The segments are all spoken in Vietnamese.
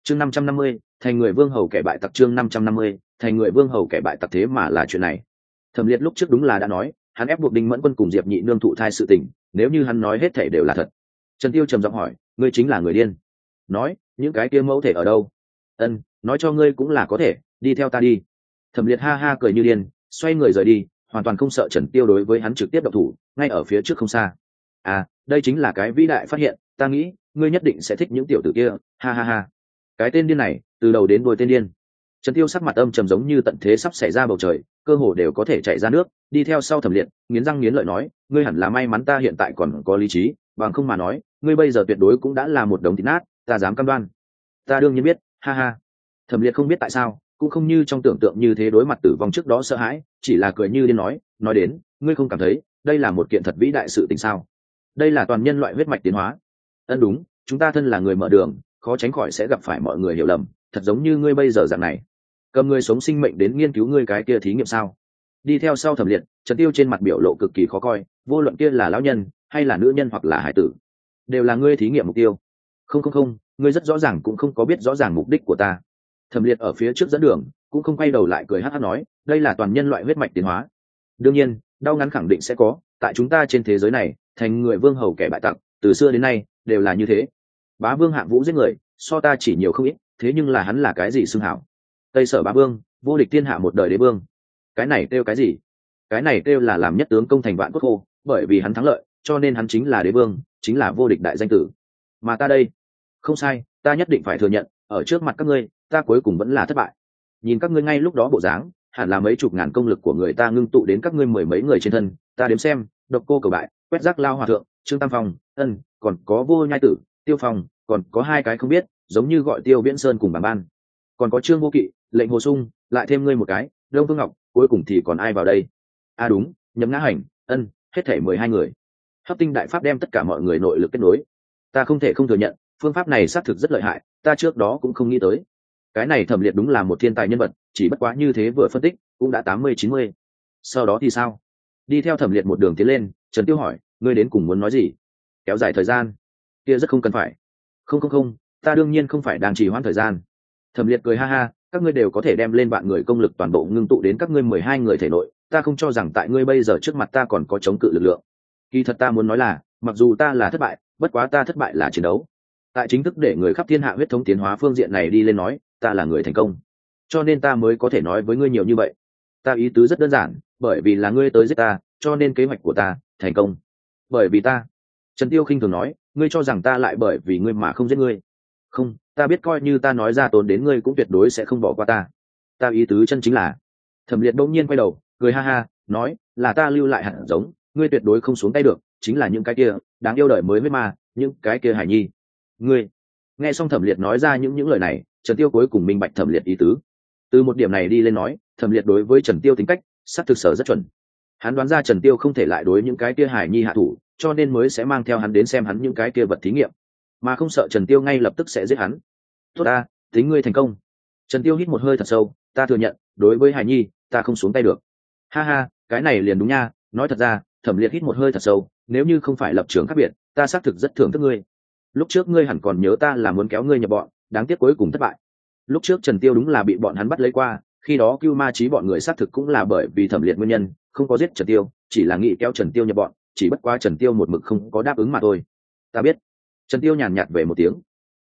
chương 550, thành người vương hầu kẻ bại tặc. chương 550, thành người vương hầu kẻ bại tặc. Thế mà là chuyện này. Thẩm Liệt lúc trước đúng là đã nói, hắn ép buộc Đinh Mẫn Quân cùng Diệp Nhị nương thụ thai sự tình, nếu như hắn nói hết thảy đều là thật. Trần Tiêu trầm giọng hỏi, ngươi chính là người điên? Nói, những cái kia mẫu thể ở đâu? Ân, nói cho ngươi cũng là có thể, đi theo ta đi. Thẩm Liệt ha ha cười như điên, xoay người rời đi, hoàn toàn không sợ Trần Tiêu đối với hắn trực tiếp động thủ, ngay ở phía trước không xa. À, đây chính là cái vĩ đại phát hiện, ta nghĩ ngươi nhất định sẽ thích những tiểu tử kia, ha ha ha. Cái tên điên này, từ đầu đến đuôi tên điên. Trần Tiêu sắc mặt âm trầm giống như tận thế sắp xảy ra bầu trời, cơ hồ đều có thể chạy ra nước, đi theo sau Thẩm Liệt, nghiến răng nghiến lợi nói, ngươi hẳn là may mắn ta hiện tại còn có lý trí, bằng không mà nói, ngươi bây giờ tuyệt đối cũng đã là một đống thịt nát, ta dám cam đoan. Ta đương nhiên biết, ha ha. Thẩm Liệt không biết tại sao, cũng không như trong tưởng tượng như thế đối mặt tử vong trước đó sợ hãi, chỉ là cười như điên nói đến, ngươi không cảm thấy đây là một kiện thật vĩ đại sự tình sao? Đây là toàn nhân loại huyết mạch tiến hóa. Ân đúng, chúng ta thân là người mở đường, khó tránh khỏi sẽ gặp phải mọi người hiểu lầm, thật giống như ngươi bây giờ dạng này. Cầm ngươi sống sinh mệnh đến nghiên cứu ngươi cái kia thí nghiệm sao? Đi theo sau Thẩm Liệt, Trần Tiêu trên mặt biểu lộ cực kỳ khó coi, vô luận kia là lão nhân hay là nữ nhân hoặc là hải tử, đều là ngươi thí nghiệm mục tiêu. Không, ngươi rất rõ ràng cũng không có biết rõ ràng mục đích của ta. Thẩm Liệt ở phía trước dẫn đường, cũng không quay đầu lại cười hắc hắc nói, đây là toàn nhân loại huyết mạch tiến hóa. Đương nhiên, đau ngắn khẳng định sẽ có, tại chúng ta trên thế giới này, thành người vương hầu kẻ bại tặc, từ xưa đến nay đều là như thế. Bá Vương Hạng Vũ giết người, so ta chỉ nhiều không ít, thế nhưng là hắn là cái gì xưng hảo? Tây Sở Bá Vương, vô địch thiên hạ một đời đế vương. Cái này kêu cái gì? Cái này kêu là làm nhất tướng công thành vạn quốc khô, bởi vì hắn thắng lợi, cho nên hắn chính là đế vương, chính là vô địch đại danh tử. Mà ta đây, không sai, ta nhất định phải thừa nhận, ở trước mặt các ngươi, ta cuối cùng vẫn là thất bại. Nhìn các ngươi ngay lúc đó bộ dáng, hẳn là mấy chục ngàn công lực của người ta ngưng tụ đến các ngươi mười mấy người trên thân, ta đếm xem, Độc Cô Cầu Bại, Quét Rác Lao Hòa Thượng, Trương Tam Phong, còn có Vô Nhai Tử, Tiêu Phong, còn có hai cái không biết, giống như gọi Tiêu Viễn Sơn cùng Bàng Ban, còn có Trương Vô Kỵ, Lệnh Hồ Sung, lại thêm ngươi một cái, Đông Phương Ngọc, cuối cùng thì còn ai vào đây? À đúng, Nhậm Ngã Hành, hết thảy 12 người. Hấp Tinh Đại Pháp đem tất cả mọi người nội lực kết nối. Ta không thể không thừa nhận, phương pháp này xác thực rất lợi hại, ta trước đó cũng không nghĩ tới. Cái này Thẩm Liệt đúng là một thiên tài nhân vật, chỉ bất quá như thế vừa phân tích, cũng đã 80-90. Sau đó thì sao? Đi theo Thẩm Liệt một đường tiến lên, Trần Tiêu hỏi, ngươi đến cùng muốn nói gì? Kéo dài thời gian? Kia rất không cần phải. Không, ta đương nhiên không phải đang trì hoãn thời gian. Thẩm Liệt cười ha ha, các ngươi đều có thể đem lên bạn người công lực toàn bộ ngưng tụ đến các ngươi 12 người thể nội, ta không cho rằng tại ngươi bây giờ trước mặt ta còn có chống cự lực lượng. Kỳ thật ta muốn nói là, mặc dù ta là thất bại, bất quá ta thất bại là chiến đấu. Tại chính thức để người khắp thiên hạ huyết thống tiến hóa phương diện này đi lên nói, ta là người thành công, cho nên ta mới có thể nói với ngươi nhiều như vậy. Ta ý tứ rất đơn giản, bởi vì là ngươi tới giết ta, cho nên kế hoạch của ta thành công. Bởi vì ta. Trần Tiêu khinh thường nói, ngươi cho rằng ta lại bởi vì ngươi mà không giết ngươi? Không, ta biết coi như ta nói ra tốn đến ngươi cũng tuyệt đối sẽ không bỏ qua ta. Ta ý tứ chân chính là. Thẩm Liệt bỗng nhiên quay đầu, cười ha ha, nói, là ta lưu lại hạt giống, ngươi tuyệt đối không xuống tay được, chính là những cái kia đáng yêu đời mới với ma, những cái kia hải nhi. Ngươi. Nghe xong Thẩm Liệt nói ra những lời này, Trần Tiêu cuối cùng minh bạch Thẩm Liệt ý tứ. Từ một điểm này đi lên nói, Thẩm Liệt đối với Trần Tiêu tính cách xác thực sở rất chuẩn. Hắn đoán ra Trần Tiêu không thể lại đối những cái kia hải nhi hạ thủ, cho nên mới sẽ mang theo hắn đến xem hắn những cái kia vật thí nghiệm, mà không sợ Trần Tiêu ngay lập tức sẽ giết hắn. Tốt ta, tính ngươi thành công. Trần Tiêu hít một hơi thật sâu, ta thừa nhận, đối với hải nhi, ta không xuống tay được. Ha ha, cái này liền đúng nha, nói thật ra, Thẩm Liệt hít một hơi thật sâu, nếu như không phải lập trường khác biệt, ta xác thực rất thưởng thức ngươi. Lúc trước ngươi hẳn còn nhớ ta là muốn kéo ngươi nhập bọn, đáng tiếc cuối cùng thất bại. Lúc trước Trần Tiêu đúng là bị bọn hắn bắt lấy qua, khi đó Cưu Ma Chí bọn người xác thực cũng là bởi vì Thẩm Liệt nguyên nhân, không có giết Trần Tiêu, chỉ là nghĩ kéo Trần Tiêu nhập bọn, chỉ bất quá Trần Tiêu một mực không có đáp ứng mà thôi. Ta biết. Trần Tiêu nhàn nhạt về một tiếng.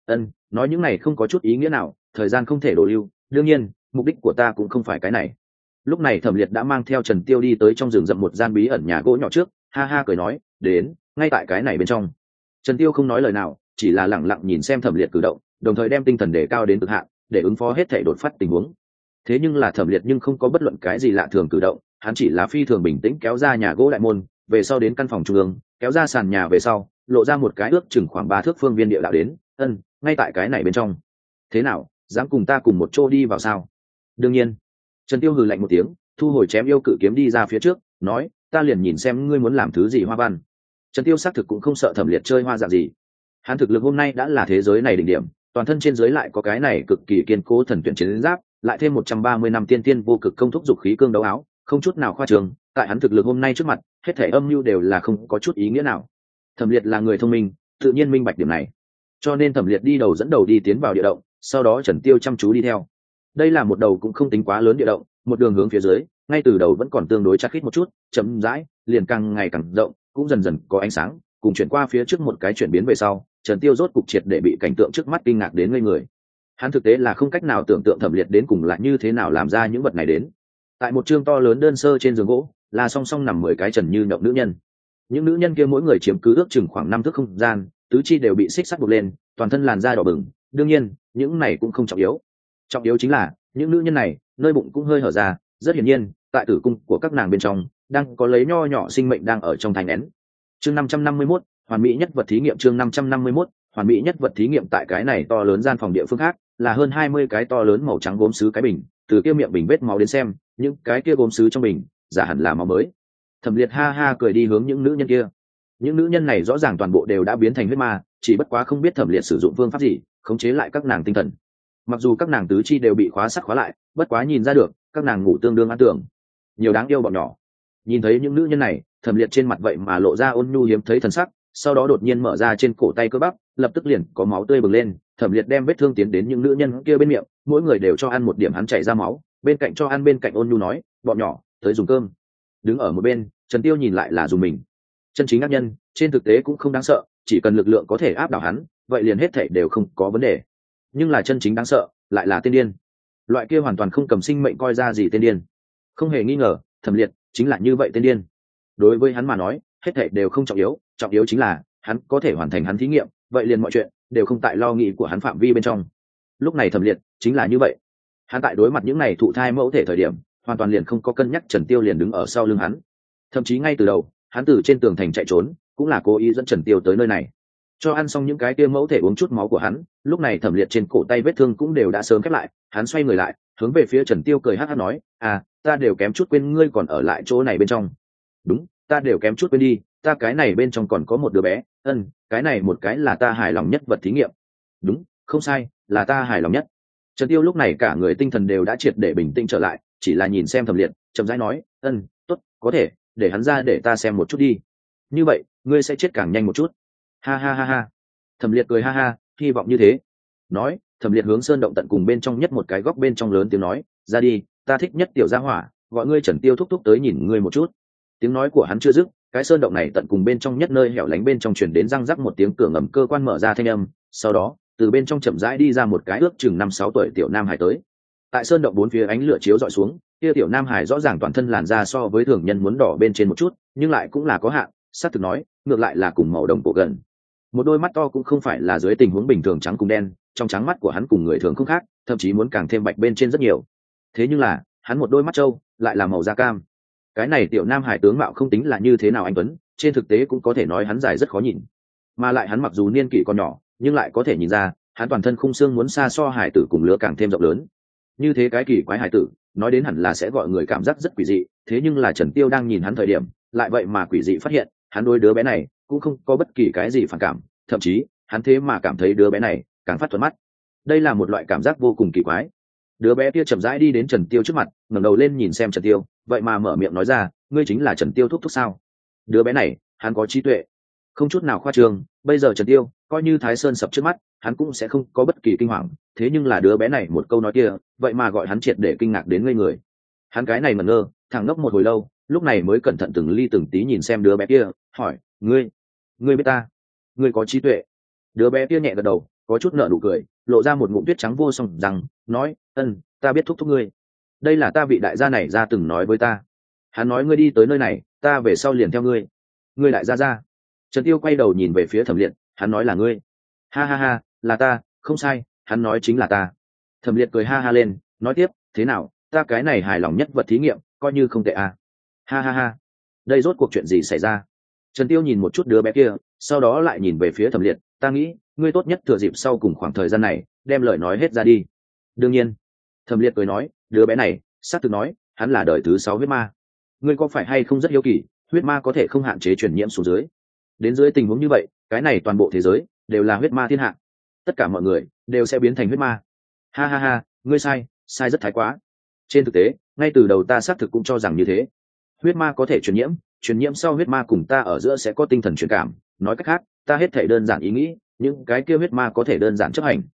Nói những này không có chút ý nghĩa nào, thời gian không thể đổ lưu, đương nhiên, mục đích của ta cũng không phải cái này. Lúc này Thẩm Liệt đã mang theo Trần Tiêu đi tới trong rừng rậm một gian bí ẩn nhà gỗ nhỏ trước, ha ha cười nói, đến, ngay tại cái này bên trong. Trần Tiêu không nói lời nào, chỉ là lặng lặng nhìn xem Thẩm Liệt cử động, đồng thời đem tinh thần đề cao đến cực hạn, để ứng phó hết thảy đột phát tình huống. Thế nhưng là Thẩm Liệt nhưng không có bất luận cái gì lạ thường cử động, hắn chỉ là phi thường bình tĩnh kéo ra nhà gỗ đại môn, về sau đến căn phòng trung ương, kéo ra sàn nhà về sau, lộ ra một cái ước chừng khoảng 3 thước phương viên địa đạo đến, ngay tại cái này bên trong. Thế nào, dám cùng ta cùng một chỗ đi vào sao? Đương nhiên. Trần Tiêu hừ lạnh một tiếng, thu hồi chém yêu cự kiếm đi ra phía trước, nói, ta liền nhìn xem ngươi muốn làm thứ gì hoa văn. Trần Tiêu xác thực cũng không sợ Thẩm Liệt chơi hoa dạng gì. Hắn thực lực hôm nay đã là thế giới này đỉnh điểm, toàn thân trên dưới lại có cái này cực kỳ kiên cố thần tuyển chiến giáp, lại thêm 130 năm tiên tiên vô cực công thúc dục khí cương đấu áo, không chút nào khoa trương, tại hắn thực lực hôm nay trước mặt, hết thảy âm mưu đều là không có chút ý nghĩa nào. Thẩm Liệt là người thông minh, tự nhiên minh bạch điểm này. Cho nên Thẩm Liệt đi đầu dẫn đầu đi tiến vào địa động, sau đó Trần Tiêu chăm chú đi theo. Đây là một đầu cũng không tính quá lớn địa động, một đường hướng phía dưới, ngay từ đầu vẫn còn tương đối chặt khít một chút, chậm rãi liền càng ngày càng rộng, cũng dần dần có ánh sáng, cùng chuyển qua phía trước một cái chuyển biến về sau, Trần Tiêu rốt cục triệt để bị cảnh tượng trước mắt kinh ngạc đến ngây người. Hắn thực tế là không cách nào tưởng tượng Thẩm Liệt đến cùng là như thế nào làm ra những vật này đến. Tại một chương to lớn đơn sơ trên giường gỗ, là song song nằm 10 cái trần như nhộng nữ nhân. Những nữ nhân kia mỗi người chiếm cứ ước chừng khoảng 5 thước không gian, tứ chi đều bị xích sắt buộc lên, toàn thân làn da đỏ bừng. Đương nhiên, những này cũng không trọng yếu. Trọng yếu chính là, những nữ nhân này, nơi bụng cũng hơi hở ra, rất hiển nhiên, tại tử cung của các nàng bên trong, đang có lấy nho nhỏ sinh mệnh đang ở trong thai nghén. Chương 551, hoàn mỹ nhất vật thí nghiệm. Chương 551, hoàn mỹ nhất vật thí nghiệm. Tại cái này to lớn gian phòng địa phương khác, là hơn 20 cái to lớn màu trắng gốm sứ cái bình, từ kia miệng bình vết máu đến xem, những cái kia gốm sứ trong bình, giả hẳn là máu mới. Thẩm Liệt ha ha cười đi hướng những nữ nhân kia. Những nữ nhân này rõ ràng toàn bộ đều đã biến thành huyết ma, chỉ bất quá không biết Thẩm Liệt sử dụng phương pháp gì khống chế lại các nàng tinh thần. Mặc dù các nàng tứ chi đều bị khóa sắt khóa lại, bất quá nhìn ra được các nàng ngủ tương đương an tưởng. Nhiều đáng yêu bọn nhỏ. Nhìn thấy những nữ nhân này, Thẩm Liệt trên mặt vậy mà lộ ra ôn nhu hiếm thấy thần sắc, sau đó đột nhiên mở ra trên cổ tay cơ bắp, lập tức liền có máu tươi bừng lên. Thẩm Liệt đem vết thương tiến đến những nữ nhân kia bên miệng, mỗi người đều cho ăn một điểm hắn chảy ra máu, bên cạnh cho ăn bên cạnh ôn nhu nói, bọn nhỏ tới dùng cơm. Đứng ở một bên, Trần Tiêu nhìn lại là dùng mình. Chân chính ác nhân trên thực tế cũng không đáng sợ, chỉ cần lực lượng có thể áp đảo hắn, vậy liền hết thảy đều không có vấn đề. Nhưng là chân chính đáng sợ lại là tiên điên. Loại kia hoàn toàn không cầm sinh mệnh coi ra gì tiên điên. Không hề nghi ngờ, Thẩm Liệt chính là như vậy tiên điên. Đối với hắn mà nói, hết thảy đều không trọng yếu chính là hắn có thể hoàn thành hắn thí nghiệm, vậy liền mọi chuyện đều không tại lo nghĩ của hắn phạm vi bên trong. Lúc này Thẩm Liệt chính là như vậy. Hắn tại đối mặt những này thụ thai mẫu thể thời điểm, hoàn toàn liền không có cân nhắc Trần Tiêu liền đứng ở sau lưng hắn. Thậm chí ngay từ đầu, hắn từ trên tường thành chạy trốn, cũng là cố ý dẫn Trần Tiêu tới nơi này. Cho ăn xong những cái kia mẫu thể uống chút máu của hắn, lúc này Thẩm Liệt trên cổ tay vết thương cũng đều đã sớm khép lại, hắn xoay người lại, hướng về phía Trần Tiêu cười hắc hắc nói, "À, ta đều kém chút quên ngươi còn ở lại chỗ này bên trong." "Đúng, ta đều kém chút quên đi, ta cái này bên trong còn có một đứa bé, cái này một cái là ta hài lòng nhất vật thí nghiệm." "Đúng, không sai, là ta hài lòng nhất." Trần Tiêu lúc này cả người tinh thần đều đã triệt để bình tĩnh trở lại, chỉ là nhìn xem Thẩm Liệt, chậm rãi nói, tốt, có thể, để hắn ra để ta xem một chút đi. Như vậy, ngươi sẽ chết càng nhanh một chút." Ha ha ha ha. Thẩm Liệt cười ha ha, hy vọng như thế. Nói, Thẩm Liệt hướng sơn động tận cùng bên trong nhất một cái góc bên trong lớn tiếng nói, "Ra đi, ta thích nhất tiểu gia hỏa, gọi ngươi Trần Tiêu thúc thúc tới nhìn ngươi một chút." Tiếng nói của hắn chưa dứt, cái sơn động này tận cùng bên trong nhất nơi hẻo lánh bên trong truyền đến răng rắc một tiếng cửa ngầm cơ quan mở ra thanh âm, sau đó, từ bên trong chậm rãi đi ra một cái ước chừng 5-6 tuổi tiểu nam hải tới. Tại sơn động bốn phía ánh lửa chiếu dọi xuống, kia tiểu nam hải rõ ràng toàn thân làn da so với thường nhân muốn đỏ bên trên một chút, nhưng lại cũng là có hạn, sát thực nói, ngược lại là cùng màu đồng cổ gần. Một đôi mắt to cũng không phải là dưới tình huống bình thường trắng cùng đen, trong trắng mắt của hắn cùng người thường không khác, thậm chí muốn càng thêm bạch bên trên rất nhiều. Thế nhưng là, hắn một đôi mắt trâu lại là màu da cam. Cái này tiểu nam hải tướng mạo không tính là như thế nào anh tuấn, trên thực tế cũng có thể nói hắn dài rất khó nhìn. Mà lại hắn mặc dù niên kỷ còn nhỏ, nhưng lại có thể nhìn ra, hắn toàn thân khung xương muốn xa so hải tử cùng lứa càng thêm rộng lớn. Như thế cái kỳ quái hải tử, nói đến hẳn là sẽ gọi người cảm giác rất quỷ dị, thế nhưng là Trần Tiêu đang nhìn hắn thời điểm, lại vậy mà quỷ dị phát hiện, hắn đối đứa bé này cũng không có bất kỳ cái gì phản cảm, thậm chí, hắn thế mà cảm thấy đứa bé này càng phát thuận mắt. Đây là một loại cảm giác vô cùng kỳ quái. Đứa bé kia chậm rãi đi đến Trần Tiêu trước mặt, ngẩng đầu lên nhìn xem Trần Tiêu, vậy mà mở miệng nói ra, "Ngươi chính là Trần Tiêu thúc thúc sao?" Đứa bé này, hắn có trí tuệ, không chút nào khoa trương, bây giờ Trần Tiêu, coi như Thái Sơn sập trước mắt, hắn cũng sẽ không có bất kỳ kinh hoàng, thế nhưng là đứa bé này một câu nói kia, vậy mà gọi hắn triệt để kinh ngạc đến ngây người. Hắn cái này ngẩn ngơ, thẳng ngốc một hồi lâu, lúc này mới cẩn thận từng ly từng tí nhìn xem đứa bé kia, hỏi, ngươi biết ta? Ngươi có trí tuệ?" Đứa bé kia nhẹ gật đầu, có chút nở nụ cười, lộ ra một ngụm tuyết trắng vô song rằng, nói, ta biết thúc thúc ngươi. Đây là ta vị đại gia này ra từng nói với ta. Hắn nói ngươi đi tới nơi này, ta về sau liền theo ngươi. Ngươi đại gia ra. Trần Tiêu quay đầu nhìn về phía Thẩm Liệt, hắn nói là ngươi. Ha ha ha, là ta, không sai, hắn nói chính là ta. Thẩm Liệt cười ha ha lên, nói tiếp, thế nào, ta cái này hài lòng nhất vật thí nghiệm, coi như không tệ à. Ha ha ha, đây rốt cuộc chuyện gì xảy ra? Trần Tiêu nhìn một chút đứa bé kia, sau đó lại nhìn về phía Thẩm Liệt, ta nghĩ, ngươi tốt nhất thừa dịp sau cùng khoảng thời gian này, đem lời nói hết ra đi. Đương nhiên. Thẩm Liệt cười nói, đứa bé này, xác thực nói, hắn là đời thứ 6 huyết ma. Ngươi có phải hay không rất hiếu kỳ, huyết ma có thể không hạn chế truyền nhiễm xuống dưới? Đến dưới tình huống như vậy, cái này toàn bộ thế giới đều là huyết ma thiên hạ. Tất cả mọi người đều sẽ biến thành huyết ma. Ha ha ha, ngươi sai rất thái quá. Trên thực tế, ngay từ đầu ta xác thực cũng cho rằng như thế. Huyết ma có thể truyền nhiễm sau huyết ma cùng ta ở giữa sẽ có tinh thần truyền cảm, nói cách khác, ta hết thể đơn giản ý nghĩ, những cái kia huyết ma có thể đơn giản chấp hành.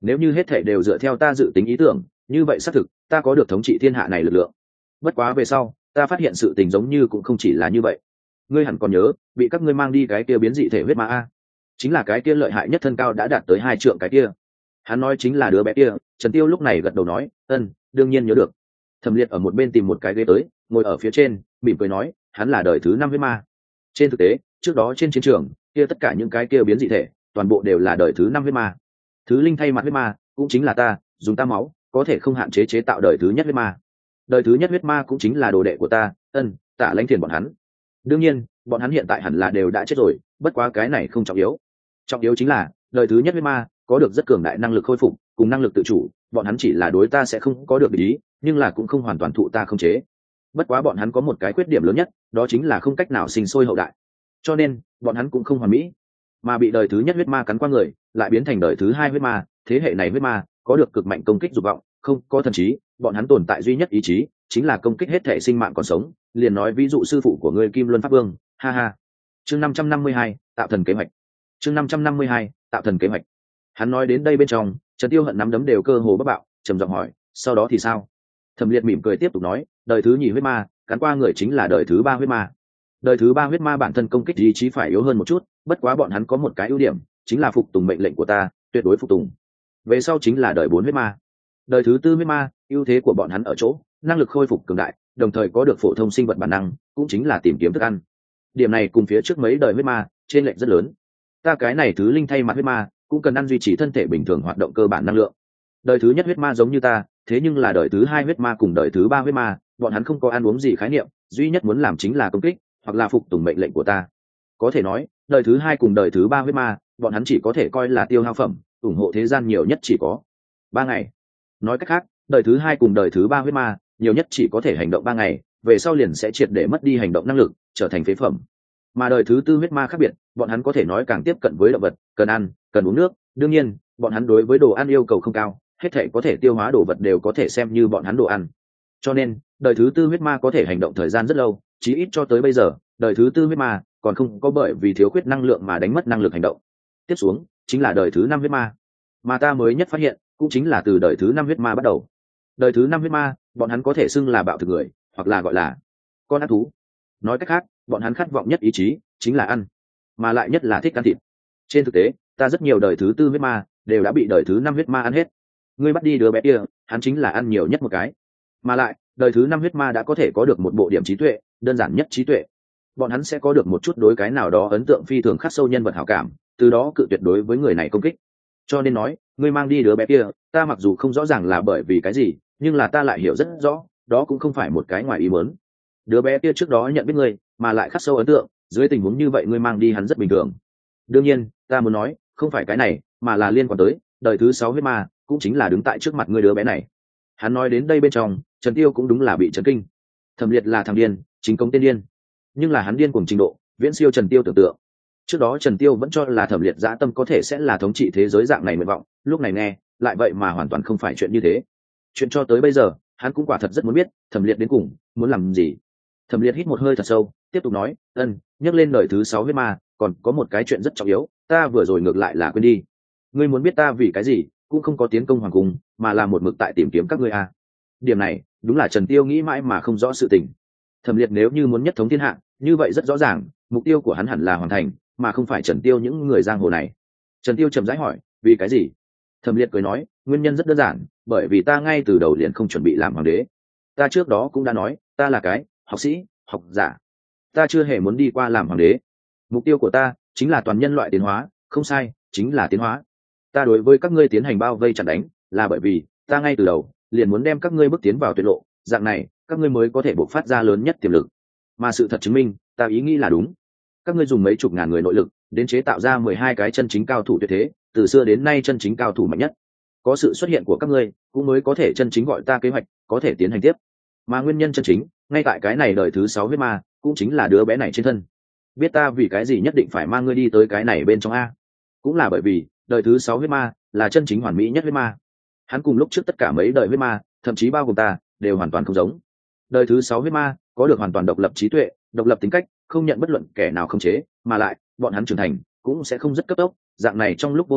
nếu như hết thể đều dựa theo ta dự tính ý tưởng, như vậy xác thực ta có được thống trị thiên hạ này lực lượng. Bất quá về sau ta phát hiện sự tình giống như cũng không chỉ là như vậy. Ngươi hẳn còn nhớ bị các ngươi mang đi cái kia biến dị thể huyết ma a, chính là cái kia lợi hại nhất, thân cao đã đạt tới 2 trượng cái kia. Hắn nói chính là đứa bé kia. Trần Tiêu lúc này gật đầu nói, đương nhiên nhớ được. Thẩm Liệt ở một bên tìm một cái ghế tới, ngồi ở phía trên, mỉm cười nói, hắn là đời thứ 5 huyết ma. Trên thực tế, trước đó trên chiến trường, kia tất cả những cái kia biến dị thể, toàn bộ đều là đời thứ 5 huyết ma. Thứ linh thay mặt huyết ma, cũng chính là ta, dùng ta máu, có thể không hạn chế chế tạo đời thứ nhất huyết ma. Đời thứ nhất huyết ma cũng chính là đồ đệ của ta, Tạ Lãnh Thiền bọn hắn. Đương nhiên, bọn hắn hiện tại hẳn là đều đã chết rồi, bất quá cái này không trọng yếu. Trọng yếu chính là, đời thứ nhất huyết ma có được rất cường đại năng lực khôi phục, cùng năng lực tự chủ, bọn hắn chỉ là đối ta sẽ không có được ý, nhưng là cũng không hoàn toàn thụ ta không chế. Bất quá bọn hắn có một cái khuyết điểm lớn nhất, đó chính là không cách nào sinh sôi hậu đại. Cho nên, bọn hắn cũng không hoàn mỹ, mà bị đời thứ nhất huyết ma cắn qua người, lại biến thành đời thứ 2 huyết ma, thế hệ này huyết ma có được cực mạnh công kích dục vọng, không có thần trí, bọn hắn tồn tại duy nhất ý chí, chính là công kích hết thể sinh mạng còn sống, liền nói ví dụ sư phụ của ngươi Kim Luân Pháp Vương, ha ha. Chương 552, tạo thần kế hoạch. Chương 552, tạo thần kế hoạch. Hắn nói đến đây bên trong, Trần Tiêu Hận nắm đấm đều cơ hồ bất bạo, trầm giọng hỏi, sau đó thì sao? Thẩm Liệt mỉm cười tiếp tục nói, đời thứ nhì huyết ma cắn qua người chính là đời thứ 3 huyết ma. Đời thứ 3 huyết ma bản thân công kích ý chí phải yếu hơn một chút, bất quá bọn hắn có một cái ưu điểm, chính là phục tùng mệnh lệnh của ta, tuyệt đối phục tùng. Về sau chính là đời 4 huyết ma. Đời thứ 4 huyết ma, ưu thế của bọn hắn ở chỗ năng lực khôi phục cường đại, đồng thời có được phổ thông sinh vật bản năng, cũng chính là tìm kiếm thức ăn. Điểm này cùng phía trước mấy đời huyết ma trên lệch rất lớn. Ta cái này thứ linh thay mặt huyết ma cũng cần ăn duy trì thân thể bình thường hoạt động cơ bản năng lượng. Đời thứ nhất huyết ma giống như ta, thế nhưng là đời thứ 2 huyết ma cùng đời thứ 3 huyết ma, bọn hắn không có ăn uống gì khái niệm, duy nhất muốn làm chính là công kích hoặc là phục tùng mệnh lệnh của ta. Có thể nói, đời thứ 2 cùng đời thứ 3 huyết ma, bọn hắn chỉ có thể coi là tiêu hao phẩm, ủng hộ thế gian nhiều nhất chỉ có 3 ngày. Nói cách khác, đời thứ 2 cùng đời thứ 3 huyết ma, nhiều nhất chỉ có thể hành động 3 ngày, về sau liền sẽ triệt để mất đi hành động năng lực, trở thành phế phẩm. Mà đời thứ 4 huyết ma khác biệt, bọn hắn có thể nói càng tiếp cận với động vật, cần ăn, cần uống nước. Đương nhiên, bọn hắn đối với đồ ăn yêu cầu không cao, hết thảy có thể tiêu hóa đồ vật đều có thể xem như bọn hắn đồ ăn. Cho nên, đời thứ 4 huyết ma có thể hành động thời gian rất lâu, chí ít cho tới bây giờ, đời thứ 4 huyết ma còn không có bởi vì thiếu khuyết năng lượng mà đánh mất năng lực hành động. Tiếp xuống, chính là đời thứ 5 huyết ma. Mà ta mới nhất phát hiện, cũng chính là từ đời thứ 5 huyết ma bắt đầu. Đời thứ 5 huyết ma, bọn hắn có thể xưng là bạo thực người, hoặc là gọi là con ác thú. Nói cách khác, bọn hắn khát vọng nhất ý chí chính là ăn, mà lại nhất là thích ăn thịt. Trên thực tế, ta rất nhiều đời thứ 4 huyết ma đều đã bị đời thứ 5 huyết ma ăn hết. Ngươi bắt đi đứa bé kia, hắn chính là ăn nhiều nhất một cái. Mà lại, đời thứ 5 huyết ma đã có thể có được một bộ điểm trí tuệ, đơn giản nhất trí tuệ. Bọn hắn sẽ có được một chút đối cái nào đó ấn tượng phi thường khắc sâu nhân vật hảo cảm, từ đó cự tuyệt đối với người này công kích. Cho nên nói, ngươi mang đi đứa bé kia, ta mặc dù không rõ ràng là bởi vì cái gì, nhưng là ta lại hiểu rất rõ, đó cũng không phải một cái ngoài ý muốn. Đứa bé kia trước đó nhận biết ngươi, mà lại khắc sâu ấn tượng, dưới tình huống như vậy ngươi mang đi hắn rất bình thường. Đương nhiên, ta muốn nói, không phải cái này, mà là liên quan tới đời thứ 6 huyết ma, cũng chính là đứng tại trước mặt ngươi đứa bé này. Hắn nói đến đây bên trong, Trần Tiêu cũng đúng là bị chấn kinh. Thẩm Liệt là thằng điên, chính công tên điên, nhưng là hắn điên cuồng trình độ viễn siêu Trần Tiêu tưởng tượng. Trước đó Trần Tiêu vẫn cho là Thẩm Liệt dã tâm có thể sẽ là thống trị thế giới dạng này nguyện vọng, lúc này nghe lại vậy mà hoàn toàn không phải chuyện như thế. Chuyện cho tới bây giờ, hắn cũng quả thật rất muốn biết Thẩm Liệt đến cùng muốn làm gì. Thẩm Liệt hít một hơi thật sâu, tiếp tục nói, nhắc lên đời thứ 6 huyết ma, còn có một cái chuyện rất trọng yếu, ta vừa rồi ngược lại là quên đi. Ngươi muốn biết ta vì cái gì cũng không có tiến công hoàng cung, mà là một mực tại tìm kiếm các ngươi à? Điểm này đúng là Trần Tiêu nghĩ mãi mà không rõ sự tình. Thẩm Liệt nếu như muốn nhất thống thiên hạ, như vậy rất rõ ràng, mục tiêu của hắn hẳn là hoàn thành, mà không phải Trần Tiêu những người giang hồ này. Trần Tiêu chậm rãi hỏi, vì cái gì? Thẩm Liệt cười nói, nguyên nhân rất đơn giản, bởi vì ta ngay từ đầu liền không chuẩn bị làm hoàng đế. Ta trước đó cũng đã nói, ta là cái học sĩ, học giả, ta chưa hề muốn đi qua làm hoàng đế. Mục tiêu của ta chính là toàn nhân loại tiến hóa, không sai, chính là tiến hóa. Ta đối với các ngươi tiến hành bao vây chặn đánh, là bởi vì ta ngay từ đầu liền muốn đem các ngươi bước tiến vào tuyệt lộ, dạng này các ngươi mới có thể bộc phát ra lớn nhất tiềm lực. Mà sự thật chứng minh, ta ý nghĩ là đúng. Các ngươi dùng mấy chục ngàn người nội lực đến chế tạo ra 12 cái chân chính cao thủ tuyệt thế, từ xưa đến nay chân chính cao thủ mạnh nhất. Có sự xuất hiện của các ngươi, cũng mới có thể chân chính gọi ta kế hoạch có thể tiến hành tiếp. Mà nguyên nhân chân chính ngay tại cái này đời thứ 6 huyết ma, cũng chính là đứa bé này trên thân. Biết ta vì cái gì nhất định phải mang ngươi đi tới cái này bên trong a? Cũng là bởi vì đời thứ 6 huyết ma là chân chính hoàn mỹ nhất huyết ma. Hắn cùng lúc trước tất cả mấy đời huyết ma, thậm chí bao gồm ta, đều hoàn toàn không giống. Đời thứ 6 huyết ma có được hoàn toàn độc lập trí tuệ, độc lập tính cách, không nhận bất luận kẻ nào khống chế, mà lại bọn hắn trưởng thành cũng sẽ không rất cấp tốc, dạng này trong lúc vô hình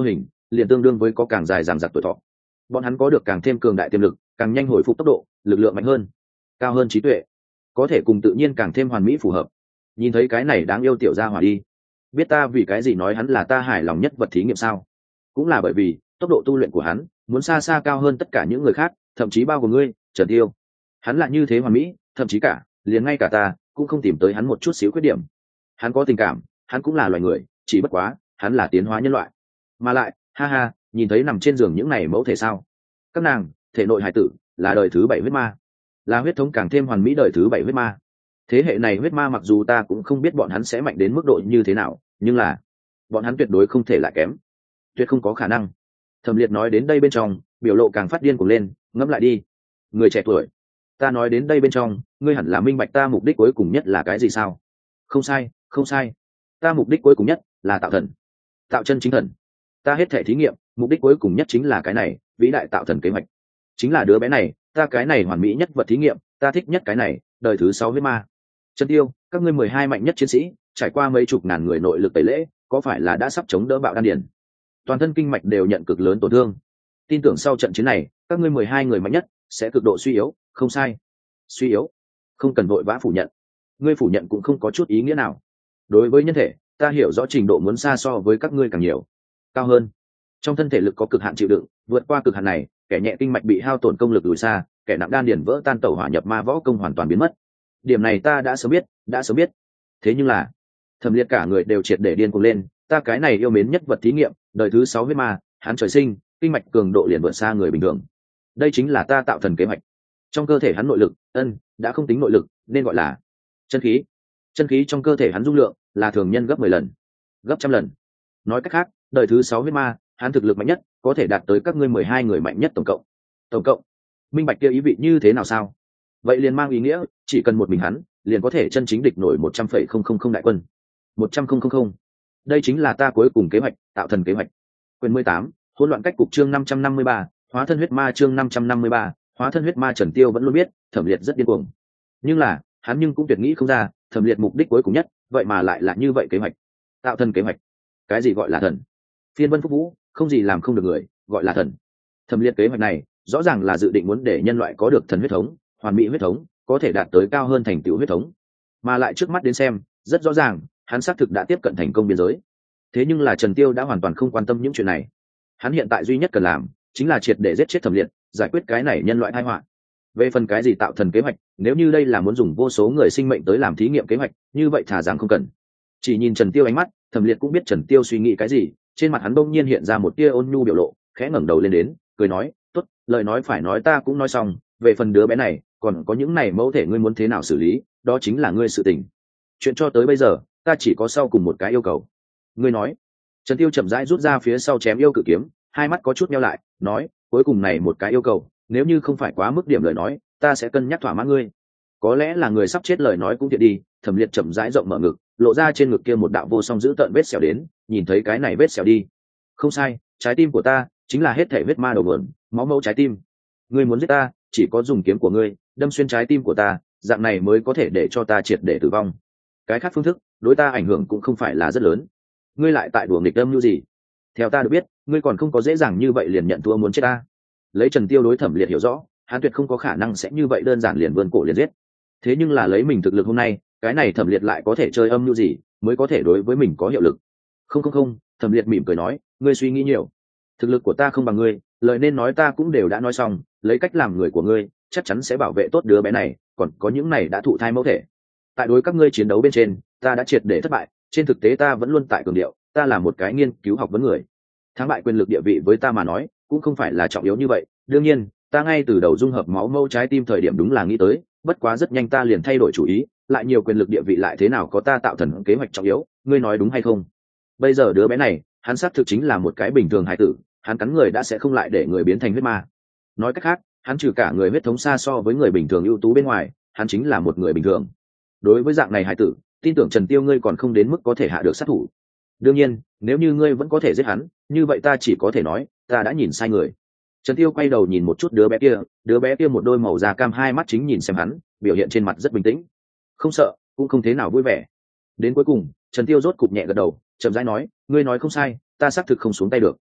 liền tương đương với có càng dài dằng dặc tuổi thọ. Bọn hắn có được càng thêm cường đại tiềm lực, càng nhanh hồi phục tốc độ, lực lượng mạnh hơn, cao hơn trí tuệ, có thể cùng tự nhiên càng thêm hoàn mỹ phù hợp. Nhìn thấy cái này đáng yêu tiểu gia hỏa đi, biết ta vì cái gì nói hắn là ta hài lòng nhất vật thí nghiệm sao? Cũng là bởi vì tốc độ tu luyện của hắn muốn xa xa cao hơn tất cả những người khác, thậm chí bao gồm ngươi, Trần Tiêu. Hắn là như thế hoàn mỹ, thậm chí liền ngay cả ta cũng không tìm tới hắn một chút xíu khuyết điểm. Hắn có tình cảm, hắn cũng là loài người, chỉ bất quá hắn là tiến hóa nhân loại. Mà lại, ha ha, nhìn thấy nằm trên giường những này mẫu thể sao? Các nàng, thể nội hải tử là đời thứ 7 huyết ma, là huyết thống càng thêm hoàn mỹ đời thứ 7 huyết ma. Thế hệ này huyết ma mặc dù ta cũng không biết bọn hắn sẽ mạnh đến mức độ như thế nào, nhưng là bọn hắn tuyệt đối không thể lại kém, tuyệt không có khả năng. Thẩm Liệt nói đến đây bên trong, biểu lộ càng phát điên cuồng lên, ngẫm lại đi, người trẻ tuổi, ta nói đến đây bên trong, ngươi hẳn là minh bạch ta mục đích cuối cùng nhất là cái gì sao? Không sai, không sai, ta mục đích cuối cùng nhất là tạo thần, tạo chân chính thần. Ta hết thể thí nghiệm, mục đích cuối cùng nhất chính là cái này vĩ đại tạo thần kế hoạch, chính là đứa bé này, ta cái này hoàn mỹ nhất vật thí nghiệm, ta thích nhất cái này, đời thứ 6 huyết ma. Trần Tiêu, các ngươi 12 mạnh nhất chiến sĩ, trải qua mấy chục ngàn người nội lực tẩy lễ, có phải là đã sắp chống đỡ bạo đan điền? Toàn thân kinh mạch đều nhận cực lớn tổn thương. Tin tưởng sau trận chiến này, các ngươi 12 người mạnh nhất sẽ cực độ suy yếu, không sai. Suy yếu, không cần vội vã phủ nhận. Ngươi phủ nhận cũng không có chút ý nghĩa nào. Đối với nhân thể, ta hiểu rõ trình độ muốn xa so với các ngươi càng nhiều, cao hơn. Trong thân thể lực có cực hạn chịu đựng, vượt qua cực hạn này, kẻ nhẹ kinh mạch bị hao tổn công lực lùi xa, kẻ nặng đan điền vỡ tan tẩu hỏa nhập ma võ công hoàn toàn biến mất. Điểm này ta đã sớm biết. Thế nhưng là, Thẩm Liệt cả người đều triệt để điên cuồng lên, ta cái này yêu mến nhất vật thí nghiệm, đời thứ 6 huyết ma, hắn trời sinh, kinh mạch cường độ liền vượt xa người bình thường. Đây chính là ta tạo thần kế hoạch. Trong cơ thể hắn nội lực, đã không tính nội lực, nên gọi là chân khí. Chân khí trong cơ thể hắn dung lượng là thường nhân gấp 10 lần, gấp trăm lần. Nói cách khác, đời thứ 6 huyết ma, hắn thực lực mạnh nhất, có thể đạt tới các ngươi 12 người mạnh nhất tổng cộng. Tổng cộng, minh bạch kia ý vị như thế nào sao? Vậy liền mang ý nghĩa, chỉ cần một mình hắn, liền có thể chân chính địch nổi 100,000 đại quân. 100,000. Đây chính là ta cuối cùng kế hoạch, tạo thần kế hoạch. Quyền 18, hỗn loạn cách cục chương 553, hóa thân huyết ma chương 553, hóa thân huyết ma. Trần Tiêu vẫn luôn biết, Thẩm Liệt rất điên cuồng. Nhưng là, hắn cũng tuyệt nghĩ không ra, Thẩm Liệt mục đích cuối cùng nhất, vậy mà lại là như vậy kế hoạch. Tạo thần kế hoạch. Cái gì gọi là thần? Phiên Vân Phúc Vũ, không gì làm không được người, gọi là thần. Thẩm Liệt kế hoạch này, rõ ràng là dự định muốn để nhân loại có được thần huyết thống, hoàn mỹ huyết thống, có thể đạt tới cao hơn thành tựu huyết thống. Mà lại trước mắt đến xem, rất rõ ràng, hắn xác thực đã tiếp cận thành công biên giới. Thế nhưng là Trần Tiêu đã hoàn toàn không quan tâm những chuyện này. Hắn hiện tại duy nhất cần làm, chính là triệt để giết chết Thẩm Liệt, giải quyết cái này nhân loại tai họa. Về phần cái gì tạo thần kế hoạch, nếu như đây là muốn dùng vô số người sinh mệnh tới làm thí nghiệm kế hoạch, như vậy thà rằng không cần. Chỉ nhìn Trần Tiêu ánh mắt, Thẩm Liệt cũng biết Trần Tiêu suy nghĩ cái gì, trên mặt hắn bỗng nhiên hiện ra một tia ôn nhu biểu lộ, khẽ ngẩng đầu lên đến, cười nói, "Tốt, lời nói phải nói ta cũng nói xong, về phần đứa bé này, còn có những này mẫu thể ngươi muốn thế nào xử lý, đó chính là ngươi sự tình. Chuyện cho tới bây giờ, ta chỉ có sau cùng một cái yêu cầu." Ngươi nói. Trần Tiêu chậm rãi rút ra phía sau chém yêu cự kiếm, hai mắt có chút nheo lại, nói, "Cuối cùng này một cái yêu cầu, nếu như không phải quá mức điểm lời nói, ta sẽ cân nhắc thỏa mãn ngươi." Có lẽ là người sắp chết lời nói cũng thiệt đi, Thẩm Liệt chậm rãi rộng mở ngực, lộ ra trên ngực kia một đạo vô song giữ tợn vết sẹo đến, nhìn thấy cái này vết sẹo đi. Không sai, trái tim của ta chính là hết thể huyết ma đầu nguồn, máu mẫu trái tim. Ngươi muốn giết ta, chỉ có dùng kiếm của ngươi đâm xuyên trái tim của ta, dạng này mới có thể để cho ta triệt để tử vong. Cái khác phương thức, đối ta ảnh hưởng cũng không phải là rất lớn. Ngươi lại tại đùa nghịch âm như gì? Theo ta được biết, ngươi còn không có dễ dàng như vậy liền nhận thua muốn chết ta. Lấy Trần Tiêu đối Thẩm Liệt hiểu rõ, hắn tuyệt không có khả năng sẽ như vậy đơn giản liền vươn cổ liền giết. Thế nhưng là lấy mình thực lực hôm nay, cái này Thẩm Liệt lại có thể chơi âm như gì, mới có thể đối với mình có hiệu lực. Không, Thẩm Liệt mỉm cười nói, ngươi suy nghĩ nhiều. Thực lực của ta không bằng ngươi, lời nên nói ta cũng đều đã nói xong, lấy cách làm người của ngươi, chắc chắn sẽ bảo vệ tốt đứa bé này, còn có những này đã thụ thai mẫu thể. Tại đối các ngươi chiến đấu bên trên, ta đã triệt để thất bại, trên thực tế ta vẫn luôn tại cường điệu, ta là một cái nghiên cứu học vấn người. Thắng bại quyền lực địa vị với ta mà nói, cũng không phải là trọng yếu như vậy. Đương nhiên, ta ngay từ đầu dung hợp máu mâu trái tim thời điểm đúng là nghĩ tới, bất quá rất nhanh ta liền thay đổi chủ ý, lại nhiều quyền lực địa vị lại thế nào có ta tạo thần kế hoạch trọng yếu, ngươi nói đúng hay không? Bây giờ đứa bé này, hắn xác thực chính là một cái bình thường hài tử, hắn cắn người đã sẽ không lại để người biến thành huyết ma. Nói cách khác, hắn trừ cả người huyết thống xa so với người bình thường ưu tú bên ngoài, hắn chính là một người bình thường. Đối với dạng này hài tử, tin tưởng Trần Tiêu ngươi còn không đến mức có thể hạ được sát thủ. Đương nhiên, nếu như ngươi vẫn có thể giết hắn, như vậy ta chỉ có thể nói, ta đã nhìn sai người. Trần Tiêu quay đầu nhìn một chút đứa bé kia một đôi màu da cam hai mắt chính nhìn xem hắn, biểu hiện trên mặt rất bình tĩnh, không sợ, cũng không thế nào vui vẻ. Đến cuối cùng, Trần Tiêu rốt cục nhẹ gật đầu, chậm rãi nói, ngươi nói không sai, ta xác thực không xuống tay được.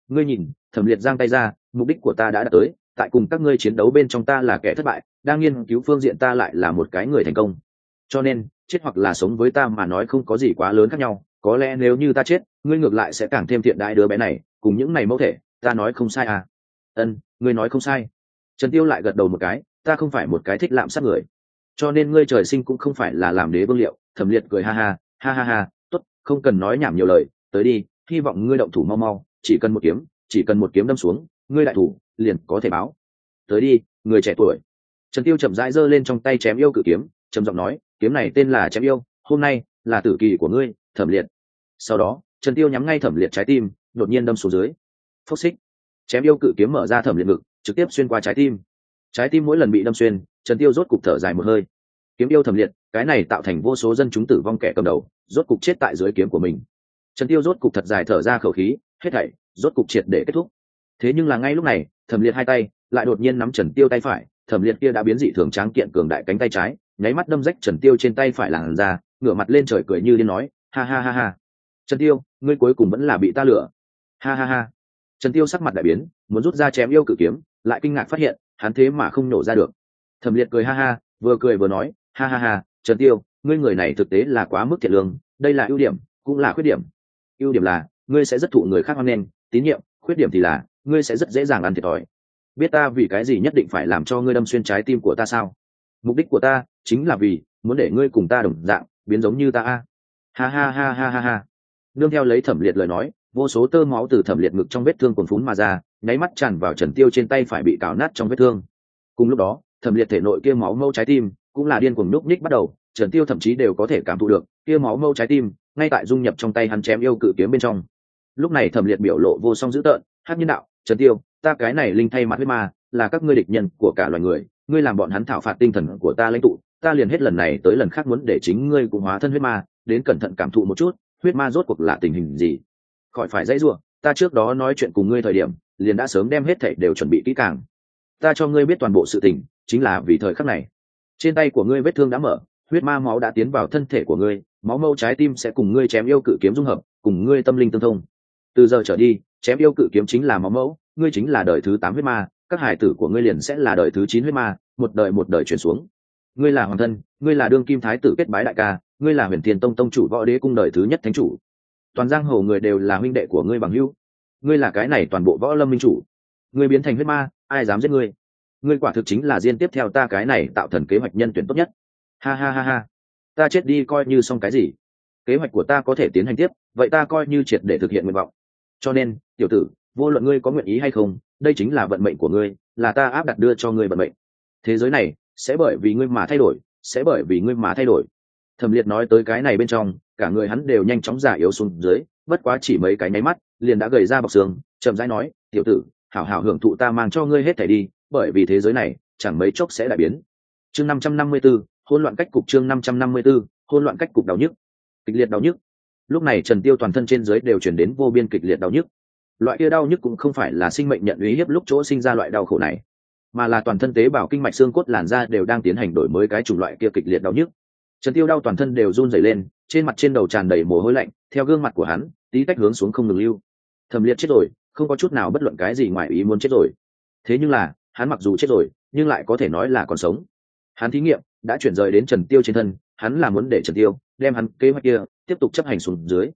ngươi nhìn, Thẩm Liệt giang tay ra, mục đích của ta đã đạt tới, tại cùng các ngươi chiến đấu bên trong ta là kẻ thất bại, đang nghiên cứu phương diện ta lại là một cái người thành công, cho nên chết hoặc là sống với ta mà nói không có gì quá lớn khác nhau. Có lẽ nếu như ta chết, ngươi ngược lại sẽ càng thêm thiện đại đứa bé này, cùng những này mẫu thể, ta nói không sai à? Ân, ngươi nói không sai. Trần Tiêu lại gật đầu một cái, ta không phải một cái thích lạm sát người, cho nên ngươi trời sinh cũng không phải là làm đế vương liệu. Thẩm Liệt cười ha ha, ha ha ha, tốt, không cần nói nhảm nhiều lời, tới đi, hy vọng ngươi động thủ mau mau, chỉ cần một kiếm đâm xuống, ngươi đại thủ liền có thể báo. Tới đi, người trẻ tuổi. Trần Tiêu chậm rãi giơ lên trong tay chém yêu cự kiếm, trầm giọng nói, kiếm này tên là chém yêu, hôm nay là tử kỳ của ngươi, Thẩm Liệt. Sau đó Trần Tiêu nhắm ngay Thẩm Liệt trái tim, đột nhiên đâm xuống dưới. Phốc xích, chém yêu cự kiếm mở ra Thẩm Liệt ngực, trực tiếp xuyên qua trái tim. Trái tim mỗi lần bị đâm xuyên, Trần Tiêu rốt cục thở dài một hơi. Kiếm yêu Thẩm Liệt, cái này tạo thành vô số dân chúng tử vong kẻ cầm đầu, rốt cục chết tại dưới kiếm của mình. Trần Tiêu rốt cục thật dài thở ra khẩu khí, hết thảy rốt cục triệt để kết thúc. Thế nhưng là ngay lúc này, Thẩm Liệt hai tay lại đột nhiên nắm Trần Tiêu tay phải, Thẩm Liệt kia đã biến dị thường tráng kiện cường đại cánh tay trái, nháy mắt đâm rách Trần Tiêu trên tay phải làn ra, ngửa mặt lên trời cười như điên nói, ha ha ha ha, Trần Tiêu, ngươi cuối cùng vẫn là bị ta lừa, ha ha ha. Trần Tiêu sắc mặt đại biến, muốn rút ra chém yêu cự kiếm, lại kinh ngạc phát hiện hắn thế mà không nổ ra được. Thẩm Liệt cười ha ha, vừa cười vừa nói, ha ha ha, Trần Tiêu, ngươi người này thực tế là quá mức thiện lương, đây là ưu điểm cũng là khuyết điểm. Ưu điểm là ngươi sẽ rất thụ người khác hoan nghênh, tín nhiệm, khuyết điểm thì là ngươi sẽ rất dễ dàng ăn thiệt thòi. Biết ta vì cái gì nhất định phải làm cho ngươi đâm xuyên trái tim của ta sao? Mục đích của ta chính là vì muốn để ngươi cùng ta đồng dạng biến giống như ta a. Ha ha ha ha ha ha. Nương theo lấy Thẩm Liệt lời nói, vô số tơ máu từ Thẩm Liệt ngực trong vết thương cuồn phún mà ra, nháy mắt tràn vào Trần Tiêu trên tay phải bị cào nát trong vết thương. Cùng lúc đó, Thẩm Liệt thể nội kia máu mâu trái tim cũng là điên cuồng núp nhích bắt đầu, Trần Tiêu thậm chí đều có thể cảm thụ được kia máu mâu trái tim ngay tại dung nhập trong tay hắn chém yêu cự kiếm bên trong. Lúc này Thẩm Liệt biểu lộ vô song dữ tợn, hắc nhân đạo, Trần Tiêu, ta cái này linh thay mặt huyết ma, là các ngươi địch nhân của cả loài người, ngươi làm bọn hắn thảo phạt tinh thần của ta lãnh tụ, ta liền hết lần này tới lần khác muốn để chính ngươi cũng hóa thân huyết ma, đến cẩn thận cảm thụ một chút, huyết ma rốt cuộc là tình hình gì. Khỏi phải dãy rủa, ta trước đó nói chuyện cùng ngươi thời điểm, liền đã sớm đem hết thảy đều chuẩn bị kỹ càng. Ta cho ngươi biết toàn bộ sự tình, chính là vì thời khắc này. Trên tay của ngươi vết thương đã mở, huyết ma máu đã tiến vào thân thể của ngươi, máu mâu trái tim sẽ cùng ngươi chém yêu cự kiếm dung hợp, cùng ngươi tâm linh tương thông. Từ giờ trở đi, chém yêu cự kiếm chính là máu mẫu, ngươi chính là đời thứ 8 huyết ma, các hải tử của ngươi liền sẽ là đời thứ 9 huyết ma, một đời truyền xuống. Ngươi là hoàng thân, ngươi là đương kim thái tử kết bái đại ca, ngươi là Huyền Thiên Tông tông chủ Võ Đế cung đời thứ nhất thánh chủ. Toàn giang hồ người đều là huynh đệ của ngươi bằng hữu. Ngươi là cái này toàn bộ võ lâm minh chủ. Ngươi biến thành huyết ma, ai dám giết ngươi? Ngươi quả thực chính là diên tiếp theo ta cái này tạo thần kế hoạch nhân tuyển tốt nhất. Ha ha ha ha. Ta chết đi coi như xong cái gì? Kế hoạch của ta có thể tiến hành tiếp, vậy ta coi như triệt để thực hiện nguyện vọng. Cho nên, tiểu tử, vô luận ngươi có nguyện ý hay không, đây chính là vận mệnh của ngươi, là ta áp đặt đưa cho ngươi vận mệnh. Thế giới này sẽ bởi vì ngươi mà thay đổi, sẽ bởi vì ngươi mà thay đổi. Thẩm Liệt nói tới cái này bên trong, cả người hắn đều nhanh chóng già yếu xuống dưới, bất quá chỉ mấy cái nháy mắt, liền đã gầy ra bọc xương, chậm rãi nói, tiểu tử, hảo hảo hưởng thụ ta mang cho ngươi hết thảy đi, bởi vì thế giới này chẳng mấy chốc sẽ đại biến. Chương 554, hỗn loạn cách cục. Chương 554, hỗn loạn cách cục. Đau nhức, kịch liệt đau nhức. Lúc này Trần Tiêu toàn thân trên dưới đều truyền đến vô biên kịch liệt đau nhức. Loại kia đau nhức cũng không phải là sinh mệnh nhận uy hiếp lúc chỗ sinh ra loại đau khổ này, mà là toàn thân tế bào kinh mạch xương cốt làn da đều đang tiến hành đổi mới cái chủng loại kia kịch liệt đau nhức. Trần Tiêu đau toàn thân đều run rẩy lên, trên mặt trên đầu tràn đầy mồ hôi lạnh, theo gương mặt của hắn tí tách hướng xuống không ngừng lưu. Thẩm Liệt chết rồi, không có chút nào bất luận cái gì ngoài ý muốn chết rồi. Thế nhưng là hắn mặc dù chết rồi, nhưng lại có thể nói là còn sống. Hắn thí nghiệm đã chuyển rời đến Trần Tiêu trên thân, hắn là muốn để Trần Tiêu đem hắn kế hoạch kia tiếp tục chấp hành xuống dưới.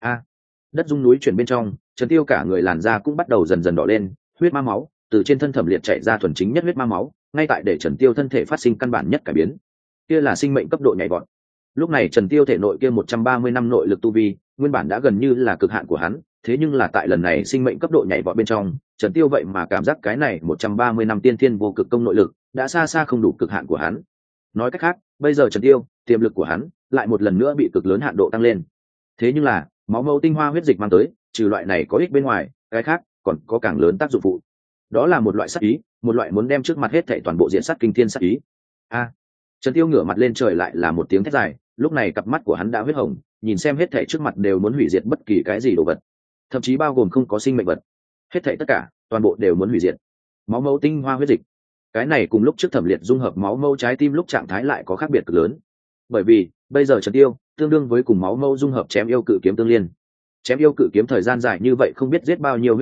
Đất rung núi chuyển bên trong, Trần Tiêu cả người làn da cũng bắt đầu dần dần đỏ lên, huyết ma máu từ trên thân Thẩm Liệt chạy ra thuần chính nhất huyết ma máu, ngay tại để Trần Tiêu thân thể phát sinh căn bản nhất cải biến. Kia là sinh mệnh cấp độ nhảy vọt. Lúc này Trần Tiêu thể nội kia 130 năm nội lực tu vi, nguyên bản đã gần như là cực hạn của hắn, thế nhưng là tại lần này sinh mệnh cấp độ nhảy vọt bên trong, Trần Tiêu vậy mà cảm giác cái này 130 năm tiên thiên vô cực công nội lực đã xa xa không đủ cực hạn của hắn. Nói cách khác, bây giờ Trần Tiêu, tiềm lực của hắn lại một lần nữa bị cực lớn hạn độ tăng lên. Thế nhưng là, máu mâu tinh hoa huyết dịch mang tới, trừ loại này có ích bên ngoài, cái khác còn có càng lớn tác dụng phụ. Đó là một loại sát ý, một loại muốn đem trước mặt hết thảy toàn bộ diện sát kinh thiên sát ý. Trần Tiêu ngửa mặt lên trời lại là một tiếng thét dài, lúc này cặp mắt của hắn đã huyết hồng, nhìn xem hết thảy trước mặt đều muốn hủy diệt bất kỳ cái gì đồ vật, thậm chí bao gồm không có sinh mệnh vật. Hết thảy tất cả, toàn bộ đều muốn hủy diệt. Máu mâu tinh hoa huyết dịch, cái này cùng lúc trước Thẩm Liệt dung hợp máu mâu trái tim lúc trạng thái lại có khác biệt cực lớn. Bởi vì bây giờ Trần Tiêu tương đương với cùng máu mâu dung hợp chém yêu cự kiếm tương liên. Chém yêu cự kiếm thời gian dài như vậy không biết giết bao nhiêu huyết ma,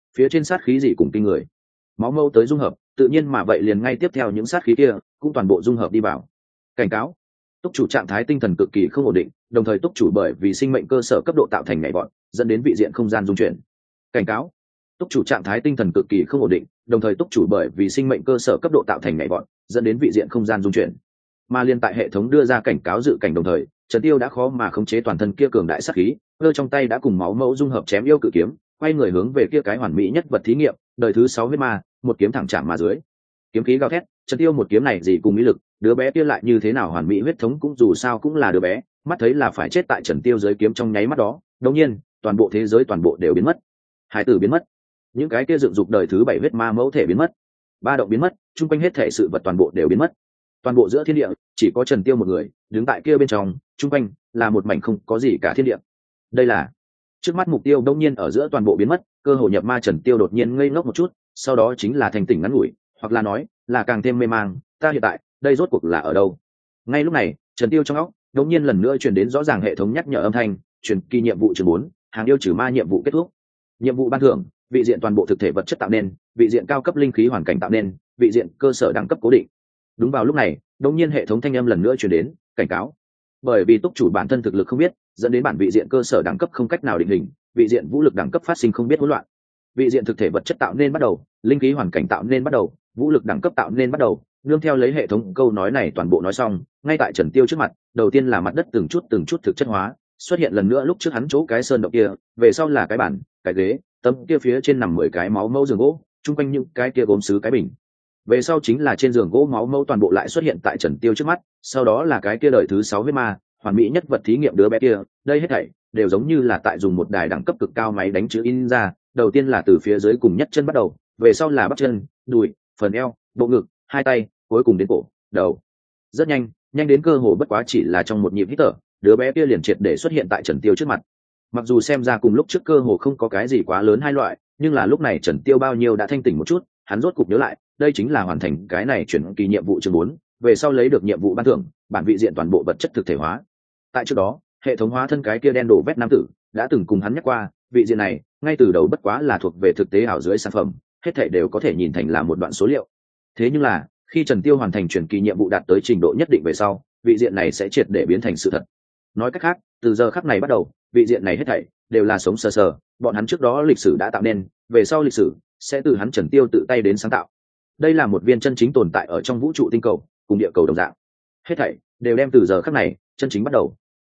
phía trên sát khí gì cùng kinh người. Máu mâu tới dung hợp, tự nhiên mà vậy liền ngay tiếp theo những sát khí kia cũng toàn bộ dung hợp đi vào. Cảnh cáo: túc chủ trạng thái tinh thần cực kỳ không ổn định, đồng thời túc chủ bởi vì sinh mệnh cơ sở cấp độ tạo thành nhảy vọt, dẫn đến vị diện không gian dung chuyển. Cảnh cáo: túc chủ trạng thái tinh thần cực kỳ không ổn định, đồng thời túc chủ bởi vì sinh mệnh cơ sở cấp độ tạo thành nhảy vọt, dẫn đến vị diện không gian dung chuyển. Mà liên tại hệ thống đưa ra cảnh cáo dự cảnh đồng thời, Trần Tiêu đã khó mà khống chế toàn thân kia cường đại sát khí, cơ trong tay đã cùng máu mẫu dung hợp chém yêu cự kiếm, quay người hướng về kia cái hoàn mỹ nhất vật thí nghiệm, đời thứ 6 huyết ma, một kiếm thẳng chạm mà dưới. Kiếm khí gào thét, Trần Tiêu một kiếm này gì cùng mỹ lực, đứa bé kia lại như thế nào hoàn mỹ huyết thống cũng dù sao cũng là đứa bé, mắt thấy là phải chết tại Trần Tiêu dưới kiếm trong nháy mắt đó, đột nhiên, toàn bộ thế giới toàn bộ đều biến mất. Hải tử biến mất, những cái kia dựng dục đời thứ 7 huyết ma mẫu thể biến mất, ba động biến mất, chung quanh hết thể sự vật toàn bộ đều biến mất. Toàn bộ giữa thiên địa chỉ có Trần Tiêu một người đứng tại kia bên trong, chung quanh là một mảnh không có gì cả thiên địa. Đây là trước mắt mục tiêu đông nhiên ở giữa toàn bộ biến mất, cơ hội nhập ma Trần Tiêu đột nhiên ngây ngốc một chút, sau đó chính là thành tỉnh ngắn ngủi, hoặc là nói là càng thêm mê mang, ta hiện tại đây rốt cuộc là ở đâu? Ngay lúc này, Trần Tiêu trong óc đột nhiên lần nữa truyền đến rõ ràng hệ thống nhắc nhở âm thanh, truyền kỳ nhiệm vụ chương 4, hàng yêu trừ ma nhiệm vụ kết thúc. Nhiệm vụ ban thưởng: vị diện toàn bộ thực thể vật chất tạo nên, vị diện cao cấp linh khí hoàn cảnh tạo nên, vị diện cơ sở đẳng cấp cố định. Đúng vào lúc này, đột nhiên hệ thống thanh âm lần nữa truyền đến, cảnh cáo: bởi vì túc chủ bản thân thực lực không biết, dẫn đến bản vị diện cơ sở đẳng cấp không cách nào định hình, vị diện vũ lực đẳng cấp phát sinh không biết hỗn loạn. Vị diện thực thể vật chất tạo nên bắt đầu, linh khí hoàn cảnh tạo nên bắt đầu, vũ lực đẳng cấp tạo nên bắt đầu. Nương theo lấy hệ thống câu nói này toàn bộ nói xong, ngay tại Trần Tiêu trước mặt, đầu tiên là mặt đất từng chút thực chất hóa, xuất hiện lần nữa lúc trước hắn chỗ cái sơn động kia, về sau là cái bàn, cái ghế, tấm kia phía trên nằm 10 cái máu mẫu giường gỗ, chung quanh những cái kia gốm sứ cái bình. Về sau chính là trên giường gỗ máu mẫu toàn bộ lại xuất hiện tại Trần Tiêu trước mắt, sau đó là cái kia đời thứ 6 huyết ma, hoàn mỹ nhất vật thí nghiệm đứa bé kia, đây hết thảy đều giống như là tại dùng một đài đẳng cấp cực cao máy đánh chữ in ra, đầu tiên là từ phía dưới cùng nhất chân bắt đầu, về sau là bắp chân, đùi, phần eo, bộ ngực, hai tay, cuối cùng đến cổ, đầu. Rất nhanh, nhanh đến cơ hồ bất quá chỉ là trong một nhịp hít thở, đứa bé kia liền triệt để xuất hiện tại Trần Tiêu trước mặt. Mặc dù xem ra cùng lúc trước cơ hồ không có cái gì quá lớn hai loại, nhưng là lúc này Trần Tiêu bao nhiêu đã thanh tỉnh một chút, hắn rốt cục nhớ lại, đây chính là hoàn thành cái này chuyển kỳ nhiệm vụ chương 4, về sau lấy được nhiệm vụ ban thưởng, bản vị diện toàn bộ vật chất thực thể hóa. Tại trước đó, hệ thống hóa thân cái kia đen đổ vét nam tử đã từng cùng hắn nhắc qua, vị diện này ngay từ đầu bất quá là thuộc về thực tế ảo dưới sản phẩm, hết thảy đều có thể nhìn thành là một đoạn số liệu. Thế nhưng là, khi Trần Tiêu hoàn thành chuyển kỳ nhiệm vụ đạt tới trình độ nhất định về sau, vị diện này sẽ triệt để biến thành sự thật. Nói cách khác, từ giờ khắc này bắt đầu, vị diện này hết thảy đều là sống sờ sờ, bọn hắn trước đó lịch sử đã tạo nên, về sau lịch sử sẽ từ hắn Trần Tiêu tự tay đến sáng tạo. Đây là một viên chân chính tồn tại ở trong vũ trụ tinh cầu, cùng địa cầu đồng dạng. Hết thảy đều đem từ giờ khắc này chân chính bắt đầu.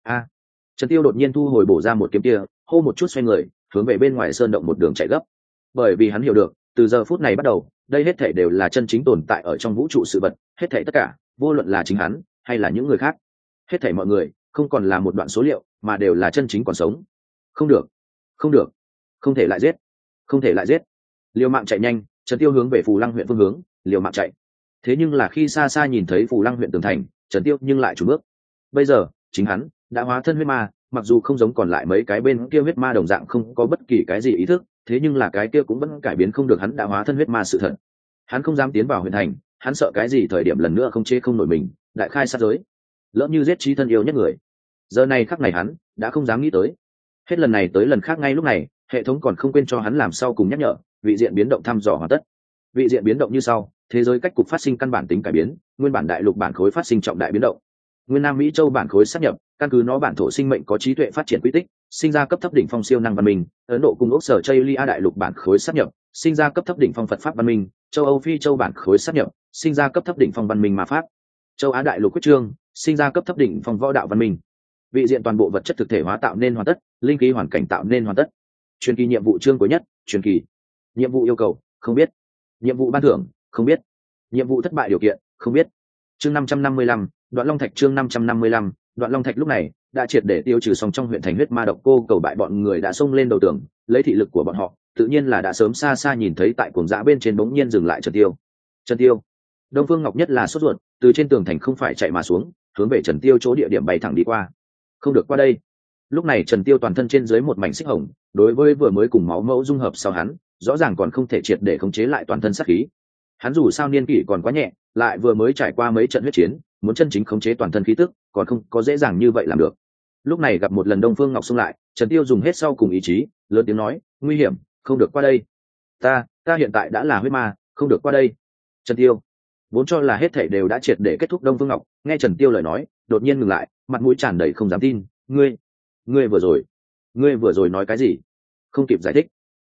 Trần Tiêu đột nhiên thu hồi bổ ra một kiếm kia, hô một chút xoay người, hướng về bên ngoài sơn động một đường chạy gấp. Bởi vì hắn hiểu được, từ giờ phút này bắt đầu, đây hết thảy đều là chân chính tồn tại ở trong vũ trụ sự vật, hết thảy tất cả, vô luận là chính hắn hay là những người khác, hết thảy mọi người không còn là một đoạn số liệu, mà đều là chân chính còn sống. Không được, không được, không thể lại giết, không thể lại giết. Liều mạng chạy nhanh, Trần Tiêu hướng về Phù Lăng huyện phương hướng, liều mạng chạy. Thế nhưng là khi xa xa nhìn thấy Phù Lăng huyện tường thành, Trần Tiêu nhưng lại chùn bước. Bây giờ, chính hắn đã hóa thân huyết ma, mặc dù không giống còn lại mấy cái bên kia huyết ma đồng dạng không có bất kỳ cái gì ý thức, thế nhưng là cái kia cũng vẫn cải biến không được hắn đã hóa thân huyết ma sự thật. Hắn không dám tiến vào huyện thành, hắn sợ cái gì thời điểm lần nữa không chế không nổi mình, đại khai sát giới, lỡ như giết chí thân yêu nhất người. Giờ này khắc này hắn đã không dám nghĩ tới. Hết lần này tới lần khác ngay lúc này, hệ thống còn không quên cho hắn làm sau cùng nhắc nhở, vị diện biến động thăm dò hoàn tất. Vị diện biến động như sau: thế giới cách cục phát sinh căn bản tính cải biến, nguyên bản đại lục bản khối phát sinh trọng đại biến động. Nguyên Nam Mỹ châu bản khối sáp nhập, căn cứ nó bản thổ sinh mệnh có trí tuệ phát triển quy tích, sinh ra cấp thấp đỉnh phong siêu năng văn minh. Ấn Độ cùng Úc sở Chaylia đại lục bản khối sáp nhập, sinh ra cấp thấp đỉnh phong Phật pháp văn minh. Châu Âu Phi châu bản khối sáp nhập, sinh ra cấp thấp đỉnh phong văn minh ma pháp. Châu Á đại lục quyết trương, sinh ra cấp thấp đỉnh phong võ đạo văn minh. Vị diện toàn bộ vật chất thực thể hóa tạo nên hoàn tất, linh khí hoàn cảnh tạo nên hoàn tất. Truyền kỳ nhiệm vụ chương cuối nhất, truyền kỳ. Nhiệm vụ yêu cầu, không biết. Nhiệm vụ ban thưởng, không biết. Nhiệm vụ thất bại điều kiện, không biết. Chương 555, Đoạn Long Thạch. Chương 555, Đoạn Long Thạch. Lúc này đã triệt để tiêu trừ xong trong huyện thành huyết ma độc cô cầu bại, bọn người đã xông lên đầu tường, lấy thị lực của bọn họ tự nhiên là đã sớm xa xa nhìn thấy tại cuồng dã bên trên bỗng nhiên dừng lại Trần Tiêu. Trần Tiêu. Đông Phương Ngọc nhất là sốt ruột, từ trên tường thành không phải chạy mà xuống, hướng về Trần Tiêu chỗ địa điểm bay thẳng đi qua. Không được qua đây. Lúc này Trần Tiêu toàn thân trên dưới một mảnh xích hồng, đối với vừa mới cùng máu mẫu dung hợp sau hắn, rõ ràng còn không thể triệt để khống chế lại toàn thân sát khí. Hắn dù sao niên kỷ còn quá nhẹ, lại vừa mới trải qua mấy trận huyết chiến, muốn chân chính khống chế toàn thân khí tức, còn không có dễ dàng như vậy làm được. Lúc này gặp một lần Đông Phương Ngọc xông lại, Trần Tiêu dùng hết sau cùng ý chí, lớn tiếng nói, nguy hiểm, không được qua đây. Ta hiện tại đã là huyết ma, không được qua đây. Trần Tiêu vốn cho là hết thảy đều đã triệt để kết thúc. Đông Phương Ngọc nghe Trần Tiêu lời nói đột nhiên ngừng lại, mặt mũi tràn đầy không dám tin. Ngươi vừa rồi nói cái gì? Không kịp giải thích.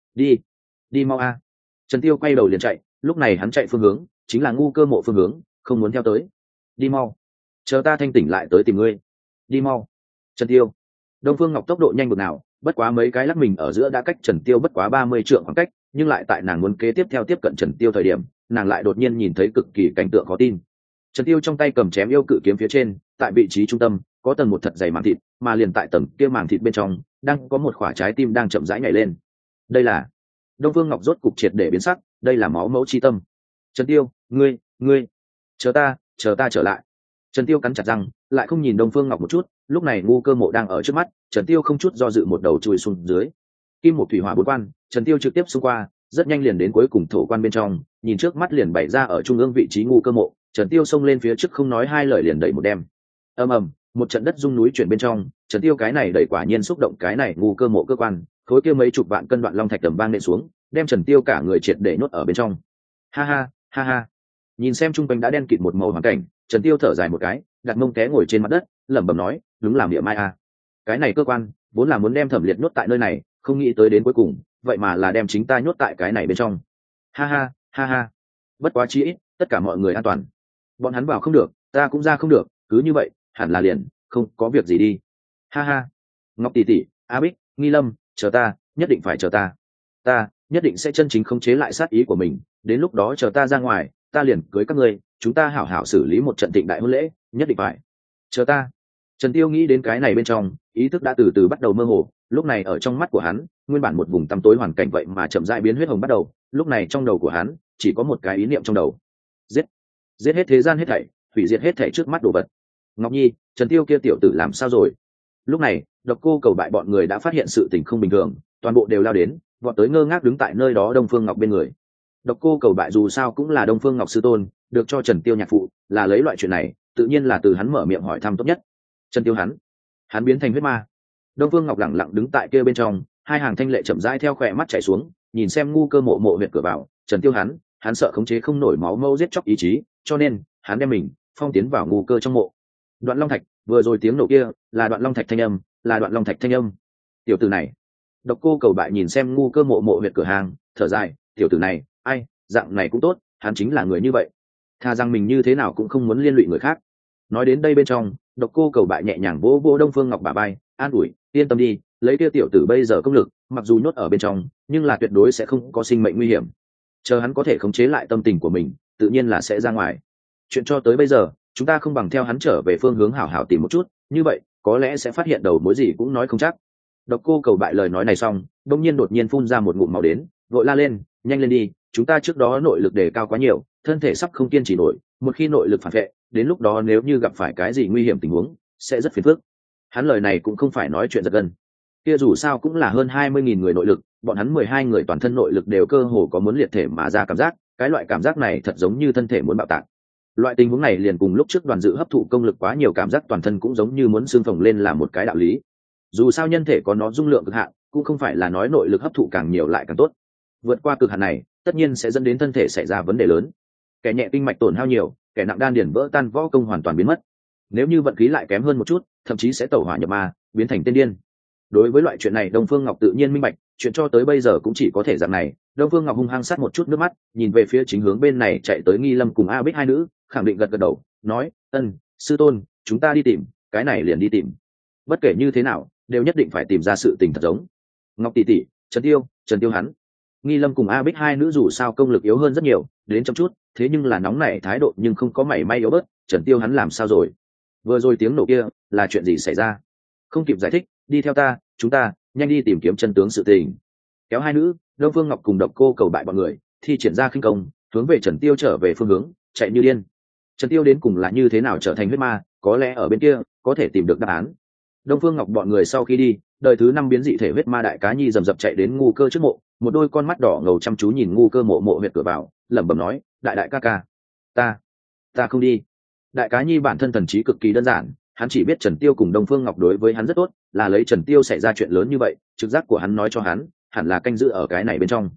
Đi mau a. Trần Tiêu quay đầu liền chạy, lúc này hắn chạy phương hướng chính là ngu cơ mộ phương hướng, không muốn theo tới. Đi mau, chờ ta thanh tỉnh lại tới tìm ngươi. Đi mau. Trần Tiêu. Đông Phương Ngọc tốc độ nhanh bực nào, bất quá mấy cái lắc mình ở giữa đã cách Trần Tiêu bất quá 30 trượng khoảng cách, nhưng lại tại nàng muốn kế tiếp theo tiếp cận Trần Tiêu thời điểm, nàng lại đột nhiên nhìn thấy cực kỳ cảnh tượng khó tin. Trần Tiêu trong tay cầm chém yêu cự kiếm phía trên, tại vị trí trung tâm có tầng một thật dày màng thịt, mà liền tại tầng kia màng thịt bên trong đang có một quả trái tim đang chậm rãi nhảy lên. Đây là Đông Phương Ngọc rốt cục triệt để biến sắc, đây là máu mẫu chi tâm. Trần Tiêu, ngươi, chờ ta trở lại. Trần Tiêu cắn chặt răng, lại không nhìn Đông Phương Ngọc một chút, lúc này ngu cơ mộ đang ở trước mắt, Trần Tiêu không chút do dự một đầu chui xuống dưới. Kim một thủy hỏa bốn quan, Trần Tiêu trực tiếp xung qua, rất nhanh liền đến cuối cùng thổ quan bên trong, nhìn trước mắt liền bày ra ở trung ương vị trí ngu cơ mộ, Trần Tiêu xông lên phía trước không nói hai lời liền đẩy một đem. Ầm ầm, một trận đất rung núi chuyển bên trong, Trần Tiêu cái này đẩy quả nhiên xúc động cái này ngu cơ mộ cơ quan, khối kia mấy chục vạn cân đoạn long thạch tầm vang nện xuống, đem Trần Tiêu cả người triệt để nhốt ở bên trong. Ha ha. Nhìn xem trung quanh đã đen kịt một màu hoàn cảnh, Trần Tiêu thở dài một cái, đặt mông té ngồi trên mặt đất, lẩm bẩm nói, đúng là miệng mai a. Cái này cơ quan vốn là muốn đem Thẩm Liệt nhốt tại nơi này, không nghĩ tới đến cuối cùng vậy mà là đem chính ta nhốt tại cái này bên trong. Ha ha. Bất quá chí ít tất cả mọi người an toàn, bọn hắn vào không được, ta cũng ra không được, cứ như vậy hẳn là liền không có việc gì đi. Ha. Ngọc tỷ tỷ, A Bích, Nghi Lâm, chờ ta, nhất định phải chờ ta nhất định sẽ chân chính khống chế lại sát ý của mình, đến lúc đó chờ ta ra ngoài, ta liền cưới các ngươi, chúng ta hảo hảo xử lý một trận thịnh đại hôn lễ, nhất định phải chờ ta. Trần Tiêu nghĩ đến cái này bên trong, ý thức đã từ từ bắt đầu mơ hồ, lúc này ở trong mắt của hắn, nguyên bản một vùng tăm tối hoàn cảnh vậy mà chậm rãi biến huyết hồng bắt đầu, lúc này trong đầu của hắn chỉ có một cái ý niệm trong đầu: giết hết thế gian hết thảy, hủy diệt hết thảy trước mắt đồ vật. Ngọc Nhi, Trần Tiêu kia tiểu tử làm sao rồi? Lúc này, Độc Cô Cầu Bại bọn người đã phát hiện sự tình không bình thường, toàn bộ đều lao đến, vọt tới ngơ ngác đứng tại nơi đó Đông Phương Ngọc bên người. Độc Cô Cầu Bại dù sao cũng là Đông Phương Ngọc sư tôn, được cho Trần Tiêu nhạc phụ, là lấy loại chuyện này, tự nhiên là từ hắn mở miệng hỏi thăm tốt nhất. Trần Tiêu hắn biến thành huyết ma. Đông Phương Ngọc lẳng lặng đứng tại kia bên trong, hai hàng thanh lệ chậm rãi theo khỏe mắt chảy xuống, nhìn xem ngu cơ mộ huyệt cửa vào. Trần Tiêu hắn sợ khống chế không nổi máu mâu giết chóc ý chí, cho nên hắn đem mình phong tiến vào ngu cơ trong mộ. Đoạn long thạch, vừa rồi tiếng nổ kia là đoạn long thạch thanh âm, là đoạn long thạch thanh âm. Tiểu tử này. Độc Cô Cầu Bại nhìn xem ngu cơ mộ huyệt cửa hàng, thở dài, tiểu tử này, ai, dạng này cũng tốt, hắn chính là người như vậy, thà rằng mình như thế nào cũng không muốn liên lụy người khác. Nói đến đây bên trong, Độc Cô Cầu Bại nhẹ nhàng vỗ vỗ Đông Phương Ngọc bả vai, an ủi, yên tâm đi, lấy kia tiểu tử bây giờ công lực, mặc dù nhốt ở bên trong, nhưng là tuyệt đối sẽ không có sinh mệnh nguy hiểm. Chờ hắn có thể khống chế lại tâm tình của mình, tự nhiên là sẽ ra ngoài. Chuyện cho tới bây giờ, chúng ta không bằng theo hắn trở về phương hướng hảo hảo tìm một chút, như vậy có lẽ sẽ phát hiện đầu mối gì cũng nói không chắc. Độc Cô Cầu Bại lời nói này xong, đột nhiên phun ra một ngụm máu đến, vội la lên, nhanh lên đi, chúng ta trước đó nội lực đề cao quá nhiều, thân thể sắp không kiên trì nổi, một khi nội lực phản vệ, đến lúc đó nếu như gặp phải cái gì nguy hiểm tình huống, sẽ rất phiền phức. Hắn lời này cũng không phải nói chuyện giật gân, kia dù sao cũng là hơn 20.000 người nội lực, bọn hắn 12 người toàn thân nội lực đều cơ hồ có muốn liệt thể mà ra cảm giác, cái loại cảm giác này thật giống như thân thể muốn bạo tạc. Loại tình huống này liền cùng lúc trước Đoàn Dự hấp thụ công lực quá nhiều, cảm giác toàn thân cũng giống như muốn xương phồng lên là một cái đạo lý. Dù sao nhân thể có nó dung lượng cực hạn, cũng không phải là nói nội lực hấp thụ càng nhiều lại càng tốt. Vượt qua cực hạn này, tất nhiên sẽ dẫn đến thân thể xảy ra vấn đề lớn. Kẻ nhẹ kinh mạch tổn hao nhiều, kẻ nặng đan điền vỡ tan, võ công hoàn toàn biến mất. Nếu như vận khí lại kém hơn một chút, thậm chí sẽ tẩu hỏa nhập ma, biến thành tên điên. Đối với loại chuyện này, Đông Phương Ngọc tự nhiên minh bạch, chuyện cho tới bây giờ cũng chỉ có thể dạng này. Đông Phương Ngọc hung hăng sát một chút nước mắt, nhìn về phía chính hướng bên này chạy tới Nghi Lâm cùng A Bích hai nữ, khẳng định gật gật đầu, nói, ân, sư tôn, chúng ta đi tìm, cái này liền đi tìm. Bất kể như thế nào, đều nhất định phải tìm ra sự tình thật giống. Ngọc tỷ tỷ, Trần Tiêu hắn. Nghi Lâm cùng A Bích hai nữ dù sao công lực yếu hơn rất nhiều, đến chậm chút, thế nhưng là nóng nảy thái độ nhưng không có mảy may yếu bớt. Trần Tiêu hắn làm sao rồi? Vừa rồi tiếng nổ kia là chuyện gì xảy ra? Không kịp giải thích, đi theo ta, chúng ta nhanh đi tìm kiếm chân tướng sự tình. Kéo hai nữ, Đông Phương Ngọc cùng Độc Cô Cầu Bại bọn người, thi triển ra khinh công, hướng về Trần Tiêu trở về phương hướng, chạy như điên. Trần Tiêu đến cùng là như thế nào trở thành huyết ma, có lẽ ở bên kia có thể tìm được đáp án. Đông Phương Ngọc bọn người sau khi đi, đời thứ 5 biến dị thể huyết ma đại cá nhi rầm rập chạy đến ngu cơ trước mộ, một đôi con mắt đỏ ngầu chăm chú nhìn ngu cơ mộ huyệt cửa vào, lẩm bẩm nói, đại ca ca, ta không đi. Đại cá nhi bản thân thần trí cực kỳ đơn giản, hắn chỉ biết Trần Tiêu cùng Đông Phương Ngọc đối với hắn rất tốt, là lấy Trần Tiêu xảy ra chuyện lớn như vậy, trực giác của hắn nói cho hắn, hẳn là canh giữ ở cái này bên trong.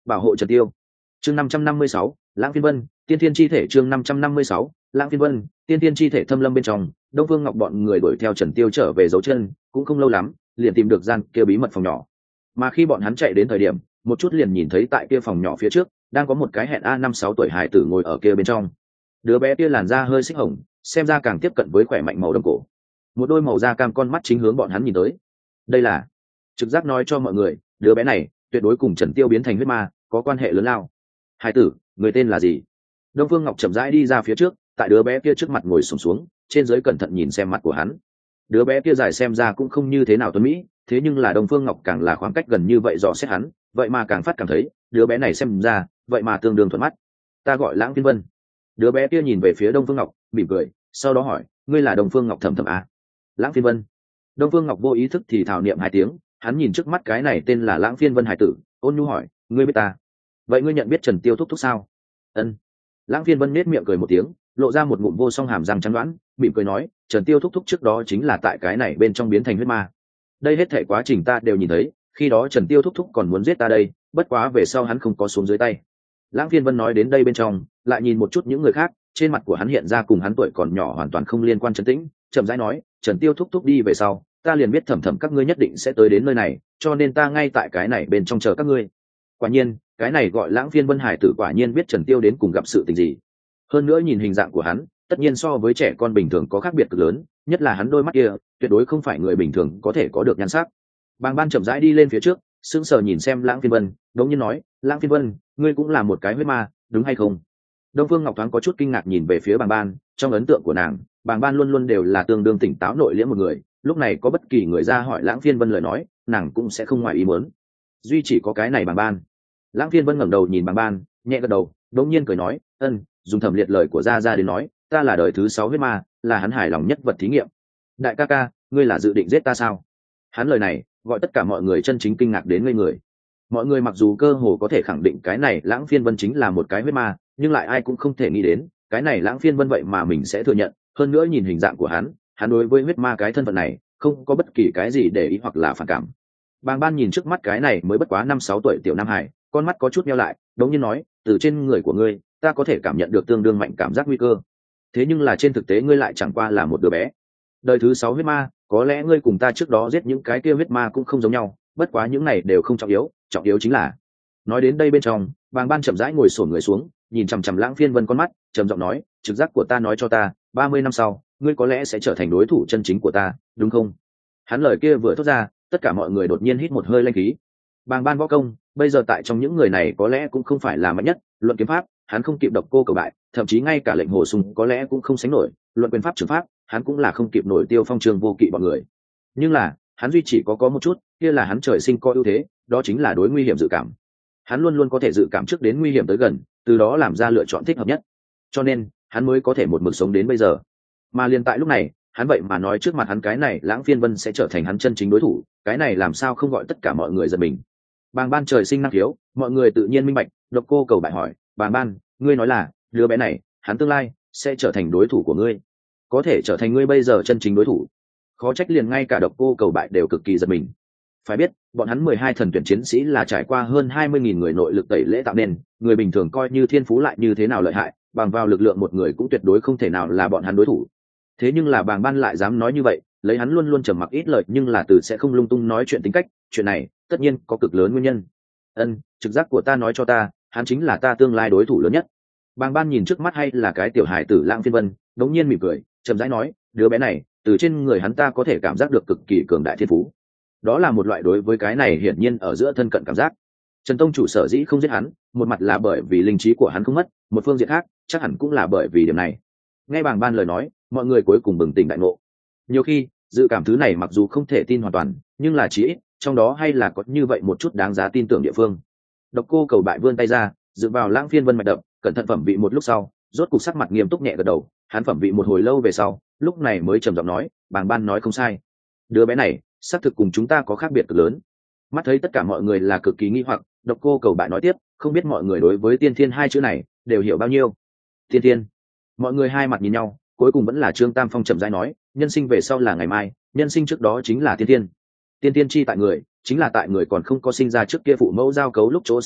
bảo hộ Trần Tiêu. Chương 556, Lãng Phiên Vân, Tiên Thiên chi thể. Chương 556, Lãng Phiên Vân, Tiên Thiên chi thể. Thâm lâm bên trong, Đông Phương Ngọc bọn người đuổi theo Trần Tiêu trở về dấu chân, cũng không lâu lắm, liền tìm được gian kia bí mật phòng nhỏ. Mà khi bọn hắn chạy đến thời điểm, một chút liền nhìn thấy tại kia phòng nhỏ phía trước, đang có một cái hẹn a 5-6 tuổi hài tử ngồi ở kia bên trong. Đứa bé kia làn da hơi xích hồng, xem ra càng tiếp cận với khỏe mạnh màu đồng cổ. Một đôi màu da cam con mắt chính hướng bọn hắn nhìn tới. Đây là trực giác nói cho mọi người, đứa bé này tuyệt đối cùng Trần Tiêu biến thành huyết ma có quan hệ lớn lao. Hài tử, người tên là gì? Đông Phương Ngọc chậm rãi đi ra phía trước, tại đứa bé kia trước mặt ngồi xổm xuống, trên dưới cẩn thận nhìn xem mặt của hắn. Đứa bé kia dài xem ra cũng không như thế nào tuấn mỹ, thế nhưng là Đông Phương Ngọc càng là khoảng cách gần như vậy dò xét hắn, vậy mà càng phát cảm thấy đứa bé này xem ra vậy mà tương đương thuận mắt. Ta gọi Lãng Phiên Vân. Đứa bé kia nhìn về phía Đông Phương Ngọc, mỉm cười, sau đó hỏi, ngươi là Đông Phương Ngọc Thầm Thầm à? Lãng Phiên Vân. Đông Phương Ngọc vô ý thức thì thảo niệm hai tiếng, hắn nhìn trước mắt cái này tên là Lãng Phiên Vân hải tử, ôn nhu hỏi, ngươi biết ta? Vậy ngươi nhận biết Trần Tiêu thúc thúc sao? Ân. Lãng Phiên Vân nết miệng cười một tiếng, lộ ra một ngụm vô song hàm răng trắng đoán, mỉm cười nói, Trần Tiêu thúc thúc trước đó chính là tại cái này bên trong biến thành huyết ma. Đây hết thể quá trình ta đều nhìn thấy, khi đó Trần Tiêu thúc thúc còn muốn giết ta đây, bất quá về sau hắn không có xuống dưới tay. Lãng Phiên Vân nói đến đây bên trong, lại nhìn một chút những người khác, trên mặt của hắn hiện ra cùng hắn tuổi còn nhỏ hoàn toàn không liên quan trấn tĩnh, chậm rãi nói, Trần Tiêu thúc thúc đi về sau, ta liền biết Thầm Thầm các ngươi nhất định sẽ tới đến nơi này, cho nên ta ngay tại cái này bên trong chờ các ngươi. Quả nhiên, cái này gọi Lãng Phiên Vân hải tử quả nhiên biết Trần Tiêu đến cùng gặp sự tình gì. Hơn nữa nhìn hình dạng của hắn, tất nhiên so với trẻ con bình thường có khác biệt cực lớn, nhất là hắn đôi mắt kia, tuyệt đối không phải người bình thường có thể có được nhan sắc. Bàng Ban chậm rãi đi lên phía trước, sững sờ nhìn xem Lãng Phiên Vân, đống nhiên nói, Lãng Phiên Vân, ngươi cũng là một cái huyết ma, đúng hay không? Đông Phương Ngọc thoáng có chút kinh ngạc nhìn về phía Bàng Ban, trong ấn tượng của nàng, Bàng Ban luôn luôn đều là tương đương tỉnh táo nội liễm một người, lúc này có bất kỳ người ra hỏi Lãng Phiên Vân lời nói, nàng cũng sẽ không ngoài ý muốn. Duy chỉ có cái này Bàng Ban. Lãng Phiên Vân ngẩng đầu nhìn Bàng Ban, nhẹ gật đầu, đống nhiên cười nói, dùng Thẩm Liệt lời của gia gia đến nói, ta là đời thứ 6 huyết ma, là hắn hài lòng nhất vật thí nghiệm. Đại ca ca, ngươi là dự định giết ta sao? Hắn lời này gọi tất cả mọi người chân chính kinh ngạc đến ngây người. Mọi người mặc dù cơ hồ có thể khẳng định cái này Lãng Phiên Vân chính là một cái huyết ma, nhưng lại ai cũng không thể nghĩ đến cái này Lãng Phiên Vân vậy mà mình sẽ thừa nhận. Hơn nữa nhìn hình dạng của hắn đối với huyết ma cái thân phận này không có bất kỳ cái gì để ý hoặc là phản cảm. Bàng Ban nhìn trước mắt cái này mới bất quá 5-6 tuổi tiểu nam hải, con mắt có chút nheo lại, đống nhiên nói, từ trên người của ngươi ta có thể cảm nhận được tương đương mạnh cảm giác nguy cơ, thế nhưng là trên thực tế ngươi lại chẳng qua là một đứa bé. Đời thứ 6 huyết ma, có lẽ ngươi cùng ta trước đó giết những cái kia huyết ma cũng không giống nhau, bất quá những này đều không trọng yếu chính là. Nói đến đây bên trong, Bàng Ban chậm rãi ngồi xổm người xuống, nhìn chằm chằm Lãng Phiên Vân con mắt, trầm giọng nói, trực giác của ta nói cho ta, 30 năm sau ngươi có lẽ sẽ trở thành đối thủ chân chính của ta, đúng không? Hắn lời kia vừa thốt ra, tất cả mọi người đột nhiên hít một hơi lanh khí. Bàng Ban võ công bây giờ tại trong những người này có lẽ cũng không phải là mạnh nhất, luận kiếm pháp hắn không kịp Độc Cô Cầu Bại, thậm chí ngay cả Lệnh Hồ Sung có lẽ cũng không sánh nổi, luận quyền pháp trường pháp hắn cũng là không kịp nổi Tiêu Phong Trường Vô Kỵ bọn người. Nhưng là hắn duy chỉ có một chút, kia là hắn trời sinh có ưu thế, đó chính là đối nguy hiểm dự cảm. Hắn luôn luôn có thể dự cảm trước đến nguy hiểm tới gần, từ đó làm ra lựa chọn thích hợp nhất, cho nên hắn mới có thể một mực sống đến bây giờ. Mà liền tại lúc này, hắn vậy mà nói trước mặt hắn cái này Lãng Phiên Vân sẽ trở thành hắn chân chính đối thủ, cái này làm sao không gọi tất cả mọi người giật mình. Bàng Ban trời sinh năng khiếu, mọi người tự nhiên minh bạch. Độc Cô Cầu Bại hỏi, Bàng Ban, ngươi nói là đứa bé này hắn tương lai sẽ trở thành đối thủ của ngươi, có thể trở thành ngươi bây giờ chân chính đối thủ? Khó trách liền ngay cả Độc Cô Cầu Bại đều cực kỳ giật mình. Phải biết bọn hắn 12 thần tuyển chiến sĩ là trải qua hơn 20.000 người nội lực tẩy lễ tạo nên, người bình thường coi như thiên phú lại như thế nào lợi hại, bằng vào lực lượng một người cũng tuyệt đối không thể nào là bọn hắn đối thủ. Thế nhưng là Bàng Ban lại dám nói như vậy, lấy hắn luôn luôn trầm mặc ít lời nhưng là từ sẽ không lung tung nói chuyện tính cách, chuyện này tất nhiên có cực lớn nguyên nhân. Trực giác của ta nói cho ta, hắn chính là ta tương lai đối thủ lớn nhất. Bàng Ban nhìn trước mắt hay là cái tiểu hài tử Lãng Phiên Vân, đống nhiên mỉm cười, chậm rãi nói, đứa bé này từ trên người hắn ta có thể cảm giác được cực kỳ cường đại thiên phú. Đó là một loại đối với cái này hiển nhiên ở giữa thân cận cảm giác. Trần Tông chủ sở dĩ không giết hắn, một mặt là bởi vì linh trí của hắn không mất, một phương diện khác chắc hẳn cũng là bởi vì điểm này. Nghe Bàng Ban lời nói, mọi người cuối cùng bừng tỉnh đại ngộ. Nhiều khi dự cảm thứ này mặc dù không thể tin hoàn toàn, nhưng là chí ít trong đó hay là có như vậy một chút đáng giá tin tưởng địa phương. Độc Cô Cầu Bại vươn tay ra, dựa vào Lãng Phiên Vân mạch đập, cẩn thận phẩm vị một lúc sau, rốt cục sắc mặt nghiêm túc nhẹ gật đầu. Hắn phẩm vị một hồi lâu về sau, lúc này mới trầm giọng nói, Bàng Ban nói không sai, đứa bé này xác thực cùng chúng ta có khác biệt cực lớn. Mắt thấy tất cả mọi người là cực kỳ nghi hoặc, Độc Cô Cầu Bại nói tiếp, không biết mọi người đối với tiên thiên hai chữ này đều hiểu bao nhiêu? Tiên thiên. Mọi người hai mặt nhìn nhau, cuối cùng vẫn là Trương Tam Phong chậm rãi nói, nhân sinh về sau là ngày mai, nhân sinh trước đó chính là tiên thiên. Tiên thiên chi tại người, chính là tại người còn không có sinh ra trước kia phụ mẫu giao cấu lúc chỗ sinh ra,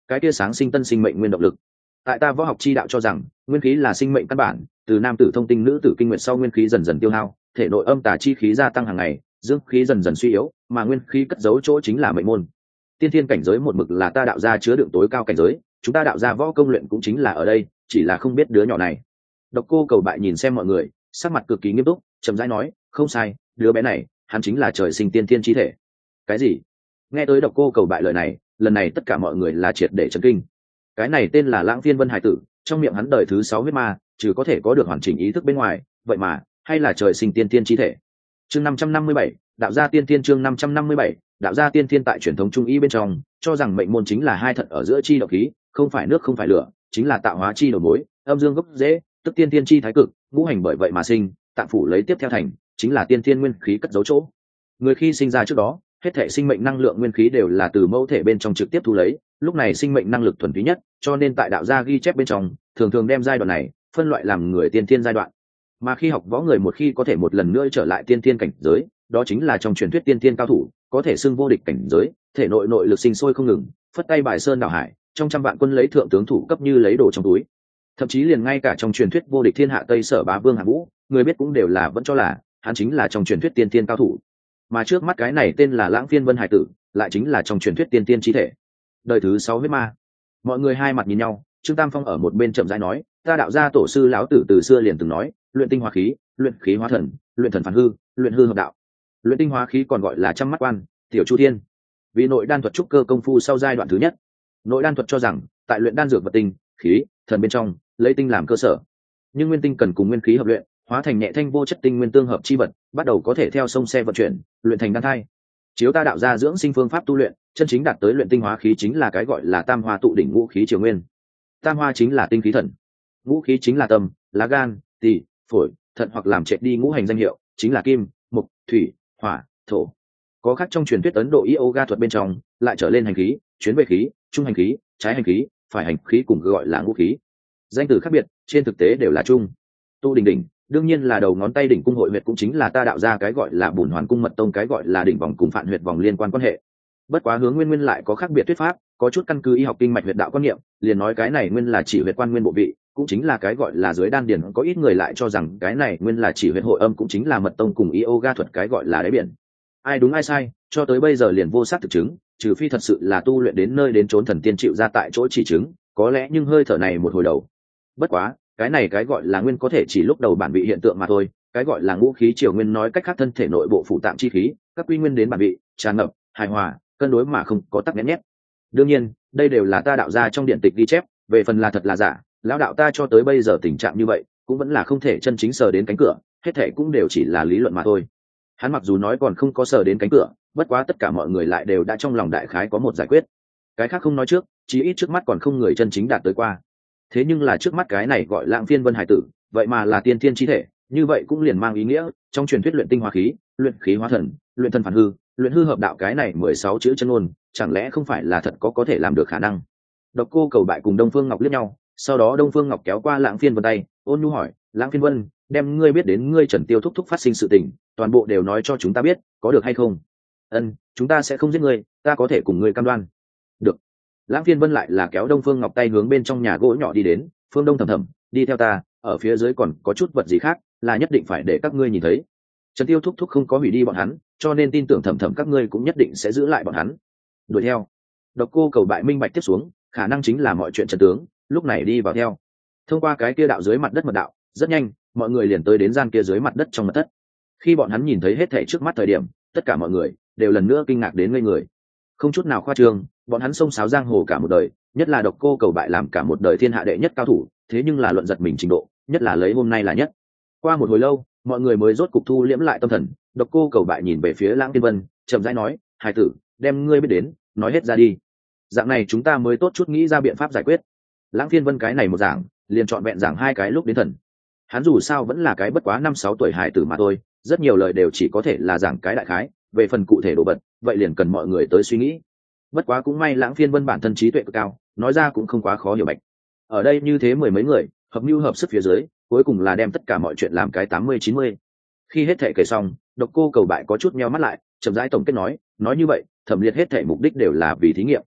cái tia sáng sinh tân sinh mệnh nguyên động lực. Tại ta võ học chi đạo cho rằng nguyên khí là sinh mệnh căn bản, từ nam tử thông tinh nữ tử kinh nguyệt sau nguyên khí dần dần tiêu hao, thể nội âm tà chi khí gia tăng hàng ngày, dương khí dần dần suy yếu, mà nguyên khí cất giấu chỗ chính là mệnh môn. Tiên thiên cảnh giới một mực là ta đạo gia chứa đựng tối cao cảnh giới, chúng ta đạo gia võ công luyện cũng chính là ở đây, chỉ là không biết đứa nhỏ này. Độc Cô Cầu Bại nhìn xem mọi người, sắc mặt cực kỳ nghiêm túc, chậm rãi nói, không sai, đứa bé này, hắn chính là trời sinh tiên thiên chi thể. Cái gì? Nghe tới Độc Cô Cầu Bại lời này, lần này tất cả mọi người là triệt để chấn kinh. Cái này tên là Lãng Phiên Vân hải tử, trong miệng hắn đời thứ 6 huyết ma, trừ có thể có được hoàn chỉnh ý thức bên ngoài, vậy mà hay là trời sinh tiên thiên chi thể. Chương 557, đạo gia tiên thiên. Chương 557, đạo gia tiên thiên. Tại truyền thống trung y bên trong cho rằng mệnh môn chính là hai thận ở giữa chi độc khí, không phải nước không phải lửa, chính là tạo hóa chi đầu mối, âm dương gốc rễ, tức tiên thiên chi thái cực, ngũ hành bởi vậy mà sinh, tạng phủ lấy tiếp theo thành, chính là tiên thiên nguyên khí cất giấu chỗ. Người khi sinh ra trước đó, hết thể sinh mệnh năng lượng nguyên khí đều là từ mẫu thể bên trong trực tiếp thu lấy, lúc này sinh mệnh năng lực thuần túy nhất, cho nên tại đạo gia ghi chép bên trong thường thường đem giai đoạn này phân loại làm người tiên thiên giai đoạn. Mà khi học võ người một khi có thể một lần nữa trở lại tiên thiên cảnh giới, đó chính là trong truyền thuyết tiên thiên cao thủ, có thể xưng vô địch cảnh giới, thể nội nội lực sinh sôi không ngừng, phất tay bài sơn đảo hải, trong trăm vạn quân lấy thượng tướng thủ cấp như lấy đồ trong túi. Thậm chí liền ngay cả trong truyền thuyết vô địch thiên hạ Tây Sở Bá Vương Hạng Vũ, người biết cũng đều là vẫn cho là hắn chính là trong truyền thuyết tiên thiên cao thủ. Mà trước mắt cái này tên là Lãng Phiên Vân hải tử, lại chính là trong truyền thuyết tiên thiên chí thể. Đời thứ 6 huyết ma. Mọi người hai mặt nhìn nhau, Trương Tam Phong ở một bên chậm rãi nói, ta đạo gia tổ sư lão tử từ xưa liền từng nói, luyện tinh hóa khí, luyện khí hóa thần, luyện thần phản hư, luyện hư hợp đạo. Luyện tinh hóa khí còn gọi là trăm mắt quan, tiểu chu thiên. Vì nội đan thuật trúc cơ công phu sau giai đoạn thứ nhất. Nội đan thuật cho rằng, tại luyện đan dược vật tinh, khí, thần bên trong, lấy tinh làm cơ sở. Nhưng nguyên tinh cần cùng nguyên khí hợp luyện, hóa thành nhẹ thanh vô chất tinh nguyên tương hợp chi vật, bắt đầu có thể theo sông xe vận chuyển, luyện thành đan thai. Chiếu ta đạo gia dưỡng sinh phương pháp tu luyện, chân chính đạt tới luyện tinh hóa khí chính là cái gọi là tam hoa tụ đỉnh ngũ khí triều nguyên. Tam hoa chính là tinh khí thần, ngũ khí chính là tâm, lá gan, tỳ, phổi, thận hoặc làm trệ đi ngũ hành danh hiệu, chính là kim, mộc, thủy, hỏa, thổ. Có khác trong truyền thuyết Ấn Độ yoga thuật bên trong, lại trở lên hành khí, chuyến về khí, trung hành khí, trái hành khí, phải hành khí cùng gọi là ngũ khí. Danh từ khác biệt, trên thực tế đều là chung. Tu đỉnh đỉnh, đương nhiên là đầu ngón tay đỉnh cung hội huyệt, cũng chính là ta đạo ra cái gọi là Bùn Hoàn Cung Mật Tông cái gọi là đỉnh vòng cùng Phạn huyệt vòng liên quan quan hệ. Bất quá hướng nguyên lại có khác biệt thuyết pháp, có chút căn cứ y học kinh mạch huyệt đạo quan niệm, liền nói cái này nguyên là chỉ huyệt quan nguyên bộ vị, cũng chính là cái gọi là dưới đan điền, có ít người lại cho rằng cái này nguyên là chỉ huyệt hội âm, cũng chính là Mật Tông cùng yoga thuật cái gọi là đáy biển. Ai đúng ai sai, cho tới bây giờ liền vô xác thực chứng, trừ phi thật sự là tu luyện đến nơi đến chốn thần tiên chịu ra tại chỗ chỉ chứng, có lẽ nhưng hơi thở này một hồi đầu. Bất quá, cái này cái gọi là nguyên có thể chỉ lúc đầu bản vị hiện tượng mà thôi, cái gọi là ngũ khí triều nguyên nói cách khác thân thể nội bộ phụ tạng chi khí, các quy nguyên đến bản vị, tràn ngập, hài hòa, cân đối mà không có tắc nghẽn nhét. Đương nhiên, đây đều là ta đạo ra trong điện tịch ghi chép, về phần là thật là giả, lão đạo ta cho tới bây giờ tình trạng như vậy, cũng vẫn là không thể chân chính sờ đến cánh cửa, hết thảy cũng đều chỉ là lý luận mà thôi. Hắn mặc dù nói còn không có sờ đến cánh cửa, bất quá tất cả mọi người lại đều đã trong lòng đại khái có một giải quyết. Cái khác không nói trước, chí ít trước mắt còn không người chân chính đạt tới qua. Thế nhưng là trước mắt cái này gọi Lãng Phiên Vân hải tử, vậy mà là tiên thiên chi thể, như vậy cũng liền mang ý nghĩa trong truyền thuyết luyện tinh hóa khí, luyện khí hóa thần, luyện thần phản hư, luyện hư hợp đạo cái này 16 chữ chân ngôn, chẳng lẽ không phải là thật có thể làm được khả năng. Độc Cô Cầu Bại cùng Đông Phương Ngọc liếc nhau, sau đó Đông Phương Ngọc kéo qua Lãng Phiên Vân tay, ôn nhu hỏi, Lãng Phiên Vân, đem ngươi biết đến ngươi Trần Tiêu thúc thúc phát sinh sự tình, toàn bộ đều nói cho chúng ta biết, có được hay không? Ân, chúng ta sẽ không giết ngươi, ta có thể cùng ngươi cam đoan. Được. Lãng Phiên Vân lại là kéo Đông Phương Ngọc tay hướng bên trong nhà gỗ nhỏ đi đến, Phương Đông thầm thầm, đi theo ta, ở phía dưới còn có chút vật gì khác, là nhất định phải để các ngươi nhìn thấy. Trần Tiêu thúc thúc không có hủy đi bọn hắn, cho nên tin tưởng thầm thầm các ngươi cũng nhất định sẽ giữ lại bọn hắn. Đuổi theo. Độc Cô Cầu Bại minh bạch tiếp xuống, khả năng chính là mọi chuyện trần tướng, lúc này đi vào theo. Thông qua cái kia đạo dưới mặt đất mật đạo, rất nhanh, mọi người liền tới đến gian kia dưới mặt đất trong mật thất. Khi bọn hắn nhìn thấy hết thảy trước mắt thời điểm, tất cả mọi người đều lần nữa kinh ngạc đến ngây người. Không chút nào khoa trương, bọn hắn xông xáo giang hồ cả một đời, nhất là Độc Cô Cầu Bại làm cả một đời thiên hạ đệ nhất cao thủ, thế nhưng là luận giật mình trình độ, nhất là lấy hôm nay là nhất. Qua một hồi lâu, mọi người mới rốt cục thu liễm lại tâm thần, Độc Cô Cầu Bại nhìn về phía Lãng Phiên Vân, chậm rãi nói, "Hải tử, đem ngươi biết đến, nói hết ra đi. Dạng này chúng ta mới tốt chút nghĩ ra biện pháp giải quyết." Lãng Phiên Vân cái này một giảng, liền chọn vẹn giảng 2 cái lúc đến thần. Hắn dù sao vẫn là cái bất quá 5-6 tuổi hải tử mà thôi, rất nhiều lời đều chỉ có thể là giảng cái đại khái, về phần cụ thể đồ vật, vậy liền cần mọi người tới suy nghĩ. Bất quá cũng may Lãng Phiên Vân bản thân trí tuệ cực cao, nói ra cũng không quá khó hiểu bạch. Ở đây như thế mười mấy người, hợp mưu hợp sức phía dưới, cuối cùng là đem tất cả mọi chuyện làm cái 80-90. Khi hết thảy kể xong, Độc Cô Cầu Bại có chút meo mắt lại, chậm rãi tổng kết nói như vậy, thẩm liệt hết thảy mục đích đều là vì thí nghiệm.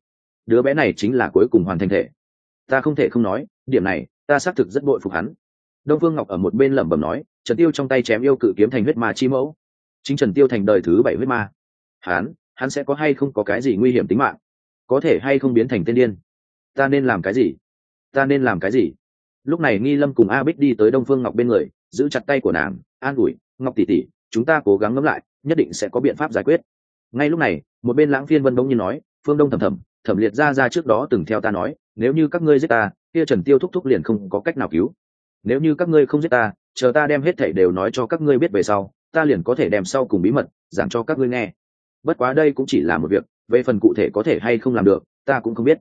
đứa bé này chính là cuối cùng hoàn thành thể. Ta không thể không nói, điểm này ta xác thực rất bội phục hắn. Đông Phương Ngọc ở một bên lẩm bẩm nói, Trần Tiêu trong tay chém yêu cự kiếm thành huyết ma chi mẫu, chính Trần Tiêu thành đời thứ 7 huyết ma. Hắn sẽ có hay không có cái gì nguy hiểm tính mạng, có thể hay không biến thành tên điên. Ta nên làm cái gì? Lúc này Nghi Lâm cùng A Bích đi tới Đông Phương Ngọc bên người, giữ chặt tay của nàng, an ủi, Ngọc tỷ tỷ, chúng ta cố gắng ngẫm lại, nhất định sẽ có biện pháp giải quyết. Ngay lúc này, một bên Lãng Phiên Vân bỗng nhiên nói, Phương Đông Thẩm Liệt ra trước đó từng theo ta nói, nếu như các ngươi giết ta, kia Trần Tiêu thúc liền không có cách nào cứu. Nếu như các ngươi không giết ta, chờ ta đem hết thảy đều nói cho các ngươi biết về sau, ta liền có thể đem sau cùng bí mật giảng cho các ngươi nghe. Bất quá đây cũng chỉ là một việc, về phần cụ thể có thể hay không làm được, ta cũng không biết.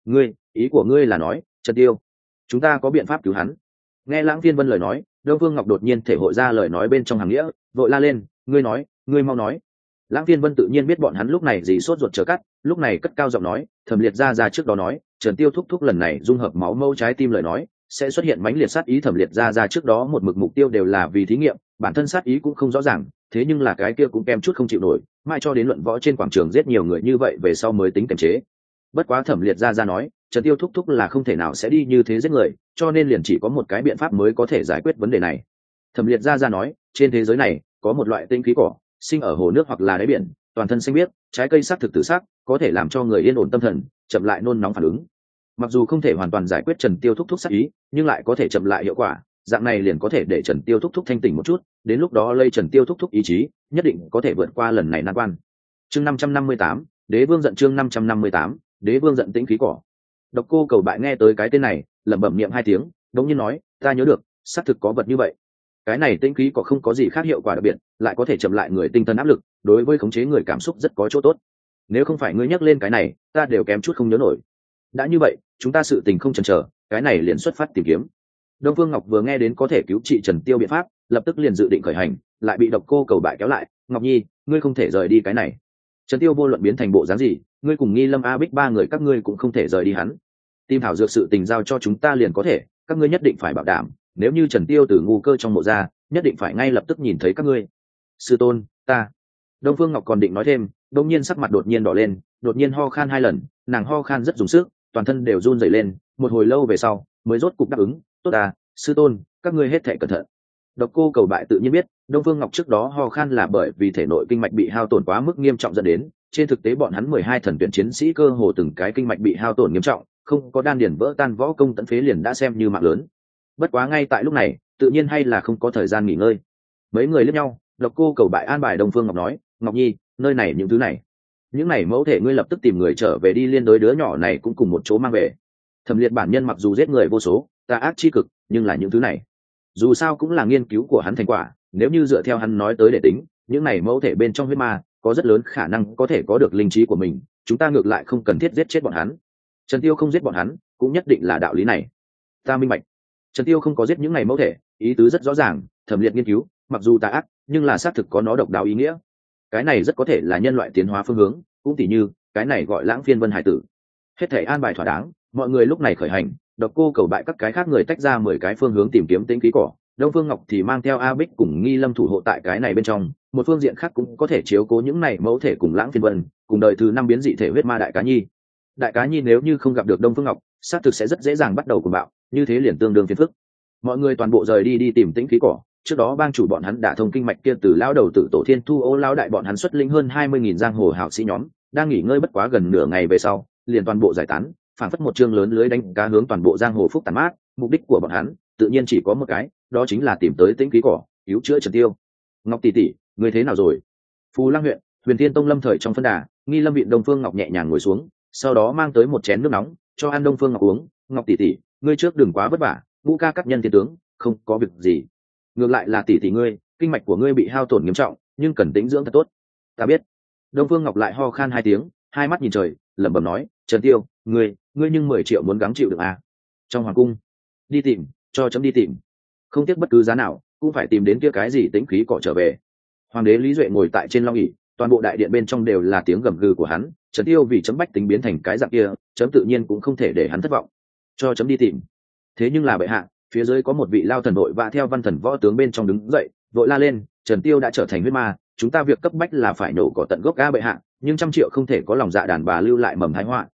Ý của ngươi là nói, Trần Tiêu, chúng ta có biện pháp cứu hắn? Nghe Lãng Phiên Vân lời nói, Đông Phương Ngọc đột nhiên thể hội ra lời nói bên trong hàng nghĩa, vội la lên, ngươi mau nói. Lãng Phiên Vân tự nhiên biết bọn hắn lúc này gì sốt ruột chờ cắt, lúc này cất cao giọng nói, Thẩm Liệt ra trước đó nói, Trần Tiêu thúc lần này dung hợp máu mâu trái tim lời nói, sẽ xuất hiện mãnh liệt sát ý. Thẩm Liệt ra trước đó một mục tiêu đều là vì thí nghiệm, bản thân sát ý cũng không rõ ràng, thế nhưng là cái kia cũng kém chút không chịu nổi, mãi cho đến luận võ trên quảng trường giết nhiều người như vậy về sau mới tính kiềm chế. Bất quá Thẩm Liệt ra nói, Trần Tiêu thúc là không thể nào sẽ đi như thế giết người, cho nên liền chỉ có một cái biện pháp mới có thể giải quyết vấn đề này. Thẩm Liệt ra nói, trên thế giới này có một loại tinh khí cỏ, sinh ở hồ nước hoặc là đáy biển, toàn thân xanh biếc, trái cây sắc thực tử sắc, có thể làm cho người yên ổn tâm thần, chậm lại nôn nóng phản ứng. Mặc dù không thể hoàn toàn giải quyết Trần Tiêu thúc sát ý, nhưng lại có thể chậm lại hiệu quả, dạng này liền có thể để Trần Tiêu thúc thanh tỉnh một chút, đến lúc đó lây Trần Tiêu thúc ý chí, nhất định có thể vượt qua lần này nan quan. Chương 558, Đế Vương giận. Chương 558, Đế Vương giận tĩnh khí cỏ. Độc Cô Cầu Bại nghe tới cái tên này, lẩm bẩm niệm 2 tiếng, đống nhiên nói, ta nhớ được, xác thực có vật như vậy. Cái này tĩnh khí cỏ không có gì khác hiệu quả đặc biệt, lại có thể chậm lại người tinh thần áp lực, đối với khống chế người cảm xúc rất có chỗ tốt. Nếu không phải ngươi nhắc lên cái này, ta đều kém chút không nhớ nổi. Đã như vậy, chúng ta sự tình không chần chờ, cái này liền xuất phát tìm kiếm. Đông Phương Ngọc vừa nghe đến có thể cứu trị Trần Tiêu biện pháp, lập tức liền dự định khởi hành, lại bị Độc Cô Cầu Bại kéo lại, Ngọc Nhi, ngươi không thể rời đi cái này. Trần Tiêu vô luận biến thành bộ dáng gì, ngươi cùng Nghi Lâm A Bích 3 người các ngươi cũng không thể rời đi hắn. Tìm thảo dược sự tình giao cho chúng ta liền có thể, các ngươi nhất định phải bảo đảm, nếu như Trần Tiêu từ ngu cơ trong mộ ra, nhất định phải ngay lập tức nhìn thấy các ngươi. Sư tôn, ta. Đông Phương Ngọc còn định nói thêm, đột nhiên sắc mặt đột nhiên đỏ lên, đột nhiên ho khan 2 lần, nàng ho khan rất dùng sức, toàn thân đều run rẩy lên, một hồi lâu về sau, mới rốt cục đáp ứng, tốt à, sư tôn, các ngươi hết thảy cẩn thận. Độc Cô Cầu Bại tự nhiên biết, Đông Phương Ngọc trước đó ho khan là bởi vì thể nội kinh mạch bị hao tổn quá mức nghiêm trọng dẫn đến, trên thực tế bọn hắn 12 thần tuyển chiến sĩ cơ hồ từng cái kinh mạch bị hao tổn nghiêm trọng, không có đan điền vỡ tan võ công tận phế liền đã xem như mạng lớn. Bất quá ngay tại lúc này, tự nhiên hay là không có thời gian nghỉ ngơi. Mấy người liếc nhau, Độc Cô Cầu Bại an bài Đông Phương Ngọc nói, Ngọc Nhi, nơi này những thứ này mẫu thể ngươi lập tức tìm người trở về đi liên đối đứa nhỏ này cũng cùng một chỗ mang về. Thẩm Liệt bản nhân mặc dù giết người vô số, tà ác chi cực, nhưng là những thứ này dù sao cũng là nghiên cứu của hắn thành quả, nếu như dựa theo hắn nói tới để tính, những này mẫu thể bên trong huyết ma có rất lớn khả năng có thể có được linh trí của mình, chúng ta ngược lại không cần thiết giết chết bọn hắn. Trần Tiêu không giết bọn hắn, cũng nhất định là đạo lý này. Ta minh bạch. Trần Tiêu không có giết những này mẫu thể, ý tứ rất rõ ràng, Thẩm Liệt nghiên cứu, mặc dù tà ác, nhưng là xác thực có nó độc đáo ý nghĩa. Cái này rất có thể là nhân loại tiến hóa phương hướng, cũng tỉ như cái này gọi Lãng Phiên Vân hải tử. Hết thể an bài thỏa đáng, mọi người lúc này khởi hành, Độc Cô Cầu Bại các cái khác người tách ra 10 cái phương hướng tìm kiếm tĩnh khí cỏ, Đông Phương Ngọc thì mang theo A Bích cùng Nghi Lâm thủ hộ tại cái này bên trong, một phương diện khác cũng có thể chiếu cố những này mẫu thể cùng Lãng Phiên Vân, cùng đời thứ 5 biến dị thể huyết ma Đại Cá Nhi. Đại Cá Nhi nếu như không gặp được Đông Phương Ngọc, xác thực sẽ rất dễ dàng bắt đầu cuồng bạo, như thế liền tương đương phiền phức. Mọi người toàn bộ rời đi tìm tĩnh khí cỏ, trước đó bang chủ bọn hắn đã thông kinh mạch kia từ lão đầu tử Tổ Thiên Thu Ô lão đại bọn hắn xuất linh hơn 20.000 giang hồ hảo sĩ nhóm, đang nghỉ ngơi bất quá gần nửa ngày về sau, liền toàn bộ giải tán, phản phất một chương lớn lưới đánh cá hướng toàn bộ giang hồ phúc tàn mát. Mục đích của bọn hắn tự nhiên chỉ có một cái, đó chính là tìm tới tĩnh khí cỏ, cứu chữa Trần Tiêu. Ngọc tỷ tỷ, người thế nào rồi? Phù Lăng huyện, Huyền Thiên Tông lâm thời trong phân đà, Nghi Lâm viện Đông Phương Ngọc nhẹ nhàng ngồi xuống, sau đó mang tới một chén nước nóng cho An Đông Phương Ngọc uống. Ngọc tỷ tỷ, ngươi trước đừng quá vất vả, Ngũ ca các nhân thiên tướng, không có việc gì. Ngược lại là tỷ tỷ ngươi, kinh mạch của ngươi bị hao tổn nghiêm trọng, nhưng cần tĩnh dưỡng thật tốt. Ta biết. Đông Phương Ngọc lại ho khan 2 tiếng, hai mắt nhìn trời, lẩm bẩm nói, Trần Tiêu, ngươi nhưng 10 triệu muốn gắng chịu được à? Trong hoàng cung, đi tìm, cho chấm đi tìm, không tiếc bất cứ giá nào cũng phải tìm đến kia cái gì tĩnh khí cỏ trở về. Hoàng đế Lý Duệ ngồi tại trên long ỷ, toàn bộ đại điện bên trong đều là tiếng gầm gừ của hắn. Trần Tiêu vì chấm bách tính biến thành cái dạng kia, chấm tự nhiên cũng không thể để hắn thất vọng, cho chấm đi tìm. Thế nhưng là bệ hạ, phía dưới có một vị lao thần đội và theo văn thần võ tướng bên trong đứng dậy, vội la lên, Trần Tiêu đã trở thành huyết ma, chúng ta việc cấp bách là phải nổ cỏ tận gốc ga bệ hạ, nhưng 100 triệu không thể có lòng dạ đàn bà lưu lại mầm thái họa,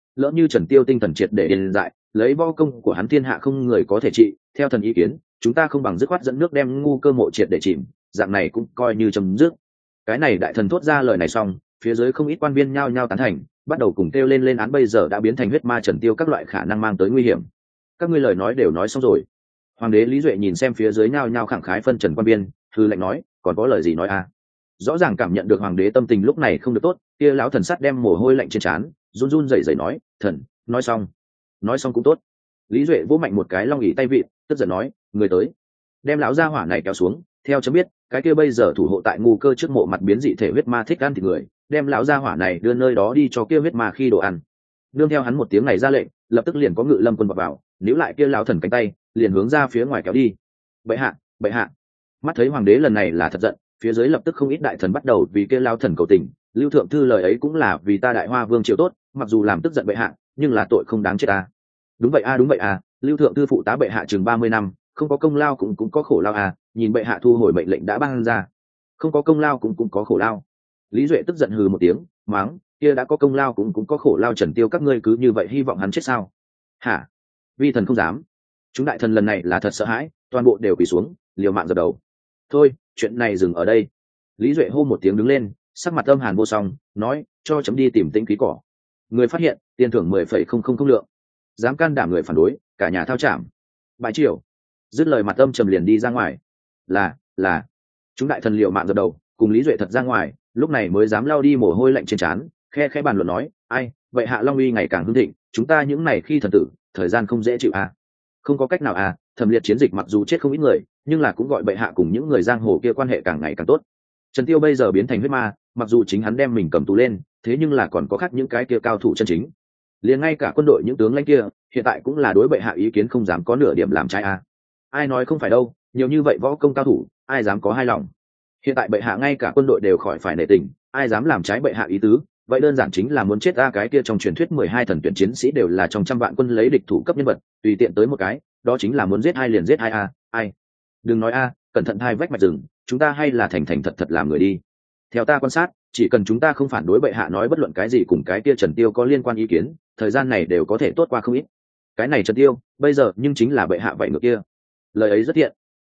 lỡ như Trần Tiêu tinh thần triệt để điên dại, lấy võ công của hắn thiên hạ không người có thể trị, theo thần ý kiến chúng ta không bằng dứt khoát dẫn nước đem ngu cơ mộ triệt để chìm, dạng này cũng coi như chấm dứt. Cái này đại thần thốt ra lời này xong, phía dưới không ít quan viên nhao nhao tán thành, bắt đầu cùng kêu lên án bây giờ đã biến thành huyết ma Trần Tiêu các loại khả năng mang tới nguy hiểm. Các ngươi lời nói đều nói xong rồi. Hoàng đế Lý Duệ nhìn xem phía dưới nhao nhao khẳng khái phân trần quan viên, hư lệnh nói, còn có lời gì nói à? Rõ ràng cảm nhận được hoàng đế tâm tình lúc này không được tốt, kia lão thần sắt đem mồ hôi lạnh trên trán, run run rẩy rẩy nói, thần, nói xong cũng tốt. Lý Duệ vỗ mạnh một cái long ỉ tay vịn, tức giận nói, người tới, đem lão gia hỏa này kéo xuống. Theo chấm biết, cái kia bây giờ thủ hộ tại ngu cơ trước mộ mặt biến dị thể huyết ma thích ăn thịt người, đem lão gia hỏa này đưa nơi đó đi cho kia huyết ma khi đồ ăn. Nương theo hắn một tiếng này ra lệnh, lập tức liền có ngự lâm quân vào, níu lại kia lão thần cánh tay, liền hướng ra phía ngoài kéo đi. Bệ hạ. Mắt thấy hoàng đế lần này là thật giận, phía dưới lập tức không ít đại thần bắt đầu vì kia lão thần cầu tình. Lưu thượng thư lời ấy cũng là vì ta đại hoa vương triều tốt, mặc dù làm tức giận bệ hạ, nhưng là tội không đáng chết ta. Đúng vậy a, Lưu thượng thư phụ tá bệ hạ chừng 30 năm, không có công lao cũng có khổ lao à, nhìn bệ hạ thu hồi mệnh lệnh đã ban ra, không có công lao cũng có khổ lao. Lý Duệ tức giận hừ một tiếng, mắng, kia đã có công lao cũng có khổ lao, Trần Tiêu các ngươi cứ như vậy hy vọng hắn chết sao? Hả? Vi thần không dám. Chúng đại thần lần này là thật sợ hãi, toàn bộ đều quỳ xuống, liều mạng dập đầu. Thôi, chuyện này dừng ở đây. Lý Duệ hô một tiếng đứng lên, sắc mặt âm hàn vô song, nói, cho chấm đi tìm Tĩnh Ký Cỏ. Người phát hiện, tiền thưởng 10,000 lượng. Dám can đảm người phản đối, cả nhà thao trảm. Bãi triều. Dứt lời mặt âm trầm liền đi ra ngoài. Là. Chúng đại thần liều mạng dập đầu, cùng Lý Duệ thật ra ngoài, lúc này mới dám lao đi mồ hôi lạnh trên trán, khe bàn luận nói, ai, vậy hạ Long Uy ngày càng hưng thịnh, chúng ta những này khi thần tử, thời gian không dễ chịu à. Không có cách nào à, thẩm liệt chiến dịch mặc dù chết không ít người, nhưng là cũng gọi bệ hạ cùng những người giang hồ kia quan hệ càng ngày càng tốt. Trần Tiêu bây giờ biến thành huyết ma, mặc dù chính hắn đem mình cầm tù lên, thế nhưng là còn có khác những cái kia cao thủ chân chính. Liền ngay cả quân đội những tướng lãnh kia, hiện tại cũng là đối bệ hạ ý kiến không dám có nửa điểm làm trái à. Ai nói không phải đâu, nhiều như vậy võ công cao thủ, ai dám có hai lòng. Hiện tại bệ hạ ngay cả quân đội đều khỏi phải nể tình, ai dám làm trái bệ hạ ý tứ, vậy đơn giản chính là muốn chết ra. Cái kia trong truyền thuyết 12 thần tuyển chiến sĩ đều là trong trăm vạn quân lấy địch thủ cấp nhân vật, tùy tiện tới một cái, đó chính là muốn giết hai liền giết hai a. Ai? Đừng nói a, cẩn thận hai vách mạch rừng, chúng ta hay là thành thành thật thật làm người đi. Theo ta quan sát, chỉ cần chúng ta không phản đối bệ hạ nói bất luận cái gì cùng cái kia Trần Tiêu có liên quan ý kiến, thời gian này đều có thể tốt qua không ít. Cái này Trần Tiêu, bây giờ nhưng chính là bệ hạ vậy ngược kia. Lời ấy rất thiện.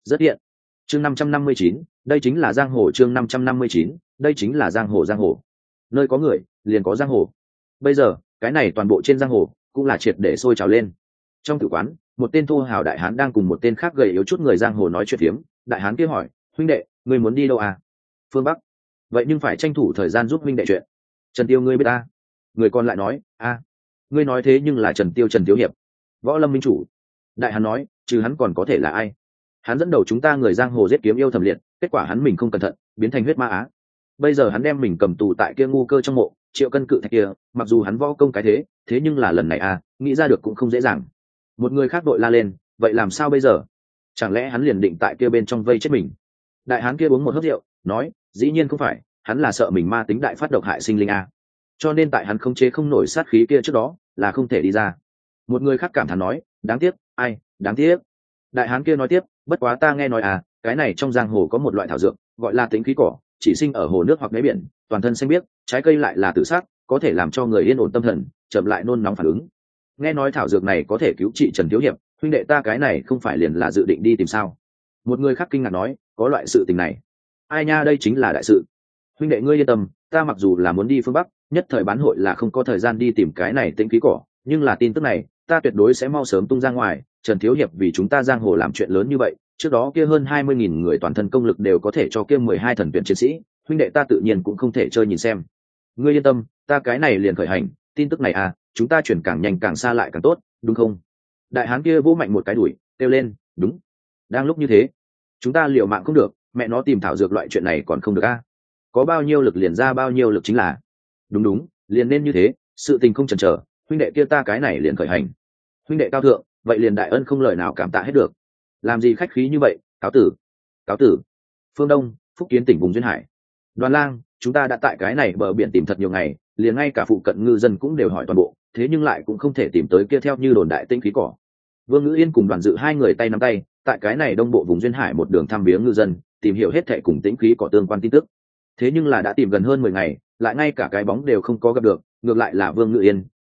Chương 559, đây chính là giang hồ. Chương 559, đây chính là giang hồ. Nơi có người, liền có giang hồ. Bây giờ, cái này toàn bộ trên giang hồ cũng là triệt để sôi trào lên. Trong tử quán, một tên thô hào đại hán đang cùng một tên khác gầy yếu chút người giang hồ nói chuyện phiếm. Đại hán kia hỏi, huynh đệ, ngươi muốn đi đâu à? Phương Bắc. Vậy nhưng phải tranh thủ thời gian giúp huynh đệ chuyện. Trần Tiêu ngươi biết ta? Người còn lại nói, ngươi nói thế nhưng là Trần Tiêu hiệp, Võ Lâm minh chủ. Đại hán nói, trừ hắn còn có thể là ai? Hắn dẫn đầu chúng ta người giang hồ giết kiếm yêu thẩm liệt, kết quả hắn mình không cẩn thận, biến thành huyết ma á. Bây giờ hắn đem mình cầm tù tại kia ngu cơ trong mộ, Triệu Cân cự thạch kia, mặc dù hắn võ công cái thế nhưng là lần này nghĩ ra được cũng không dễ dàng. Một người khác đội la lên, vậy làm sao bây giờ? Chẳng lẽ hắn liền định tại kia bên trong vây chết mình? Đại hán kia uống một hớp rượu, nói, dĩ nhiên không phải, hắn là sợ mình ma tính đại phát độc hại sinh linh a. Cho nên tại hắn không chế không nổi sát khí kia trước đó, là không thể đi ra. Một người khác cảm thán nói, đáng tiếc, đáng tiếc. Đại hán kia nói tiếp, bất quá ta nghe nói cái này trong giang hồ có một loại thảo dược, gọi là Tĩnh Khí Cỏ, chỉ sinh ở hồ nước hoặc đáy biển, toàn thân xanh biếc, trái cây lại là tự sát, có thể làm cho người yên ổn tâm thần, chậm lại nôn nóng phản ứng. Nghe nói thảo dược này có thể cứu trị Trần thiếu hiệp, huynh đệ ta cái này không phải liền là dự định đi tìm sao? Một người khác kinh ngạc nói, có loại sự tình này? Ai nha, đây chính là đại sự. Huynh đệ ngươi yên tâm, ta mặc dù là muốn đi phương Bắc, nhất thời bán hội là không có thời gian đi tìm cái này Tĩnh Khí Cỏ, nhưng là tin tức này, ta tuyệt đối sẽ mau sớm tung ra ngoài. Trần thiếu hiệp vì chúng ta giang hồ làm chuyện lớn như vậy, trước đó kia hơn 20.000 người toàn thân công lực đều có thể cho kia 12 thần tuyển chiến sĩ, huynh đệ ta tự nhiên cũng không thể chơi nhìn xem. Ngươi yên tâm, ta cái này liền khởi hành, tin tức này chúng ta chuyển càng nhanh càng xa lại càng tốt, đúng không? Đại hán kia vỗ mạnh một cái đùi, kêu lên, đúng. Đang lúc như thế, chúng ta liều mạng không được, mẹ nó tìm thảo dược loại chuyện này còn không được có bao nhiêu lực liền ra bao nhiêu lực chính là. Đúng, liền nên như thế, sự tình không chần chờ, huynh đệ kia ta cái này liền khởi hành. Huynh đệ cao thượng, vậy liền đại ân không lời nào cảm tạ hết được. Làm gì khách khí như vậy, cáo tử. Phương Đông, Phúc Kiến tỉnh vùng duyên hải. Đoàn lang, chúng ta đã tại cái này bờ biển tìm thật nhiều ngày, liền ngay cả phụ cận ngư dân cũng đều hỏi toàn bộ, thế nhưng lại cũng không thể tìm tới kia theo như đồn đại Tĩnh Khí Cỏ. Vương Ngữ Yên cùng Đoàn Dự hai người tay nắm tay, tại cái này đông bộ vùng duyên hải một đường thăm viếng ngư dân, tìm hiểu hết thảy cùng Tĩnh Khí Cỏ tương quan tin tức. Thế nhưng là đã tìm gần hơn 10 ngày, lại ngay cả cái bóng đều không có gặp được, ngược lại là Vương Ngữ Yên,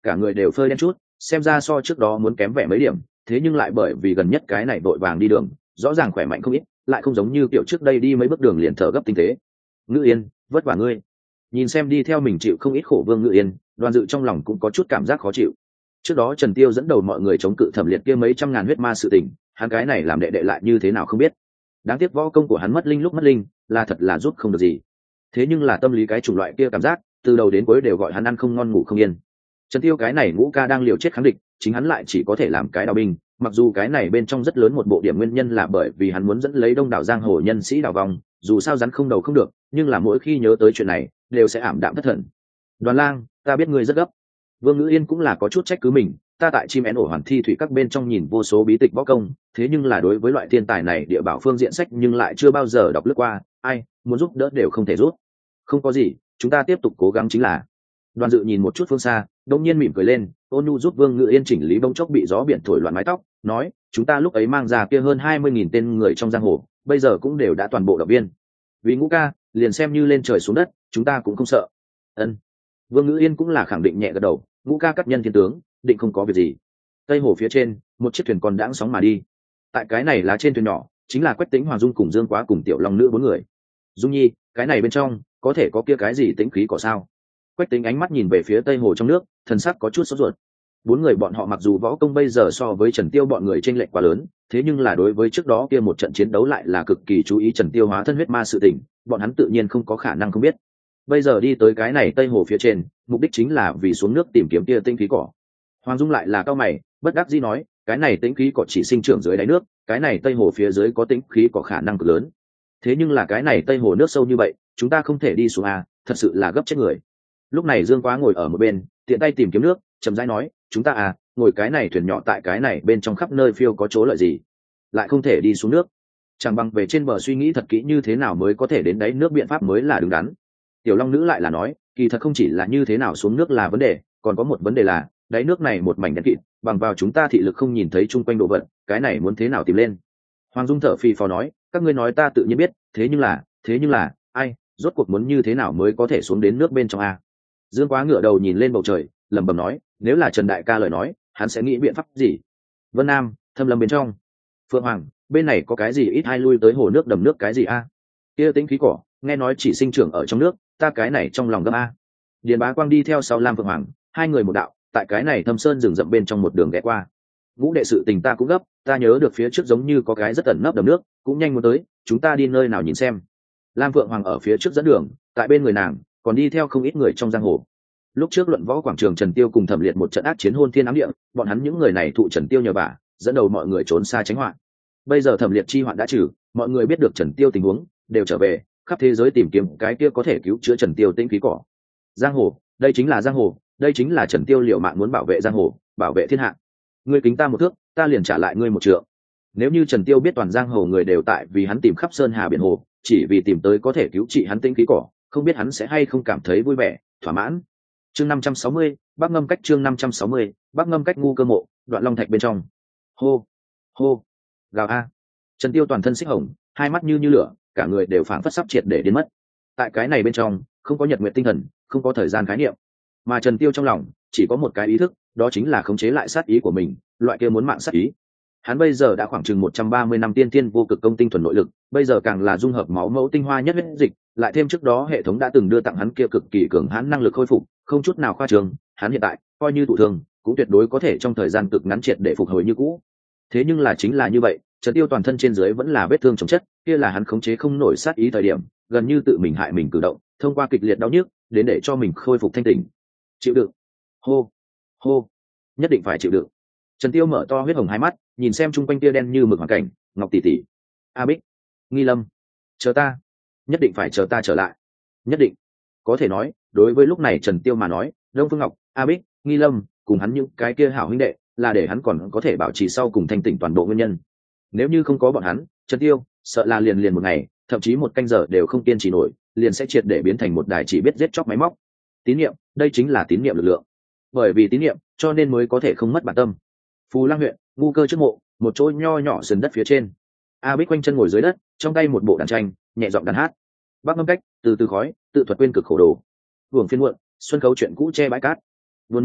cả người đều phơi đen chút, xem ra so trước đó muốn kém vẻ mấy điểm, thế nhưng lại bởi vì gần nhất cái này vội vàng đi đường, rõ ràng khỏe mạnh không ít, lại không giống như kiểu trước đây đi mấy bước đường liền thở gấp tinh tế. Ngữ Yên, vất vả ngươi. Nhìn xem đi theo mình chịu không ít khổ Vương Ngữ Yên, Đoàn Dự trong lòng cũng có chút cảm giác khó chịu. Trước đó Trần Tiêu dẫn đầu mọi người chống cự Thẩm Liệt kia mấy trăm ngàn huyết ma sự tình, hắn cái này làm đệ đệ lại như thế nào không biết. Đáng tiếc võ công của hắn mất linh lúc mất linh, là thật là giúp không được gì. Thế nhưng là tâm lý cái chủng loại kia cảm giác, từ đầu đến cuối đều gọi hắn ăn không ngon ngủ không yên. Trần Tiêu cái này ngũ ca đang liều chết kháng địch, chính hắn lại chỉ có thể làm cái đào binh, mặc dù cái này bên trong rất lớn một bộ điểm nguyên nhân là bởi vì hắn muốn dẫn lấy đông đảo giang hồ nhân sĩ đào vòng, dù sao rắn không đầu không được, nhưng là mỗi khi nhớ tới chuyện này, đều sẽ ảm đạm thất thần. Đoàn Lang, ta biết ngươi rất gấp. Vương Ngữ Yên cũng là có chút trách cứ mình, ta tại chim én ổ hoàn thi thủy các bên trong nhìn vô số bí tịch võ công, thế nhưng là đối với loại thiên tài này địa bảo phương diện sách nhưng lại chưa bao giờ đọc lướt qua, ai muốn giúp đỡ đều không thể giúp. Không có gì, chúng ta tiếp tục cố gắng chính là. Đoàn Dự nhìn một chút phương xa, đột nhiên mỉm cười lên, ôn nhu giúp Vương Ngữ Yên chỉnh lý bông chốc bị gió biển thổi loạn mái tóc, nói, chúng ta lúc ấy mang ra kia hơn 20.000 tên người trong giang hồ, bây giờ cũng đều đã toàn bộ động viên. Vì ngũ ca, liền xem như lên trời xuống đất, chúng ta cũng không sợ. Ân. Vương Ngữ Yên cũng là khẳng định nhẹ gật đầu, ngũ ca cắt nhân thiên tướng, định không có việc gì. Tây hồ phía trên, một chiếc thuyền còn đãng sóng mà đi. Tại cái này là trên thuyền nhỏ, chính là Quách Tĩnh, Hoàng Dung cùng Dương Quá cùng Tiểu Long Nữ 4 người. Dung Nhi, cái này bên trong có thể có kia cái gì tĩnh khí cỏ sao? Quách Tĩnh ánh mắt nhìn về phía Tây hồ trong nước, thần sắc có chút sốt ruột. 4 người bọn họ mặc dù võ công bây giờ so với Trần Tiêu bọn người chênh lệch quá lớn, thế nhưng là đối với trước đó kia một trận chiến đấu lại là cực kỳ chú ý Trần Tiêu hóa thân huyết ma sự tình, bọn hắn tự nhiên không có khả năng không biết. Bây giờ đi tới cái này Tây hồ phía trên, mục đích chính là vì xuống nước tìm kiếm kia tĩnh khí cỏ. Hoàng Dung lại là cao mày, bất đắc dĩ nói, cái này tĩnh khí cỏ chỉ sinh trưởng dưới đáy nước, cái này Tây hồ phía dưới có tĩnh khí cỏ khả năng cực lớn. Thế nhưng là cái này Tây hồ nước sâu như vậy, chúng ta không thể đi xuống à, thật sự là gấp chết người. Lúc này Dương Quá ngồi ở một bên, tiện tay tìm kiếm nước, chậm rãi nói, chúng ta à, ngồi cái này thuyền nhỏ tại cái này bên trong khắp nơi phiêu có chỗ lợi gì, lại không thể đi xuống nước. Chẳng bằng về trên bờ suy nghĩ thật kỹ như thế nào mới có thể đến đáy nước, biện pháp mới là đứng đắn. Tiểu Long Nữ lại là nói, kỳ thật không chỉ là như thế nào xuống nước là vấn đề, còn có một vấn đề là đáy nước này một mảnh đen kịt, bằng vào chúng ta thị lực không nhìn thấy chung quanh đồ vật, cái này muốn thế nào tìm lên. Hoàng Dung thở phì phò nói, các ngươi nói ta tự nhiên biết, thế nhưng là ai rốt cuộc muốn như thế nào mới có thể xuống đến nước bên trong a? Dương Quá ngửa đầu nhìn lên bầu trời, lẩm bẩm nói, nếu là Trần đại ca lời nói, hắn sẽ nghĩ biện pháp gì? Vân Nam, Thâm Lâm bên trong. Phượng Hoàng, bên này có cái gì ít hai lui tới hồ nước đầm nước cái gì a? Kia tĩnh khí cỏ, nghe nói chỉ sinh trưởng ở trong nước, ta cái này trong lòng gấp a. Điền Bá Quang đi theo sau Lam Phượng Hoàng, hai người một đạo, tại cái này thâm sơn rừng rậm bên trong một đường ghé qua. Ngũ đệ sự tình ta cũng gấp, ta nhớ được phía trước giống như có cái rất ẩn nấp đầm nước, cũng nhanh muốn tới, chúng ta đi nơi nào nhìn xem. Lam Phượng Hoàng ở phía trước dẫn đường, tại bên người nàng còn đi theo không ít người trong giang hồ. Lúc trước luận võ quảng trường Trần Tiêu cùng Thẩm Liệt một trận ác chiến hôn thiên ám địa, bọn hắn những người này thụ Trần Tiêu nhờ vả, dẫn đầu mọi người trốn xa tránh họa. Bây giờ Thẩm Liệt chi hoạn đã trừ, mọi người biết được Trần Tiêu tình huống, đều trở về, khắp thế giới tìm kiếm cái kia có thể cứu chữa Trần Tiêu tĩnh khí cỏ. Giang hồ, đây chính là giang hồ, đây chính là Trần Tiêu liệu mạng muốn bảo vệ giang hồ, bảo vệ thiên hạ. Ngươi kính ta một thước, ta liền trả lại ngươi một trượng. Nếu như Trần Tiêu biết toàn giang hồ người đều tại vì hắn tìm khắp sơn hà biển hồ, chỉ vì tìm tới có thể cứu trị hắn tĩnh khí cỏ, không biết hắn sẽ hay không cảm thấy vui vẻ, thỏa mãn. Chương 560, Bắc Ngâm cách. Chương 560, Bắc Ngâm cách. Ngu Cơ Mộ, Đoạn Long Thạch bên trong. Hô, hô, gào a. Trần Tiêu toàn thân xích hồng, hai mắt như lửa, cả người đều phảng phất sắp triệt để đến mất. Tại cái này bên trong, không có nhật nguyện tinh thần, không có thời gian khái niệm, mà Trần Tiêu trong lòng chỉ có một cái ý thức, đó chính là khống chế lại sát ý của mình, loại kia muốn mạng sát ý. Hắn bây giờ đã khoảng chừng 130 năm tiên thiên vô cực công tinh thuần nội lực, bây giờ càng là dung hợp máu mẫu tinh hoa nhất huyết dịch, lại thêm trước đó hệ thống đã từng đưa tặng hắn kia cực kỳ cường hãn năng lực khôi phục, không chút nào khoa trương, hắn hiện tại coi như thụ thương, cũng tuyệt đối có thể trong thời gian cực ngắn triệt để phục hồi như cũ. Thế nhưng là chính là như vậy, Trần Tiêu toàn thân trên dưới vẫn là vết thương chồng chất, kia là hắn khống chế không nổi sát ý thời điểm, gần như tự mình hại mình cử động, thông qua kịch liệt đau nhức, đến để cho mình khôi phục thanh tỉnh. Chịu đựng. Hô, hô, nhất định phải chịu đựng. Trần Tiêu mở to huyết hồng hai mắt, nhìn xem chung quanh tia đen như mực hoàn cảnh, Ngọc tỷ tỷ, A Bích, Nghi Lâm, chờ ta, nhất định phải chờ ta trở lại, nhất định. Có thể nói, đối với lúc này Trần Tiêu mà nói, Đông Phương Ngọc, A Bích, Nghi Lâm, cùng hắn những cái kia hảo huynh đệ, là để hắn còn có thể bảo trì sau cùng thanh tỉnh toàn bộ nguyên nhân. Nếu như không có bọn hắn, Trần Tiêu sợ là liền một ngày, thậm chí một canh giờ đều không kiên trì nổi, liền sẽ triệt để biến thành một đài chỉ biết giết chóc máy móc. Tín niệm, đây chính là tín niệm lực lượng. Bởi vì tín niệm, cho nên mới có thể không mất bản tâm. Phù Lăng huyện, Ngu Cơ trước mộ, một chỗ nho nhỏ sườn đất phía trên. A Bích quanh chân ngồi dưới đất, trong tay một bộ đàn tranh, nhẹ giọng đàn hát. Bắc Ngâm cách, từ từ khói, tự thuật quên cực khổ đồ. Hưởng phiên muộn, xuân khấu chuyện cũ che bãi cát. Vườn Minh Linh,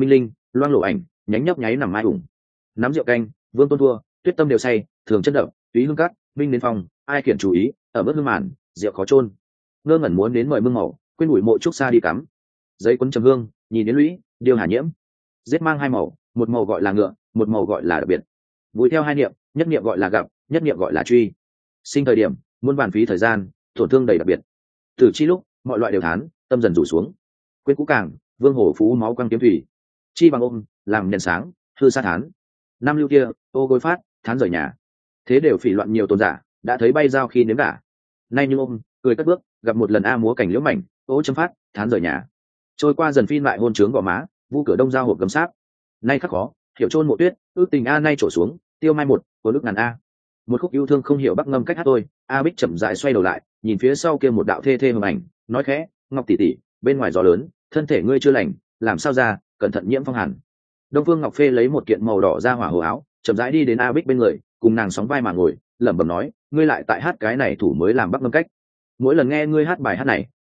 loang lộ ảnh nhánh nhấp nháy nằm mai ủng nắm rượu canh vương tôn thua tuyết tâm đều say thường chân đậm túy hương cát minh đến phòng ai khiển chú ý ở mức hương màn rượu khó trôn ngơ ngẩn muốn đến mời mương màu quên bụi mộ trúc xa đi cắm giấy quấn trầm hương nhìn đến lũy điêu hà nhiễm giết mang hai màu một màu gọi là ngựa một màu gọi là đặc biệt vui theo hai niệm nhất niệm gọi là gặp nhất niệm gọi là truy sinh thời điểm muôn vàn phí thời gian tổn thương đầy đặc biệt từ chi lúc mọi loại đều thán tâm dần rủ xuống quên cũ càng vương hồ phú máu quăng kiếm thủy chi bằng ôm làm đèn sáng hư sát thán năm lưu kia ô gối phát thán rời nhà thế đều phỉ loạn nhiều tôn giả đã thấy bay dao khi nếm cả nay như ôm cười cất bước gặp một lần a múa cảnh liễu mảnh ô châm phát thán rời nhà trôi qua dần phin lại hôn trướng gò má vu cửa đông giao hộp gấm sáp nay khắc khó hiểu trôn mộ tuyết ước tình a nay trổ xuống tiêu mai một của nước ngàn a một khúc yêu thương không hiểu bắc ngâm cách hát tôi a bích chậm dại xoay đầu lại nhìn phía sau kia một đạo thê thê hình ảnh nói khẽ ngọc tỷ tỷ bên ngoài gió lớn thân thể ngươi chưa lành làm sao ra cẩn thận nhiễm phong hàn đông phương ngọc phê lấy một kiện màu đỏ ra hỏa hồ áo chậm rãi đi đến a bích bên người cùng nàng sóng vai mà ngồi lẩm bẩm nói ngươi lại tại hát cái này thủ mới làm bắc ngâm cách mỗi lần nghe ngươi hát bài hát này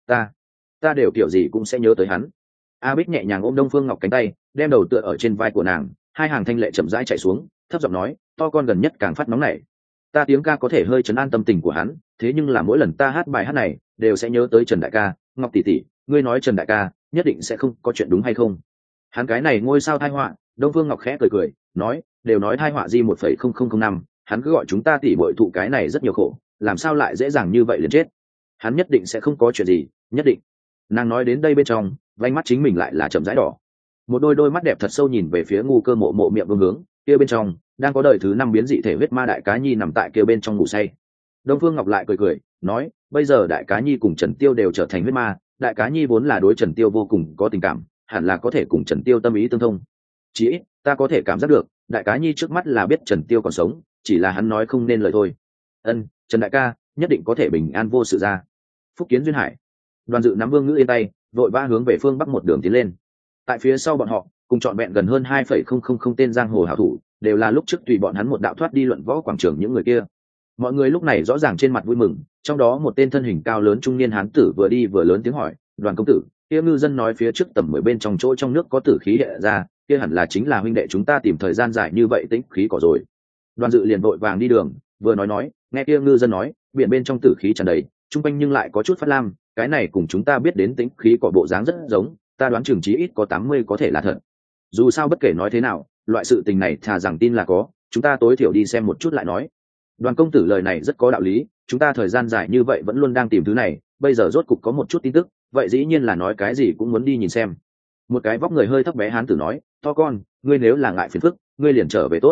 ta đều kiểu gì cũng sẽ nhớ tới hắn a bích nhẹ nhàng ôm đông phương ngọc cánh tay đem đầu tựa ở trên vai của nàng hai hàng thanh lệ chậm rãi chạy xuống thấp giọng nói to con gần nhất càng phát nóng nảy ta tiếng ca có thể hơi trấn an tâm tình của hắn thế nhưng là mỗi lần ta hát bài hát này đều sẽ nhớ tới Trần đại ca. Ngọc tỷ tỷ, ngươi nói Trần đại ca nhất định sẽ không có chuyện đúng hay không? Hắn cái này ngôi sao thai họa. Đông Phương Ngọc khẽ cười cười nói, đều nói thai họa di 1,0005, hắn cứ gọi chúng ta tỷ bội thụ cái này rất nhiều khổ, làm sao lại dễ dàng như vậy liền chết? Hắn nhất định sẽ không có chuyện gì, nhất định. Nàng nói đến đây bên trong vánh mắt chính mình lại là chậm rãi đỏ, một đôi mắt đẹp thật sâu nhìn về phía Ngu Cơ mộ miệng vương hướng kia bên trong đang có đời thứ 5 biến dị thể huyết ma đại cá nhi nằm tại kia bên trong ngủ say. Đông Phương Ngọc lại cười cười nói, bây giờ đại cá nhi cùng Trần Tiêu đều trở thành huyết ma, đại cá nhi vốn là đối Trần Tiêu vô cùng có tình cảm, hẳn là có thể cùng Trần Tiêu tâm ý tương thông. Chỉ ít ta có thể cảm giác được đại cá nhi trước mắt là biết Trần Tiêu còn sống, chỉ là hắn nói không nên lời thôi. Trần đại ca nhất định có thể bình an vô sự ra. Phúc kiến duyên hải. Đoàn Dự nắm Vương Ngữ Yên tay vội vã hướng về phương bắc một đường tiến lên. Tại phía sau bọn họ cùng trọn vẹn gần hơn 2,000 tên giang hồ hảo thủ, đều là lúc trước tùy bọn hắn một đạo thoát đi luận võ quảng trường những người kia. Mọi người lúc này rõ ràng trên mặt vui mừng, trong đó một tên thân hình cao lớn trung niên hán tử vừa đi vừa lớn tiếng hỏi, Đoàn công tử, kia ngư dân nói phía trước tầm 10 bên trong chỗ trong nước có tử khí hiện ra, kia hẳn là chính là huynh đệ chúng ta tìm thời gian dài như vậy tĩnh khí cỏ rồi. Đoàn Dự liền vội vàng đi đường vừa nói, nghe kia ngư dân nói biển bên trong tử khí tràn đầy, trung quanh nhưng lại có chút phát lam, cái này cùng chúng ta biết đến tĩnh khí cỏ bộ dáng rất giống, ta đoán chừng chí ít có 80 có thể là thật. Dù sao bất kể nói thế nào, loại sự tình này thà rằng tin là có, chúng ta tối thiểu đi xem một chút lại nói. Đoàn công tử lời này rất có đạo lý, chúng ta thời gian dài như vậy vẫn luôn đang tìm thứ này, bây giờ rốt cục có một chút tin tức, vậy dĩ nhiên là nói cái gì cũng muốn đi nhìn xem. Một cái vóc người hơi thấp bé hán tử nói, to con, ngươi nếu là ngại phiền phức, ngươi liền trở về tốt.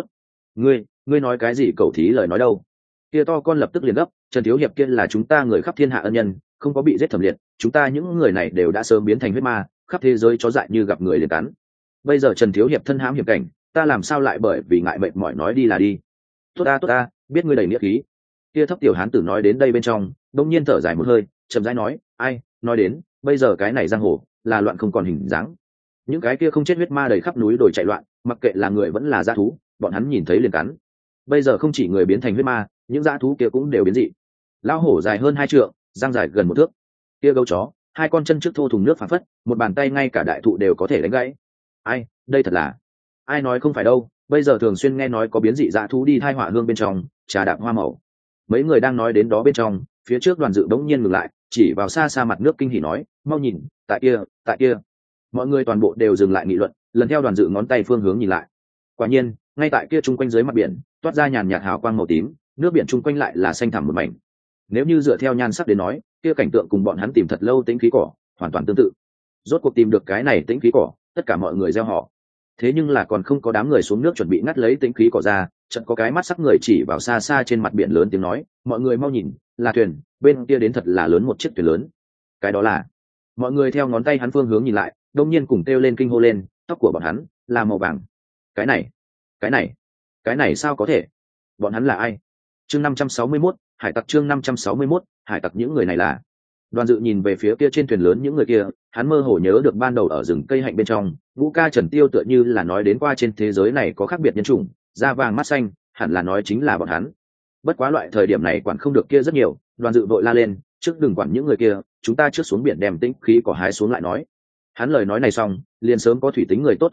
Ngươi nói cái gì cẩu thí lời nói đâu? Kia to con lập tức liền gấp, Trần thiếu hiệp kia là chúng ta người khắp thiên hạ ân nhân, không có bị giết thẩm liệt, chúng ta những người này đều đã sớm biến thành huyết ma, khắp thế giới chó dại như gặp người liền cắn. Bây giờ Trần thiếu hiệp thân hãm hiểm cảnh, ta làm sao lại bởi vì ngại mệt mỏi nói đi là đi? Tốt ta, biết ngươi đầy nghĩa khí. Kia thấp tiểu hán tử nói đến đây bên trong đông nhiên thở dài một hơi, chậm rãi nói, ai nói đến bây giờ cái này giang hồ là loạn không còn hình dáng, những cái kia không chết huyết ma đầy khắp núi đồi chạy loạn, mặc kệ là người vẫn là dã thú, bọn hắn nhìn thấy liền cắn. Bây giờ không chỉ người biến thành huyết ma, những dã thú kia cũng đều biến dị. Lão hổ dài hơn 2 trượng, răng dài gần 1 thước, kia gấu chó 2 con chân trước thô thùng nước phảng phất, một bàn tay ngay cả đại thụ đều có thể đánh gãy. Ai đây thật là, ai nói không phải đâu, bây giờ thường xuyên nghe nói có biến dị dã thú đi thai họa hương bên trong trà đạp hoa màu. Mấy người đang nói đến đó bên trong, phía trước Đoàn Dự bỗng nhiên ngừng lại, chỉ vào xa xa mặt nước kinh hỉ nói, mau nhìn, tại kia. Mọi người toàn bộ đều dừng lại nghị luận, lần theo Đoàn Dự ngón tay phương hướng nhìn lại. Quả nhiên ngay tại kia chung quanh dưới mặt biển toát ra nhàn nhạt hào quang màu tím, nước biển chung quanh lại là xanh thẳm một mảnh. Nếu như dựa theo nhan sắc đến nói, kia cảnh tượng cùng bọn hắn tìm thật lâu tĩnh khí cỏ hoàn toàn tương tự. Rốt cuộc tìm được cái này tĩnh khí cỏ, tất cả mọi người reo hò. Thế nhưng là còn không có đám người xuống nước chuẩn bị ngắt lấy tĩnh khí cỏ ra, chợt có cái mắt sắc người chỉ vào xa xa trên mặt biển lớn tiếng nói, mọi người mau nhìn, là thuyền, bên kia đến thật là lớn một chiếc thuyền lớn. Cái đó là. Mọi người theo ngón tay hắn phương hướng nhìn lại, đông nhiên cùng kêu lên kinh hô lên, tóc của bọn hắn là màu vàng. Cái này sao có thể? Bọn hắn là ai? Chương 561, hải tặc. Chương 561, hải tặc. Những người này là. Đoàn Dự nhìn về phía kia trên thuyền lớn những người kia, hắn mơ hồ nhớ được ban đầu ở rừng cây hạnh bên trong, Vũ ca Trần Tiêu tựa như là nói đến qua trên thế giới này có khác biệt nhân chủng, da vàng mắt xanh, hẳn là nói chính là bọn hắn. Bất quá loại thời điểm này quản không được kia rất nhiều, Đoàn Dự vội la lên, trước đừng quản những người kia, chúng ta trước xuống biển đem tĩnh khí cỏ hái xuống lại nói. Hắn lời nói này xong, liền sớm có thủy tính người tốt thoát áo,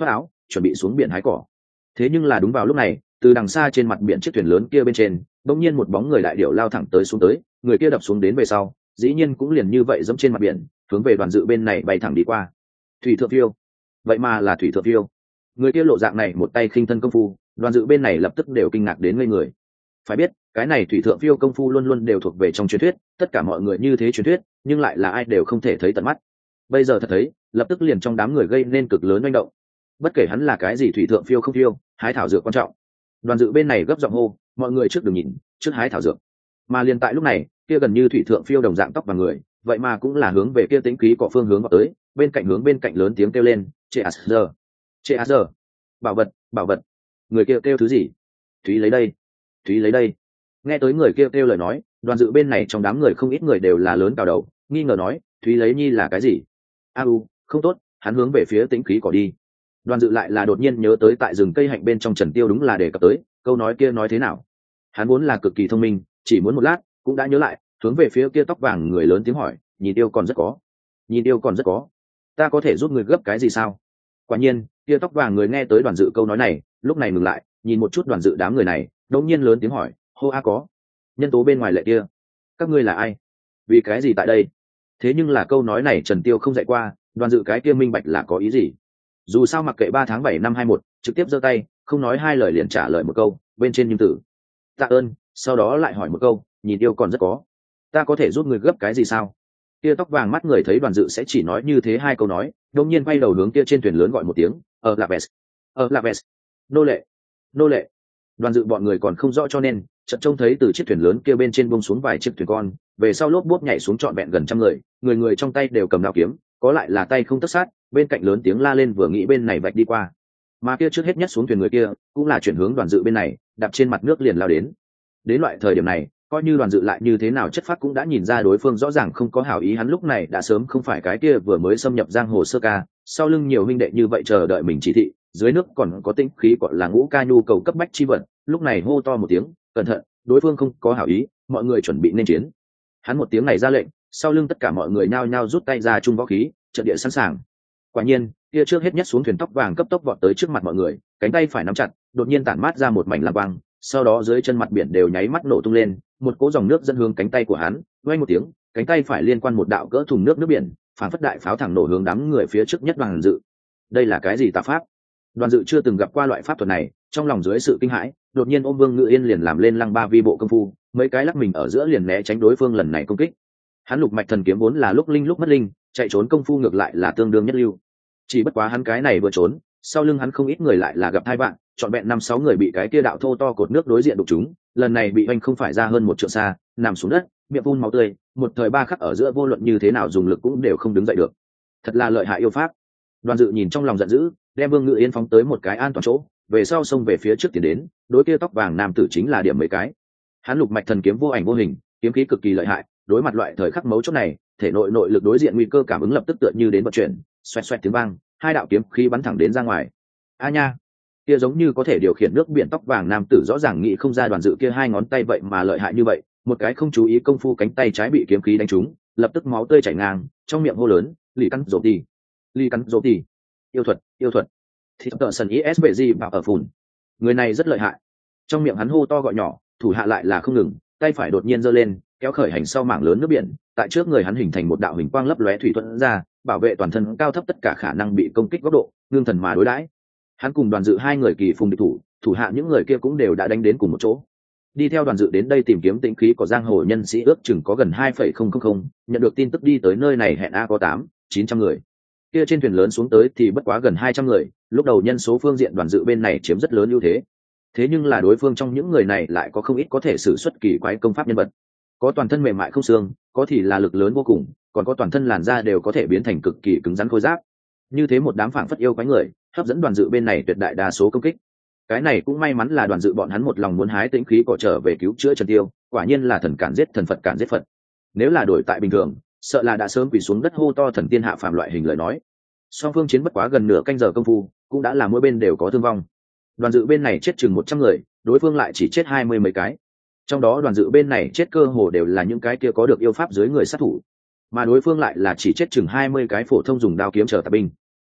chuẩn bị xuống biển hái cỏ. Thế nhưng là đúng vào lúc này, từ đằng xa trên mặt biển chiếc thuyền lớn kia bên trên bỗng nhiên một bóng người đại điểu lao thẳng tới xuống tới, người kia đập xuống đến về sau dĩ nhiên cũng liền như vậy dẫm trên mặt biển hướng về Đoàn Dự bên này bay thẳng đi qua. Thủy Thượng Phiêu, vậy mà là Thủy Thượng Phiêu. Người kia lộ dạng này một tay khinh thân công phu, Đoàn Dự bên này lập tức đều kinh ngạc đến ngây người. Phải biết cái này Thủy Thượng Phiêu công phu luôn luôn đều thuộc về trong truyền thuyết, tất cả mọi người như thế truyền thuyết nhưng lại là ai đều không thể thấy tận mắt. Bây giờ thật thấy, lập tức liền trong đám người gây nên cực lớn manh động. Bất kể hắn là cái gì Thủy Thượng Phiêu không phiêu, hái thảo dược quan trọng. Đoàn Dự bên này gấp giọng hô, mọi người trước đừng nhìn, trước hái thảo dược. Mà liền tại lúc này, kia gần như Thủy Thượng Phiêu đồng dạng tóc và người, vậy mà cũng là hướng về kia tính khí cọ phương hướng vào tới, bên cạnh lớn tiếng kêu lên, "Trệ Asger, Trệ Asger, bảo vật, bảo vật." Người kia kêu thứ gì? "Thúy lấy đây, Thúy lấy đây." Nghe tới người kia kêu lời nói, Đoàn Dự bên này trong đám người không ít người đều là lớn cào đầu, nghi ngờ nói, "Thúy lấy nhi là cái gì?" Không tốt, hắn hướng về phía tĩnh khí cỏ đi. Đoàn Dự lại là đột nhiên nhớ tới tại rừng cây hạnh bên trong Trần Tiêu đúng là đề cập tới câu nói kia nói thế nào. Hắn vốn là cực kỳ thông minh, chỉ muốn một lát cũng đã nhớ lại, hướng về phía kia tóc vàng người lớn tiếng hỏi, "Nhìn Tiêu còn rất có, nhìn Tiêu còn rất có, ta có thể giúp người gấp cái gì sao?" Quả nhiên kia tóc vàng người nghe tới Đoàn Dự câu nói này, lúc này ngừng lại, nhìn một chút Đoàn Dự đám người này, đột nhiên lớn tiếng hỏi, "Hô a có, nhân tố bên ngoài lệ kia, các ngươi là ai? Vì cái gì tại đây?" Thế nhưng là câu nói này Trần Tiêu không dạy qua, Đoàn Dự cái kia minh bạch là có ý gì. Dù sao mặc kệ 3 tháng 7 năm 21, trực tiếp giơ tay, không nói hai lời liền trả lời một câu, bên trên nhưng tử. "Tạ ơn." Sau đó lại hỏi một câu, "Nhìn Tiêu còn rất có, ta có thể giúp người gấp cái gì sao?" Kia tóc vàng mắt người thấy Đoàn Dự sẽ chỉ nói như thế hai câu nói, đột nhiên quay đầu hướng kia trên thuyền lớn gọi một tiếng, là Ves, là Ves, nô lệ, nô lệ." Đoàn Dự bọn người còn không rõ cho nên chợt trông thấy từ chiếc thuyền lớn kia bên trên buông xuống vài chiếc thuyền con, về sau lốp bốp nhảy xuống trọn vẹn gần trăm người, người người trong tay đều cầm đao kiếm, có lại là tay không tất sát, bên cạnh lớn tiếng la lên vừa nghĩ bên này vạch đi qua. Mà kia trước hết nhất xuống thuyền người kia cũng là chuyển hướng Đoàn Dự bên này, đạp trên mặt nước liền lao đến. Đến loại thời điểm này, coi như Đoàn Dự lại như thế nào chất phác cũng đã nhìn ra đối phương rõ ràng không có hảo ý, hắn lúc này đã sớm không phải cái kia vừa mới xâm nhập giang hồ sơ ca, sau lưng nhiều huynh đệ như vậy chờ đợi mình chỉ thị, dưới nước còn có tĩnh khí gọi là ngũ ca nhu cầu cấp bách chi vật, lúc này hô to một tiếng, "Cẩn thận, đối phương không có hảo ý, mọi người chuẩn bị nên chiến." Hắn một tiếng này ra lệnh, sau lưng tất cả mọi người nhao nhao rút tay ra chung võ khí, trận địa sẵn sàng. Quả nhiên kia trước hết nhất xuống thuyền tóc vàng cấp tốc vọt tới trước mặt mọi người, cánh tay phải nắm chặt, đột nhiên tản mát ra một mảnh lam quang, sau đó dưới chân mặt biển đều nháy mắt nổ tung lên, một cỗ dòng nước dẫn hướng cánh tay của hắn, vang một tiếng, cánh tay phải liên quan một đạo cỡ thùng nước biển, phản phất đại pháo thẳng nổ hướng đám người phía trước nhất Đoàn Dự. Đây là cái gì tà pháp? Đoàn Dự chưa từng gặp qua loại pháp thuật này, trong lòng dưới sự kinh hãi, đột nhiên ôm Vương Ngự Yên liền làm lên lăng ba vi bộ công phu, mấy cái lắc mình ở giữa liền né tránh đối phương lần này công kích. Hắn lục mạch thần kiếm vốn là lúc linh lúc mất linh, chạy trốn công phu ngược lại là tương đương nhất lưu. Chỉ bất quá hắn cái này vừa trốn, sau lưng hắn không ít người lại là gặp hai bạn, trọn vẹn 5-6 người bị cái kia đạo thô to cột nước đối diện đụng chúng, lần này bị oanh không phải ra hơn 1 trượng xa, nằm xuống đất, miệng phun máu tươi, một thời ba khắc ở giữa vô luận như thế nào dùng lực cũng đều không đứng dậy được. Thật là lợi hại yêu pháp. Đoàn Dự nhìn trong lòng giận dữ, đem Vương Ngự Yên phóng tới một cái an toàn chỗ, về sau xông về phía trước tiến đến, đối kia tóc vàng nam tử chính là điểm mấy cái. Hắn lục mạch thần kiếm vô ảnh vô hình, kiếm khí cực kỳ lợi hại, đối mặt loại thời khắc mấu chốt này, thể nội nội lực đối diện nguy cơ cảm ứng lập tức tựa như đến vận chuyển, xoẹt xoẹt tiếng vang, hai đạo kiếm khí bắn thẳng đến ra ngoài. A nha, kia giống như có thể điều khiển nước biển tóc vàng nam tử rõ ràng nghĩ không ra Đoàn Dự kia hai ngón tay vậy mà lợi hại như vậy, một cái không chú ý công phu cánh tay trái bị kiếm khí đánh trúng, lập tức máu tươi chảy ngang, trong miệng hô lớn, "Lì cắn rộp đi, lì cắn rộp đi." Yêu thuật, yêu thuật. Thì tợ sần isbg bảo ở phùn. Người này rất lợi hại. Trong miệng hắn hô to gọi nhỏ, thủ hạ lại là không ngừng, tay phải đột nhiên giơ lên, kéo khởi hành sau mảng lớn nước biển, tại trước người hắn hình thành một đạo hình quang lấp lóe thủy thuận ra, bảo vệ toàn thân cao thấp tất cả khả năng bị công kích góc độ, ngưng thần mà đối đãi. Hắn cùng Đoàn Dự hai người kỳ phùng địch thủ, thủ hạ những người kia cũng đều đã đánh đến cùng một chỗ. Đi theo Đoàn Dự đến đây tìm kiếm tĩnh khí của giang hồ nhân sĩ ước chừng có gần 2,000, nhận được tin tức đi tới nơi này hẹn có 800-900 người. Kia trên thuyền lớn xuống tới thì bất quá gần 200 người, lúc đầu nhân số phương diện Đoàn Dự bên này chiếm rất lớn ưu thế. Thế nhưng là đối phương trong những người này lại có không ít có thể sử xuất kỳ quái công pháp nhân vật. Có toàn thân mềm mại không xương, có thì là lực lớn vô cùng, còn có toàn thân làn da đều có thể biến thành cực kỳ cứng rắn khôi giáp. Như thế một đám phảng phất yêu quái người, hấp dẫn Đoàn Dự bên này tuyệt đại đa số công kích. Cái này cũng may mắn là Đoàn Dự bọn hắn một lòng muốn hái tĩnh khí cỏ trở về cứu chữa Trần Tiêu, quả nhiên là thần cản giết thần, Phật cản giết Phật. Nếu là đổi tại bình thường, sợ là đã sớm quỳ xuống đất hô to thần tiên hạ phàm loại hình lời nói. Song phương chiến bất quá gần nửa canh giờ công phu, cũng đã là mỗi bên đều có thương vong. Đoàn Dự bên này chết chừng 100 người, đối phương lại chỉ chết 20 mấy cái. Trong đó Đoàn Dự bên này chết cơ hồ đều là những cái kia có được yêu pháp dưới người sát thủ, mà đối phương lại là chỉ chết chừng 20 cái phổ thông dùng đao kiếm trở tạp binh.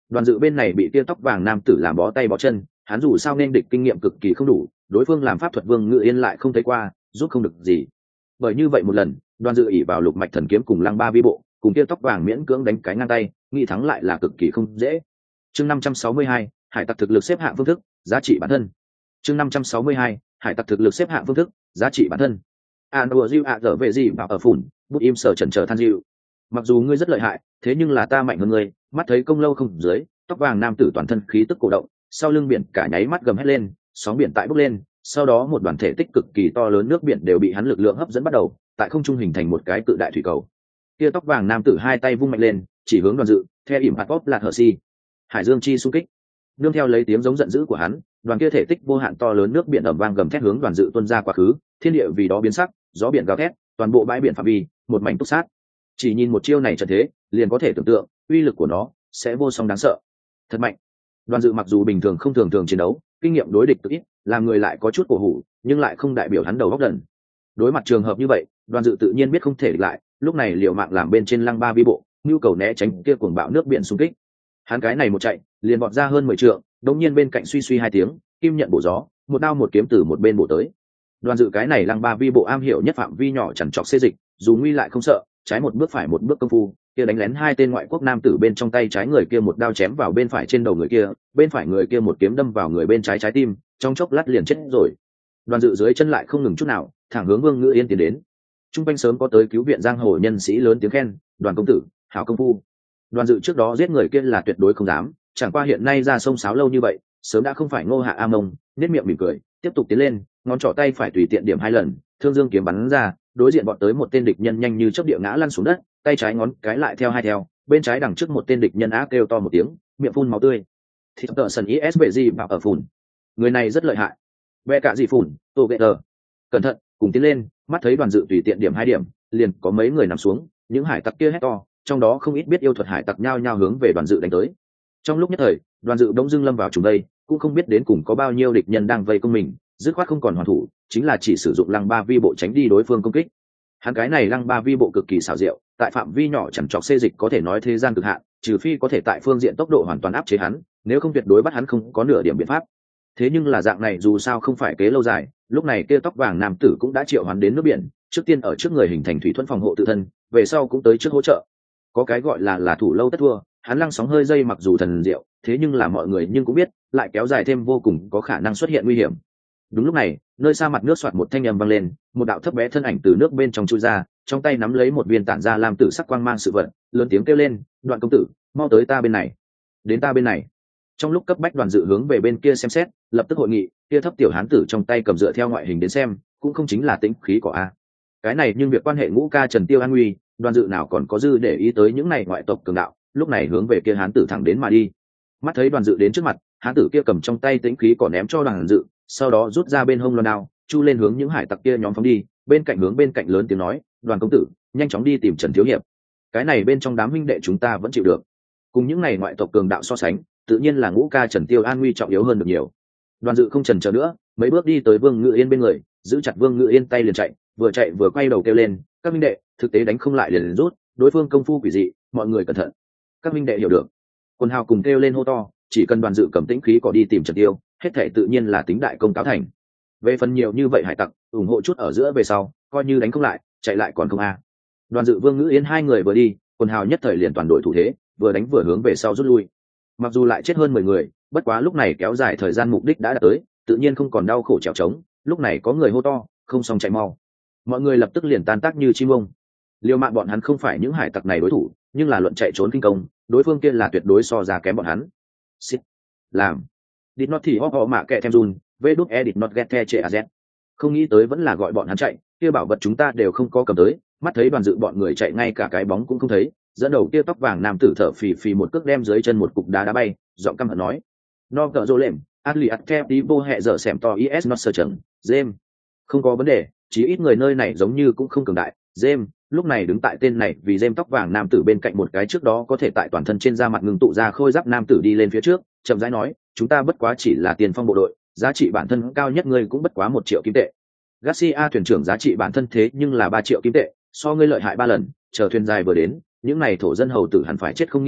Đoàn Dự bên này bị tia tóc vàng nam tử làm bó tay bó chân, hắn dù sao nên địch kinh nghiệm cực kỳ không đủ, đối phương làm pháp thuật Vương Ngự Yên lại không thấy qua, giúp không được gì. Bởi như vậy một lần, Đoàn Dự ỷ vào lục mạch thần kiếm cùng lăng ba vi bộ, cùng tia tóc vàng miễn cưỡng đánh cái ngang tay, nghĩ thắng lại là cực kỳ không dễ. Chương 562, hải tặc thực lực xếp hạng phương thức, giá trị bản thân. Chương 562, hải tặc thực lực xếp hạng phương thức, giá trị bản thân. Đùa Diu dở về gì vào ở phủn, bút im sở chần chờ than dịu. Mặc dù ngươi rất lợi hại, thế nhưng là ta mạnh hơn ngươi. Mắt thấy công lâu không dưới, tóc vàng nam tử toàn thân khí tức cổ động, sau lưng biển cả nháy mắt gầm hét lên, sóng biển tại bốc lên, sau đó một đoàn thể tích cực kỳ to lớn nước biển đều bị hắn lực lượng hấp dẫn bắt đầu, tại không trung hình thành một cái cự đại thủy cầu. Kia tóc vàng nam tử hai tay vung mạnh lên, chỉ hướng Đoàn Dự, theo ỉm hạt pop lạc hở si. Hải Dương chi xung kích. Nương theo lấy tiếng giống giận dữ của hắn, đoàn kia thể tích vô hạn to lớn nước biển ầm vang gầm thét hướng Đoàn Dự tuôn ra quá khứ, thiên địa vì đó biến sắc, gió biển gào thét, toàn bộ bãi biển phạm vi, một mảnh túc sát. Chỉ nhìn một chiêu này trận thế, liền có thể tưởng tượng, uy lực của nó sẽ vô song đáng sợ. Thật mạnh. Đoàn Dự mặc dù bình thường không thường chiến đấu, kinh nghiệm đối địch cực ít, làm người lại có chút cổ hủ, nhưng lại không đại biểu hắn đầu óc đần. Đối mặt trường hợp như vậy, Đoàn Dự tự nhiên biết không thể địch lại, lúc này liều mạng làm bên trên lăng ba vi bộ, nhu cầu né tránh kia cuồng bạo nước biển xung kích. Hắn cái này một chạy, liền bọt ra hơn 10 trượng, đống nhiên bên cạnh suy suy hai tiếng, kim nhận bổ gió, một đao một kiếm từ một bên bổ tới. Đoàn Dự cái này lăng ba vi bộ am hiểu nhất phạm vi nhỏ chằn trọc xê dịch, dù nguy lại không sợ, trái một bước phải một bước công phu, kia đánh lén hai tên ngoại quốc nam tử bên trong tay trái người kia một đao chém vào bên phải trên đầu người kia, bên phải người kia một kiếm đâm vào người bên trái trái tim, trong chốc lát liền chết rồi. Đoàn Dự dưới chân lại không ngừng chút nào, thẳng hướng Vương Ngự Yên tiến đến. Trung quanh sớm có tới cứu viện giang hồ nhân sĩ lớn tiếng khen, "Đoàn công tử, hảo công phu." Đoàn Dự trước đó giết người kia là tuyệt đối không dám, chẳng qua hiện nay ra sông sáo lâu như vậy, sớm đã không phải Ngô Hạ A Mông, nét miệng mỉm cười, tiếp tục tiến lên, ngón trỏ tay phải tùy tiện điểm hai lần, thương dương kiếm bắn ra, đối diện bọn tới một tên địch nhân nhanh như chớp địa ngã lăn xuống đất, tay trái ngón cái lại theo hai theo, bên trái đằng trước một tên địch nhân á kêu to một tiếng, miệng phun máu tươi. Thịt tợ sần ISBG bảo ở phùn. Người này rất lợi hại. Bè cả gì phùn, tô ghệ tờ. Cẩn thận, cùng tiến lên, mắt thấy Đoàn Dự tùy tiện điểm hai điểm, liền có mấy người nằm xuống, những hải tặc kia hét to, trong đó không ít biết yêu thuật hải tặc nhao nhao hướng về Đoàn Dự đánh tới. Trong lúc nhất thời, Đoàn Dự bỗng dưng lâm vào trùng đây, cũng không biết đến cùng có bao nhiêu địch nhân đang vây công mình, dứt khoát không còn hoàn thủ, chính là chỉ sử dụng lăng ba vi bộ tránh đi đối phương công kích. Hắn cái này lăng ba vi bộ cực kỳ xảo diệu, tại phạm vi nhỏ chẳng chọc xê dịch có thể nói thế gian cực hạn, trừ phi có thể tại phương diện tốc độ hoàn toàn áp chế hắn, nếu không tuyệt đối bắt hắn không có nửa điểm biện pháp. Thế nhưng là dạng này dù sao không phải kế lâu dài, lúc này kia tóc vàng nam tử cũng đã triệu hắn đến nước biển, trước tiên ở trước người hình thành thủy thuẫn phòng hộ tự thân, về sau cũng tới trước hỗ trợ. Có cái gọi là thủ lâu tất thua, hắn lăng sóng hơi dây mặc dù thần diệu, thế nhưng là mọi người nhưng cũng biết, lại kéo dài thêm vô cùng có khả năng xuất hiện nguy hiểm. Đúng lúc này, nơi xa mặt nước xoạt một thanh âm vang lên, một đạo thấp bé thân ảnh từ nước bên trong chui ra, trong tay nắm lấy một viên tản ra lam tử sắc quang mang sự vật, lớn tiếng kêu lên, "Đoạn công tử, mau tới ta bên này, đến ta bên này." Trong lúc cấp bách Đoàn Dự hướng về bên kia xem xét, lập tức hội nghị, kia thấp tiểu hán tử trong tay cầm dựa theo ngoại hình đến xem, cũng không chính là tĩnh khí của a. Cái này nhưng việc quan hệ ngũ ca Trần Tiêu an nguy, Đoàn Dự nào còn có dư để ý tới những này ngoại tộc cường đạo, lúc này hướng về kia hán tử thẳng đến mà đi. Mắt thấy Đoàn Dự đến trước mặt, hán tử kia cầm trong tay tĩnh khí cỏ ném cho Đoàn Dự, sau đó rút ra bên hông loan đao, chu lên hướng những hải tặc kia nhóm phóng đi, bên cạnh hướng bên cạnh lớn tiếng nói, "Đoàn công tử, nhanh chóng đi tìm Trần thiếu hiệp. Cái này bên trong đám huynh đệ chúng ta vẫn chịu được." Cùng những này ngoại tộc cường đạo so sánh, tự nhiên là ngũ ca Trần Tiêu an nguy trọng yếu hơn được nhiều. Đoàn Dự không chần chờ nữa, mấy bước đi tới Vương Ngự Yên bên người, giữ chặt Vương Ngự Yên tay liền chạy vừa quay đầu kêu lên, "Các huynh đệ, thực tế đánh không lại liền rút, đối phương công phu quỷ dị, mọi người cẩn thận." Các huynh đệ hiểu được. Quân hào cùng kêu lên hô to, chỉ cần Đoàn Dự cầm tĩnh khí cỏ đi tìm Trần Tiêu, hết thể tự nhiên là tính đại công cáo thành. Về phần nhiều như vậy hải tặc, ủng hộ chút ở giữa về sau, coi như đánh không lại, chạy lại còn không a. Đoàn Dự Vương Ngự Yên hai người vừa đi, Quân hào nhất thời liền toàn đội thủ thế, vừa đánh vừa hướng về sau rút lui. Mặc dù lại chết hơn 10 người, bất quá lúc này kéo dài thời gian mục đích đã đạt tới, tự nhiên không còn đau khổ trèo trống, lúc này có người hô to, "Không xong chạy mau." Mọi người lập tức liền tan tác như chim ông. Liều mạng bọn hắn không phải những hải tặc này đối thủ, nhưng là luận chạy trốn kinh công, đối phương kia là tuyệt đối so ra kém bọn hắn. Xít. Làm. Did not thì họ mạ kệ thêm run, vê đút edit not get the trệ az. Không nghĩ tới vẫn là gọi bọn hắn chạy, kia bảo vật chúng ta đều không có cầm tới, mắt thấy Đoàn Dự bọn người chạy ngay cả cái bóng cũng không thấy, dẫn đầu kia tóc vàng nam tử thở phì phì một cước đem dưới chân một cục đá bay, giọng căm hận nói, "No cỡ rô lệm, atli atep tí vô hệ dở xẻm to is not sơ chẳng, James. Không có vấn đề, chỉ ít người nơi này giống như cũng không cường đại, James." Lúc này đứng tại tên này vì James tóc vàng nam tử bên cạnh một cái trước đó có thể tại toàn thân trên da mặt ngừng tụ ra khôi giáp nam tử đi lên phía trước, chậm rãi nói, "Chúng ta bất quá chỉ là tiền phong bộ đội, giá trị bản thân cao nhất ngươi cũng bất quá 1 triệu kim tệ. Garcia thuyền trưởng giá trị bản thân thế nhưng là 3 triệu kim tệ, so ngươi lợi hại 3 lần, chờ thuyền dài vừa đến, những này thổ dân hầu tử hẳn phải chết không nghi ngờ,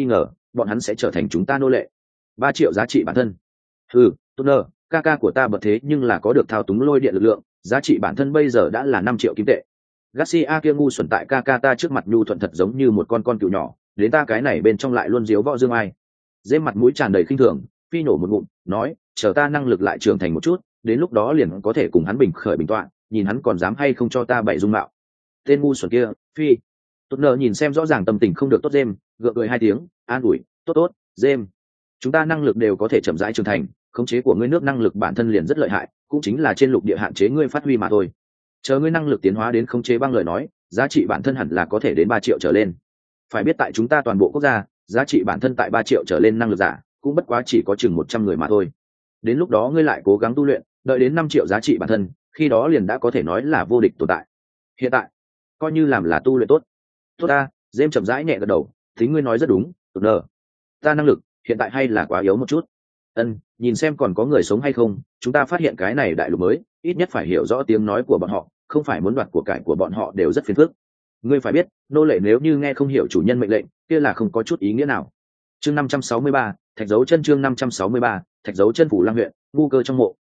bọn hắn sẽ trở thành chúng ta nô lệ. 3 triệu giá trị bản thân. Tốt nơ, ca ca của ta bật thế nhưng là có được thao túng lôi điện lực lượng, giá trị bản thân bây giờ đã là 5 triệu kim tệ. Garcia kia ngu xuẩn tại ca ca ta trước mặt nhu thuận thật giống như một con cừu nhỏ, đến ta cái này bên trong lại luôn diếu võ dương ai. Dê mặt mũi tràn đầy khinh thường, phi nổ một ngụm, nói, chờ ta năng lực lại trưởng thành một chút, đến lúc đó liền có thể cùng hắn bình khởi bình tọa, nhìn hắn còn dám hay không cho ta bày dung mạo. Tên ngu xuẩn kia, phi. Tốt nợ nhìn xem rõ ràng tâm tình không được tốt Dêm, gượng cười 2 tiếng, an ủi, tốt, Dêm. Chúng ta năng lực đều có thể chậm rãi trưởng thành, khống chế của ngươi nước năng lực bản thân liền rất lợi hại, cũng chính là trên lục địa hạn chế ngươi phát huy mà thôi. Chờ ngươi năng lực tiến hóa đến khống chế băng lời nói, giá trị bản thân hẳn là có thể đến 3 triệu trở lên. Phải biết tại chúng ta toàn bộ quốc gia, giá trị bản thân tại 3 triệu trở lên năng lực giả, cũng bất quá chỉ có chừng 100 người mà thôi. Đến lúc đó ngươi lại cố gắng tu luyện, đợi đến 5 triệu giá trị bản thân, khi đó liền đã có thể nói là vô địch tồn tại. Hiện tại, coi như làm là tu luyện tốt. Tốt ta, James chậm rãi nhẹ gật đầu, tính ngươi nói rất đúng, tốt nờ. Ta năng lực, hiện tại hay là quá yếu một chút. Nhìn xem còn có người sống hay không, chúng ta phát hiện cái này đại lục mới, ít nhất phải hiểu rõ tiếng nói của bọn họ, không phải muốn đoạt của cải của bọn họ đều rất phiền phức. Ngươi phải biết, nô lệ nếu như nghe không hiểu chủ nhân mệnh lệnh, kia là không có chút ý nghĩa nào. Chương 563, thạch dấu chân chương 563, thạch dấu chân phủ Lăng huyện, ngu cơ trong mộ.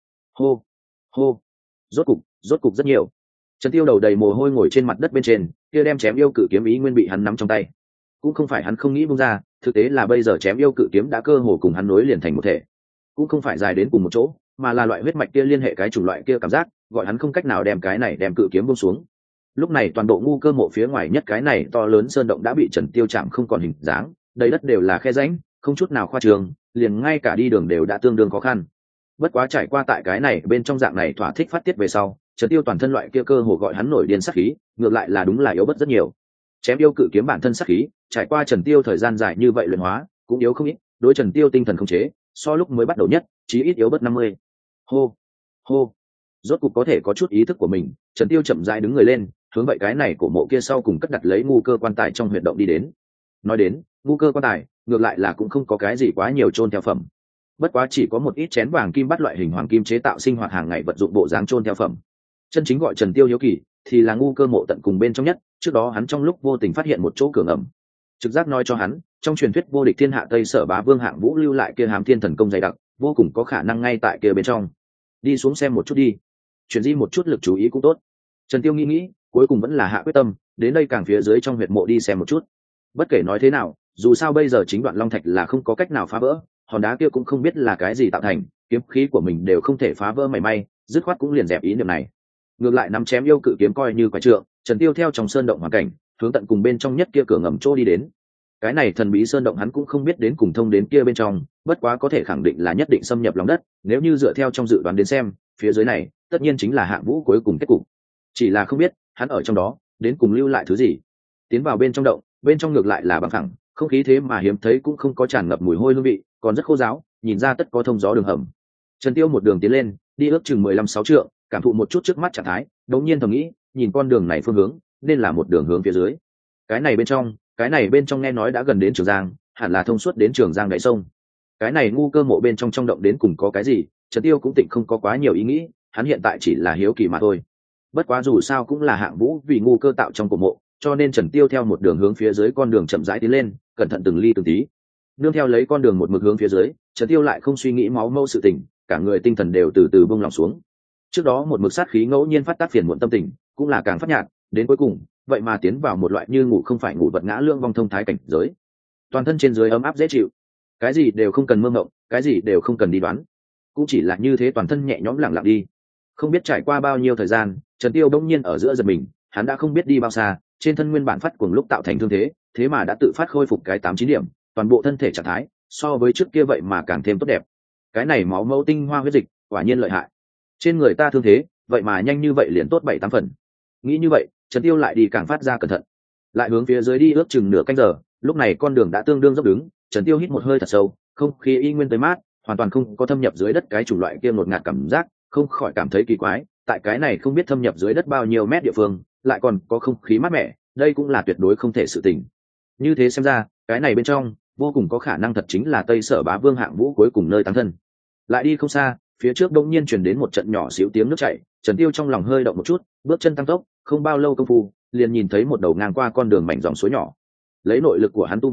Hô. Rốt cục rất nhiều. Trần Tiêu đầu đầy mồ hôi ngồi trên mặt đất bên trên, kia đem chém yêu cự kiếm ý nguyên bị hắn nắm trong tay. Cũng không phải hắn không nghĩ buông ra, thực tế là bây giờ chém yêu cự kiếm đã cơ hồ cùng hắn nối liền thành một thể. Cũng không phải dài đến cùng một chỗ, mà là loại huyết mạch kia liên hệ cái chủng loại kia cảm giác, gọi hắn không cách nào đem cái này đem cự kiếm buông xuống. Lúc này toàn bộ ngu cơ mộ phía ngoài nhất cái này to lớn sơn động đã bị Trần Tiêu chạm không còn hình dáng, đầy đất đều là khe rãnh, không chút nào khoa trương, liền ngay cả đi đường đều đã tương đương khó khăn. Bất quá trải qua tại cái này bên trong dạng này thỏa thích phát tiết về sau, Trần Tiêu toàn thân loại kia cơ hồ gọi hắn nổi điên sát khí, ngược lại là đúng là yếu bớt rất nhiều. Chém yêu cự kiếm bản thân sát khí, trải qua Trần Tiêu thời gian dài như vậy luyện hóa, cũng yếu không ít, đối Trần Tiêu tinh thần khống chế, so lúc mới bắt đầu nhất, chí ít yếu bớt 50. Hô. Rốt cục có thể có chút ý thức của mình, Trần Tiêu chậm rãi đứng người lên, hướng vậy cái này của mộ kia sau cùng cất đặt lấy ngu cơ quan tài trong huyệt động đi đến. Nói đến, ngu cơ quan tài, ngược lại là cũng không có cái gì quá nhiều chôn theo phẩm. Bất quá chỉ có một ít chén vàng kim bắt loại hình hoàng kim chế tạo sinh hoạt hàng ngày vật dụng bộ dáng chôn theo phẩm. Chân chính gọi Trần Tiêu hiếu kỳ thì là ngu cơ mộ tận cùng bên trong nhất, trước đó hắn trong lúc vô tình phát hiện một chỗ cửa ngầm. Trực giác nói cho hắn, trong truyền thuyết vô địch thiên hạ Tây Sở Bá Vương Hạng Vũ lưu lại kia hám thiên thần công dày đặc, vô cùng có khả năng ngay tại kia bên trong. Đi xuống xem một chút đi, chuyển di một chút lực chú ý cũng tốt. Trần Tiêu nghĩ, cuối cùng vẫn là hạ quyết tâm, đến đây càng phía dưới trong huyệt mộ đi xem một chút. Bất kể nói thế nào, dù sao bây giờ chính đoạn long thạch là không có cách nào phá vỡ, hòn đá kia cũng không biết là cái gì tạo thành, kiếm khí của mình đều không thể phá vỡ mảy may, dứt khoát cũng liền dẹp ý niệm này. Ngược lại nắm chém yêu cự kiếm coi như quái trượng, Trần Tiêu theo trong sơn động hoàn cảnh, hướng tận cùng bên trong nhất kia cửa ngầm chỗ đi đến. Cái này thần bí sơn động hắn cũng không biết đến cùng thông đến kia bên trong, bất quá có thể khẳng định là nhất định xâm nhập lòng đất, nếu như dựa theo trong dự đoán đến xem, phía dưới này, tất nhiên chính là Hạng Vũ cuối cùng kết cục. Chỉ là không biết, hắn ở trong đó, đến cùng lưu lại thứ gì. Tiến vào bên trong động, bên trong ngược lại là bằng phẳng, không khí thế mà hiếm thấy cũng không có tràn ngập mùi hôi hương vị, còn rất khô ráo, nhìn ra tất có thông gió đường hầm. Trần Tiêu một đường tiến lên, đi ước chừng 15-6 trượng, cảm thụ một chút trước mắt trạng thái, đống nhiên thầm nghĩ, nhìn con đường này phương hướng, nên là một đường hướng phía dưới. Cái này bên trong nghe nói đã gần đến Trường Giang, hẳn là thông suốt đến Trường Giang đáy sông. Cái này ngu cơ mộ bên trong động đến cùng có cái gì, Trần Tiêu cũng tịnh không có quá nhiều ý nghĩ, hắn hiện tại chỉ là hiếu kỳ mà thôi. Bất quá dù sao cũng là Hạng Vũ vì ngu cơ tạo trong cổ mộ, cho nên Trần Tiêu theo một đường hướng phía dưới con đường chậm rãi tiến lên, cẩn thận từng ly từng tí. Nương theo lấy con đường một mực hướng phía dưới, Trần Tiêu lại không suy nghĩ máu mâu sự tình, cả người tinh thần đều từ từ buông lòng xuống. Trước đó một mực sát khí ngẫu nhiên phát tác phiền muộn tâm tình, cũng là càng phát nhạt, đến cuối cùng, vậy mà tiến vào một loại như ngủ không phải ngủ vật ngã lương vong thông thái cảnh giới. Toàn thân trên dưới ấm áp dễ chịu, cái gì đều không cần mơ mộng, cái gì đều không cần đi đoán, cũng chỉ là như thế toàn thân nhẹ nhõm lặng lặng đi. Không biết trải qua bao nhiêu thời gian, Trần Tiêu bỗng nhiên ở giữa giật mình, hắn đã không biết đi bao xa, trên thân nguyên bản phát cuồng lúc tạo thành thương thế, thế mà đã tự phát khôi phục cái 8-9 điểm, toàn bộ thân thể trạng thái so với trước kia vậy mà càng thêm tốt đẹp. Cái này máu mẫu tinh hoa huyết dịch, quả nhiên lợi hại. Trên người ta thương thế, vậy mà nhanh như vậy liền tốt 7-8 phần. Nghĩ như vậy, Trần Tiêu lại đi càng phát ra cẩn thận, lại hướng phía dưới đi ước chừng nửa canh giờ. Lúc này con đường đã tương đương dốc đứng, Trần Tiêu hít một hơi thật sâu, không khí y nguyên tới mát, hoàn toàn không có thâm nhập dưới đất cái chủng loại kia ngột ngạt cảm giác, không khỏi cảm thấy kỳ quái. Tại cái này không biết thâm nhập dưới đất bao nhiêu mét địa phương, lại còn có không khí mát mẻ, đây cũng là tuyệt đối không thể sự tình. Như thế xem ra, cái này bên trong vô cùng có khả năng thật chính là Tây Sở Bá Vương Hạng Vũ cuối cùng nơi táng thân. Lại đi không xa, phía trước đột nhiên truyền đến một trận nhỏ xíu tiếng nước chảy, Trần Tiêu trong lòng hơi động một chút, bước chân tăng tốc, không bao lâu công phu, liền nhìn thấy một đầu ngang qua con đường mảnh dòng suối nhỏ. Lấy nội lực của hắn tu vi,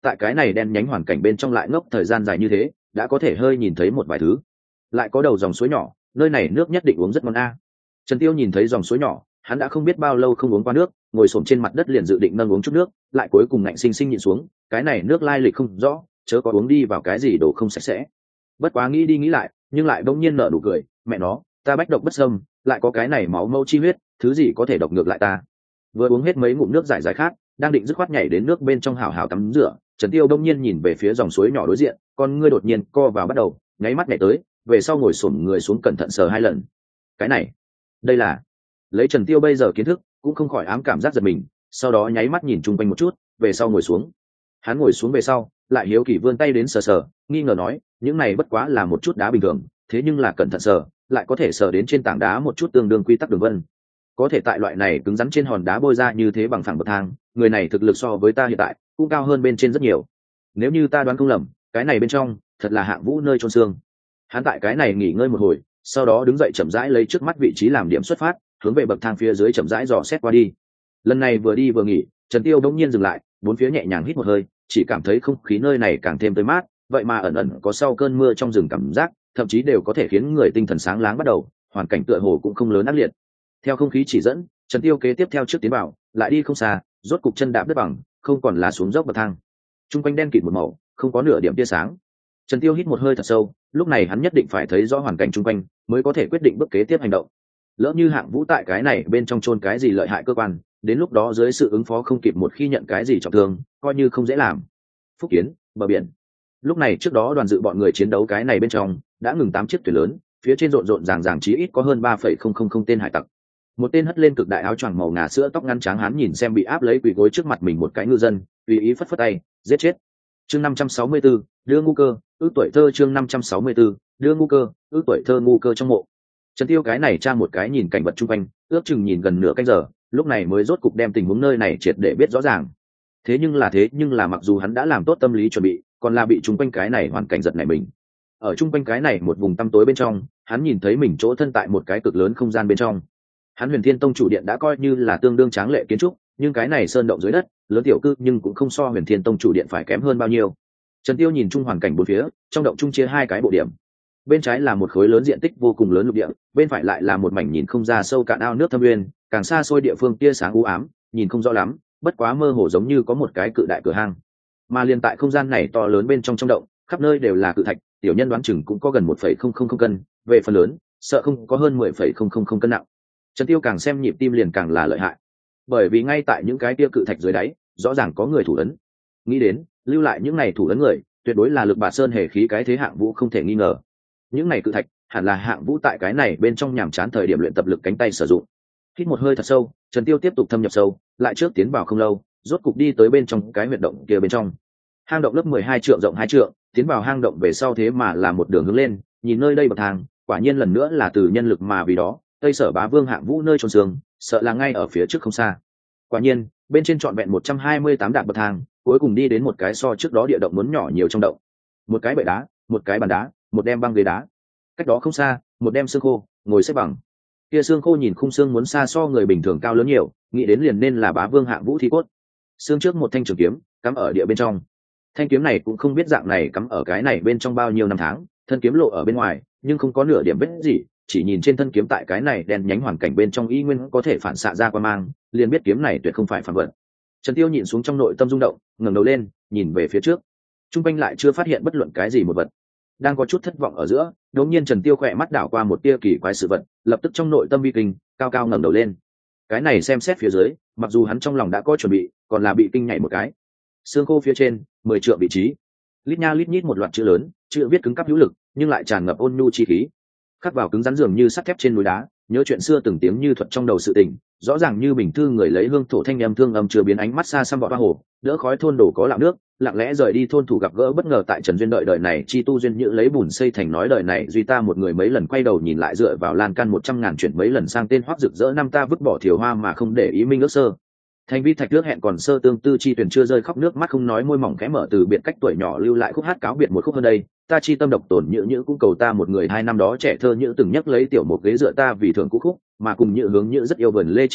tại cái này đen nhánh hoàn cảnh bên trong lại ngốc thời gian dài như thế đã có thể hơi nhìn thấy một vài thứ. Lại có đầu dòng suối nhỏ, nơi này nước nhất định uống rất ngon a. Trần Tiêu nhìn thấy dòng suối nhỏ, hắn đã không biết bao lâu không uống qua nước, ngồi xổm trên mặt đất liền dự định nâng uống chút nước, lại cuối cùng ngạnh sinh sinh nhịn xuống, cái này nước lai lịch không rõ, chớ có uống đi vào cái gì đồ không sạch sẽ. Bất quá nghĩ đi nghĩ lại, nhưng lại bỗng nhiên nở nụ cười, mẹ nó, ta bách độc bất xâm, lại có cái này máu mâu chi huyết, thứ gì có thể độc ngược lại ta. Vừa uống hết mấy ngụm nước giải khát, đang định dứt khoát nhảy đến nước bên trong hào hào tắm rửa, Trần Tiêu bỗng nhiên nhìn về phía dòng suối nhỏ đối diện, con ngươi đột nhiên co vào bắt đầu, nháy mắt nhảy tới, về sau ngồi xổm người xuống cẩn thận sờ 2 lần. Cái này, đây là, lấy Trần Tiêu bây giờ kiến thức, cũng không khỏi ám cảm giác giật mình, sau đó nháy mắt nhìn chung quanh một chút, về sau ngồi xuống. Hắn ngồi xuống về sau, lại hiếu kỳ vươn tay đến sờ sờ, nghi ngờ nói, những này bất quá là một chút đá bình thường, thế nhưng là cẩn thận sờ, lại có thể sờ đến trên tảng đá một chút tương đương quy tắc đường vân. Có thể tại loại này cứng rắn trên hòn đá bôi ra như thế bằng phẳng bậc thang, người này thực lực so với ta hiện tại cũng cao hơn bên trên rất nhiều. Nếu như ta đoán không lầm, cái này bên trong thật là Hạng Vũ nơi chôn xương. Hắn tại cái này nghỉ ngơi một hồi, sau đó đứng dậy chậm rãi lấy trước mắt vị trí làm điểm xuất phát, hướng về bậc thang phía dưới chậm rãi dò xét qua đi. Lần này vừa đi vừa nghỉ, Trần Tiêu đống nhiên dừng lại, bốn phía nhẹ nhàng hít một hơi, chỉ cảm thấy không khí nơi này càng thêm tươi mát, vậy mà ẩn ẩn có sau cơn mưa trong rừng cảm giác, thậm chí đều có thể khiến người tinh thần sáng láng bắt đầu, hoàn cảnh tựa hồ cũng không lớn ác liệt. Theo không khí chỉ dẫn, Trần Tiêu kế tiếp theo trước tiến vào, lại đi không xa, rốt cục chân đạp đất bằng, không còn là xuống dốc bậc thang. Trung quanh đen kịt một màu, không có nửa điểm tia sáng. Trần Tiêu hít một hơi thật sâu, lúc này hắn nhất định phải thấy rõ hoàn cảnh chung quanh, mới có thể quyết định bước kế tiếp hành động. Lỡ như Hạng Vũ tại cái này bên trong chôn cái gì lợi hại cơ quan, đến lúc đó dưới sự ứng phó không kịp một khi nhận cái gì trọng thương, coi như không dễ làm. Phúc Kiến, bờ biển. Lúc này trước đó đoàn dự bọn người chiến đấu cái này bên trong đã ngừng 8 chiếc thuyền lớn, phía trên rộn rộn ràng ràng chí ít có hơn 3,000 tên hải tặc. Một tên hất lên cực đại áo choàng màu ngà sữa tóc ngắn trắng hắn nhìn xem bị áp lấy quỳ gối trước mặt mình một cái ngư dân, tùy ý phất phất tay, giết chết. Chương 564, đưa ngu cơ, ước tuổi thơ. Chương 564, đưa ngu cơ, ước tuổi thơ. Ngu cơ trong mộ. Trần Tiêu cái này tra một cái nhìn cảnh vật chung quanh, ước chừng nhìn gần nửa canh giờ, lúc này mới rốt cục đem tình huống nơi này triệt để biết rõ ràng. Thế nhưng là mặc dù hắn đã làm tốt tâm lý chuẩn bị, còn là bị chung quanh cái này hoàn cảnh giật nảy mình. Ở chung quanh cái này một vùng tăm tối bên trong, hắn nhìn thấy mình chỗ thân tại một cái cực lớn không gian bên trong. Hắn Huyền Thiên Tông chủ điện đã coi như là tương đương tráng lệ kiến trúc, nhưng cái này sơn động dưới đất, lớn tiểu cư nhưng cũng không so Huyền Thiên Tông chủ điện phải kém hơn bao nhiêu. Trần Tiêu nhìn chung hoàn cảnh bốn phía, trong động chung chia 2 cái bộ điểm. Bên trái là một khối lớn diện tích vô cùng lớn lục địa, bên phải lại là một mảnh nhìn không ra sâu cạn ao nước thâm uyên, càng xa xôi địa phương tia sáng u ám, nhìn không rõ lắm, bất quá mơ hồ giống như có một cái cự đại cửa hang. Mà liền tại không gian này to lớn bên trong động, khắp nơi đều là cự thạch, tiểu nhân đoán chừng cũng có gần 1,000 cân, về phần lớn, sợ không có hơn 10,000 cân nặng. Trần Tiêu càng xem nhịp tim liền càng là lợi hại, bởi vì ngay tại những cái tia cự thạch dưới đáy, rõ ràng có người thủ ấn. Nghĩ đến, lưu lại những này thủ ấn người, tuyệt đối là lực bà sơn hề khí cái thế Hạng Vũ không thể nghi ngờ. Những này cự thạch, hẳn là Hạng Vũ tại cái này bên trong nhàm chán thời điểm luyện tập lực cánh tay sử dụng. Hít một hơi thật sâu, Trần Tiêu tiếp tục thâm nhập sâu, lại trước tiến vào không lâu, rốt cục đi tới bên trong cái huyệt động kia bên trong. Hang động lớp 12 trượng rộng 2 trượng, tiến vào hang động về sau thế mà là một đường hướng lên, nhìn nơi đây bậc thang, quả nhiên lần nữa là từ nhân lực mà vì đó, Tây Sở Bá Vương Hạng Vũ nơi chôn xương, sợ là ngay ở phía trước không xa. Quả nhiên, bên trên trọn vẹn 128 đạp bậc thang, cuối cùng đi đến một cái so trước đó địa động muốn nhỏ nhiều trong động. Một cái bệ đá, một cái bàn đá, một đem băng ghế đá. Cách đó không xa, một đem xương khô, ngồi xếp bằng. Kia xương khô nhìn khung xương muốn xa so người bình thường cao lớn nhiều, nghĩ đến liền nên là Bá Vương Hạng Vũ thi cốt. Xương trước một thanh trường kiếm, cắm ở địa bên trong. Thanh kiếm này cũng không biết dạng này cắm ở cái này bên trong bao nhiêu năm tháng, thân kiếm lộ ở bên ngoài, nhưng không có nửa điểm vết gì, chỉ nhìn trên thân kiếm tại cái này đen nhánh hoàn cảnh bên trong y nguyên có thể phản xạ ra qua mang, liền biết kiếm này tuyệt không phải phản vật. Trần Tiêu nhìn xuống trong nội tâm rung động, ngẩng đầu lên, nhìn về phía trước. Trung quanh lại chưa phát hiện bất luận cái gì một vật. Đang có chút thất vọng ở giữa, đột nhiên Trần Tiêu khẽ mắt đảo qua một tia kỳ quái sự vật, lập tức trong nội tâm vi kinh, cao cao ngẩng đầu lên. Cái này xem xét phía dưới, mặc dù hắn trong lòng đã có chuẩn bị, còn là bị kinh nhảy một cái. Xương khô phía trên, 10 trượng vị trí, lít nha lít nhít một loạt chữ lớn, chữ viết cứng cáp hữu lực, nhưng lại tràn ngập ôn nhu chi khí. Khắc vào cứng rắn dường như sắt thép trên núi đá, nhớ chuyện xưa từng tiếng như thuật trong đầu sự tình, rõ ràng như bình thư người lấy hương thổ thanh âm thương âm chưa biến ánh mắt xa xăm vọt qua hồ, đỡ khói thôn đổ có lạo nước, lặng lẽ rời đi thôn thủ gặp gỡ bất ngờ tại Trần Duyên đợi đời này chi tu duyên nhữ lấy bùn xây thành nói đời này duy ta một người mấy lần quay đầu nhìn lại dựa vào lan can 100.000 chuyển mấy lần sang tên hoắc rực rỡ năm ta vứt bỏ thiều hoa mà không để ý minh ước sơ. Thành vi thạch nước hẹn còn sơ tương tư chi tuyển chưa rơi khóc nước mắt không nói môi mỏng khẽ mở từ biệt cách tuổi nhỏ lưu lại khúc hát cáo biệt một khúc hơn đây ta chi tâm độc tổn nhữ cũng cầu ta một người 2 năm đó trẻ thơ nhữ từng nhắc lấy tiểu một ghế dựa ta vì thường cũ khúc mà cùng nhữ hướng nhữ rất yêu vườn lê chi vũ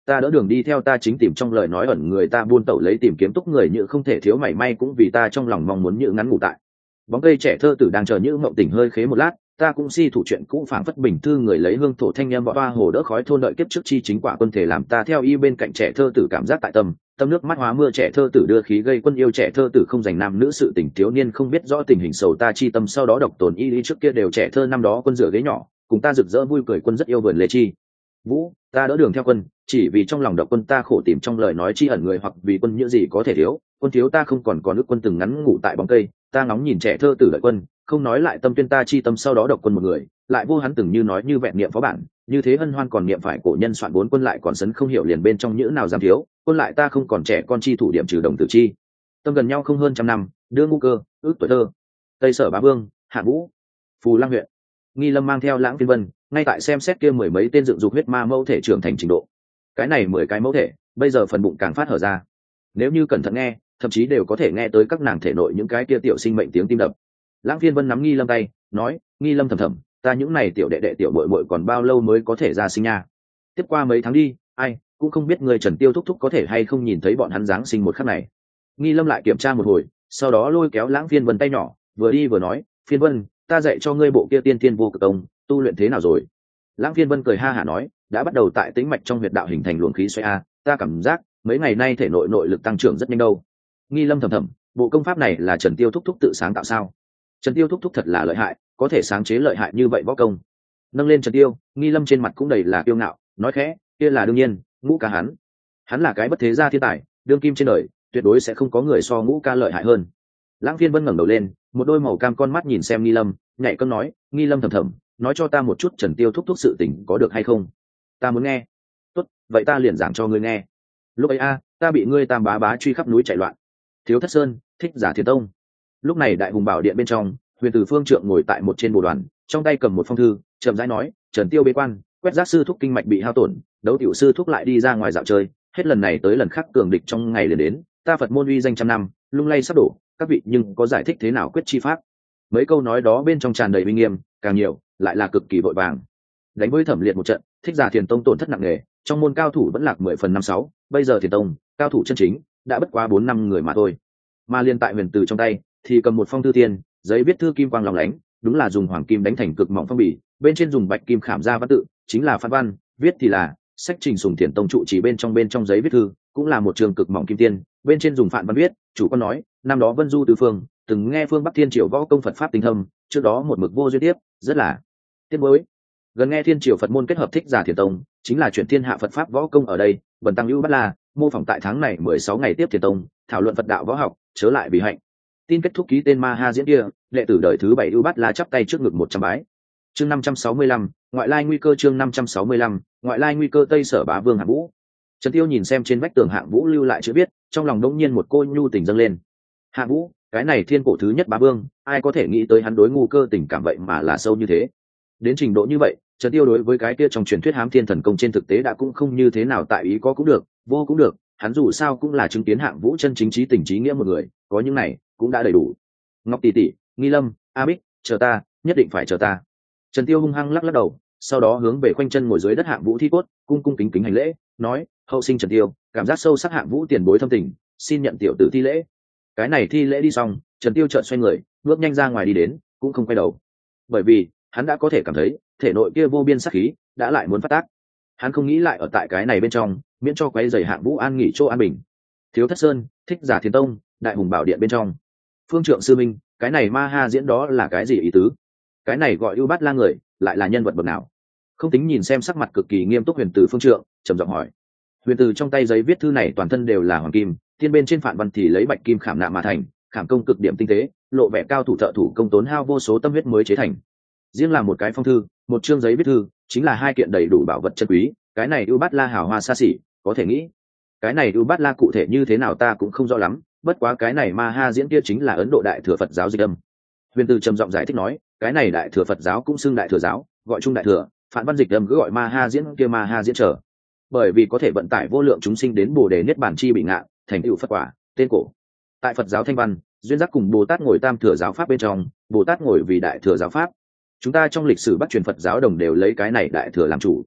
ta đỡ đường đi theo ta chính tìm trong lời nói ẩn người ta buôn tẩu lấy tìm kiếm túc người như không thể thiếu mảy may cũng vì ta trong lòng mong muốn như ngắn ngủ tại bóng cây trẻ thơ tử đang chờ như mộng tỉnh hơi khế một lát ta cũng si thủ chuyện cũ phảng phất bình thư người lấy hương thổ thanh em võ ba hồ đỡ khói thôn đợi kiếp trước chi chính quả quân thể làm ta theo y bên cạnh trẻ thơ tử cảm giác tại tâm tâm nước mắt hóa mưa trẻ thơ tử đưa khí gây quân yêu trẻ thơ tử không dành nam nữ sự tình thiếu niên không biết rõ tình hình sầu ta chi tâm sau đó độc tồn y trước kia đều trẻ thơ năm đó quân rửa ghế nhỏ cùng ta rực rỡ vui cười quân rất yêu vườn lê chi vũ ta đỡ đường theo quân chỉ vì trong lòng độc quân ta khổ tìm trong lời nói chi ẩn người hoặc vì quân những gì có thể thiếu quân thiếu ta không còn có nước quân từng ngắn ngủ tại bóng cây ta ngóng nhìn trẻ thơ tử đợi quân không nói lại tâm tuyên ta chi tâm sau đó độc quân một người lại vô hắn từng như nói như vẹn niệm phó bản như thế hân hoan còn niệm phải cổ nhân soạn bốn quân lại còn sấn không hiểu liền bên trong nhữ nào dám thiếu quân lại ta không còn trẻ con chi thủ điểm trừ đồng tử chi tâm gần nhau không hơn trăm năm đưa ngu cơ ước tuổi thơ tây sở bá vương hạ vũ phù lăng huyện nghi lâm mang theo lãng phiên vân ngay tại xem xét kia mười mấy tên dựng dục huyết ma mẫu thể trưởng thành trình độ cái này 10 cái mẫu thể bây giờ phần bụng càng phát hở ra nếu như cẩn thận nghe thậm chí đều có thể nghe tới các nàng thể nội những cái kia tiểu sinh mệnh tiếng tim đập lãng phiên vân nắm nghi lâm tay nói nghi lâm thầm thầm ta những này tiểu đệ đệ tiểu bội bội còn bao lâu mới có thể ra sinh nha tiếp qua mấy tháng đi ai cũng không biết người Trần Tiêu thúc thúc có thể hay không nhìn thấy bọn hắn giáng sinh một khắc này nghi lâm lại kiểm tra một hồi sau đó lôi kéo lãng phiên vân tay nhỏ vừa đi vừa nói phiên vân ta dạy cho ngươi bộ kia tiên thiên vô cực công tu luyện thế nào rồi lãng phiên vân cười ha hả nói đã bắt đầu tại tĩnh mạch trong huyệt đạo hình thành luồng khí xoay a ta cảm giác mấy ngày nay thể nội nội lực tăng trưởng rất nhanh đâu nghi lâm thầm thầm bộ công pháp này là Trần Tiêu thúc thúc tự sáng tạo sao Trần Tiêu thúc thúc thật là lợi hại có thể sáng chế lợi hại như vậy võ công nâng lên Trần Tiêu nghi lâm trên mặt cũng đầy là kiêu ngạo nói khẽ kia là đương nhiên ngũ ca hắn là cái bất thế gia thiên tài đương kim trên đời tuyệt đối sẽ không có người so ngũ ca lợi hại hơn lãng phiên vân ngẩng đầu lên một đôi màu cam con mắt nhìn xem nghi lâm nhạy cấm nói nghi lâm thầm thầm nói cho ta một chút Trần Tiêu thúc thúc sự tình có được hay không ta muốn nghe tốt vậy ta liền giảng cho ngươi nghe lúc ấy ta bị ngươi tam bá bá truy khắp núi chạy loạn thiếu thất sơn thích giả thiền tông lúc này đại hùng bảo điện bên trong huyền tử phương trượng ngồi tại một trên bồ đoàn trong tay cầm một phong thư chậm rãi nói Trần Tiêu bế quan quét rác sư thúc kinh mạch bị hao tổn đấu tiểu sư thúc lại đi ra ngoài dạo chơi hết lần này tới lần khác cường địch trong ngày liền đến ta Phật môn uy danh trăm năm lung lay sắp đổ các vị nhưng có giải thích thế nào quyết chi pháp mấy câu nói đó bên trong tràn đầy uy nghiêm càng nhiều lại là cực kỳ vội vàng đánh với thẩm liệt một trận thích giả thiền tông tổn thất nặng nề trong môn cao thủ vẫn lạc 10/5/6 bây giờ thiền tông cao thủ chân chính đã bất quá 4-5 người mà thôi mà liên tại huyền từ trong tay thì cầm một phong thư tiên giấy viết thư kim quang lòng lánh đúng là dùng hoàng kim đánh thành cực mỏng phong bì bên trên dùng bạch kim khảm ra văn tự chính là phan văn viết thì là sách trình sùng thiền tông trụ chỉ bên trong giấy viết thư cũng là một trường cực mỏng kim tiên bên trên dùng phạn văn viết chủ con nói năm đó vân du tứ phương từng nghe phương bắc thiên triều võ công Phật pháp tinh thâm trước đó một mực vô duyên tiếp rất là tiếc nuối gần nghe thiên triều Phật môn kết hợp thích giả thiền tông chính là chuyển thiên hạ Phật pháp võ công ở đây bần tăng hữu bắt la mô phỏng tại tháng này 16 ngày tiếp thiền tông thảo luận Phật đạo võ học chớ lại bị hạnh tin kết thúc ký tên ma ha diễn kia đệ tử đời thứ 7 ưu bát la chắp tay trước ngực 100 bái chương 565 ngoại lai nguy cơ chương 565 ngoại lai nguy cơ tây sở bá vương hạng vũ Trần Tiêu nhìn xem trên vách tường hạng vũ lưu lại chữ viết trong lòng đống nhiên một cô nhu tình dâng lên hạng vũ cái này thiên cổ thứ nhất bá vương ai có thể nghĩ tới hắn đối ngu cơ tình cảm vậy mà là sâu như thế đến trình độ như vậy Trần Tiêu đối với cái kia trong truyền thuyết hám thiên thần công trên thực tế đã cũng không như thế nào tại ý có cũng được vô cũng được hắn dù sao cũng là chứng kiến hạng vũ chân chính trí tình trí nghĩa một người có những này cũng đã đầy đủ ngọc tỷ tỷ nghi lâm a bích chờ ta nhất định phải chờ ta Trần Tiêu hung hăng lắc lắc đầu sau đó hướng về khoanh chân ngồi dưới đất hạng vũ thi cốt cung cung kính kính hành lễ nói hậu sinh Trần Tiêu cảm giác sâu sắc hạng vũ tiền bối thâm tình xin nhận tiểu tử thi lễ cái này thi lễ đi xong Trần Tiêu chợt xoay người bước nhanh ra ngoài đi đến cũng không quay đầu bởi vì hắn đã có thể cảm thấy thể nội kia vô biên sát khí đã lại muốn phát tác hắn không nghĩ lại ở tại cái này bên trong miễn cho quấy rầy hạng vũ an nghỉ chỗ an bình thiếu thất sơn thích giả thiền tông đại hùng bảo điện bên trong phương trượng sư minh cái này ma ha diễn đó là cái gì ý tứ cái này gọi ưu bát la người lại là nhân vật bậc nào không tính nhìn xem sắc mặt cực kỳ nghiêm túc huyền từ phương trượng trầm giọng hỏi huyền từ trong tay giấy viết thư này toàn thân đều là hoàng kim tiên bên trên phản văn thì lấy bạch kim khảm nạm mà thành khảm công cực điểm tinh tế lộ vẻ cao thủ thợ thủ công tốn hao vô số tâm huyết mới chế thành riêng là một cái phong thư một chương giấy viết thư chính là 2 kiện đầy đủ bảo vật chân quý cái này ưu bát la hào hoa xa xỉ có thể nghĩ cái này ưu bát la cụ thể như thế nào ta cũng không rõ lắm bất quá cái này ma ha diễn kia chính là Ấn Độ đại thừa Phật giáo dịch âm huyền từ trầm giọng giải thích nói cái này đại thừa Phật giáo cũng xưng đại thừa giáo gọi chung đại thừa phản văn dịch âm cứ gọi ma ha diễn kia ma ha diễn trở bởi vì có thể vận tải vô lượng chúng sinh đến bồ đề niết bản chi bị ngạn thành tựu Phật quả tên cổ tại Phật giáo thanh văn duyên giác cùng Bồ Tát ngồi tam thừa giáo pháp bên trong Bồ Tát ngồi vì đại thừa giáo pháp chúng ta trong lịch sử Bắc truyền Phật giáo đồng đều lấy cái này đại thừa làm chủ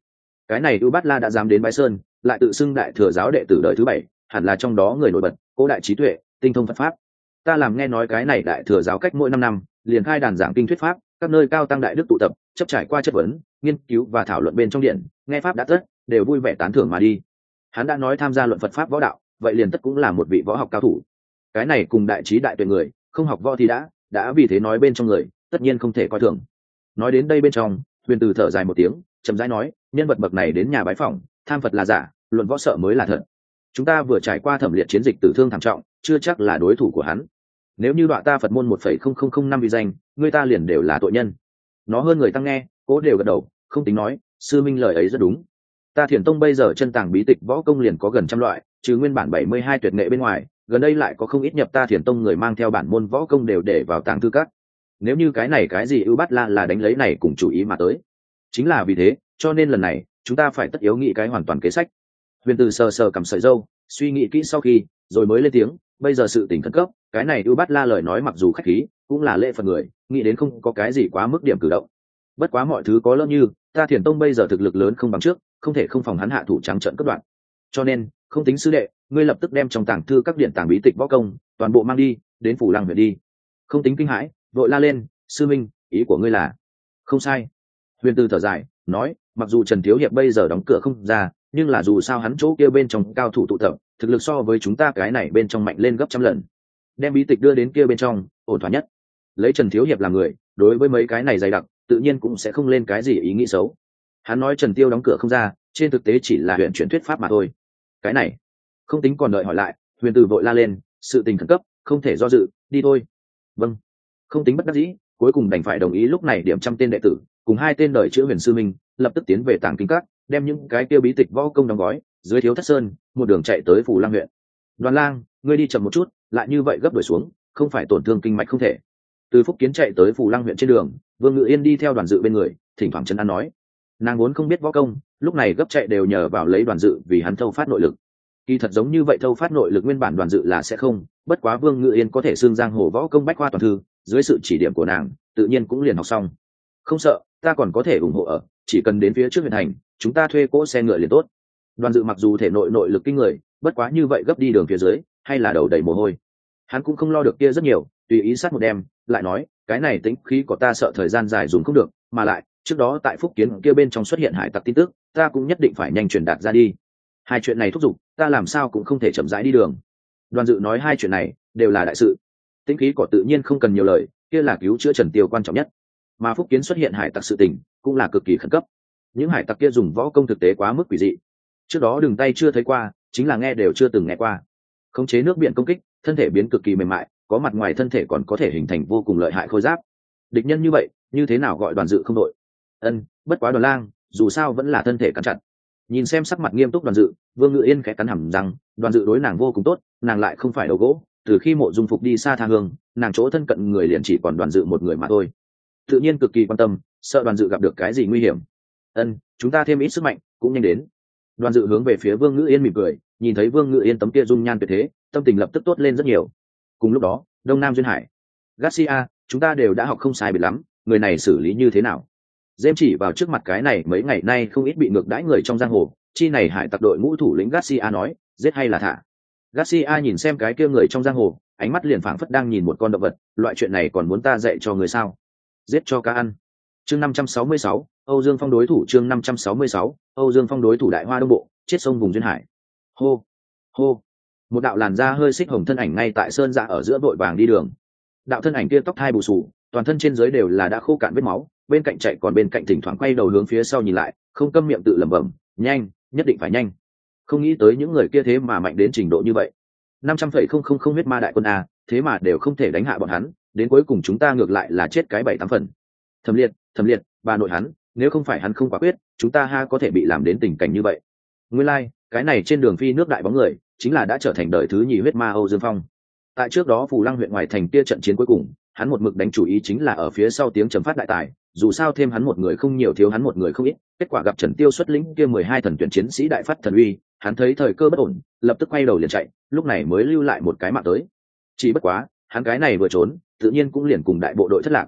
Cái này ưu bát la đã dám đến bái sơn, lại tự xưng đại thừa giáo đệ tử đời thứ 7, hẳn là trong đó người nổi bật, cố đại trí tuệ, tinh thông Phật pháp. Ta làm nghe nói cái này đại thừa giáo cách mỗi 5 năm liền khai đàn giảng kinh thuyết pháp, các nơi cao tăng đại đức tụ tập, chấp trải qua chất vấn, nghiên cứu và thảo luận bên trong điện, nghe pháp đã tất, đều vui vẻ tán thưởng mà đi. Hắn đã nói tham gia luận Phật pháp võ đạo, vậy liền tất cũng là một vị võ học cao thủ. Cái này cùng đại trí đại tuệ người, không học võ thì đã vì thế nói bên trong người, tất nhiên không thể coi thường. Nói đến đây bên trong, Huyền Từ thở dài một tiếng, chậm rãi nói, nhân vật bậc này đến nhà bái phỏng, tham Phật là giả, luận võ sợ mới là thật. Chúng ta vừa trải qua thẩm liệt chiến dịch tử thương thảm trọng, chưa chắc là đối thủ của hắn. Nếu như đọa ta Phật môn 1,0005 vì danh, người ta liền đều là tội nhân. Nó hơn người tăng nghe, cố đều gật đầu, không tính nói, sư minh lời ấy rất đúng. Ta Thiền Tông bây giờ chân tàng bí tịch võ công liền có gần trăm loại, trừ nguyên bản 72 tuyệt nghệ bên ngoài, gần đây lại có không ít nhập ta Thiền Tông người mang theo bản môn võ công đều để vào tàng thư các. Nếu như cái này cái gì ưu bát la là đánh lấy này cùng chủ ý mà tới, chính là vì thế, cho nên lần này chúng ta phải tất yếu nghĩ cái hoàn toàn kế sách. Huyền Từ sờ sờ cầm sợi râu, suy nghĩ kỹ sau khi, rồi mới lên tiếng, bây giờ sự tình khẩn cấp, cái này ưu bát la lời nói mặc dù khách khí, cũng là lễ phật người, nghĩ đến không có cái gì quá mức điểm cử động. Bất quá mọi thứ có lỡ như, ta Thiền Tông bây giờ thực lực lớn không bằng trước, không thể không phòng hắn hạ thủ trắng trợn cất đoạn. Cho nên, không tính sư đệ, ngươi lập tức đem trong tàng thư các điện tàng bí tịch võ công, toàn bộ mang đi, đến phủ Lăng huyện đi. Không tính kinh hãi, vội la lên, sư minh, ý của ngươi là? Không sai. Huyền Từ thở dài, nói, mặc dù Trần Thiếu Hiệp bây giờ đóng cửa không ra, nhưng là dù sao hắn chỗ kia bên trong cao thủ tụ tập, thực lực so với chúng ta cái này bên trong mạnh lên gấp trăm lần. Đem bí tịch đưa đến kia bên trong, ổn thỏa nhất. Lấy Trần Thiếu Hiệp làm người, đối với mấy cái này dày đặc, tự nhiên cũng sẽ không lên cái gì ý nghĩ xấu. Hắn nói Trần Tiêu đóng cửa không ra, trên thực tế chỉ là huyện chuyển thuyết pháp mà thôi. Cái này, không tính còn đợi hỏi lại, Huyền Từ vội la lên, sự tình khẩn cấp, không thể do dự, đi thôi. Vâng. Không tính bất đắc dĩ, cuối cùng đành phải đồng ý. Lúc này điểm 100 tên đệ tử, cùng 2 tên đời chữ Huyền sư minh, lập tức tiến về tàng kinh các, đem những cái tiêu bí tịch võ công đóng gói, dưới thiếu thất sơn, một đường chạy tới phủ Lăng huyện. Đoàn Lang, ngươi đi chậm một chút, lại như vậy gấp đuổi xuống, không phải tổn thương kinh mạch không thể. Từ Phúc Kiến chạy tới phủ Lăng huyện trên đường, Vương Ngự Yên đi theo Đoàn Dự bên người, thỉnh thoảng trấn an nói, nàng vốn không biết võ công, lúc này gấp chạy đều nhờ vào lấy Đoàn Dự vì hắn thâu phát nội lực. Kỳ thật giống như vậy thâu phát nội lực nguyên bản Đoàn Dự là sẽ không, bất quá Vương Ngự Yên có thể xương giang hồ võ công bách khoa toàn thư, dưới sự chỉ điểm của nàng, tự nhiên cũng liền học xong. Không sợ, ta còn có thể ủng hộ ở, chỉ cần đến phía trước huyện thành, chúng ta thuê cỗ xe ngựa liền tốt. Đoàn Dự mặc dù thể nội nội lực kinh người, bất quá như vậy gấp đi đường phía dưới, hay là đầu đầy mồ hôi. Hắn cũng không lo được kia rất nhiều, tùy ý sát một đêm, lại nói, cái này tính khí của ta sợ thời gian dài dùng không được, mà lại, trước đó tại Phúc Kiến kia bên trong xuất hiện hải tặc tin tức, ta cũng nhất định phải nhanh truyền đạt ra đi. Hai chuyện này thúc giục, ta làm sao cũng không thể chậm rãi đi đường. Đoàn Dự nói hai chuyện này đều là đại sự. Tính khí của tự nhiên không cần nhiều lời, kia là cứu chữa Trần Tiêu quan trọng nhất. Mà Phúc Kiến xuất hiện hải tặc sự tình, cũng là cực kỳ khẩn cấp. Những hải tặc kia dùng võ công thực tế quá mức quỷ dị. Trước đó đường tay chưa thấy qua, chính là nghe đều chưa từng nghe qua. Khống chế nước biển công kích, thân thể biến cực kỳ mềm mại, có mặt ngoài thân thể còn có thể hình thành vô cùng lợi hại khôi giáp. Địch nhân như vậy, như thế nào gọi Đoàn Dự không đội? Bất quá Đoàn Lang, dù sao vẫn là thân thể cắn chặt. Nhìn xem sắc mặt nghiêm túc Đoàn Dự, Vương Ngự Yên khẽ cắn hàm rằng, Đoàn Dự đối nàng vô cùng tốt, nàng lại không phải đầu gỗ, từ khi Mộ Dung Phục đi xa tha hương, nàng chỗ thân cận người liền chỉ còn Đoàn Dự một người mà thôi. Tự nhiên cực kỳ quan tâm, sợ Đoàn Dự gặp được cái gì nguy hiểm. Chúng ta thêm ít sức mạnh, cũng nhanh đến. Đoàn Dự hướng về phía Vương Ngự Yên mỉm cười, nhìn thấy Vương Ngự Yên tấm kia dung nhan tuyệt thế, tâm tình lập tức tốt lên rất nhiều. Cùng lúc đó, Đông Nam duyên hải, Garcia, chúng ta đều đã học không sai biệt lắm, người này xử lý như thế nào? Dêm chỉ vào trước mặt cái này mấy ngày nay không ít bị ngược đãi người trong giang hồ, chi này hải tặc đội ngũ thủ lĩnh Garcia nói, giết hay là thả? Garcia nhìn xem cái kia người trong giang hồ, ánh mắt liền phảng phất đang nhìn một con động vật, loại chuyện này còn muốn ta dạy cho người sao? Giết cho cá ăn. Chương 566, Âu Dương Phong đối thủ. Chương 566, Âu Dương Phong đối thủ. Đại Hoa Đông Bộ, chết sông vùng duyên hải. Hô, hô. Một đạo làn da hơi xích hồng thân ảnh ngay tại sơn dạ ở giữa vội vàng đi đường. Đạo thân ảnh kia tóc thai bù xù, toàn thân trên dưới đều là đã khô cạn vết máu, bên cạnh chạy còn bên cạnh thỉnh thoảng quay đầu hướng phía sau nhìn lại, không câm miệng tự lẩm bẩm, nhanh, nhất định phải nhanh. Không nghĩ tới những người kia thế mà mạnh đến trình độ như vậy. 500,000 huyết ma đại quân a, thế mà đều không thể đánh hạ bọn hắn, đến cuối cùng chúng ta ngược lại là chết cái 7-8 phần. Thẩm Liệt, bà nội hắn, nếu không phải hắn không quả quyết, chúng ta ha có thể bị làm đến tình cảnh như vậy. Nguyên lai, cái này trên đường phi nước đại bóng người, chính là đã trở thành đời thứ nhì huyết ma Âu Dương Phong. Tại trước đó Phù Lăng huyện ngoài thành kia trận chiến cuối cùng, hắn một mực đánh chủ ý chính là ở phía sau tiếng trầm phát đại tài, dù sao thêm hắn một người không nhiều thiếu hắn một người không ít, kết quả gặp Trần Tiêu xuất lĩnh kia 12 thần tuyển chiến sĩ đại phát thần uy, hắn thấy thời cơ bất ổn, lập tức quay đầu liền chạy, lúc này mới lưu lại một cái mạng tới. Chỉ bất quá, hắn cái này vừa trốn, tự nhiên cũng liền cùng đại bộ đội thất lạc.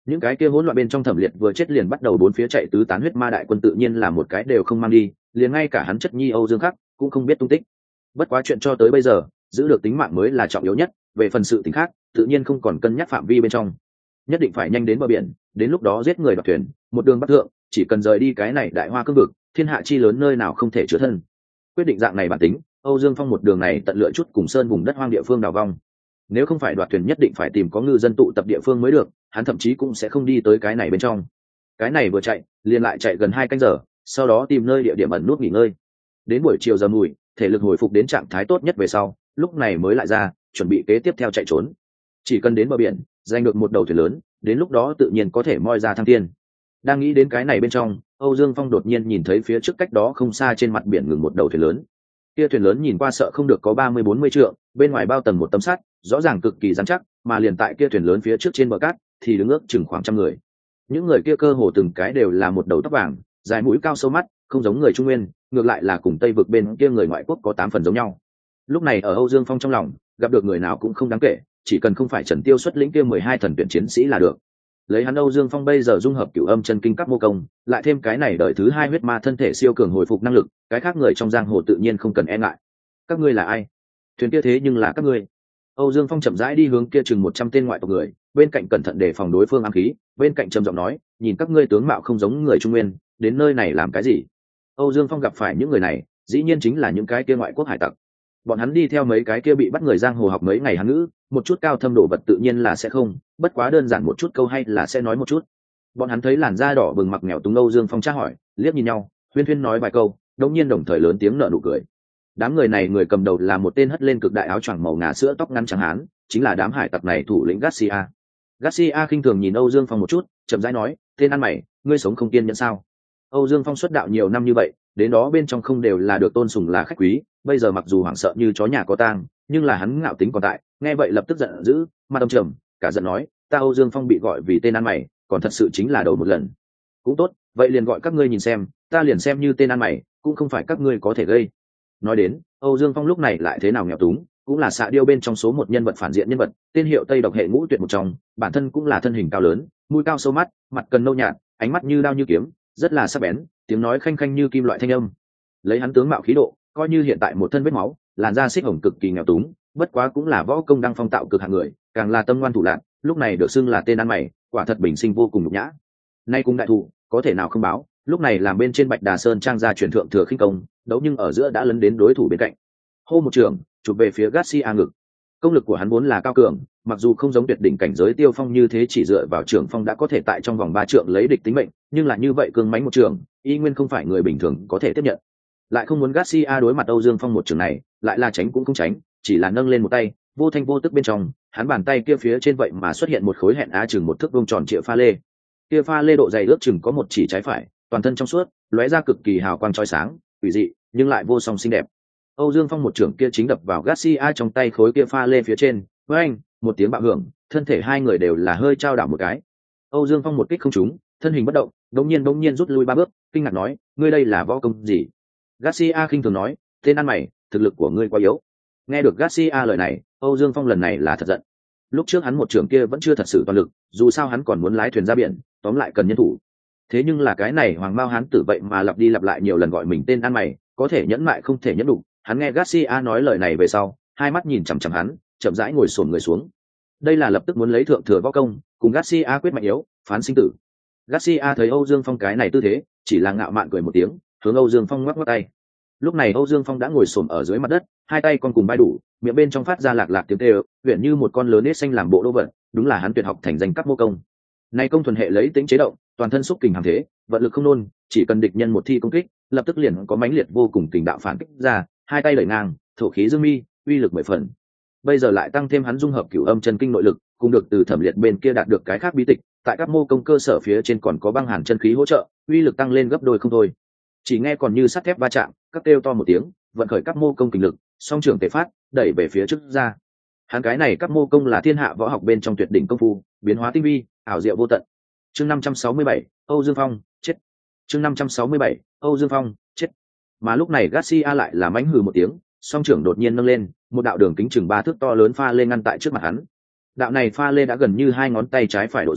những cái kia hỗn loạn bên trong Thẩm Liệt vừa chết liền bắt đầu bốn phía chạy tứ tán huyết ma đại quân tự nhiên là một cái đều không mang đi, liền ngay cả hắn chất nhi Âu Dương Khắc cũng không biết tung tích. Bất quá chuyện cho tới bây giờ, giữ được tính mạng mới là trọng yếu nhất, về phần sự tình khác tự nhiên không còn cân nhắc phạm vi bên trong, nhất định phải nhanh đến bờ biển, đến lúc đó giết người đoạt thuyền, một đường bắt thượng, chỉ cần rời đi cái này đại hoa cương vực, thiên hạ chi lớn nơi nào không thể chứa thân. Quyết định dạng này bản tính, Âu Dương Phong một đường này tận lựa chút cùng sơn vùng đất hoang địa phương đào vong. Nếu không phải đoạt thuyền nhất định phải tìm có ngư dân tụ tập địa phương mới được, hắn thậm chí cũng sẽ không đi tới cái này bên trong. Cái này vừa chạy, liền lại chạy gần 2 canh giờ, sau đó tìm nơi địa điểm ẩn nút nghỉ ngơi. Đến buổi chiều giờ mùi, thể lực hồi phục đến trạng thái tốt nhất về sau, lúc này mới lại ra, chuẩn bị kế tiếp theo chạy trốn. Chỉ cần đến bờ biển, giành được một đầu thuyền lớn, đến lúc đó tự nhiên có thể moi ra thăng thiên. Đang nghĩ đến cái này bên trong, Âu Dương Phong đột nhiên nhìn thấy phía trước cách đó không xa trên mặt biển ngừng một đầu thuyền lớn. Kia thuyền lớn nhìn qua sợ không được có 30-40 trượng, bên ngoài bao tầng một tấm sắt, rõ ràng cực kỳ rắn chắc, mà liền tại kia thuyền lớn phía trước trên bờ cát thì đứng ước chừng khoảng 100 người. Những người kia cơ hồ từng cái đều là một đầu tóc vàng, dài mũi cao sâu mắt, không giống người Trung Nguyên, ngược lại là cùng Tây vực bên kia người ngoại quốc có 8 phần giống nhau. Lúc này ở Âu Dương Phong trong lòng, gặp được người nào cũng không đáng kể, chỉ cần không phải Trần Tiêu xuất lĩnh kia 12 thần tuyển chiến sĩ là được. Lấy hắn Âu Dương Phong bây giờ dung hợp cửu âm chân kinh các mô công, lại thêm cái này đợi thứ 2 huyết ma thân thể siêu cường hồi phục năng lực, cái khác người trong giang hồ tự nhiên không cần e ngại. Các ngươi là ai? Thuyền kia thế nhưng là các ngươi. Âu Dương Phong chậm rãi đi hướng kia chừng 100 tên ngoại tộc người, bên cạnh cẩn thận đề phòng đối phương ám khí, bên cạnh trầm giọng nói, nhìn các ngươi tướng mạo không giống người Trung Nguyên, đến nơi này làm cái gì? Âu Dương Phong gặp phải những người này, dĩ nhiên chính là những cái kia ngoại quốc hải tặc. Bọn hắn đi theo mấy cái kia bị bắt người giang hồ học mấy ngày Hán ngữ, một chút cao thâm độ vật tự nhiên là sẽ không, bất quá đơn giản một chút câu hay là sẽ nói một chút. Bọn hắn thấy làn da đỏ bừng mặc nghèo túng Âu Dương Phong tra hỏi, liếc nhìn nhau, huyên thuyên nói vài câu, đống nhiên đồng thời lớn tiếng nở nụ cười. Đám người này người cầm đầu là một tên hất lên cực đại áo choàng màu ngà sữa tóc ngắn trắng hán, chính là đám hải tặc này thủ lĩnh Garcia. Garcia khinh thường nhìn Âu Dương Phong một chút, chậm rãi nói, tên ăn mày, ngươi sống không kiên nhẫn sao? Âu Dương Phong xuất đạo nhiều năm như vậy, đến đó bên trong không đều là được tôn sùng là khách quý, bây giờ mặc dù hoảng sợ như chó nhà có tang, nhưng là hắn ngạo tính còn tại, nghe vậy lập tức giận dữ, mặt âm trầm, cả giận nói, ta Âu Dương Phong bị gọi vì tên ăn mày, còn thật sự chính là đầu một lần. Cũng tốt, vậy liền gọi các ngươi nhìn xem, ta liền xem như tên ăn mày, cũng không phải các ngươi có thể gây. Nói đến, Âu Dương Phong lúc này lại thế nào nghèo túng, cũng là xạ điêu bên trong số một nhân vật phản diện nhân vật, tên hiệu Tây độc hệ ngũ tuyệt một trong, bản thân cũng là thân hình cao lớn, mũi cao sâu mắt, mặt cần nâu nhạt, ánh mắt như đao như kiếm, rất là sắc bén, tiếng nói khanh khanh như kim loại thanh âm. Lấy hắn tướng mạo khí độ, coi như hiện tại một thân vết máu, làn da xích hồng cực kỳ nghèo túng, bất quá cũng là võ công đang phong tạo cực hạng người, càng là tâm ngoan thủ lạn, lúc này được xưng là tên ăn mày, quả thật bình sinh vô cùng nhục nhã. Nay cùng đại thủ, có thể nào không báo, lúc này làm bên trên Bạch Đà Sơn trang gia truyền thượng thừa khinh công, đấu nhưng ở giữa đã lấn đến đối thủ bên cạnh. Hô một trường, chụp về phía Garcia ngực. Công lực của hắn vốn là cao cường, mặc dù không giống tuyệt đỉnh cảnh giới Tiêu Phong như thế chỉ dựa vào trường phong đã có thể tại trong vòng 3 trượng lấy địch tính mệnh, nhưng là như vậy cương mãnh một trường, y nguyên không phải người bình thường có thể tiếp nhận. Lại không muốn Garcia đối mặt Âu Dương Phong một trường này, lại là tránh cũng không tránh, chỉ là nâng lên một tay, vô thanh vô tức bên trong, hắn bàn tay kia phía trên vậy mà xuất hiện một khối hẹn á chừng một thước vuông tròn trịa pha lê. Kia pha lê độ dày ước chừng có một chỉ trái phải, toàn thân trong suốt, lóe ra cực kỳ hào quang chói sáng, quỷ dị, nhưng lại vô song xinh đẹp. Âu Dương Phong một trường kia chính đập vào Garcia trong tay khối kia pha lê phía trên, với anh, một tiếng bạo hưởng, thân thể hai người đều là hơi trao đảo một cái. Âu Dương Phong một kích không trúng, thân hình bất động, đống nhiên rút lui 3 bước, kinh ngạc nói, ngươi đây là võ công gì? Garcia khinh thường nói, tên ăn mày, thực lực của ngươi quá yếu. Nghe được Garcia lời này, Âu Dương Phong lần này là thật giận. Lúc trước hắn một trường kia vẫn chưa thật sự toàn lực, dù sao hắn còn muốn lái thuyền ra biển, tóm lại cần nhân thủ. Thế nhưng là cái này Hoàng Mao hắn tử vậy mà lặp đi lặp lại nhiều lần gọi mình tên ăn mày, có thể nhẫn mại không thể nhẫn đủ. Hắn nghe Garcia nói lời này về sau, hai mắt nhìn chằm chằm hắn, chậm rãi ngồi xổm người xuống. Đây là lập tức muốn lấy thượng thừa võ công, cùng Garcia quyết mạnh yếu, phán sinh tử. Garcia thấy Âu Dương Phong cái này tư thế, chỉ là ngạo mạn cười một tiếng, hướng Âu Dương Phong ngoắc ngoắc tay. Lúc này Âu Dương Phong đã ngồi xổm ở dưới mặt đất, hai tay con cùng bay đủ, miệng bên trong phát ra lạc lạc tiếng kêu, huyền như một con lớn nết xanh làm bộ đô vật, đúng là hắn tuyệt học thành danh cấp mô công. Này công thuần hệ lấy tính chế động, toàn thân xúc kình hàm thế, vận lực không nôn, chỉ cần địch nhân một thi công kích, lập tức liền có mãnh liệt vô cùng kình đạo phản kích ra, hai tay đẩy ngang, thổ khí dương mi, uy lực 10 phần. Bây giờ lại tăng thêm hắn dung hợp cửu âm chân kinh nội lực, cùng được từ Thẩm Liệt bên kia đạt được cái khác bí tịch, tại các mô công cơ sở phía trên còn có băng hàn chân khí hỗ trợ, uy lực tăng lên gấp đôi không thôi. Chỉ nghe còn như sắt thép va chạm, các kêu to một tiếng, vận khởi các mô công kình lực, song trường tề phát, đẩy về phía trước ra. Hắn cái này các mô công là thiên hạ võ học bên trong tuyệt đỉnh công phu, biến hóa tinh vi, ảo diệu vô tận. Chương 567, Âu Dương Phong, chết. Chương 567, Âu Dương Phong, chết. Mà lúc này Garcia lại là mãnh hừ một tiếng, song trưởng đột nhiên nâng lên, một đạo đường kính chừng 3 thước to lớn pha lê ngăn tại trước mặt hắn. Đạo này pha lê đã gần như 2 ngón tay trái phải độ dày,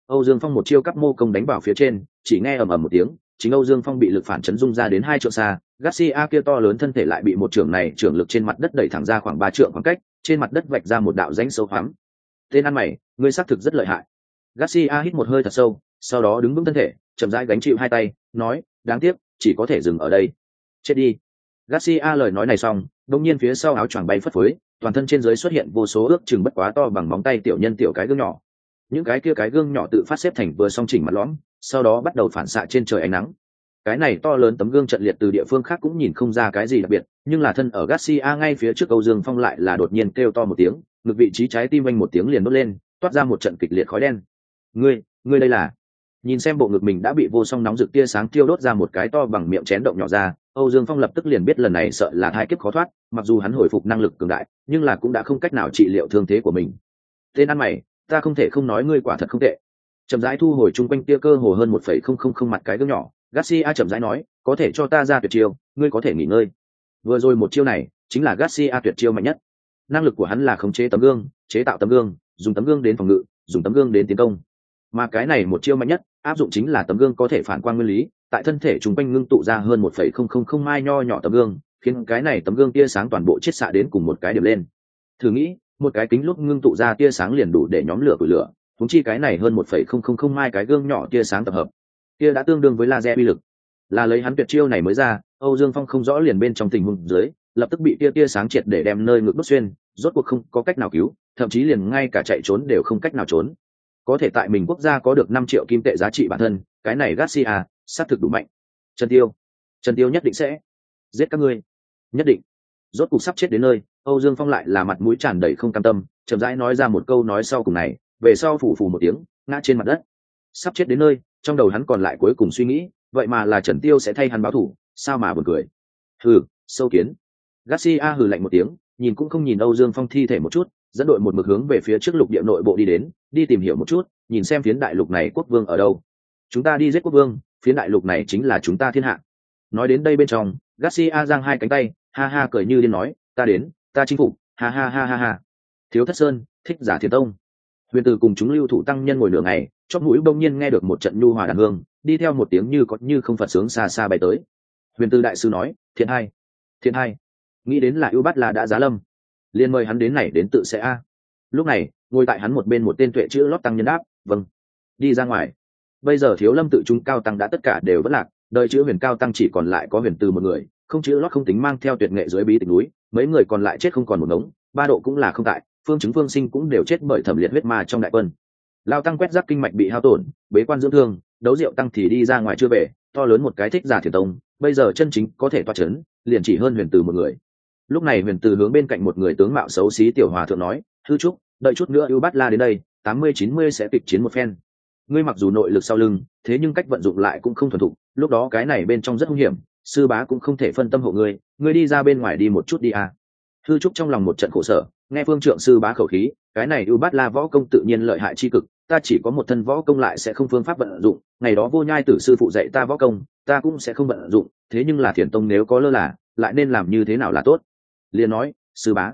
Âu Dương Phong một chiêu cắp mô công đánh vào phía trên, chỉ nghe ầm ầm một tiếng, chính Âu Dương Phong bị lực phản chấn rung ra đến 2 trượng xa, Garcia kia to lớn thân thể lại bị một trưởng này trưởng lực trên mặt đất đẩy thẳng ra khoảng 3 trượng khoảng cách, trên mặt đất vạch ra một đạo rãnh sâu hoắm. Tên ăn mày, ngươi xác thực rất lợi hại. Garcia hít một hơi thật sâu, sau đó đứng vững thân thể, chậm rãi gánh chịu hai tay, nói, đáng tiếc, chỉ có thể dừng ở đây. Chết đi. Garcia lời nói này xong, đột nhiên phía sau áo choàng bay phất phới, toàn thân trên dưới xuất hiện vô số ước chừng bất quá to bằng móng tay tiểu nhân tiểu cái gương nhỏ. Những cái kia cái gương nhỏ tự phát xếp thành vừa song chỉnh mặt lõm, sau đó bắt đầu phản xạ trên trời ánh nắng. Cái này to lớn tấm gương trận liệt từ địa phương khác cũng nhìn không ra cái gì đặc biệt, nhưng là thân ở Garcia ngay phía trước Âu Dương Phong lại là đột nhiên kêu to một tiếng, ngực vị trí trái tim anh một tiếng liền đốt lên, toát ra một trận kịch liệt khói đen. Ngươi đây là? Nhìn xem bộ ngực mình đã bị vô song nóng rực tia sáng tiêu đốt ra một cái to bằng miệng chén động nhỏ ra, Âu Dương Phong lập tức liền biết lần này sợ là thai kiếp khó thoát, mặc dù hắn hồi phục năng lực cường đại, nhưng là cũng đã không cách nào trị liệu thương thế của mình. Tên ăn mày, ta không thể không nói ngươi quả thật không tệ. Chậm rãi thu hồi chung quanh tia cơ hồ hơn 1,000 mặt cái gương nhỏ, Garcia chậm rãi nói, có thể cho ta ra tuyệt chiêu, ngươi có thể nghỉ ngơi. Vừa rồi một chiêu này, chính là Garcia tuyệt chiêu mạnh nhất. Năng lực của hắn là khống chế tấm gương, chế tạo tấm gương, dùng tấm gương đến phòng ngự, dùng tấm gương đến tiến công. Mà cái này một chiêu mạnh nhất, áp dụng chính là tấm gương có thể phản quang nguyên lý, tại thân thể chúng quanh ngưng tụ ra hơn 1,000 mai nho nhỏ tấm gương, khiến cái này tấm gương tia sáng toàn bộ chiết xạ đến cùng một cái điểm lên. Thử nghĩ, một cái kính lúc ngưng tụ ra tia sáng liền đủ để nhóm lửa củi lửa, huống chi cái này hơn 1,000 mai cái gương nhỏ tia sáng tập hợp, kia đã tương đương với laser uy lực. Là lấy hắn tuyệt chiêu này mới ra, Âu Dương Phong không rõ liền bên trong tình huống dưới, lập tức bị tia sáng triệt để đem nơi ngực đốt xuyên, rốt cuộc không có cách nào cứu, thậm chí liền ngay cả chạy trốn đều không cách nào trốn. Có thể tại mình quốc gia có được 5 triệu kim tệ giá trị bản thân, cái này Garcia xác thực đủ mạnh. Trần Tiêu nhất định sẽ giết các ngươi, nhất định. Rốt cuộc sắp chết đến nơi, Âu Dương Phong lại là mặt mũi tràn đầy không cam tâm, chậm rãi nói ra một câu nói sau cùng này, về sau phủ một tiếng, ngã trên mặt đất. Sắp chết đến nơi, trong đầu hắn còn lại cuối cùng suy nghĩ, vậy mà là Trần Tiêu sẽ thay hắn báo thù, sao mà buồn cười. Hừ, sâu kiến. Garcia hừ lạnh một tiếng, nhìn cũng không nhìn Âu Dương Phong thi thể một chút, dẫn đội một mực hướng về phía trước lục địa nội bộ đi đến, đi tìm hiểu một chút, nhìn xem phiến đại lục này quốc vương ở đâu. Chúng ta đi giết quốc vương, phiến đại lục này chính là chúng ta thiên hạ. Nói đến đây bên trong, Garcia giang hai cánh tay, ha ha cười như điên nói, ta đến, ta chinh phục, ha ha ha ha ha. Thiếu Thất Sơn, Thích Giả Thiền Tông. Huyền Từ cùng chúng lưu thủ tăng nhân ngồi nửa ngày, chóp mũi bỗng nhiên nghe được một trận nhu hòa đàn hương, đi theo một tiếng như có như không Phật sướng xa xa bay tới. Huyền Từ đại sư nói, thiện hai, nghĩ đến là ưu bát là đã giá lâm, liền mời hắn đến này đến tự sẽ a. Lúc này, ngồi tại hắn một bên một tên tuệ chữ lót tăng nhân đáp, vâng. Đi ra ngoài. Bây giờ Thiếu Lâm tự chúng cao tăng đã tất cả đều vất lạc, đời chữ Huyền cao tăng chỉ còn lại có Huyền Từ một người, không chữ lót không tính mang theo tuyệt nghệ dưới bí tịch núi, mấy người còn lại chết không còn một ngống, ba độ cũng là không tại, Phương Chứng Phương Sinh cũng đều chết bởi thẩm liệt huyết ma trong đại quân. Lao tăng quét rác kinh mạch bị hao tổn, bế quan dưỡng thương, đấu rượu tăng thì đi ra ngoài chưa về, to lớn một cái Thích Giả Thiền Tông, bây giờ chân chính có thể toa chấn, liền chỉ hơn Huyền Từ một người. Lúc này Huyền Từ hướng bên cạnh một người tướng mạo xấu xí tiểu hòa thượng nói, thư trúc, đợi chút nữa ưu bát la đến đây, 80-90 sẽ kịch chiến một phen. Ngươi mặc dù nội lực sau lưng, thế nhưng cách vận dụng lại cũng không thuần thục, lúc đó cái này bên trong rất hung hiểm, sư bá cũng không thể phân tâm hộ ngươi, ngươi đi ra bên ngoài đi một chút đi à. Thư trúc trong lòng một trận khổ sở, nghe phương trượng sư bá khẩu khí, cái này ưu bát la võ công tự nhiên lợi hại chi cực, ta chỉ có một thân võ công lại sẽ không phương pháp vận dụng, ngày đó Vô Nhai tử sư phụ dạy ta võ công, ta cũng sẽ không vận dụng, thế nhưng là Thiền Tông nếu có lơ là, lại nên làm như thế nào là tốt. Liền nói, sư bá,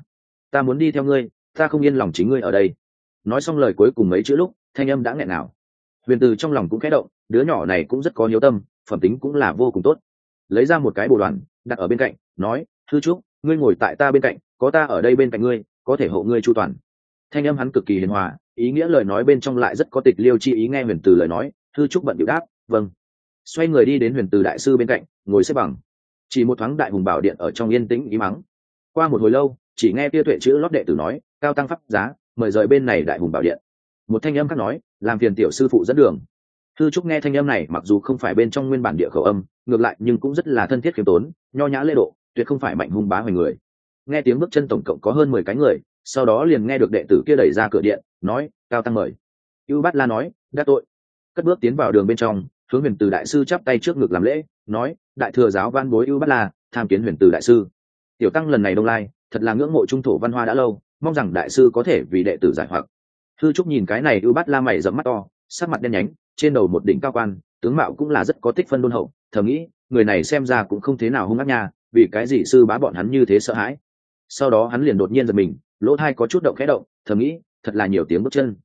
ta muốn đi theo ngươi, ta không yên lòng chính ngươi ở đây. Nói xong lời cuối cùng mấy chữ lúc, thanh âm đã nghẹn nào. Huyền Từ trong lòng cũng khẽ động, đứa nhỏ này cũng rất có hiếu tâm, phẩm tính cũng là vô cùng tốt. Lấy ra một cái bồ đoàn, đặt ở bên cạnh, nói, thư trúc, ngươi ngồi tại ta bên cạnh, có ta ở đây bên cạnh ngươi, có thể hộ ngươi chu toàn. Thanh âm hắn cực kỳ hiền hòa, ý nghĩa lời nói bên trong lại rất có tịch liêu chi ý. Nghe Huyền Từ lời nói, thư trúc bận điệu đáp, vâng. Xoay người đi đến Huyền Từ đại sư bên cạnh, ngồi xếp bằng. Chỉ một thoáng đại hùng bảo điện ở trong yên tĩnh ý mắng. Qua một hồi lâu, chỉ nghe Tia Tuệ chữ lót đệ tử nói, cao tăng pháp giá, mời rời bên này đại hùng bảo điện. Một thanh âm khác nói, làm phiền tiểu sư phụ dẫn đường. Thư trúc nghe thanh âm này mặc dù không phải bên trong nguyên bản địa khẩu âm, ngược lại nhưng cũng rất là thân thiết khiêm tốn, nho nhã lễ độ, tuyệt không phải mạnh hung bá hoành người. Nghe tiếng bước chân tổng cộng có hơn 10 cái người, sau đó liền nghe được đệ tử kia đẩy ra cửa điện, nói, cao tăng mời. Ưu Bát La nói, đắc tội. Cất bước tiến vào đường bên trong, hướng Huyền Từ đại sư chắp tay trước ngực làm lễ, nói, đại thừa giáo văn bối Ưu Bát La, tham kiến Huyền Từ đại sư. Tiểu tăng lần này đông lai, thật là ngưỡng mộ trung thổ văn hoa đã lâu, mong rằng đại sư có thể vì đệ tử giải hoặc. Thư trúc nhìn cái này Ưu Bát La mày rậm mắt to, sắc mặt đen nhánh, trên đầu một đỉnh cao quan, tướng mạo cũng là rất có tích phân đôn hậu, thầm nghĩ, người này xem ra cũng không thế nào hung ác nha, vì cái gì sư bá bọn hắn như thế sợ hãi. Sau đó hắn liền đột nhiên giật mình, lỗ tai có chút động khẽ động, thầm nghĩ, thật là nhiều tiếng bước chân.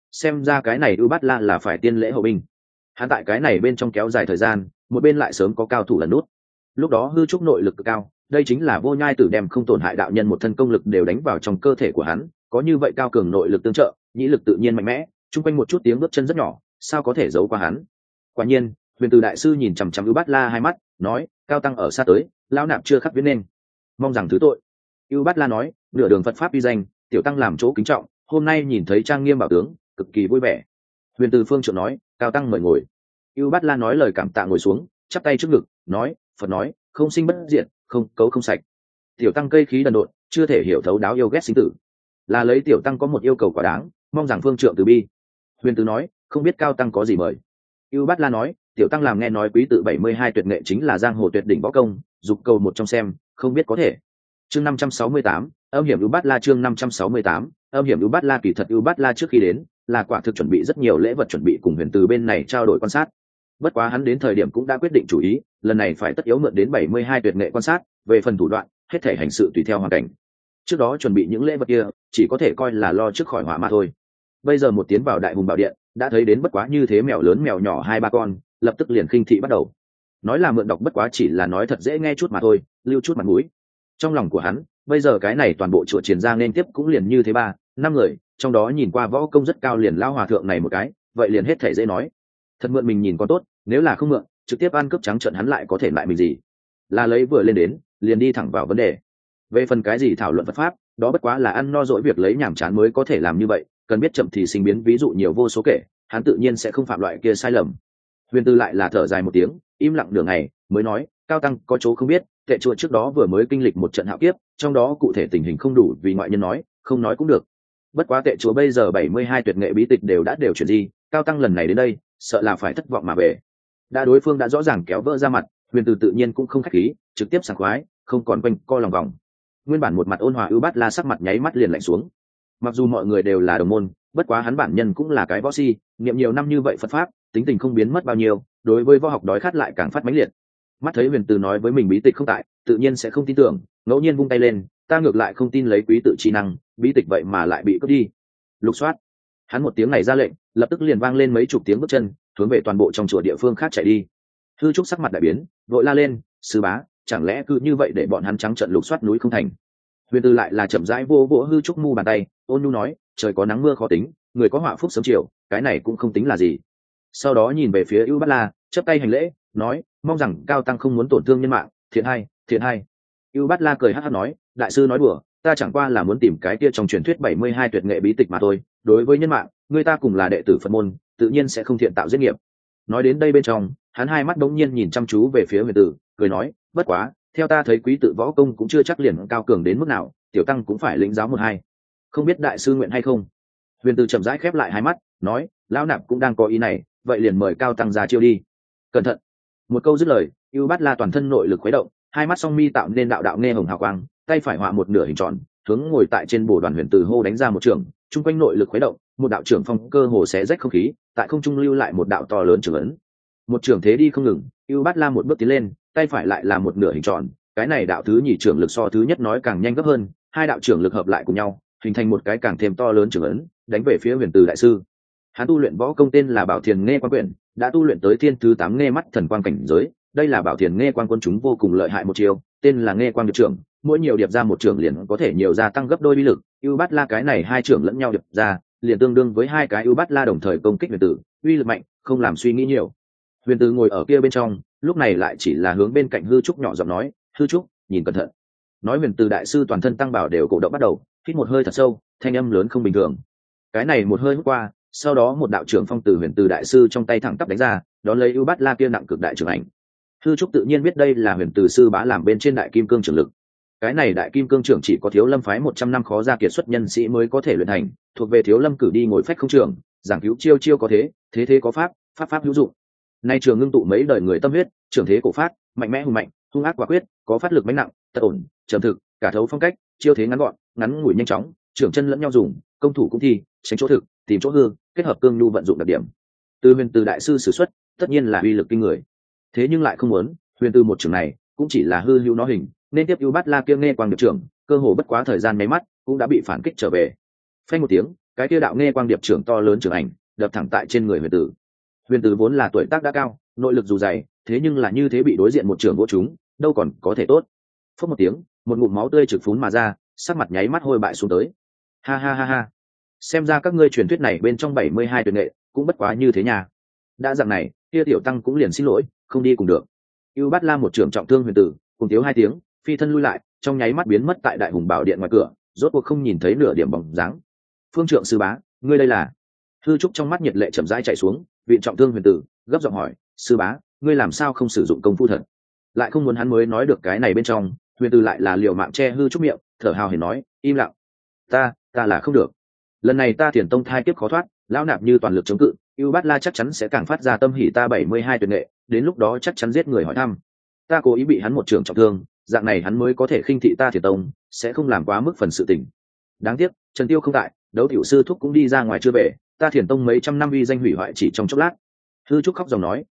xem ra cái này ưu bát la là phải tiên lễ hậu binh. Hắn tại cái này bên trong kéo dài thời gian, một bên lại sớm có cao thủ lần nút. Lúc đó hư trúc nội lực cực cao, đây chính là vô nhai tử đem không tổn hại đạo nhân một thân công lực đều đánh vào trong cơ thể của hắn, có như vậy cao cường nội lực tương trợ, nhĩ lực tự nhiên mạnh mẽ, chung quanh một chút tiếng bước chân rất nhỏ, sao có thể giấu qua hắn. Quả nhiên, Huyền Từ đại sư nhìn chằm chằm ưu bát la hai mắt, nói: cao tăng ở xa tới, lão nạp chưa khắc viễn nên, mong rằng thứ tội. ưu bát la nói: nửa đường Phật pháp uy danh, tiểu tăng làm chỗ kính trọng, hôm nay nhìn thấy trang nghiêm bảo tướng, cực kỳ vui vẻ. Huyền Từ phương trượng nói: cao tăng mời ngồi. ưu bát la nói lời cảm tạ ngồi xuống, chắp tay trước ngực, nói: Phật nói không sinh bất diệt, không cấu không sạch, tiểu tăng cây khí đần độn, chưa thể hiểu thấu đáo yêu ghét sinh tử, là lấy tiểu tăng có một yêu cầu quả đáng, mong rằng phương trượng từ bi. Huyền Từ nói: không biết cao tăng có gì mời. ưu bát la nói: tiểu tăng làm nghe nói quý tự 72 tuyệt nghệ chính là giang hồ tuyệt đỉnh võ công, dục cầu một trong xem, không biết có thể. Chương 568, âm hiểm ưu bát la. Chương 568, âm hiểm ưu bát la. Kỳ thật ưu bát la trước khi đến là quả thực chuẩn bị rất nhiều lễ vật, chuẩn bị cùng Huyền Từ bên này trao đổi quan sát. Bất quá hắn đến thời điểm cũng đã quyết định chủ ý, lần này phải tất yếu mượn đến 72 tuyệt nghệ quan sát, về phần thủ đoạn, hết thể hành sự tùy theo hoàn cảnh. Trước đó chuẩn bị những lễ vật kia, chỉ có thể coi là lo trước khỏi họa mà thôi. Bây giờ một tiến vào đại hùng bảo điện, đã thấy đến bất quá như thế mèo lớn mèo nhỏ 2-3 con, lập tức liền khinh thị bắt đầu. Nói là mượn đọc bất quá chỉ là nói thật dễ nghe chút mà thôi, lưu chút mặt mũi. Trong lòng của hắn, bây giờ cái này toàn bộ chùa Triển Giang nên tiếp cũng liền như thế 3-5 người, trong đó nhìn qua võ công rất cao liền lao hòa thượng này một cái, vậy liền hết thể dễ nói. Thật mượn mình nhìn còn tốt, nếu là không mượn, trực tiếp ăn cướp trắng trợn hắn lại có thể lại mình gì. Là lấy vừa lên đến, liền đi thẳng vào vấn đề. Về phần cái gì thảo luận Phật pháp, đó bất quá là ăn no dỗi việc lấy nhảm chán mới có thể làm như vậy, cần biết chậm thì sinh biến, ví dụ nhiều vô số kể, hắn tự nhiên sẽ không phạm loại kia sai lầm. Huyền Từ lại là thở dài một tiếng, im lặng nửa ngày, mới nói: cao tăng có chỗ không biết, tệ chùa trước đó vừa mới kinh lịch một trận hạo kiếp, trong đó cụ thể tình hình không đủ vì ngoại nhân nói, không nói cũng được. Bất quá tệ chùa bây giờ 72 tuyệt nghệ bí tịch đều chuyển gì, cao tăng lần này đến đây, sợ là phải thất vọng mà về. Đã đối phương đã rõ ràng kéo vỡ ra mặt, Huyền Từ tự nhiên cũng không khách khí, trực tiếp sảng khoái, không còn quanh co lòng vòng. Nguyên bản một mặt ôn hòa ưu bát la sắc mặt nháy mắt liền lạnh xuống. Mặc dù mọi người đều là đồng môn, bất quá hắn bản nhân cũng là cái võ si, niệm nhiều năm như vậy Phật pháp, tính tình không biến mất bao nhiêu, đối với võ học đói khát lại càng phát mãnh liệt. Mắt thấy Huyền Từ nói với mình bí tịch không tại, tự nhiên sẽ không tin tưởng, ngẫu nhiên vung tay lên: ta ngược lại không tin lấy quý tự trí năng, bí tịch vậy mà lại bị cướp đi. Lục soát. Hắn một tiếng này ra lệnh, lập tức liền vang lên mấy chục tiếng bước chân, hướng về toàn bộ trong chùa địa phương khác chạy đi. Hư Trúc sắc mặt đại biến, vội la lên: sư bá, chẳng lẽ cứ như vậy để bọn hắn trắng trợn lục soát núi không thành? Huyền Từ lại là chậm rãi vô vỗ Hư Trúc mu bàn tay, ôn nhu nói: trời có nắng mưa khó tính, người có họa phúc sớm chiều, cái này cũng không tính là gì. Sau đó nhìn về phía ưu bát la, chắp tay hành lễ, nói: mong rằng cao tăng không muốn tổn thương nhân mạng, thiện hay, thiện hay. ưu bát la cười hắc hắc nói: đại sư nói đùa, ta chẳng qua là muốn tìm cái kia trong truyền thuyết 72 tuyệt nghệ bí tịch mà thôi, đối với nhân mạng, người ta cùng là đệ tử Phật môn, tự nhiên sẽ không thiện tạo giết nghiệp. Nói đến đây bên trong, hắn hai mắt đống nhiên nhìn chăm chú về phía Huyền Từ, cười nói: bất quá, theo ta thấy quý tự võ công cũng chưa chắc liền cao cường đến mức nào, tiểu tăng cũng phải lĩnh giáo một hai, không biết đại sư nguyện hay không. Huyền Từ chậm rãi khép lại hai mắt, nói: lão nạp cũng đang có ý này, vậy liền mời cao tăng ra chiêu đi. Cẩn thận. Một câu dứt lời, ưu bát la toàn thân nội lực khuấy động, hai mắt song mi tạo nên đạo đạo nghe hồng hào quang, tay phải họa một nửa hình tròn, hướng ngồi tại trên bồ đoàn Huyền Từ hô đánh ra một trường, trung quanh nội lực khuấy động, một đạo trưởng phong cơ hồ xé rách không khí, tại không trung lưu lại một đạo to lớn trường ấn. Một trường thế đi không ngừng, ưu bát la một bước tiến lên, tay phải lại là một nửa hình tròn, cái này đạo thứ nhì trưởng lực so thứ nhất nói càng nhanh gấp hơn, hai đạo trưởng lực hợp lại cùng nhau, hình thành một cái càng thêm to lớn trường ấn, đánh về phía Huyền Từ đại sư. Hắn tu luyện võ công tên là Bảo Thiền Nghe Quan Quyển, đã tu luyện tới thiên thứ 8 nghe mắt thần quang cảnh giới, đây là Bảo Thiền Nghe Quan quân chúng vô cùng lợi hại một chiêu, tên là Nghe Quang Điệp trưởng, mỗi nhiều điệp ra một trưởng liền có thể nhiều gia tăng gấp đôi uy lực, ưu bát la cái này hai trưởng lẫn nhau điệp ra, liền tương đương với hai cái ưu bát la đồng thời công kích Huyền Tử, uy lực mạnh, không làm suy nghĩ nhiều. Huyền Tử ngồi ở kia bên trong, lúc này lại chỉ là hướng bên cạnh Hư Trúc nhỏ giọng nói: Hư Trúc, nhìn cẩn thận. Nói Huyền Tử đại sư toàn thân tăng bảo đều cổ động bắt đầu, hít một hơi thật sâu, thanh âm lớn không bình thường. Cái này một hơi hút qua, sau đó một đạo trưởng phong từ Huyền Tử đại sư trong tay thẳng tắp đánh ra, đón lấy ưu bát la kia nặng cực đại trưởng ảnh. Hư Trúc tự nhiên biết đây là Huyền Tử sư bá làm bên trên đại kim cương trưởng lực. Cái này đại kim cương trưởng chỉ có Thiếu Lâm phái 100 năm khó ra kiệt xuất nhân sĩ mới có thể luyện thành, thuộc về Thiếu Lâm cử đi ngồi phách không trưởng, giảng cứu chiêu chiêu có thế, thế thế có pháp, pháp pháp hữu dụng. Nay trường ngưng tụ mấy đời người tâm huyết, trưởng thế cổ phát, mạnh mẽ hùng mạnh, hung ác quả quyết, có phát lực mạnh nặng, tật ổn, trầm thực, cả thấu phong cách, chiêu thế ngắn gọn, ngắn ngủi nhanh chóng, trưởng chân lẫn nhau dùng, công thủ cũng thi, tránh chỗ thực, tìm chỗ hư, kết hợp cương nhu vận dụng đặc điểm. Từ Huyền Tử đại sư sử xuất, tất nhiên là uy lực kinh người. Thế nhưng lại không muốn, Huyền Tử một trường này cũng chỉ là hư hữu nó hình, nên tiếp ưu bát la kia nghe quang được trưởng, cơ hồ bất quá thời gian mấy mắt cũng đã bị phản kích trở về. Phanh một tiếng, cái kia đạo nghe quang điệp trưởng to lớn trưởng ảnh đập thẳng tại trên người huyền tử. Huyền tử vốn là tuổi tác đã cao, nội lực dù dày, thế nhưng là như thế bị đối diện một trưởng vỗ chúng, đâu còn có thể tốt. Phốc một tiếng, một ngụm máu tươi trực phún mà ra, sắc mặt nháy mắt hôi bại xuống tới. Ha ha ha ha, xem ra các ngươi truyền thuyết này bên trong 72 tuyệt nghệ cũng bất quá như thế nha. Đã dạng này, kia tiểu tăng cũng liền xin lỗi, không đi cùng được. Ưu Bát La một trưởng trọng thương huyền tử, cùng thiếu hai tiếng, phi thân lui lại, trong nháy mắt biến mất tại Đại Hùng Bảo Điện ngoài cửa, rốt cuộc không nhìn thấy nửa điểm bóng dáng. Phương Trượng sư bá, ngươi đây là? Hư Trúc trong mắt nhiệt lệ chậm rãi chảy xuống, viện trọng thương huyền tử, gấp giọng hỏi, sư bá, ngươi làm sao không sử dụng công phu thật? Lại không muốn hắn mới nói được cái này bên trong, huyền tử lại là liều mạng che Hư Trúc miệng, thở hào hển nói, im lặng. Ta là không được. Lần này ta Thiền tông thai kiếp khó thoát, lão nạp như toàn lực chống cự, Ưu Bát La chắc chắn sẽ càng phát ra tâm hỉ ta 72 tuyệt nghệ, đến lúc đó chắc chắn giết người hỏi thăm. Ta cố ý bị hắn một trường trọng thương, dạng này hắn mới có thể khinh thị ta Thiền tông, sẽ không làm quá mức phần sự tình. Đáng tiếc, Trần Tiêu không tại, Đấu tiểu sư thúc cũng đi ra ngoài chưa về, ta Thiền tông mấy trăm năm uy danh hủy hoại chỉ trong chốc lát. Hư Trúc khóc dòng nói,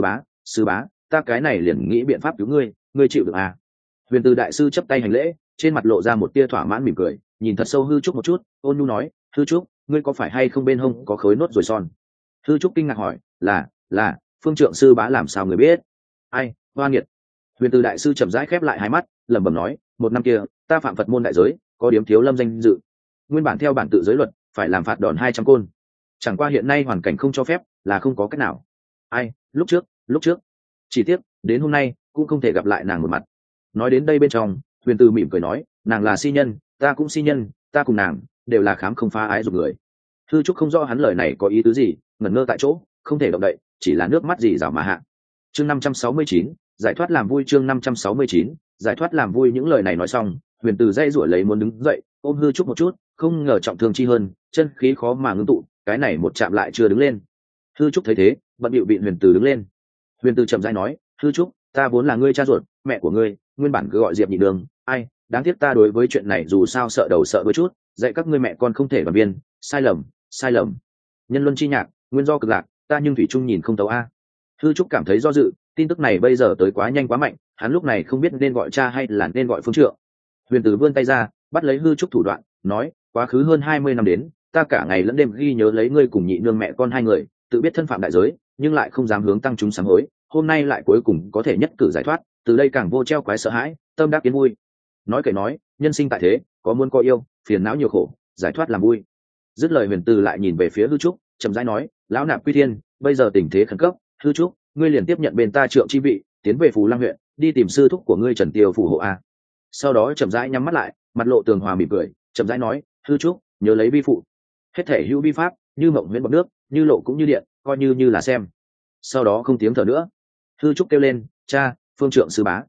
sư bá, ta cái này liền nghĩ biện pháp cứu ngươi, ngươi chịu được à? Huyền Từ đại sư chấp tay hành lễ, trên mặt lộ ra một tia thỏa mãn mỉm cười, nhìn thật sâu Hư Trúc một chút, ôn nhu nói, Hư Trúc, ngươi có phải hay không bên hông có khối nốt rồi son? Hư Trúc kinh ngạc hỏi, là, Phương Trượng sư bá làm sao người biết? Ai, hoa nghiệt. Huyền Từ đại sư chậm rãi khép lại hai mắt, lẩm bẩm nói, một năm kia, ta phạm Phật môn đại giới, có điểm thiếu lâm danh dự. Nguyên bản theo bản tự giới luật, phải làm phạt đòn 200 côn. Chẳng qua hiện nay hoàn cảnh không cho phép, là không có cách nào. Ai, lúc trước. Chỉ tiếc, đến hôm nay, cũng không thể gặp lại nàng một mặt. Nói đến đây bên trong, Huyền Từ mỉm cười nói, nàng là si nhân, ta cũng si nhân, ta cùng nàng đều là khám không phá ái dục người. Hư Trúc không rõ hắn lời này có ý tứ gì, ngẩn ngơ tại chỗ, không thể động đậy, chỉ là nước mắt gì rào mà hạ. Chương 569, giải thoát làm vui. Chương 569, giải thoát làm vui. Những lời này nói xong, Huyền Từ dây rủa lấy muốn đứng dậy, ôm Hư Trúc một chút, không ngờ trọng thương chi hơn, chân khí khó mà ngưng tụ, cái này một chạm lại chưa đứng lên. Hư Trúc thấy thế, bận bịu bị Huyền Từ đứng lên. Huyền Từ chậm rãi nói, Hư Trúc, ta vốn là ngươi cha ruột, mẹ của ngươi, nguyên bản cứ gọi Diệp Nhị Đường, ai, đáng tiếc ta đối với chuyện này dù sao sợ đầu sợ đuôi chút, dạy các ngươi mẹ con không thể đoàn viên, sai lầm. Nhân luân chi nhạc, nguyên do cực lạc, ta nhưng thủy trung nhìn không thấu a. Hư Trúc cảm thấy do dự, tin tức này bây giờ tới quá nhanh quá mạnh, hắn lúc này không biết nên gọi cha hay là nên gọi Phương Trượng. Huyền Từ vươn tay ra, bắt lấy Hư Trúc thủ đoạn, nói, quá khứ hơn 20 năm đến, ta cả ngày lẫn đêm ghi nhớ lấy ngươi cùng nhị nương mẹ con hai người, tự biết thân phạm đại giới, nhưng lại không dám hướng tăng chúng sám hối, hôm nay lại cuối cùng có thể nhất cử giải thoát, từ đây càng vô treo quái sợ hãi, tâm đắc kiến vui. Nói kể nói, nhân sinh tại thế, có muốn có yêu, phiền não nhiều khổ, giải thoát làm vui. Dứt lời Huyền Từ lại nhìn về phía Hư Trúc, chậm rãi nói, lão nạp quy thiên, bây giờ tình thế khẩn cấp, Hư Trúc, ngươi liền tiếp nhận bên ta Trượng chi vị, tiến về Phù Lăng huyện, đi tìm sư thúc của ngươi Trần Tiêu phù hộ a. Sau đó chậm rãi nhắm mắt lại, mặt lộ tường hòa mỉm cười, chậm rãi nói, Hư Trúc, nhớ lấy vi phụ, hết thể hữu vi pháp, như mộng huyễn bọt nước, như lộ cũng như điện, coi như là xem. Sau đó không tiếng thở nữa. Hư Trúc kêu lên, cha, Phương Trượng sư bá,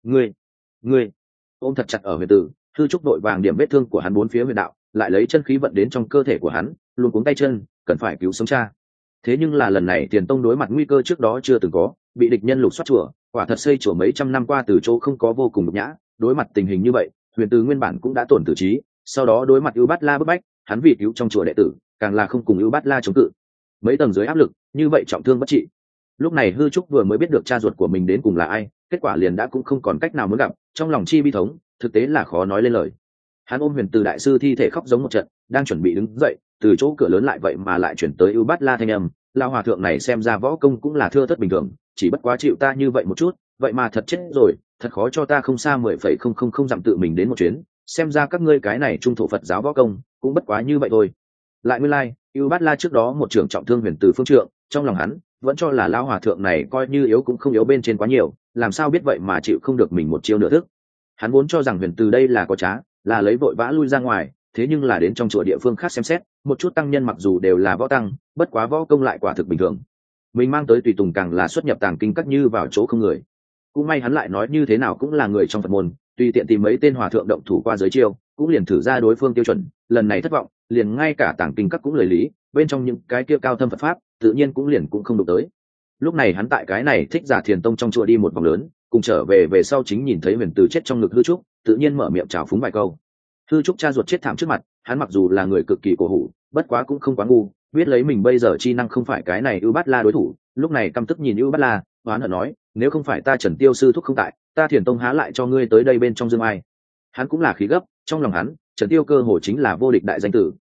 ngươi ôm thật chặt ở Huyền Từ. Hư Trúc đội vàng điểm vết thương của hắn bốn phía huyền đạo, lại lấy chân khí vận đến trong cơ thể của hắn, luôn cuống tay chân, cần phải cứu sống cha. Thế nhưng là lần này Tiền Tông đối mặt nguy cơ trước đó chưa từng có, bị địch nhân lục soát chùa, quả thật xây chùa mấy trăm năm qua từ chỗ không có vô cùng nhục nhã, đối mặt tình hình như vậy, Huyền Từ nguyên bản cũng đã tổn tử trí, sau đó đối mặt Ưu Bát La bức bách, hắn vì cứu trong chùa đệ tử, càng là không cùng Ưu Bát La chống cự. Mấy tầng dưới áp lực, như vậy trọng thương bất trị. Lúc này Hư Trúc vừa mới biết được cha ruột của mình đến cùng là ai, kết quả liền đã cũng không còn cách nào muốn gặp, trong lòng chi bi thống, thực tế là khó nói lên lời. Hắn ôm Huyền Từ đại sư thi thể khóc giống một trận, đang chuẩn bị đứng dậy, từ chỗ cửa lớn lại vậy mà lại chuyển tới Ưu Bát La thanh âm, lão hòa thượng này xem ra võ công cũng là thưa thớt bình thường, chỉ bất quá chịu ta như vậy một chút, vậy mà thật chết rồi, thật khó cho ta không xa 10,000 dặm tự mình đến một chuyến, xem ra các ngươi cái này trung thổ Phật giáo võ công, cũng bất quá như vậy thôi. Lại nguyên lai, Ưu Bát La trước đó một trưởng trọng thương Huyền Từ Phương Trượng, trong lòng hắn vẫn cho là lão hòa thượng này coi như yếu cũng không yếu bên trên quá nhiều, làm sao biết vậy mà chịu không được mình một chiêu nửa thức. Hắn vốn cho rằng Huyền Từ đây là có trá, là lấy vội vã lui ra ngoài, thế nhưng là đến trong chùa địa phương khác xem xét, một chút tăng nhân mặc dù đều là võ tăng, bất quá võ công lại quả thực bình thường. Mình mang tới tùy tùng càng là xuất nhập tàng kinh các như vào chỗ không người. Cũng may hắn lại nói như thế nào cũng là người trong Phật môn, tùy tiện tìm mấy tên hòa thượng động thủ qua giới chiêu, cũng liền thử ra đối phương tiêu chuẩn, lần này thất vọng, liền ngay cả tàng kinh các cũng lời lý, bên trong những cái kia cao thâm Phật pháp, tự nhiên cũng liền cũng không đụng tới. Lúc này hắn tại cái này Thích Giả Thiền Tông trong chùa đi một vòng lớn, cùng trở về sau chính nhìn thấy Huyền Từ chết trong ngực Hư Trúc, tự nhiên mở miệng chào phúng vài câu. Hư Trúc cha ruột chết thảm trước mặt, hắn mặc dù là người cực kỳ cổ hủ, bất quá cũng không quá ngu, biết lấy mình bây giờ chi năng không phải cái này Ưu Bát La đối thủ, lúc này căm tức nhìn Ưu Bát La, oán hận nói, nếu không phải ta Trần Tiêu sư thúc không tại, ta Thiền Tông há lại cho ngươi tới đây bên trong dương ai. Hắn cũng là khí gấp, trong lòng hắn, Trần Tiêu cơ hồ chính là vô địch đại danh tử,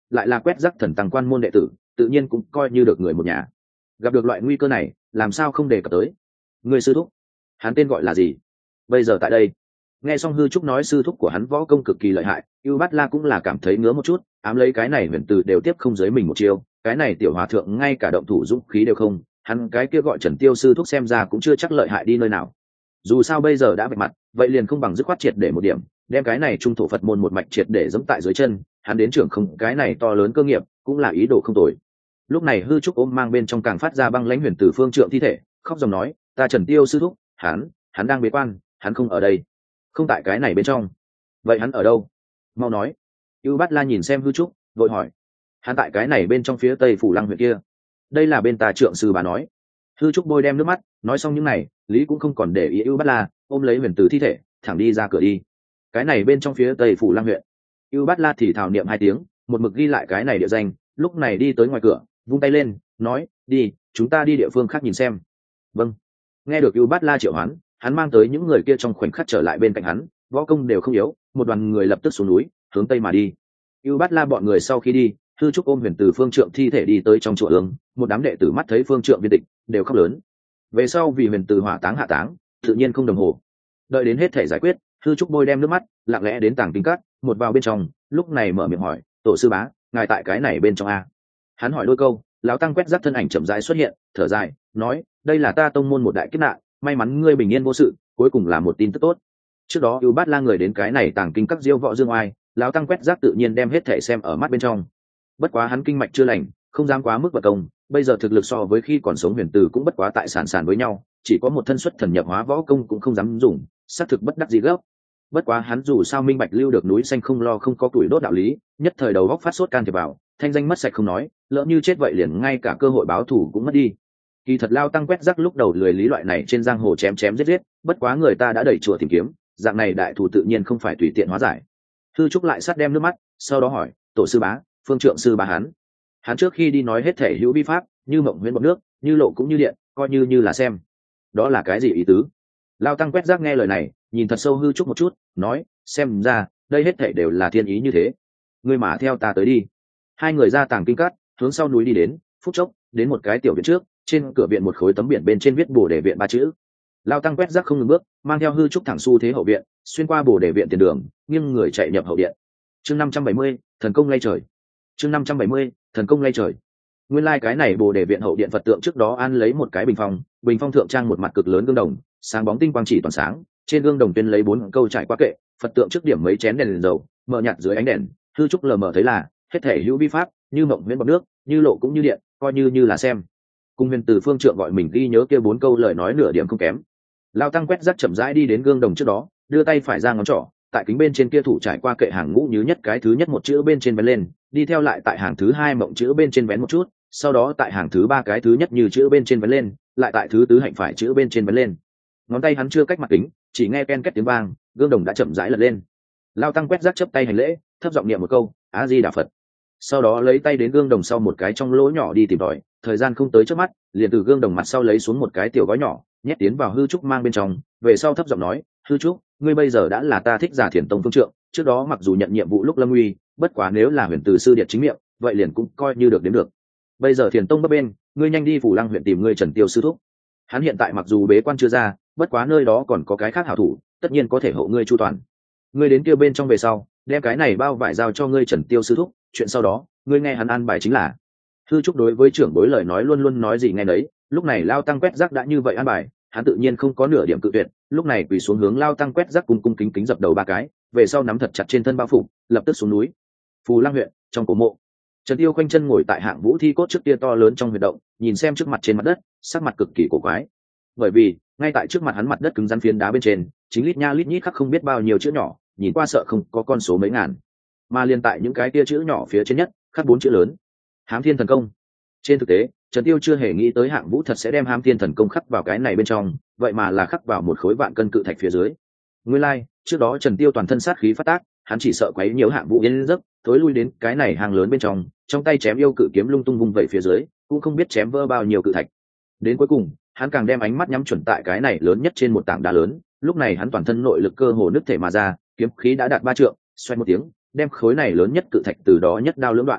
lại là quét rác thần tăng quan môn đệ tử, tự nhiên cũng coi như được người một nhà. Gặp được loại nguy cơ này, làm sao không đề cập tới? Người sư thúc, hắn tên gọi là gì? Bây giờ tại đây. Nghe xong Hư Trúc nói sư thúc của hắn võ công cực kỳ lợi hại, Ưu Bát La cũng là cảm thấy ngứa một chút, ám lấy cái này huyền từ đều tiếp không dưới mình một chiêu, cái này tiểu hòa thượng ngay cả động thủ dũng khí đều không, hắn cái kia gọi Trần Tiêu sư thúc xem ra cũng chưa chắc lợi hại đi nơi nào. Dù sao bây giờ đã vạch mặt, vậy liền không bằng dứt khoát triệt để một điểm, đem cái này trung thổ Phật môn một mạch triệt để giẫm tại dưới chân, hắn đến trưởng không cái này to lớn cơ nghiệp, cũng là ý đồ không tồi. Lúc này Hư Trúc ôm mang bên trong càng phát ra băng lãnh huyền từ phương trượng thi thể, khóc dòng nói, ta Trần Tiêu sư thúc, hắn đang bế quan, hắn không ở đây, không tại cái này bên trong. Vậy hắn ở đâu? Mau nói. Ưu Bát La nhìn xem Hư Trúc, vội hỏi. Hắn tại cái này bên trong phía tây phủ lăng huyện kia. Đây là bên tà trượng sư bà nói. Hư Trúc bôi đem nước mắt, nói xong những này, Lý cũng không còn để ý Ưu Bát La, ôm lấy huyền từ thi thể, thẳng đi ra cửa đi. Cái này bên trong phía tây phủ lăng huyện. Ưu Bát La thì thảo niệm hai tiếng, một mực ghi lại cái này địa danh, lúc này đi tới ngoài cửa, vung tay lên, nói, đi, chúng ta đi địa phương khác nhìn xem. Vâng. Nghe được Ưu Bát La triệu hoán, hắn mang tới những người kia trong khoảnh khắc trở lại bên cạnh hắn, võ công đều không yếu, một đoàn người lập tức xuống núi, hướng tây mà đi. Ưu Bát La bọn người sau khi đi, Hư Trúc ôm huyền từ phương trượng thi thể đi tới trong chùa hướng, một đám đệ tử mắt thấy phương trượng viên tịch, đều khóc lớn. Về sau vì huyền từ hỏa táng hạ táng, tự nhiên không đồng hồ. Đợi đến hết thể giải quyết, Hư Trúc bôi đem nước mắt, lặng lẽ đến tàng kinh cát, một vào bên trong, lúc này mở miệng hỏi, tổ sư bá, ngài tại cái này bên trong a? Hắn hỏi đôi câu, lão tăng quét rác thân ảnh chậm rãi xuất hiện, thở dài, nói, đây là ta tông môn một đại kiếp nạn, may mắn ngươi bình yên vô sự, cuối cùng là một tin tức tốt. Trước đó Ưu Bát La người đến cái này tàng kinh các diêu võ dương oai, lão tăng quét rác tự nhiên đem hết thể xem ở mắt bên trong. Bất quá hắn kinh mạch chưa lành, không dám quá mức vật công, bây giờ thực lực so với khi còn sống huyền từ cũng bất quá tại sàn với nhau, chỉ có một thân xuất thần nhập hóa võ công cũng không dám dùng, xác thực bất đắc gì gấp. Bất quá hắn dù sao minh bạch lưu được núi xanh không lo không có tuổi đốt đạo lý, nhất thời đầu góc phát sốt can thiệp vào, thanh danh mất sạch không nói, lỡ như chết vậy liền ngay cả cơ hội báo thù cũng mất đi. Kỳ thật lao tăng quét rác lúc đầu lười lý loại này trên giang hồ chém chém giết giết, bất quá người ta đã đẩy chùa tìm kiếm, dạng này đại thù tự nhiên không phải tùy tiện hóa giải. Thư Trúc lại sát đem nước mắt, sau đó hỏi, tổ sư bá, phương trượng sư bá hắn trước khi đi nói hết thể hữu vi pháp, như mộng huyễn bọt nước, như lộ cũng như điện, coi như là xem. Đó là cái gì ý tứ? Lao tăng quét rác nghe lời này, nhìn thật sâu Hư Trúc một chút, nói, xem ra đây hết thể đều là thiên ý như thế. Ngươi mà theo ta tới đi. Hai người ra tàng kinh cát, hướng sau núi đi đến, phút chốc đến một cái tiểu viện trước, trên cửa viện một khối tấm biển bên trên viết Bồ Đề viện ba chữ. Lao tăng quét rác không ngừng bước, mang theo Hư Trúc thẳng xu thế hậu viện, xuyên qua Bồ Đề viện tiền đường, nghiêng người chạy nhập hậu điện. Chương 570, thần công lay trời. Chương 570, thần công lay trời. Nguyên lai cái này Bồ Đề viện hậu điện Phật tượng trước đó an lấy một cái bình phong thượng trang một mặt cực lớn gương đồng, sáng bóng tinh quang chỉ toàn sáng, trên gương đồng tuyên lấy 4 câu trải qua kệ, Phật tượng trước điểm mấy chén đèn dầu, mờ nhạt dưới ánh đèn, Hư Trúc lờ mờ thấy là hết thể hữu vi pháp, như mộng huyễn bọt nước, như lộ cũng như điện, coi như là xem. Cung huyền từ phương trượng gọi mình ghi nhớ kia 4 câu lời nói nửa điểm không kém. Lao tăng quét rác chậm rãi đi đến gương đồng trước đó, đưa tay phải ra ngón trỏ, tại kính bên trên kia thủ trải qua kệ hàng ngũ như nhất cái thứ nhất một chữ bên trên vén lên, đi theo lại tại hàng thứ hai mộng chữ bên trên vén một chút, sau đó tại hàng thứ ba cái thứ nhất như chữ bên trên vén lên, lại tại thứ tứ hạnh phải chữ bên trên vén lên. Ngón tay hắn chưa cách mặt kính, chỉ nghe ken két tiếng vang, gương đồng đã chậm rãi lật lên. Lao tăng quét rác chắp tay hành lễ, thấp giọng niệm một câu, A Di Đà Phật. Sau đó lấy tay đến gương đồng sau một cái trong lỗ nhỏ đi tìm tòi, thời gian không tới trước mắt, liền từ gương đồng mặt sau lấy xuống một cái tiểu gói nhỏ, nhét tiến vào Hư Trúc mang bên trong, về sau thấp giọng nói, Hư Trúc, ngươi bây giờ đã là ta thích giả Thiền Tông phương trượng, trước đó mặc dù nhận nhiệm vụ lúc lâm nguy, bất quá nếu là huyền từ sư điệt chính miệng, vậy liền cũng coi như được đến được. Bây giờ Thiền Tông bấp bên, ngươi nhanh đi Phủ Lăng huyện tìm ngươi Trần Tiêu sư thúc. Hắn hiện tại mặc dù bế quan chưa ra, bất quá nơi đó còn có cái khác hảo thủ, tất nhiên có thể hộ ngươi chu toàn. Ngươi đến kia bên trong về sau, đem cái này bao vải giao cho ngươi Trần Tiêu sư thúc, chuyện sau đó, ngươi nghe hắn an bài chính là. Hư Trúc đối với trưởng bối lời nói luôn luôn nói gì nghe nấy, lúc này Lao tăng quét rác đã như vậy an bài, hắn tự nhiên không có nửa điểm cự tuyệt, lúc này quỳ xuống hướng Lao tăng quét rác cung cung kính kính dập đầu 3 cái, về sau nắm thật chặt trên thân bao phủ, lập tức xuống núi. Phù Lăng huyện, trong cổ mộ, Trần Tiêu khoanh chân ngồi tại hạng vũ thi cốt trước kia to lớn trong huyệt động, nhìn xem trước mặt trên mặt đất, sắc mặt cực kỳ cổ quái. Bởi vì ngay tại trước mặt hắn mặt đất cứng rắn phiến đá bên trên, chính lít nha lít nhít khắc không biết bao nhiêu chữ nhỏ, nhìn qua sợ không có con số mấy ngàn, mà liên tại những cái kia chữ nhỏ phía trên nhất khắc 4 chữ lớn: Hám Thiên Thần Công. Trên thực tế, Trần Tiêu chưa hề nghĩ tới hạng vũ thật sẽ đem Hám Thiên Thần Công khắc vào cái này bên trong, vậy mà là khắc vào một khối vạn cân cự thạch phía dưới. Nguyên lai, trước đó Trần Tiêu toàn thân sát khí phát tác, hắn chỉ sợ quấy nhiễu hạng vũ yên giấc, tối lui đến cái này hang lớn bên trong tay chém yêu cự kiếm lung tung vung vẩy phía dưới, cũng không biết chém vỡ bao nhiêu cự thạch. Đến cuối cùng, hắn càng đem ánh mắt nhắm chuẩn tại cái này lớn nhất trên một tảng đá lớn, lúc này hắn toàn thân nội lực cơ hồ nứt thể mà ra, kiếm khí đã đạt 3 trượng, xoay một tiếng, đem khối này lớn nhất cự thạch từ đó nhất đao lưỡng đoạn.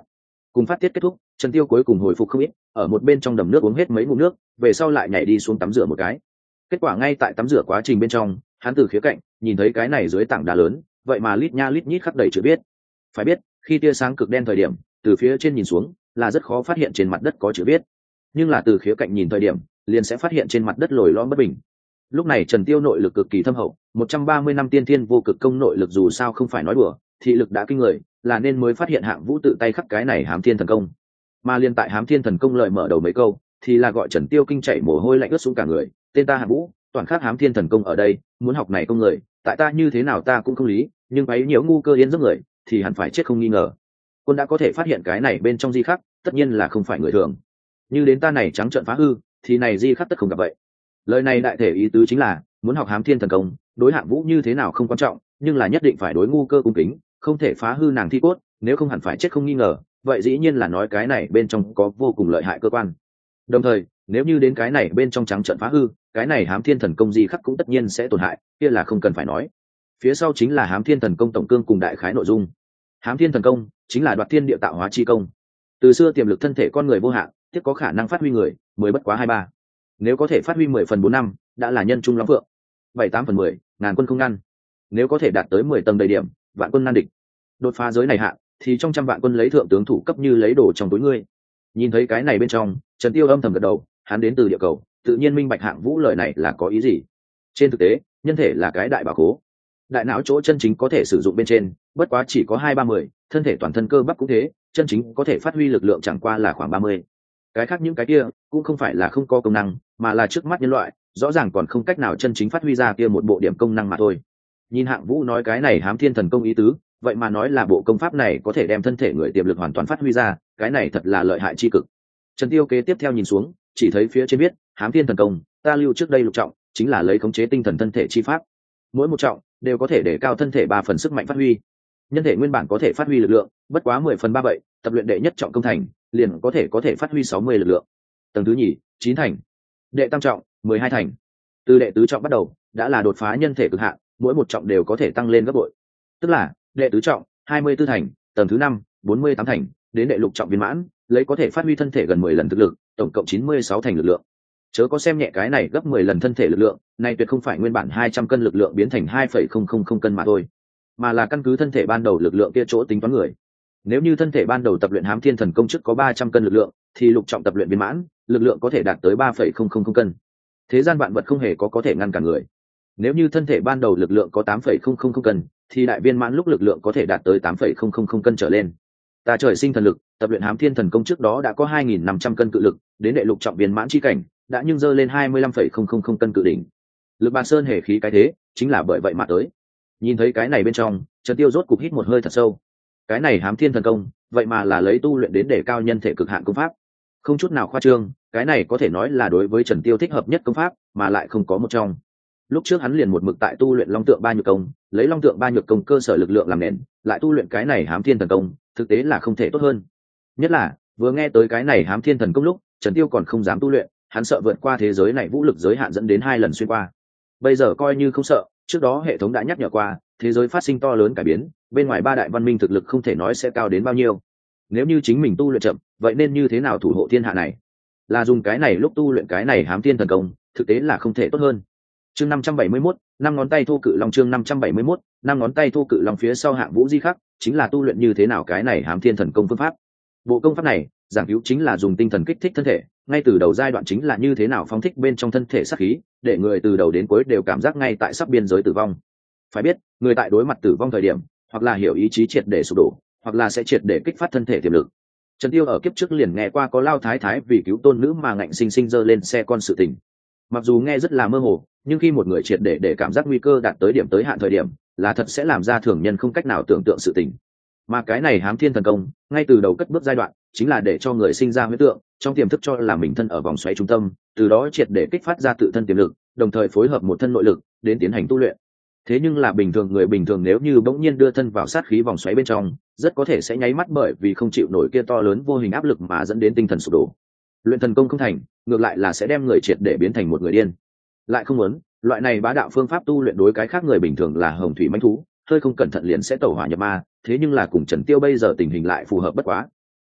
Cùng phát tiết kết thúc, Trần Tiêu cuối cùng hồi phục không ít, ở một bên trong đầm nước uống hết mấy ngụm nước, về sau lại nhảy đi xuống tắm rửa một cái. Kết quả ngay tại tắm rửa quá trình bên trong, hắn từ khía cạnh nhìn thấy cái này dưới tảng đá lớn, vậy mà lít nha lít nhít khắc đầy chữ viết. Phải biết, khi tia sáng cực đen thời điểm, từ phía trên nhìn xuống là rất khó phát hiện trên mặt đất có chữ viết, nhưng là từ khía cạnh nhìn thời điểm, liền sẽ phát hiện trên mặt đất lồi lõm bất bình. Lúc này Trần Tiêu nội lực cực kỳ thâm hậu, 130 năm tiên thiên vô cực công nội lực dù sao không phải nói đùa, thị lực đã kinh người, là nên mới phát hiện Hạng Vũ tự tay khắc cái này Hám Thiên thần công. Mà liên tại Hám Thiên thần công lời mở đầu mấy câu, thì là gọi Trần Tiêu kinh chạy mồ hôi lạnh ướt xuống cả người, tên ta Hạng Vũ, toàn khắc Hám Thiên thần công ở đây, muốn học này công người, tại ta như thế nào ta cũng không lý, nhưng bấy nhiêu ngu cơ yên giấc người, thì hẳn phải chết không nghi ngờ. Quân đã có thể phát hiện cái này bên trong di khắc, tất nhiên là không phải người thường. Như đến ta này trắng trợn phá hư, thì này di khắc tất không gặp vậy. Lời này đại thể ý tứ chính là muốn học Hám Thiên thần công, đối Hạng Vũ như thế nào không quan trọng, nhưng là nhất định phải đối ngu cơ cung kính, không thể phá hư nàng thi cốt, nếu không hẳn phải chết không nghi ngờ. Vậy dĩ nhiên là nói cái này bên trong có vô cùng lợi hại cơ quan. Đồng thời, nếu như đến cái này bên trong trắng trợn phá hư, cái này Hám Thiên thần công di khắc cũng tất nhiên sẽ tổn hại, kia là không cần phải nói. Phía sau chính là Hám Thiên thần công tổng cương cùng đại khái nội dung. Hám Thiên thần công chính là đoạt thiên địa tạo hóa chi công. Từ xưa tiềm lực thân thể con người vô hạn, tiếc có khả năng phát huy người mới bất quá 23. Nếu có thể phát huy 10 phần 4 năm, đã là nhân trung lắm vượng. 7-8 phần 10, ngàn quân không ngăn. Nếu có thể đạt tới 10 tầng đầy điểm, vạn quân nan địch. Đột phá giới này hạ, thì trong trăm vạn quân lấy thượng tướng thủ cấp như lấy đồ trong túi ngươi. Nhìn thấy cái này bên trong, Trần Tiêu âm thầm gật đầu, hắn đến từ địa cầu, tự nhiên minh bạch Hạng Vũ lời này là có ý gì. Trên thực tế, nhân thể là cái đại bảo khố. Đại não chỗ chân chính có thể sử dụng bên trên, bất quá chỉ có 2-30, thân thể toàn thân cơ bắp cũng thế, chân chính có thể phát huy lực lượng chẳng qua là khoảng 30. Cái khác những cái kia cũng không phải là không có công năng, mà là trước mắt nhân loại rõ ràng còn không cách nào chân chính phát huy ra kia một bộ điểm công năng mà thôi. Nhìn Hạng Vũ nói cái này Hám Thiên thần công ý tứ, vậy mà nói là bộ công pháp này có thể đem thân thể người tiềm lực hoàn toàn phát huy ra, cái này thật là lợi hại chi cực. Trần Tiêu kế tiếp theo nhìn xuống, chỉ thấy phía trên viết Hám Thiên thần công, ta lưu trước đây lục trọng, chính là lấy khống chế tinh thần thân thể chi pháp. Mỗi một trọng đều có thể để cao thân thể 3 phần sức mạnh phát huy. Nhân thể nguyên bản có thể phát huy lực lượng bất quá 10 phần 3 vậy, tập luyện đệ nhất trọng công thành, liền có thể phát huy 60 lực lượng. Tầng thứ nhì, 9 thành. Đệ tam trọng, 12 thành. Từ đệ tứ trọng bắt đầu, đã là đột phá nhân thể cực hạn, mỗi một trọng đều có thể tăng lên gấp bội. Tức là, đệ tứ trọng, 24 thành, tầng thứ 5, 48 thành, đến đệ lục trọng viên mãn, lấy có thể phát huy thân thể gần 10 lần thực lực, tổng cộng 96 thành lực lượng. Chớ có xem nhẹ cái này gấp 10 lần thân thể lực lượng, này tuyệt không phải nguyên bản 200 cân lực lượng biến thành 2,000 cân mà thôi, mà là căn cứ thân thể ban đầu lực lượng kia chỗ tính toán người. Nếu như thân thể ban đầu tập luyện Hám Thiên thần công trước có 300 cân lực lượng, thì lục trọng tập luyện viên mãn, lực lượng có thể đạt tới 3,000 cân. Thế gian vạn vật không hề có thể ngăn cản người. Nếu như thân thể ban đầu lực lượng có 8,000 cân, thì đại viên mãn lúc lực lượng có thể đạt tới 8,000 cân trở lên. Ta trời sinh thần lực, tập luyện Hám Thiên thần công trước đó đã có 2.500 cân cự lực, đến đệ lục trọng viên mãn chi cảnh, đã nhưng dơ lên 25,000 cân cự đỉnh. Lực Bàn Sơn hề khí cái thế, chính là bởi vậy mà tới. Nhìn thấy cái này bên trong, Trần Tiêu rốt cục hít một hơi thật sâu. Cái này Hám Thiên thần công, vậy mà là lấy tu luyện đến để cao nhân thể cực hạn công pháp. Không chút nào khoa trương, cái này có thể nói là đối với Trần Tiêu thích hợp nhất công pháp, mà lại không có một trong. Lúc trước hắn liền một mực tại tu luyện Long Tượng Ba Nhược Công, lấy Long Tượng Ba Nhược Công cơ sở lực lượng làm nền, lại tu luyện cái này Hám Thiên thần công, thực tế là không thể tốt hơn. Nhất là, vừa nghe tới cái này Hám Thiên thần công lúc, Trần Tiêu còn không dám tu luyện, hắn sợ vượt qua thế giới này vũ lực giới hạn dẫn đến 2 lần xuyên qua. Bây giờ coi như không sợ, trước đó hệ thống đã nhắc nhở qua, thế giới phát sinh to lớn cải biến, bên ngoài 3 đại văn minh thực lực không thể nói sẽ cao đến bao nhiêu. Nếu như chính mình tu luyện chậm, vậy nên như thế nào thủ hộ thiên hạ này? Là dùng cái này lúc tu luyện cái này Hám Thiên thần công, thực tế là không thể tốt hơn. Chương 571, 5 ngón tay thu cự long. Chương 571, 5 ngón tay thu cự long. Phía sau Hạng Vũ di khắc chính là tu luyện như thế nào cái này Hám Thiên thần công phương pháp. Bộ công pháp này giảng cứu chính là dùng tinh thần kích thích thân thể, ngay từ đầu giai đoạn chính là như thế nào phóng thích bên trong thân thể sát khí, để người từ đầu đến cuối đều cảm giác ngay tại sắp biên giới tử vong. Phải biết, người tại đối mặt tử vong thời điểm, hoặc là hiểu ý chí triệt để sụp đổ, hoặc là sẽ triệt để kích phát thân thể tiềm lực. Trần Tiêu ở kiếp trước liền nghe qua có lao thái thái vì cứu tôn nữ mà ngạnh sinh sinh giơ lên xe con sự tình. Mặc dù nghe rất là mơ hồ, nhưng khi một người triệt để cảm giác nguy cơ đạt tới điểm tới hạn thời điểm, là thật sẽ làm ra thường nhân không cách nào tưởng tượng sự tình. Mà cái này Hám Thiên thần công, ngay từ đầu cất bước giai đoạn, chính là để cho người sinh ra huyễn tượng, trong tiềm thức cho là mình thân ở vòng xoáy trung tâm, từ đó triệt để kích phát ra tự thân tiềm lực, đồng thời phối hợp một thân nội lực đến tiến hành tu luyện. Thế nhưng là người bình thường nếu như bỗng nhiên đưa thân vào sát khí vòng xoáy bên trong, rất có thể sẽ nháy mắt bởi vì không chịu nổi kia to lớn vô hình áp lực mà dẫn đến tinh thần sụp đổ. Luyện thần công không thành, ngược lại là sẽ đem người triệt để biến thành một người điên. Lại không muốn, loại này bá đạo phương pháp tu luyện đối cái khác người bình thường là hồng thủy mãnh thú, hơi không cẩn thận liền sẽ tẩu hỏa nhập ma, thế nhưng là cùng Trần Tiêu bây giờ tình hình lại phù hợp bất quá.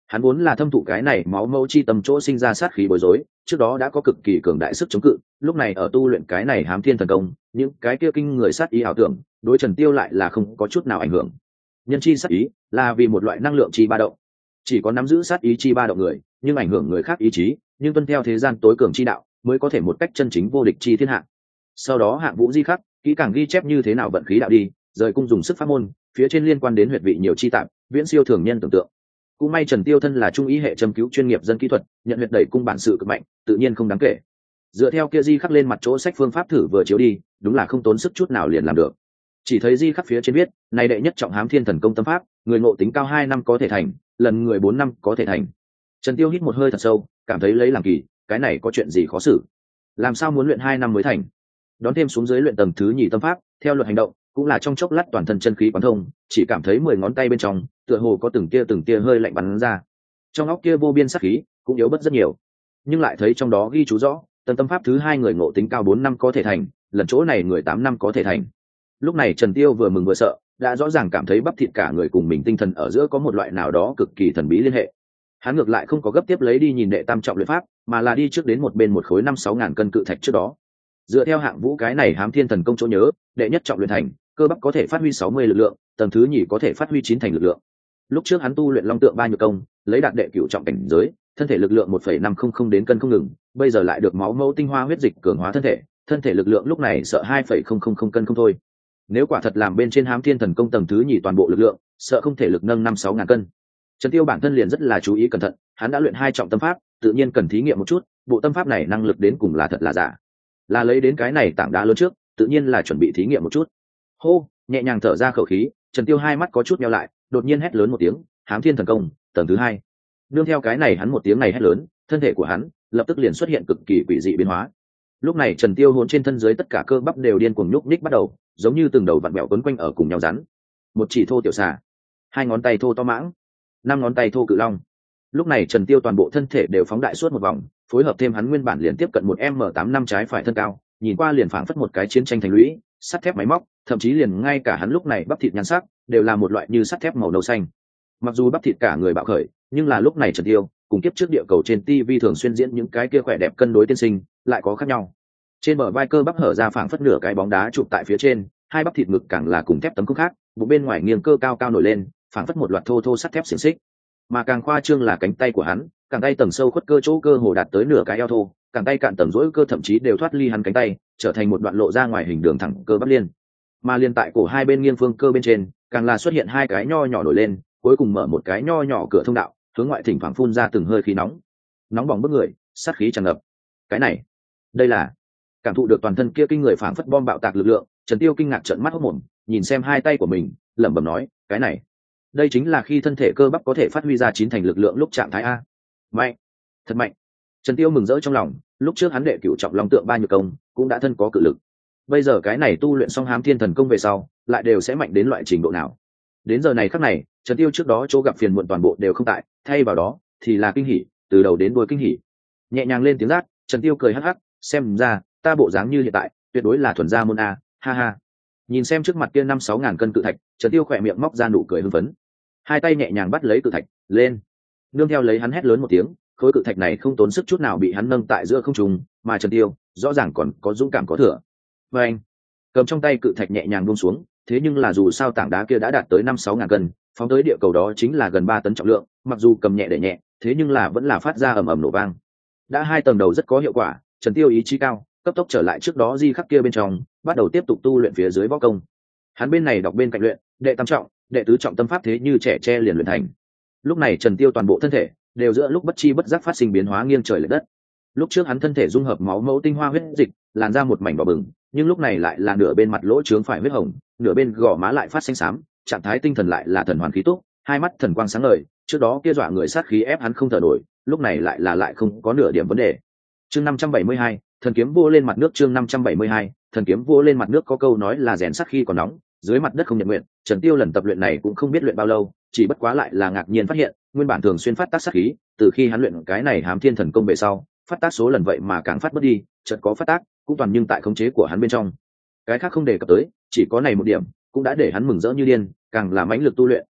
Hắn vốn là thâm thụ cái này máu mẫu chi tâm chỗ sinh ra sát khí bối rối, trước đó đã có cực kỳ cường đại sức chống cự, lúc này ở tu luyện cái này hám thiên thần công, những cái kia kinh người sát ý ảo tưởng, đối Trần Tiêu lại là không có chút nào ảnh hưởng. Nhân chi sát ý là vì một loại năng lượng chi ba động, chỉ có nắm giữ sát ý chi ba động người, nhưng ảnh hưởng người khác ý chí, nhưng tuân theo thế gian tối cường chi đạo, mới có thể một cách chân chính vô địch chi thiên hạ. Sau đó Hạng Vũ di khắc, kỹ càng ghi chép như thế nào vận khí đạo đi, rời cung dùng sức pháp môn, phía trên liên quan đến huyệt vị nhiều chi tạp, viễn siêu thường nhân tưởng tượng. Cũng may Trần Tiêu thân là trung ý hệ châm cứu chuyên nghiệp dân kỹ thuật, nhận huyệt đẩy cung bản sự cực mạnh, tự nhiên không đáng kể. Dựa theo kia di khắc lên mặt chỗ sách phương pháp thử vừa chiếu đi, đúng là không tốn sức chút nào liền làm được. Chỉ thấy di khắc phía trên viết, này đệ nhất trọng hám thiên thần công tâm pháp, người ngộ tính cao 2 năm có thể thành, lần người 4 năm có thể thành. Trần Tiêu hít một hơi thật sâu, cảm thấy lấy làm kỳ, cái này có chuyện gì khó xử? Làm sao muốn luyện 2 năm mới thành? Đón thêm xuống dưới luyện tầng thứ nhì tâm pháp, theo luật hành động, cũng là trong chốc lát toàn thân chân khí quán thông, chỉ cảm thấy 10 ngón tay bên trong, tựa hồ có từng tia hơi lạnh bắn ra. Trong óc kia vô biên sát khí, cũng yếu bớt rất nhiều. Nhưng lại thấy trong đó ghi chú rõ, tầng tâm pháp thứ 2 người ngộ tính cao 4 năm có thể thành, lần chỗ này người 8 năm có thể thành. Lúc này Trần Tiêu vừa mừng vừa sợ, đã rõ ràng cảm thấy bắp thịt cả người cùng mình tinh thần ở giữa có một loại nào đó cực kỳ thần bí liên hệ. Hắn ngược lại không có gấp tiếp lấy đi nhìn đệ tam trọng luyện pháp, mà là đi trước đến một bên một khối 5-6 ngàn cân cự thạch trước đó. Dựa theo Hạng Vũ cái này hám thiên thần công chỗ nhớ, đệ nhất trọng luyện thành, cơ bắp có thể phát huy 60 lực lượng, tầng thứ nhì có thể phát huy 9 thành lực lượng. Lúc trước hắn tu luyện Long Tượng Ba Nhược Công, lấy đạt đệ cửu trọng cảnh giới, thân thể lực lượng 1,500 đến cân không ngừng, bây giờ lại được máu mẫu tinh hoa huyết dịch cường hóa thân thể lực lượng lúc này sợ 2,000 cân không thôi. Nếu quả thật làm bên trên hám thiên thần công tầng thứ nhì toàn bộ lực lượng, sợ không thể lực nâng 5-6 ngàn cân. Trần Tiêu bản thân liền rất là chú ý cẩn thận, hắn đã luyện 2 trọng tâm pháp, tự nhiên cần thí nghiệm một chút, bộ tâm pháp này năng lực đến cùng là thật là giả. Là lấy đến cái này tảng đá lớn trước, tự nhiên là chuẩn bị thí nghiệm một chút. Hô, nhẹ nhàng thở ra khẩu khí, Trần Tiêu hai mắt có chút nheo lại, đột nhiên hét lớn một tiếng, hám thiên thần công, tầng thứ 2. Nương theo cái này hắn một tiếng này hét lớn, thân thể của hắn lập tức liền xuất hiện cực kỳ quỷ dị biến hóa. Lúc này Trần Tiêu hồn trên thân dưới tất cả cơ bắp đều điên cuồng nhúc nhích bắt đầu, giống như từng đầu vặn bẹo quấn quanh ở cùng nhau rắn. Một chỉ thô tiểu xà, 2 ngón tay thô to mãng, 5 ngón tay thô cự long. Lúc này Trần Tiêu toàn bộ thân thể đều phóng đại suốt một vòng, phối hợp thêm hắn nguyên bản liền tiếp cận một m8 năm trái phải thân cao, nhìn qua liền phảng phất một cái chiến tranh thành lũy, sắt thép máy móc, thậm chí liền ngay cả hắn lúc này bắp thịt nhan sắc đều là một loại như sắt thép màu nâu xanh. Mặc dù bắp thịt cả người bạo khởi, nhưng là lúc này Trần Tiêu cùng kiếp trước địa cầu trên TV thường xuyên diễn những cái kia khỏe đẹp cân đối tiên sinh lại có khác nhau. Trên bờ vai cơ bắp hở ra phảng phất nửa cái bóng đá chụp tại phía trên, hai bắp thịt ngực càng là cùng thép tấm không khác, bụng bên ngoài nghiêng cơ cao cao nổi lên, phảng phất một loạt thô thô sắt thép xiềng xích. Mà càng khoa trương là cánh tay của hắn, càng tay tầng sâu khuất cơ chỗ cơ hồ đạt tới nửa cái eo thô, càng tay cạn tầng rỗi cơ thậm chí đều thoát ly hắn cánh tay, trở thành một đoạn lộ ra ngoài hình đường thẳng cơ bắp liên. Mà liên tại cổ hai bên nghiêng phương cơ bên trên, càng là xuất hiện hai cái nho nhỏ nổi lên, cuối cùng mở một cái nho nhỏ cửa thông đạo, hướng ngoại thỉnh thoảng phun ra từng hơi khí nóng, nóng bỏng bức người, sát khí tràn ngập. Cái này, đây là cảm thụ được toàn thân kia kinh người phảng phất bom bạo tạc lực lượng, Trần Tiêu kinh ngạc trợn mắt hốt mồm, nhìn xem hai tay của mình, lẩm bẩm nói, cái này, đây chính là khi thân thể cơ bắp có thể phát huy ra 9 thành lực lượng lúc trạng thái a. Mạnh, thật mạnh. Trần Tiêu mừng rỡ trong lòng, lúc trước hắn đệ cửu trọng Long Tượng Ba Nhược Công cũng đã thân có cự lực. Bây giờ cái này tu luyện xong hám thiên thần công về sau, lại đều sẽ mạnh đến loại trình độ nào? Đến giờ này khắc này, Trần Tiêu trước đó chỗ gặp phiền muộn toàn bộ đều không tại, thay vào đó thì là kinh hỉ, từ đầu đến đuôi kinh hỉ. Nhẹ nhàng lên tiếng rát, Trần Tiêu cười hắc hắc, xem ra ta bộ dáng như hiện tại, tuyệt đối là thuần gia môn a, ha ha. Nhìn xem trước mặt kia 5-6 ngàn cân cự thạch, Trần Tiêu khỏe miệng móc ra nụ cười hưng phấn. Hai tay nhẹ nhàng bắt lấy cự thạch, lên. Nương theo lấy hắn hét lớn một tiếng, khối cự thạch này không tốn sức chút nào bị hắn nâng tại giữa không trung, mà Trần Tiêu rõ ràng còn có dũng cảm có thừa. Và anh cầm trong tay cự thạch nhẹ nhàng buông xuống, thế nhưng là dù sao tảng đá kia đã đạt tới 5-6 ngàn cân, phóng tới địa cầu đó chính là gần 3 tấn trọng lượng, mặc dù cầm nhẹ để nhẹ, thế nhưng là vẫn là phát ra ầm ầm nổ vang. Đã 2 tầng đầu rất có hiệu quả, Trần Tiêu ý chí cao, cấp tốc trở lại trước đó di khắc kia bên trong, bắt đầu tiếp tục tu luyện phía dưới võ công. Hắn bên này đọc bên cạnh luyện, đệ tam trọng, đệ tứ trọng tâm pháp thế như trẻ tre liền luyện thành. Lúc này Trần Tiêu toàn bộ thân thể đều giữa lúc bất chi bất giác phát sinh biến hóa nghiêng trời lệch đất. Lúc trước hắn thân thể dung hợp máu mẫu tinh hoa huyết dịch, làn ra một mảnh đỏ bừng, nhưng lúc này lại là nửa bên mặt lỗ trướng phải huyết hồng, nửa bên gò má lại phát xanh xám, trạng thái tinh thần lại là thần hoàn khí túc, hai mắt thần quang sáng ngời, trước đó kia dọa người sát khí ép hắn không thở nổi, lúc này lại không có nửa điểm vấn đề. Chương 572, thần kiếm vô lên mặt nước. Chương 572, thần kiếm vô lên mặt nước. Có câu nói là rèn sắt khi còn nóng, dưới mặt đất không nhận nguyện. Trần Tiêu lần tập luyện này cũng không biết luyện bao lâu, chỉ bất quá lại là ngạc nhiên phát hiện, nguyên bản thường xuyên phát tác sát khí, từ khi hắn luyện cái này hám thiên thần công về sau, phát tác số lần vậy mà càng phát bớt đi, chợt có phát tác, cũng toàn nhưng tại khống chế của hắn bên trong. Cái khác không đề cập tới, chỉ có này một điểm, cũng đã để hắn mừng rỡ như điên, càng là mãnh lực tu luyện.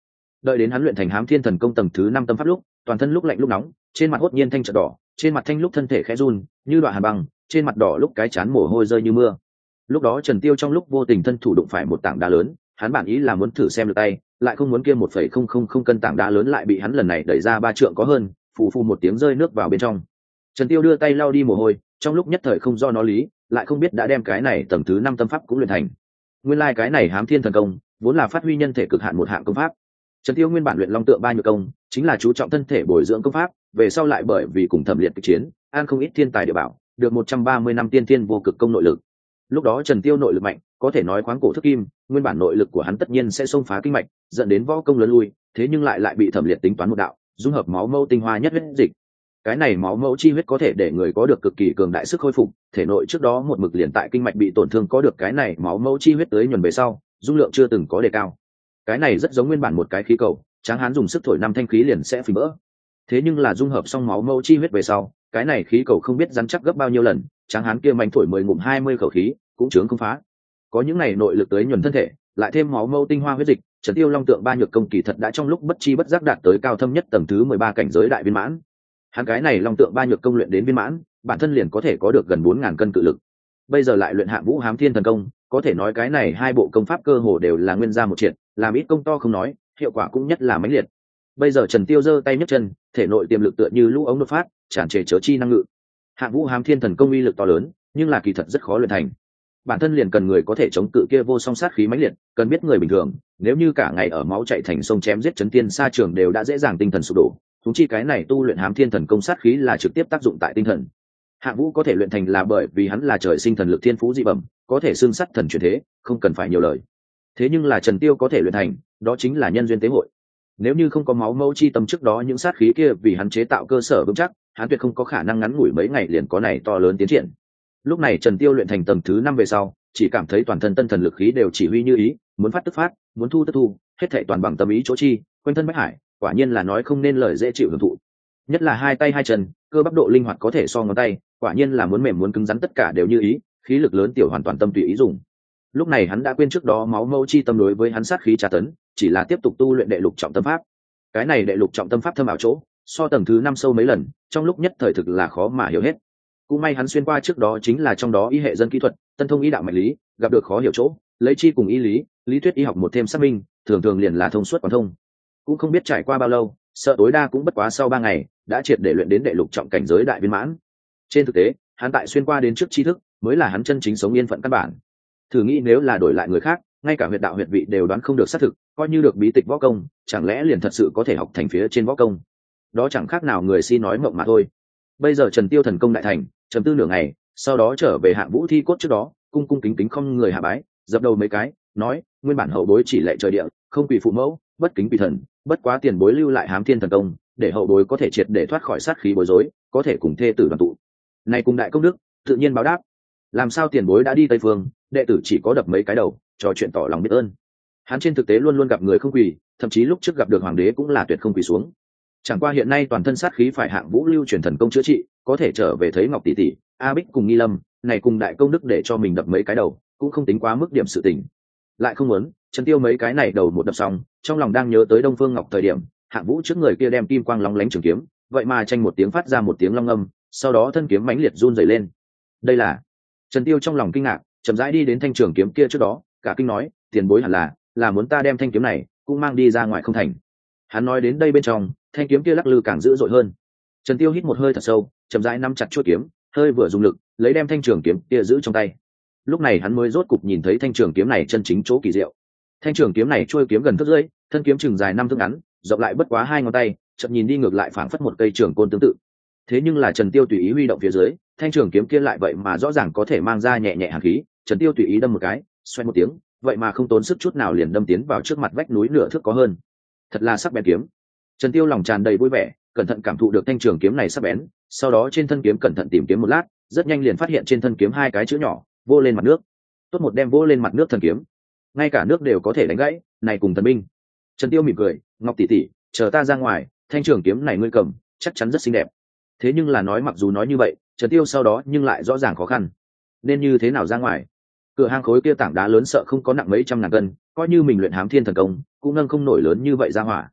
Đợi đến hắn luyện thành Hám Thiên Thần Công tầng thứ 5 tâm pháp lúc, toàn thân lúc lạnh lúc nóng, trên mặt hốt nhiên thanh chợt đỏ, trên mặt thanh lúc thân thể khẽ run như đoạn hàn băng, trên mặt đỏ lúc cái chán mồ hôi rơi như mưa. Lúc đó Trần Tiêu trong lúc vô tình thân thủ đụng phải một tảng đá lớn, hắn bản ý là muốn thử xem được tay, lại không muốn kia 1,000 cân tảng đá lớn lại bị hắn lần này đẩy ra 3 trượng có hơn, phù phù một tiếng rơi nước vào bên trong. Trần Tiêu đưa tay lau đi mồ hôi, trong lúc nhất thời không do nó lý, lại không biết đã đem cái này tầng thứ 5 tâm pháp cũng luyện thành. Nguyên lai cái này Hám Thiên Thần Công vốn là phát huy nhân thể cực hạn một hạng công pháp. Trần Tiêu nguyên bản luyện Long Tượng Ba Nhược Công, chính là chú trọng thân thể bồi dưỡng công pháp, về sau lại bởi vì cùng Thẩm Liệt kịch chiến, an không ít thiên tài địa bảo, được 130 năm tiên thiên vô cực công nội lực. Lúc đó Trần Tiêu nội lực mạnh, có thể nói khoáng cổ thức kim, nguyên bản nội lực của hắn tất nhiên sẽ xông phá kinh mạch, dẫn đến võ công lớn lui, thế nhưng lại bị Thẩm Liệt tính toán một đạo, dung hợp máu mâu tinh hoa nhất huyết dịch. Cái này máu mâu chi huyết có thể để người có được cực kỳ cường đại sức khôi phục, thể nội trước đó một mực liền tại kinh mạch bị tổn thương có được cái này máu mâu chi huyết tới nhuần về sau, dung lượng chưa từng có đề cao. Cái này rất giống nguyên bản một cái khí cầu, Tráng Hán dùng sức thổi 5 thanh khí liền sẽ phình vỡ. Thế nhưng là dung hợp xong máu mâu chi huyết về sau, cái này khí cầu không biết rắn chắc gấp bao nhiêu lần, Tráng Hán kia mạnh thổi 10 ngụm 20 khẩu khí, cũng chướng không phá. Có những này nội lực tới nhuần thân thể, lại thêm máu mâu tinh hoa huyết dịch, Trần Tiêu Long Tượng Ba Nhược Công kỳ thật đã trong lúc bất chi bất giác đạt tới cao thâm nhất tầng thứ 13 cảnh giới đại viên mãn. Hắn cái này Long Tượng Ba Nhược Công luyện đến viên mãn, bản thân liền có thể có được gần 4000 cân cự lực. Bây giờ lại luyện Hạng Vũ Hám Thiên Thần Công, có thể nói cái này hai bộ công pháp cơ hồ đều là nguyên gia một triệt, làm ít công to không nói, hiệu quả cũng nhất là mãnh liệt. Bây giờ Trần Tiêu giơ tay nhấc chân, thể nội tiềm lực tựa như lũ ống đột phát, tràn trề chớ chi năng ngự. Hạng Vũ Hám Thiên Thần Công uy lực to lớn, nhưng là kỳ thật rất khó luyện thành. Bản thân liền cần người có thể chống cự kia vô song sát khí mãnh liệt, cần biết người bình thường, nếu như cả ngày ở máu chạy thành sông chém giết chấn tiên sa trường đều đã dễ dàng tinh thần sụp đổ, chúng chi cái này tu luyện Hám Thiên Thần Công sát khí là trực tiếp tác dụng tại tinh thần. Hạng Vũ có thể luyện thành là bởi vì hắn là trời sinh thần lực thiên phú dị bẩm, có thể xưng sắt thần chuyển thế, không cần phải nhiều lời. Thế nhưng là Trần Tiêu có thể luyện thành, đó chính là nhân duyên tế hội. Nếu như không có máu mâu chi tâm trước đó những sát khí kia vì hắn chế tạo cơ sở vững chắc, hắn tuyệt không có khả năng ngắn ngủi mấy ngày liền có này to lớn tiến triển. Lúc này Trần Tiêu luyện thành tầng thứ 5 về sau, chỉ cảm thấy toàn thân tân thần lực khí đều chỉ huy như ý, muốn phát tức phát, muốn thu tức thu, hết thảy toàn bằng tâm ý chỗ chi, quanh thân bách hải, quả nhiên là nói không nên lời dễ chịu hưởng thụ. Nhất là hai tay hai chân, cơ bắp độ linh hoạt có thể so ngón tay, quả nhiên là muốn mềm muốn cứng rắn tất cả đều như ý, khí lực lớn tiểu hoàn toàn tâm tùy ý dùng. Lúc này hắn đã quên trước đó máu mâu chi tâm đối với hắn sát khí tra tấn, chỉ là tiếp tục tu luyện đệ lục trọng tâm pháp. Cái này đệ lục trọng tâm pháp thâm ảo chỗ, so tầng thứ 5 sâu mấy lần, trong lúc nhất thời thực là khó mà hiểu hết. Cũng may hắn xuyên qua trước đó chính là trong đó y hệ dân kỹ thuật, tân thông y đạo mạch lý, gặp được khó hiểu chỗ, lấy chi cùng y lý, lý thuyết y học một thêm xác minh, thường thường liền là thông suốt quán thông. Cũng không biết trải qua bao lâu, sợ tối đa cũng bất quá sau 3 ngày, đã triệt để luyện đến đệ lục trọng cảnh giới đại viên mãn. Trên thực tế, hắn tại xuyên qua đến trước tri thức, mới là hắn chân chính sống yên phận căn bản. Thử nghĩ nếu là đổi lại người khác, ngay cả huyệt đạo huyệt vị đều đoán không được xác thực, coi như được bí tịch võ công, chẳng lẽ liền thật sự có thể học thành phía trên võ công? Đó chẳng khác nào người si nói mộng mà thôi. Bây giờ Trần Tiêu thần công đại thành, trầm tư nửa ngày, sau đó trở về Hạng Vũ thi cốt trước đó, cung cung kính kính không người hạ bái, dập đầu mấy cái, nói: nguyên bản hậu bối chỉ lệ trời địa, không quỳ phụ mẫu, bất kính quỳ thần, bất quá tiền bối lưu lại Hám Thiên Thần Công, để hậu bối có thể triệt để thoát khỏi sát khí bối rối, có thể cùng thê tử đoàn tụ. Này cùng đại công đức, tự nhiên báo đáp. Làm sao tiền bối đã đi Tây Phương, đệ tử chỉ có đập mấy cái đầu, trò chuyện tỏ lòng biết ơn. Hắn trên thực tế luôn luôn gặp người không quỳ, thậm chí lúc trước gặp được hoàng đế cũng là tuyệt không quỳ xuống. Chẳng qua hiện nay toàn thân sát khí phải Hạng Vũ lưu truyền thần công chữa trị, có thể trở về thấy Ngọc tỷ tỷ, A Bích cùng Nghi Lâm, này cùng đại công đức để cho mình đập mấy cái đầu, cũng không tính quá mức điểm sự tình. Lại không muốn, Trần Tiêu mấy cái này đầu một đập xong, trong lòng đang nhớ tới Đông Phương Ngọc thời điểm, Hạng Vũ trước người kia đem kim quang lóng lánh trường kiếm, vậy mà tranh một tiếng phát ra một tiếng long âm, sau đó thân kiếm mãnh liệt run rẩy lên. Đây là... Trần Tiêu trong lòng kinh ngạc, chậm rãi đi đến thanh trường kiếm kia trước đó, cả kinh nói: tiền bối hẳn là muốn ta đem thanh kiếm này cũng mang đi ra ngoài không thành. Hắn nói đến đây bên trong, thanh kiếm kia lắc lư càng dữ dội hơn. Trần Tiêu hít một hơi thật sâu, chậm rãi nắm chặt chuôi kiếm, hơi vừa dùng lực, lấy đem thanh trường kiếm kia giữ trong tay. Lúc này hắn mới rốt cục nhìn thấy thanh trường kiếm này chân chính chỗ kỳ diệu. Thanh trường kiếm này chuôi kiếm gần thước rưỡi, thân kiếm chừng dài 5 thước ngắn, rộng lại bất quá 2 ngón tay, chậm nhìn đi ngược lại phảng phất một cây trường côn tương tự. Thế nhưng là Trần Tiêu tùy ý huy động phía dưới, thanh trường kiếm kia lại vậy mà rõ ràng có thể mang ra nhẹ nhẹ hàn khí. Trần Tiêu tùy ý đâm một cái, xoay một tiếng, vậy mà không tốn sức chút nào liền đâm tiến vào trước mặt vách núi nửa thước có hơn. Thật là sắc bén kiếm. Trần Tiêu lòng tràn đầy vui vẻ, cẩn thận cảm thụ được thanh trường kiếm này sắc bén, sau đó trên thân kiếm cẩn thận tìm kiếm một lát, rất nhanh liền phát hiện trên thân kiếm 2 cái chữ nhỏ, vô lên mặt nước. Tốt một đem vô lên mặt nước thần kiếm, ngay cả nước đều có thể đánh gãy, này cùng thần binh. Trần Tiêu mỉm cười: Ngọc tỷ tỷ, chờ ta ra ngoài, thanh trường kiếm này ngươi cầm, chắc chắn rất xinh đẹp. Thế nhưng là nói mặc dù nói như vậy, Trần Tiêu sau đó nhưng lại rõ ràng khó khăn. Nên như thế nào ra ngoài? Cửa hang khối kia tảng đá lớn sợ không có nặng mấy trăm ngàn cân, coi như mình luyện Hám Thiên Thần Công, cũng nâng không nổi lớn như vậy ra hỏa.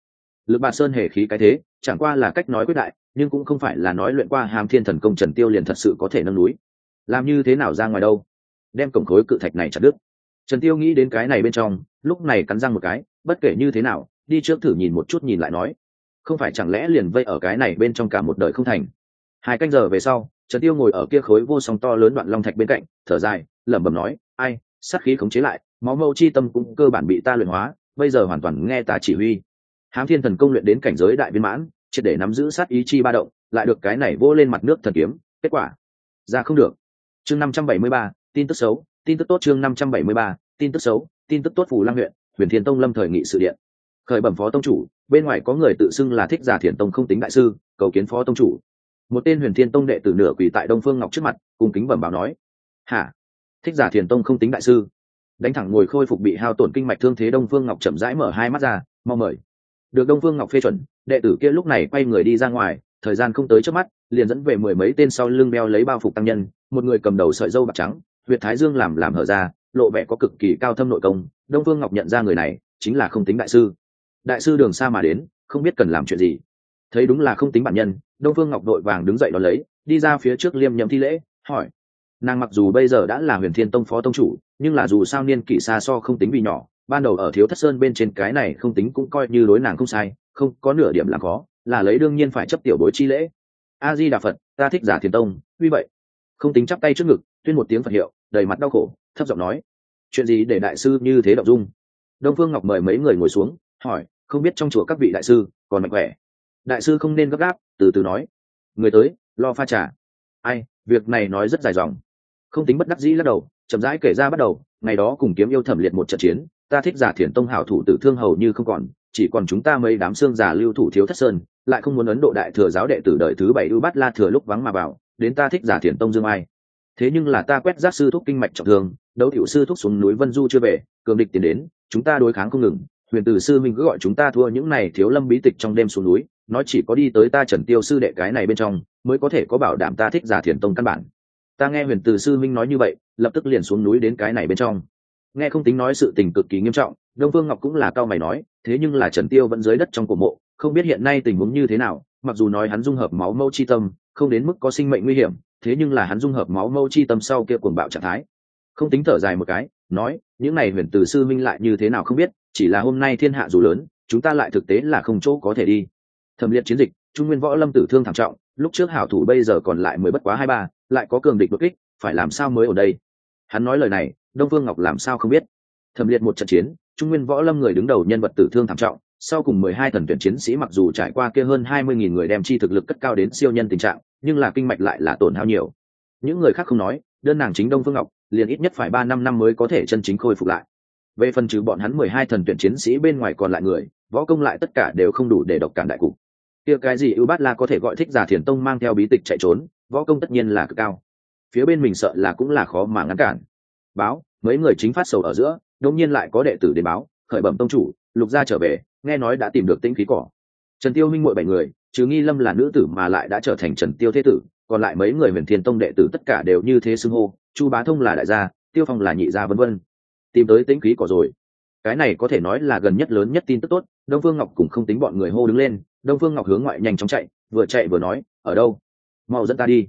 Lực Bạt Sơn hề khí cái thế, chẳng qua là cách nói quyết đại, nhưng cũng không phải là nói luyện qua Hàm Thiên Thần Công Trần Tiêu liền thật sự có thể nâng núi. Làm như thế nào ra ngoài đâu? Đem cổng khối cự thạch này chặt đứt. Trần Tiêu nghĩ đến cái này bên trong, lúc này cắn răng một cái, bất kể như thế nào, đi trước thử nhìn một chút nhìn lại nói, không phải chẳng lẽ liền vây ở cái này bên trong cả một đời không thành. 2 canh giờ về sau, Trần Tiêu ngồi ở kia khối vô song to lớn đoạn long thạch bên cạnh, thở dài, lẩm bẩm nói, ai, sát khí khống chế lại, máu mâu chi tâm cũng cơ bản bị ta luyện hóa, bây giờ hoàn toàn nghe ta chỉ huy. Hám Thiên Thần Công luyện đến cảnh giới đại viên mãn, triệt để nắm giữ sát ý chi ba động, lại được cái này vô lên mặt nước thần kiếm, kết quả ra không được. Chương 573, tin tức xấu, tin tức tốt. Chương 573, tin tức xấu, tin tức tốt. Phù Lăng huyện, Huyền Thiên Tông lâm thời nghị sự điện. Khởi bẩm phó tông chủ, bên ngoài có người tự xưng là Thích Giả Thiền Tông không tính đại sư, cầu kiến phó tông chủ. Một tên Huyền Thiên Tông đệ tử nửa quỳ tại Đông Phương Ngọc trước mặt, cung kính bẩm báo nói: hả? Thích Giả Thiền Tông không tính đại sư? Đánh thẳng ngồi khôi phục bị hao tổn kinh mạch thương thế Đông Phương Ngọc chậm rãi mở hai mắt ra, mau mời. Được Đông Phương Ngọc phê chuẩn, đệ tử kia lúc này quay người đi ra ngoài, thời gian không tới trước mắt, liền dẫn về 10 mấy tên sau lưng đeo lấy bao phục tăng nhân, một người cầm đầu sợi râu bạc trắng, huyệt thái dương làm hở ra, lộ vẻ có cực kỳ cao thâm nội công. Đông Phương Ngọc nhận ra người này chính là không tính đại sư. Đại sư đường xa mà đến, không biết cần làm chuyện gì. Thấy đúng là không tính bản nhân, Đông Phương Ngọc đội vàng đứng dậy đón lấy, đi ra phía trước liêm nhậm thi lễ, hỏi: nàng mặc dù bây giờ đã là Huyền Thiên Tông phó tông chủ, nhưng là dù sao niên kỷ xa so không tính vì nhỏ, ban đầu ở Thiếu Thất Sơn bên trên cái này không tính cũng coi như đối nàng không sai, không có nửa điểm là khó, là lấy đương nhiên phải chấp tiểu bối chi lễ. A Di Đà Phật, ta Thích Giả Thiền Tông, vì vậy không tính chắp tay trước ngực, tuyên một tiếng Phật hiệu, đầy mặt đau khổ, thấp giọng nói: chuyện gì để đại sư như thế động dung? Đông Phương Ngọc mời mấy người ngồi xuống, hỏi: không biết trong chùa các vị đại sư còn mạnh khỏe? Đại sư không nên gấp gáp, từ từ nói. Người tới, lo pha trà. Ai, việc này nói rất dài dòng. Không tính bất đắc dĩ lắc đầu, chậm rãi kể ra bắt đầu. Ngày đó cùng Kiếm Yêu Thẩm liệt một trận chiến, ta Thích Giả Thiền Tông hảo thủ tử thương hầu như không còn, chỉ còn chúng ta mấy đám xương giả lưu thủ Thiếu Thất Sơn, lại không muốn Ấn Độ đại thừa giáo đệ tử đời thứ 7 ưu bát la thừa lúc vắng mà vào, đến ta Thích Giả Thiền Tông dương ai. Thế nhưng là ta quét giác sư thúc kinh mạch trọng thương, đấu tiểu sư thúc xuống núi Vân Du chưa về, cường địch tiến đến, chúng ta đối kháng không ngừng. Huyền Từ sư minh cứ gọi chúng ta thua những này thiếu lâm bí tịch trong đêm xuống núi, nói chỉ có đi tới ta Trần Tiêu sư đệ cái này bên trong mới có thể có bảo đảm ta Thích Giả Thiền Tông căn bản. Ta nghe Huyền Từ sư minh nói như vậy, lập tức liền xuống núi đến cái này bên trong. Nghe không tính nói sự tình cực kỳ nghiêm trọng, Đông Phương Ngọc cũng là cao mày nói, thế nhưng là Trần Tiêu vẫn dưới đất trong cổ mộ, không biết hiện nay tình huống như thế nào. Mặc dù nói hắn dung hợp máu mâu chi tâm, không đến mức có sinh mệnh nguy hiểm, thế nhưng là hắn dung hợp máu mâu chi tâm sau kia cuồng bạo trạng thái. Không tính thở dài một cái, nói, những này Huyền Từ sư minh lại như thế nào không biết, chỉ là hôm nay thiên hạ dù lớn, chúng ta lại thực tế là không chỗ có thể đi. Thẩm liệt chiến dịch, Trung Nguyên võ lâm tử thương thảm trọng, lúc trước hảo thủ bây giờ còn lại mới bất quá 2-3, lại có cường địch đột kích, phải làm sao mới ở đây? Hắn nói lời này, Đông Phương Ngọc làm sao không biết? Thẩm liệt một trận chiến, Trung Nguyên võ lâm người đứng đầu nhân vật tử thương thảm trọng, sau cùng 12 thần tuyển chiến sĩ mặc dù trải qua kia hơn 20.000 người đem chi thực lực cất cao đến siêu nhân tình trạng, nhưng là kinh mạch lại là tổn hao nhiều. Những người khác không nói, đơn nàng chính Đông Phương Ngọc, liền ít nhất phải 3-5 năm mới có thể chân chính khôi phục lại. Về phần trừ bọn hắn 12 thần tuyển chiến sĩ bên ngoài còn lại người, võ công lại tất cả đều không đủ để độc cản đại cục. Kia cái gì ưu bát la có thể gọi Thích Giả Thiền Tông mang theo bí tịch chạy trốn, võ công tất nhiên là cực cao. Phía bên mình sợ là cũng là khó mà ngăn cản. Báo, mấy người chính phát sầu ở giữa, đột nhiên lại có đệ tử đến báo, khởi bẩm tông chủ, Lục gia trở về, nghe nói đã tìm được tĩnh khí cỏ. Trần Tiêu minh muội 7 người, trừ Nghi Lâm là nữ tử mà lại đã trở thành Trần Tiêu thế tử, còn lại mấy người Huyền Thiên Tông đệ tử tất cả đều như thế xưng hô, Chu Bá Thông là đại gia, Tiêu Phong là nhị gia vân vân. Tìm tới tĩnh khí cỏ rồi. Cái này có thể nói là gần nhất lớn nhất tin tức tốt. Đông Phương Ngọc cũng không tính bọn người hô đứng lên, Đông Phương Ngọc hướng ngoại nhanh chóng chạy vừa nói, ở đâu? Mau dẫn ta đi.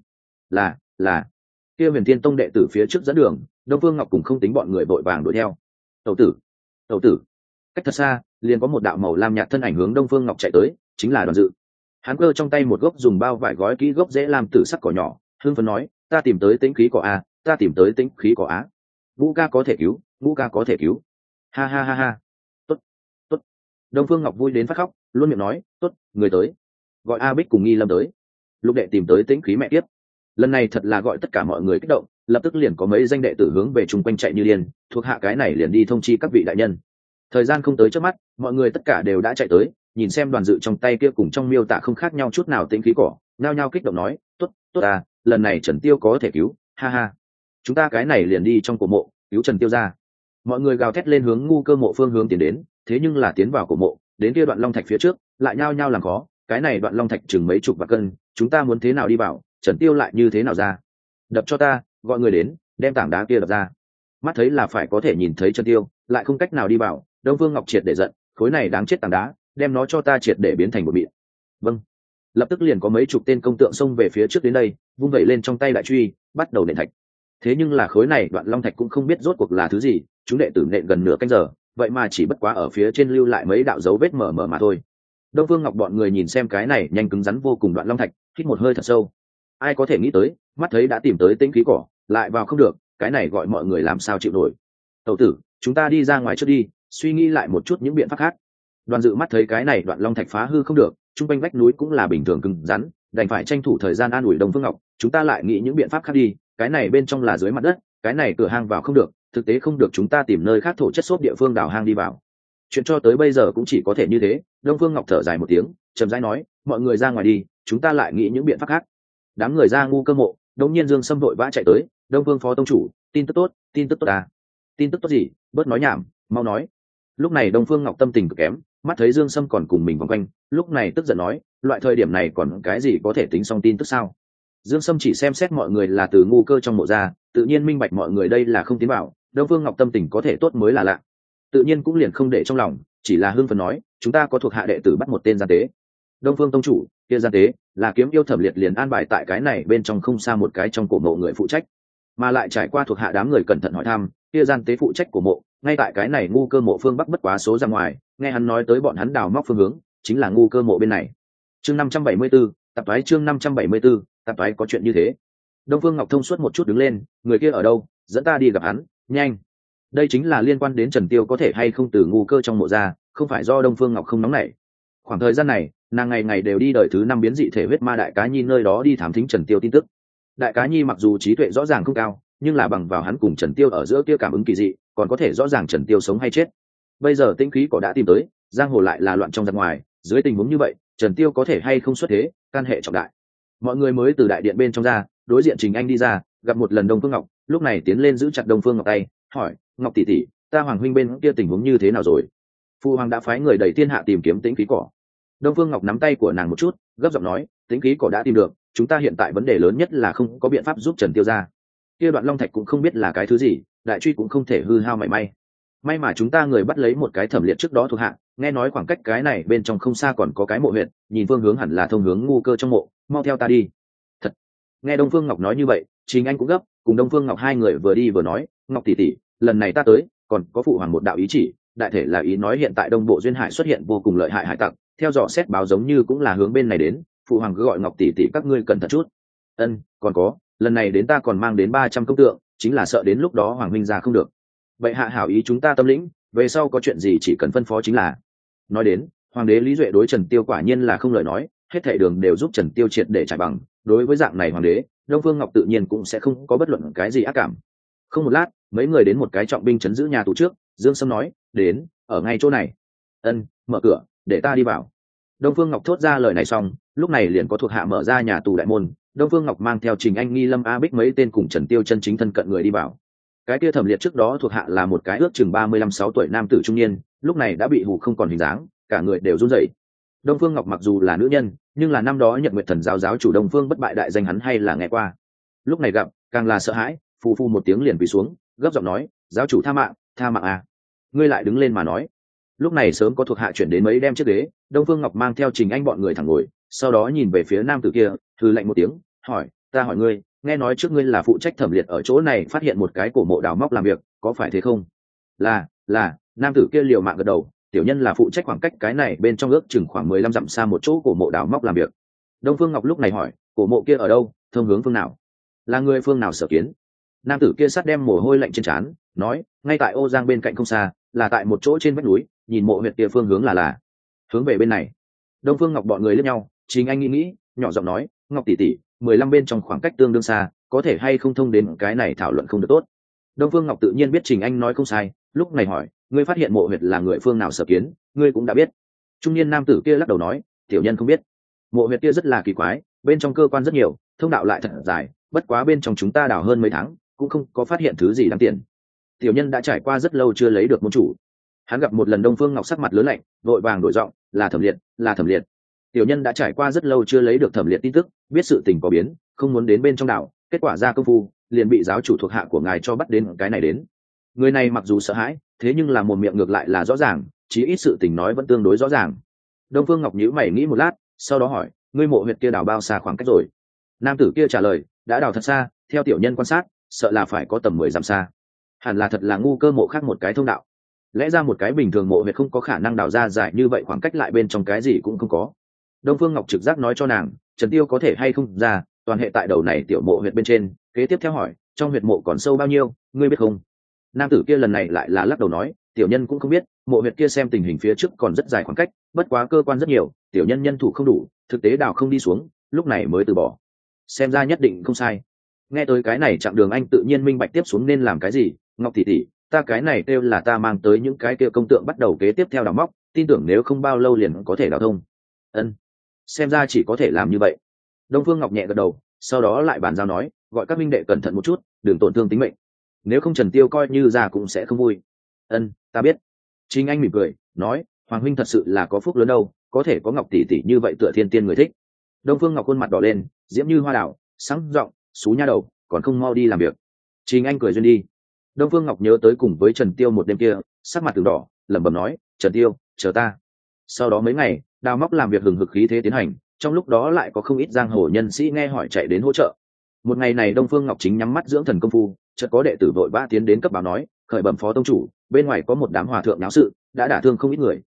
Là. Kia Huyền Thiên Tông đệ tử phía trước dẫn đường, Đông Phương Ngọc cũng không tính bọn người vội vàng đuổi theo. Tẩu tử. Cách thật xa, liền có một đạo màu lam nhạt thân ảnh hướng Đông Phương Ngọc chạy tới, chính là Đoàn Dự. Hắn cơ trong tay một gốc dùng bao vải gói kỹ gốc dễ làm tử sắc cỏ nhỏ, hưng phấn nói, ta tìm tới tĩnh khí cỏ a, ta tìm tới tĩnh khí cỏ á. Ngũ ca có thể cứu, Ngũ ca có thể cứu. Ha. Tốt. Đông Phương Ngọc vui đến phát khóc, luôn miệng nói, tốt, người tới. Gọi A Bích cùng Nghi Lâm tới. Lục đệ tìm tới tĩnh khí mẹ tiếp. Lần này thật là gọi tất cả mọi người kích động, lập tức liền có mấy danh đệ tử hướng về chung quanh chạy như điên, thuộc hạ cái này liền đi thông chi các vị đại nhân. Thời gian không tới trước mắt, mọi người tất cả đều đã chạy tới, nhìn xem Đoàn Dự trong tay kia cùng trong miêu tả không khác nhau chút nào tĩnh khí cỏ, nhao nhao kích động nói, tốt à, lần này Trần Tiêu có thể cứu, ha. Chúng ta cái này liền đi trong cổ mộ, cứu Trần Tiêu ra. Mọi người gào thét lên hướng Ngu Cơ mộ phương hướng tiến đến, thế nhưng là tiến vào cổ mộ, đến kia đoạn long thạch phía trước, lại nhao nhao làm khó, cái này đoạn long thạch chừng mấy chục vạn cân, chúng ta muốn thế nào đi vào, Trần Tiêu lại như thế nào ra? Đập cho ta, gọi người đến, đem tảng đá kia đập ra. Mắt thấy là phải có thể nhìn thấy Trần Tiêu, lại không cách nào đi vào, Đông Phương Ngọc triệt để giận, khối này đáng chết tảng đá, đem nó cho ta triệt để biến thành một mịn. Vâng. Lập tức liền có mấy chục tên công tượng xông về phía trước đến đây, vung vẩy lên trong tay đại truy, bắt đầu nện thạch. Thế nhưng là khối này đoạn long thạch cũng không biết rốt cuộc là thứ gì, chúng đệ tử nện gần nửa canh giờ, vậy mà chỉ bất quá ở phía trên lưu lại mấy đạo dấu vết mờ mờ mà thôi. Đông Phương Ngọc bọn người nhìn xem cái này nhanh cứng rắn vô cùng đoạn long thạch, hít một hơi thật sâu. Ai có thể nghĩ tới, mắt thấy đã tìm tới tĩnh khí cỏ, lại vào không được, cái này gọi mọi người làm sao chịu nổi. Tẩu tử, chúng ta đi ra ngoài trước đi, suy nghĩ lại một chút những biện pháp khác. Đoàn Dự mắt thấy cái này đoạn long thạch phá hư không được, trung quanh vách núi cũng là bình thường cứng rắn, đành phải tranh thủ thời gian an ủi Đông Phương Ngọc, chúng ta lại nghĩ những biện pháp khác đi, cái này bên trong là dưới mặt đất, cái này cửa hang vào không được, thực tế không được chúng ta tìm nơi khác thổ chất xốp địa phương đào hang đi vào. Chuyện cho tới bây giờ cũng chỉ có thể như thế. Đông Phương Ngọc thở dài một tiếng, chậm rãi nói, mọi người ra ngoài đi, chúng ta lại nghĩ những biện pháp khác. Đám người ra ngu cơ mộ, đống nhiên Dương Sâm vội vã chạy tới, Đông Phương phó tông chủ, tin tức tốt à? Tin tức tốt gì? Bớt nói nhảm, mau nói. Lúc này Đông Phương Ngọc tâm tình cực kém, mắt thấy Dương Sâm còn cùng mình vòng quanh, lúc này tức giận nói, loại thời điểm này còn cái gì có thể tính xong tin tức sao? Dương Sâm chỉ xem xét mọi người là từ ngu cơ trong mộ ra, tự nhiên minh bạch mọi người đây là không tiến bảo. Đông Phương Ngọc tâm tình có thể tốt mới là lạ, tự nhiên cũng liền không để trong lòng, chỉ là hưng phấn nói, chúng ta có thuộc hạ đệ tử bắt một tên gian tế. Đông Phương tông chủ, kia gian tế là Kiếm Yêu Thẩm Liệt liền an bài tại cái này bên trong không xa một cái trong cổ mộ người phụ trách, mà lại trải qua thuộc hạ đám người cẩn thận hỏi thăm, kia gian tế phụ trách của mộ ngay tại cái này ngu cơ mộ phương bắc bất quá số ra ngoài, nghe hắn nói tới bọn hắn đào móc phương hướng chính là ngu cơ mộ bên này. Chương 574, tập toái chương 574, tập toái có chuyện như thế. Đông Phương Ngọc thông suốt một chút đứng lên, người kia ở đâu, dẫn ta đi gặp hắn, nhanh. Đây chính là liên quan đến Trần Tiêu có thể hay không từ ngu cơ trong mộ ra, không phải do Đông Phương Ngọc không nóng nảy. Khoảng thời gian này, nàng ngày ngày đều đi đợi thứ 5 biến dị thể huyết ma đại cá nhi nơi đó đi thám thính Trần Tiêu tin tức. Đại cá nhi mặc dù trí tuệ rõ ràng không cao, nhưng là bằng vào hắn cùng Trần Tiêu ở giữa kia cảm ứng kỳ dị, còn có thể rõ ràng Trần Tiêu sống hay chết. Bây giờ Tĩnh khí cỏ đã tìm tới, giang hồ lại là loạn trong giặc ngoài, dưới tình huống như vậy, Trần Tiêu có thể hay không xuất thế, can hệ trọng đại. Mọi người mới từ đại điện bên trong ra, đối diện Trình Anh đi ra, gặp một lần Đông Phương Ngọc, lúc này tiến lên giữ chặt Đông Phương Ngọc tay, hỏi, Ngọc tỷ tỷ, ta Hoàng huynh bên kia tình huống như thế nào rồi? Phu hoàng đã phái người đầy thiên hạ tìm kiếm Tĩnh khí cỏ. Đông Phương Ngọc nắm tay của nàng một chút, gấp giọng nói, Tĩnh khí cỏ đã tìm được, chúng ta hiện tại vấn đề lớn nhất là không có biện pháp giúp Trần Tiêu ra. Kia đoạn long thạch cũng không biết là cái thứ gì, đại truy cũng không thể hư hao mảy may. May mà chúng ta người bắt lấy một cái Thẩm Liệt trước đó thuộc hạ, nghe nói khoảng cách cái này bên trong không xa còn có cái mộ huyện, nhìn phương hướng hẳn là thông hướng ngu cơ trong mộ, mau theo ta đi. Thật. Nghe Đông Phương Ngọc nói như vậy, Trình Anh cũng gấp, cùng Đông Phương Ngọc hai người vừa đi vừa nói, Ngọc tỷ tỷ, lần này ta tới, còn có phụ hoàng một đạo ý chỉ, đại thể là ý nói hiện tại Đông Bộ duyên hải xuất hiện vô cùng lợi hại hải tặc, theo dõi xét báo giống như cũng là hướng bên này đến, phụ hoàng cứ gọi Ngọc tỷ tỷ các ngươi cẩn thận chút. Ân, còn có, lần này đến ta còn mang đến 300 công tượng, chính là sợ đến lúc đó hoàng minh ra không được. Vậy hạ hảo ý chúng ta tâm lĩnh, về sau có chuyện gì chỉ cần phân phó chính là. Nói đến, hoàng đế Lý Duệ đối Trần Tiêu quả nhiên là không lời nói, hết thảy đường đều giúp Trần Tiêu triệt để trải bằng, đối với dạng này hoàng đế, Đông Phương Ngọc tự nhiên cũng sẽ không có bất luận cái gì ác cảm. Không một lát, mấy người đến một cái trọng binh trấn giữ nhà tù trước, Dương Sâm nói, đến, ở ngay chỗ này. Ân, mở cửa, để ta đi vào. Đông Phương Ngọc thốt ra lời này xong, lúc này liền có thuộc hạ mở ra nhà tù đại môn, Đông Phương Ngọc mang theo Trình Anh, Nghi Lâm, A Bích mấy tên cùng Trần Tiêu chân chính thân cận người đi vào. Cái kia Thẩm Liệt trước đó thuộc hạ là một cái ước chừng 35-6 tuổi nam tử trung niên, lúc này đã bị hù không còn hình dáng, cả người đều run rẩy. Đông Phương Ngọc mặc dù là nữ nhân, nhưng là năm đó Nhật Nguyệt Thần giáo giáo chủ Đông Phương bất bại đại danh hắn hay là nghe qua. Lúc này gặp, càng là sợ hãi, phù phù một tiếng liền quỳ xuống, gấp giọng nói, giáo chủ tha mạng à. Ngươi lại đứng lên mà nói. Lúc này sớm có thuộc hạ chuyển đến mấy đem chiếc ghế, Đông Phương Ngọc mang theo Trình Anh bọn người thẳng ngồi, sau đó nhìn về phía nam tử kia, hừ lạnh một tiếng, hỏi, ta hỏi ngươi, nghe nói trước ngươi là phụ trách Thẩm Liệt ở chỗ này phát hiện một cái cổ mộ đào móc làm việc, có phải thế không? Là, nam tử kia liều mạng gật đầu, tiểu nhân là phụ trách khoảng cách cái này bên trong ước chừng khoảng 15 dặm xa một chỗ cổ mộ đào móc làm việc. Đông Phương Ngọc lúc này hỏi, cổ mộ kia ở đâu, thông hướng phương nào? Là người phương nào sở kiến? Nam tử kia sát đem mồ hôi lạnh trên trán, nói, ngay tại Ô Giang bên cạnh không xa, là tại một chỗ trên vách núi, nhìn mộ huyệt kia phương hướng là hướng về bên này. Đông Phương Ngọc bọn người liếc nhau, Trình Anh nghĩ, nhỏ giọng nói, Ngọc tỷ tỷ, 15 bên trong khoảng cách tương đương xa, có thể hay không thông đến cái này thảo luận không được tốt. Đông Phương Ngọc tự nhiên biết Trình Anh nói không sai, lúc này hỏi, ngươi phát hiện mộ huyệt là người phương nào sở kiến, ngươi cũng đã biết. Trung niên nam tử kia lắc đầu nói, tiểu nhân không biết. Mộ huyệt kia rất là kỳ quái, bên trong cơ quan rất nhiều, thông đạo lại thật dài, bất quá bên trong chúng ta đào hơn mấy tháng, cũng không có phát hiện thứ gì đáng tiền. Tiểu nhân đã trải qua rất lâu chưa lấy được môn chủ. Hắn gặp một lần Đông Phương Ngọc sắc mặt lớn lạnh, vội vàng đổi giọng, là Thẩm Liệt. Tiểu nhân đã trải qua rất lâu chưa lấy được Thẩm Liệt tin tức, biết sự tình có biến, không muốn đến bên trong đảo, kết quả ra công phu, liền bị giáo chủ thuộc hạ của ngài cho bắt đến cái này đến. Người này mặc dù sợ hãi, thế nhưng là một miệng ngược lại là rõ ràng, chí ít sự tình nói vẫn tương đối rõ ràng. Đông Phương Ngọc nhíu mày nghĩ một lát, sau đó hỏi, ngươi mộ huyệt kia đào bao xa khoảng cách rồi? Nam tử kia trả lời, đã đào thật xa, theo tiểu nhân quan sát, sợ là phải có tầm 10 dặm xa. Hẳn là thật là ngu cơ mộ khác một cái thông đạo. Lẽ ra một cái bình thường mộ huyệt không có khả năng đào ra dài như vậy, khoảng cách lại bên trong cái gì cũng không có. Đông Phương Ngọc trực giác nói cho nàng, Trần Tiêu có thể hay không ra, toàn hệ tại đầu này tiểu mộ huyệt bên trên. Kế tiếp theo hỏi, trong huyệt mộ còn sâu bao nhiêu, ngươi biết không? Nam tử kia lần này lại là lắc đầu nói, tiểu nhân cũng không biết, mộ huyệt kia xem tình hình phía trước còn rất dài khoảng cách, bất quá cơ quan rất nhiều, tiểu nhân nhân thủ không đủ, thực tế đào không đi xuống, lúc này mới từ bỏ. Xem ra nhất định không sai. Nghe tới cái này chặng đường anh tự nhiên minh bạch tiếp xuống nên làm cái gì. Ngọc tỷ tỷ, ta cái này kêu là ta mang tới những cái kia công tượng bắt đầu kế tiếp theo đào móc, tin tưởng nếu không bao lâu liền có thể đào thông. Ân, xem ra chỉ có thể làm như vậy. Đông Phương Ngọc nhẹ gật đầu, sau đó lại bàn giao nói, gọi các minh đệ cẩn thận một chút, đừng tổn thương tính mệnh, nếu không Trần Tiêu coi như ra cũng sẽ không vui. Ân, ta biết. Chính anh mỉm cười nói, Hoàng huynh thật sự là có phúc lớn đâu, có thể có Ngọc tỷ tỷ như vậy tựa thiên tiên người thích. Đông Phương Ngọc khuôn mặt đỏ lên, diễm như hoa đào, sáng giọng, xú nha đầu, còn không mau đi làm việc. Chính anh cười duyên đi. Đông Phương Ngọc nhớ tới cùng với Trần Tiêu một đêm kia, sắc mặt từng đỏ, lẩm bẩm nói, Trần Tiêu, chờ ta. Sau đó mấy ngày, đào móc làm việc hừng hực khí thế tiến hành, trong lúc đó lại có không ít giang hồ nhân sĩ nghe hỏi chạy đến hỗ trợ. Một ngày này Đông Phương Ngọc chính nhắm mắt dưỡng thần công phu, chợt có đệ tử vội vã tiến đến cấp báo nói, khởi bẩm phó tông chủ, bên ngoài có một đám hòa thượng náo sự, đã đả thương không ít người,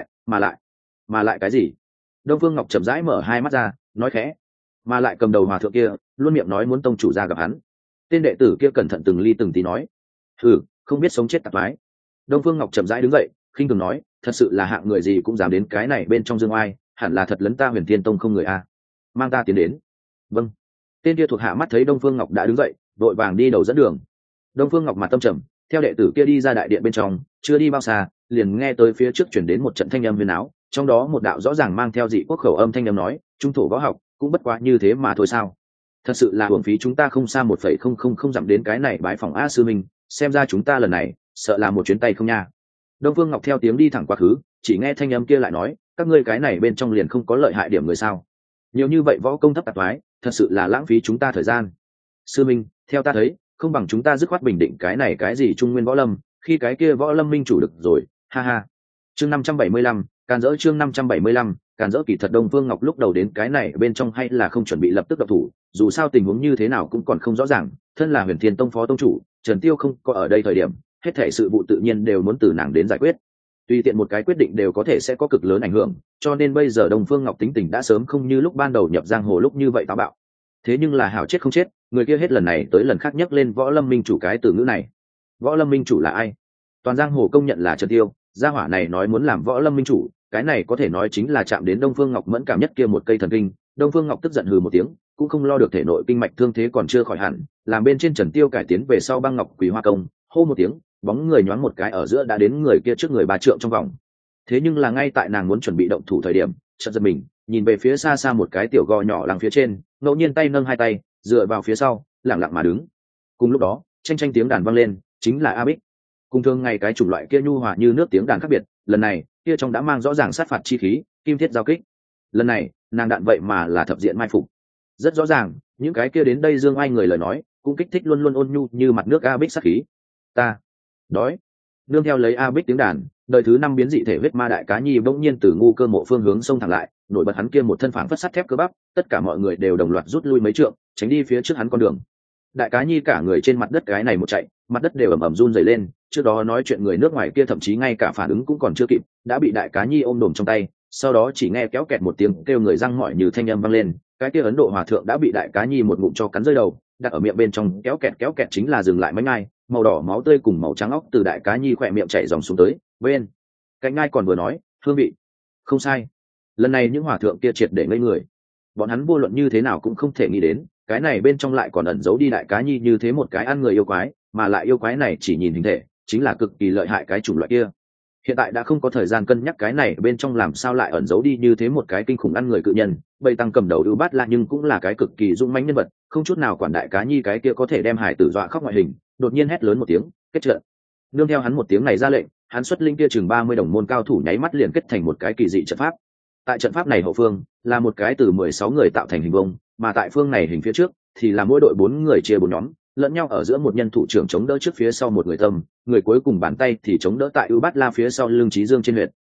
mà lại cái gì? Đông Phương Ngọc chậm rãi mở hai mắt ra, nói khẽ, mà lại cầm đầu hòa thượng kia luôn miệng nói muốn tông chủ ra gặp hắn. Tên đệ tử kia cẩn thận từng ly từng tí nói, không biết sống chết tạp mái. Đông Phương Ngọc chậm rãi đứng dậy, khinh thường nói, thật sự là hạng người gì cũng dám đến cái này bên trong dương oai, hẳn là thật lấn ta Huyền Thiên Tông không người a. Mang ta tiến đến. Vâng. Tên kia thuộc hạ mắt thấy Đông Phương Ngọc đã đứng dậy, vội vàng đi đầu dẫn đường. Đông Phương Ngọc mặt tâm trầm, theo đệ tử kia đi ra đại điện bên trong, chưa đi bao xa, liền nghe tới phía trước chuyển đến một trận thanh âm huyền áo, trong đó một đạo rõ ràng mang theo dị quốc khẩu âm thanh âm nói, trung thổ võ học cũng bất quá như thế mà thôi sao? Thật sự là hưởng phí chúng ta không xa 1,000 dặm đến cái này bái phòng A sư minh, xem ra chúng ta lần này sợ là một chuyến tay không nha. Đông Phương Ngọc theo tiếng đi thẳng quá khứ, chỉ nghe thanh âm kia lại nói, các ngươi cái này bên trong liền không có lợi hại điểm người sao? Nhiều như vậy võ công thấp tạp thoái, thật sự là lãng phí chúng ta thời gian. Sư minh, theo ta thấy, không bằng chúng ta dứt khoát bình định cái này cái gì trung nguyên võ lâm, khi cái kia võ lâm minh chủ được rồi, ha ha. Chương 575, càn dỡ chương 575, càn dỡ. Kỳ thật Đông Phương Ngọc lúc đầu đến cái này bên trong hay là không chuẩn bị lập tức động thủ, dù sao tình huống như thế nào cũng còn không rõ ràng, thân là Huyền Thiên Tông phó tông chủ, Trần Tiêu không có ở đây thời điểm, hết thảy sự vụ tự nhiên đều muốn từ nàng đến giải quyết. Tùy tiện một cái quyết định đều có thể sẽ có cực lớn ảnh hưởng, cho nên bây giờ Đông Phương Ngọc tính tình đã sớm không như lúc ban đầu nhập giang hồ lúc như vậy táo bạo. Thế nhưng là hảo chết không chết, người kia hết lần này tới lần khác nhắc lên võ lâm minh chủ cái từ ngữ này. Võ lâm minh chủ là ai? Toàn giang hồ công nhận là Trần Tiêu, gia hỏa này nói muốn làm võ lâm minh chủ, cái này có thể nói chính là chạm đến Đông Phương Ngọc mẫn cảm nhất kia một cây thần kinh. Đông Phương Ngọc tức giận hừ một tiếng, cũng không lo được thể nội kinh mạch thương thế còn chưa khỏi hẳn, làm bên trên Trần Tiêu cải tiến về sau băng ngọc quỳ hoa công, hô một tiếng, bóng người nhoáng một cái ở giữa đã đến người kia trước người 3 trượng trong vòng. Thế nhưng là ngay tại nàng muốn chuẩn bị động thủ thời điểm, chợt giật mình, nhìn về phía xa xa một cái tiểu gò nhỏ lằng phía trên, ngẫu nhiên tay nâng hai tay, dựa vào phía sau, lặng lặng mà đứng. Cùng lúc đó, tranh tiếng đàn vang lên, chính là A Bích. Cùng thường ngày cái chủng loại kia nhu hòa như nước tiếng đàn khác biệt, lần này, kia trong đã mang rõ ràng sát phạt chi khí, kim thiết giao kích. Lần này, nàng đạn vậy mà là thập diện mai phục. Rất rõ ràng, những cái kia đến đây dương ai người lời nói, cũng kích thích luôn luôn ôn nhu như mặt nước A Bích sát khí. Ta đói. Nương theo lấy A Bích tiếng đàn, đời thứ 5 biến dị thể huyết ma đại cá nhi bỗng nhiên từ ngu cơ mộ phương hướng xông thẳng lại, nổi bật hắn kia một thân phảng phất sắt thép cơ bắp, tất cả mọi người đều đồng loạt rút lui mấy trượng, tránh đi phía trước hắn con đường. Đại cá nhi cả người trên mặt đất cái này một chạy, mặt đất đều ẩm ẩm run rẩy lên, trước đó nói chuyện người nước ngoài kia thậm chí ngay cả phản ứng cũng còn chưa kịp, đã bị đại cá nhi ôm đồm trong tay, sau đó chỉ nghe kéo kẹt một tiếng kêu người răng mỏi như thanh âm vang lên, cái kia Ấn Độ hòa thượng đã bị đại cá nhi một ngụm cho cắn rơi đầu, đặt ở miệng bên trong kéo kẹt chính là dừng lại mấy ngay, màu đỏ máu tươi cùng màu trắng óc từ đại cá nhi khỏe miệng chảy dòng xuống tới, bên cạnh ngai còn vừa nói, hương vị không sai. Lần này những hòa thượng kia triệt để ngây người, bọn hắn vô luận như thế nào cũng không thể nghĩ đến, cái này bên trong lại còn ẩn giấu đi đại cá nhi như thế một cái ăn người yêu quái, mà lại yêu quái này chỉ nhìn hình thể, chính là cực kỳ lợi hại cái chủng loại kia. Hiện tại đã không có thời gian cân nhắc cái này bên trong làm sao lại ẩn giấu đi như thế một cái kinh khủng ăn người cự nhân. Bầy tăng cầm đầu ưu bát la nhưng cũng là cái cực kỳ dũng mãnh nhân vật, không chút nào quản đại cá nhi cái kia có thể đem hải tử dọa khóc ngoại hình, đột nhiên hét lớn một tiếng, kết trận. Nương theo hắn một tiếng này ra lệnh, hắn xuất linh kia chừng 30 đồng môn cao thủ nháy mắt liền kết thành một cái kỳ dị trận pháp. Tại trận pháp này hậu phương là một cái từ 16 người tạo thành hình vuông, mà tại phương này hình phía trước thì là mỗi đội 4 người chia 4 nhóm, lẫn nhau ở giữa một nhân thủ trưởng chống đỡ trước phía sau một người tâm, người cuối cùng bàn tay thì chống đỡ tại ưu bát la phía sau lưng Chí Dương trên huyệt.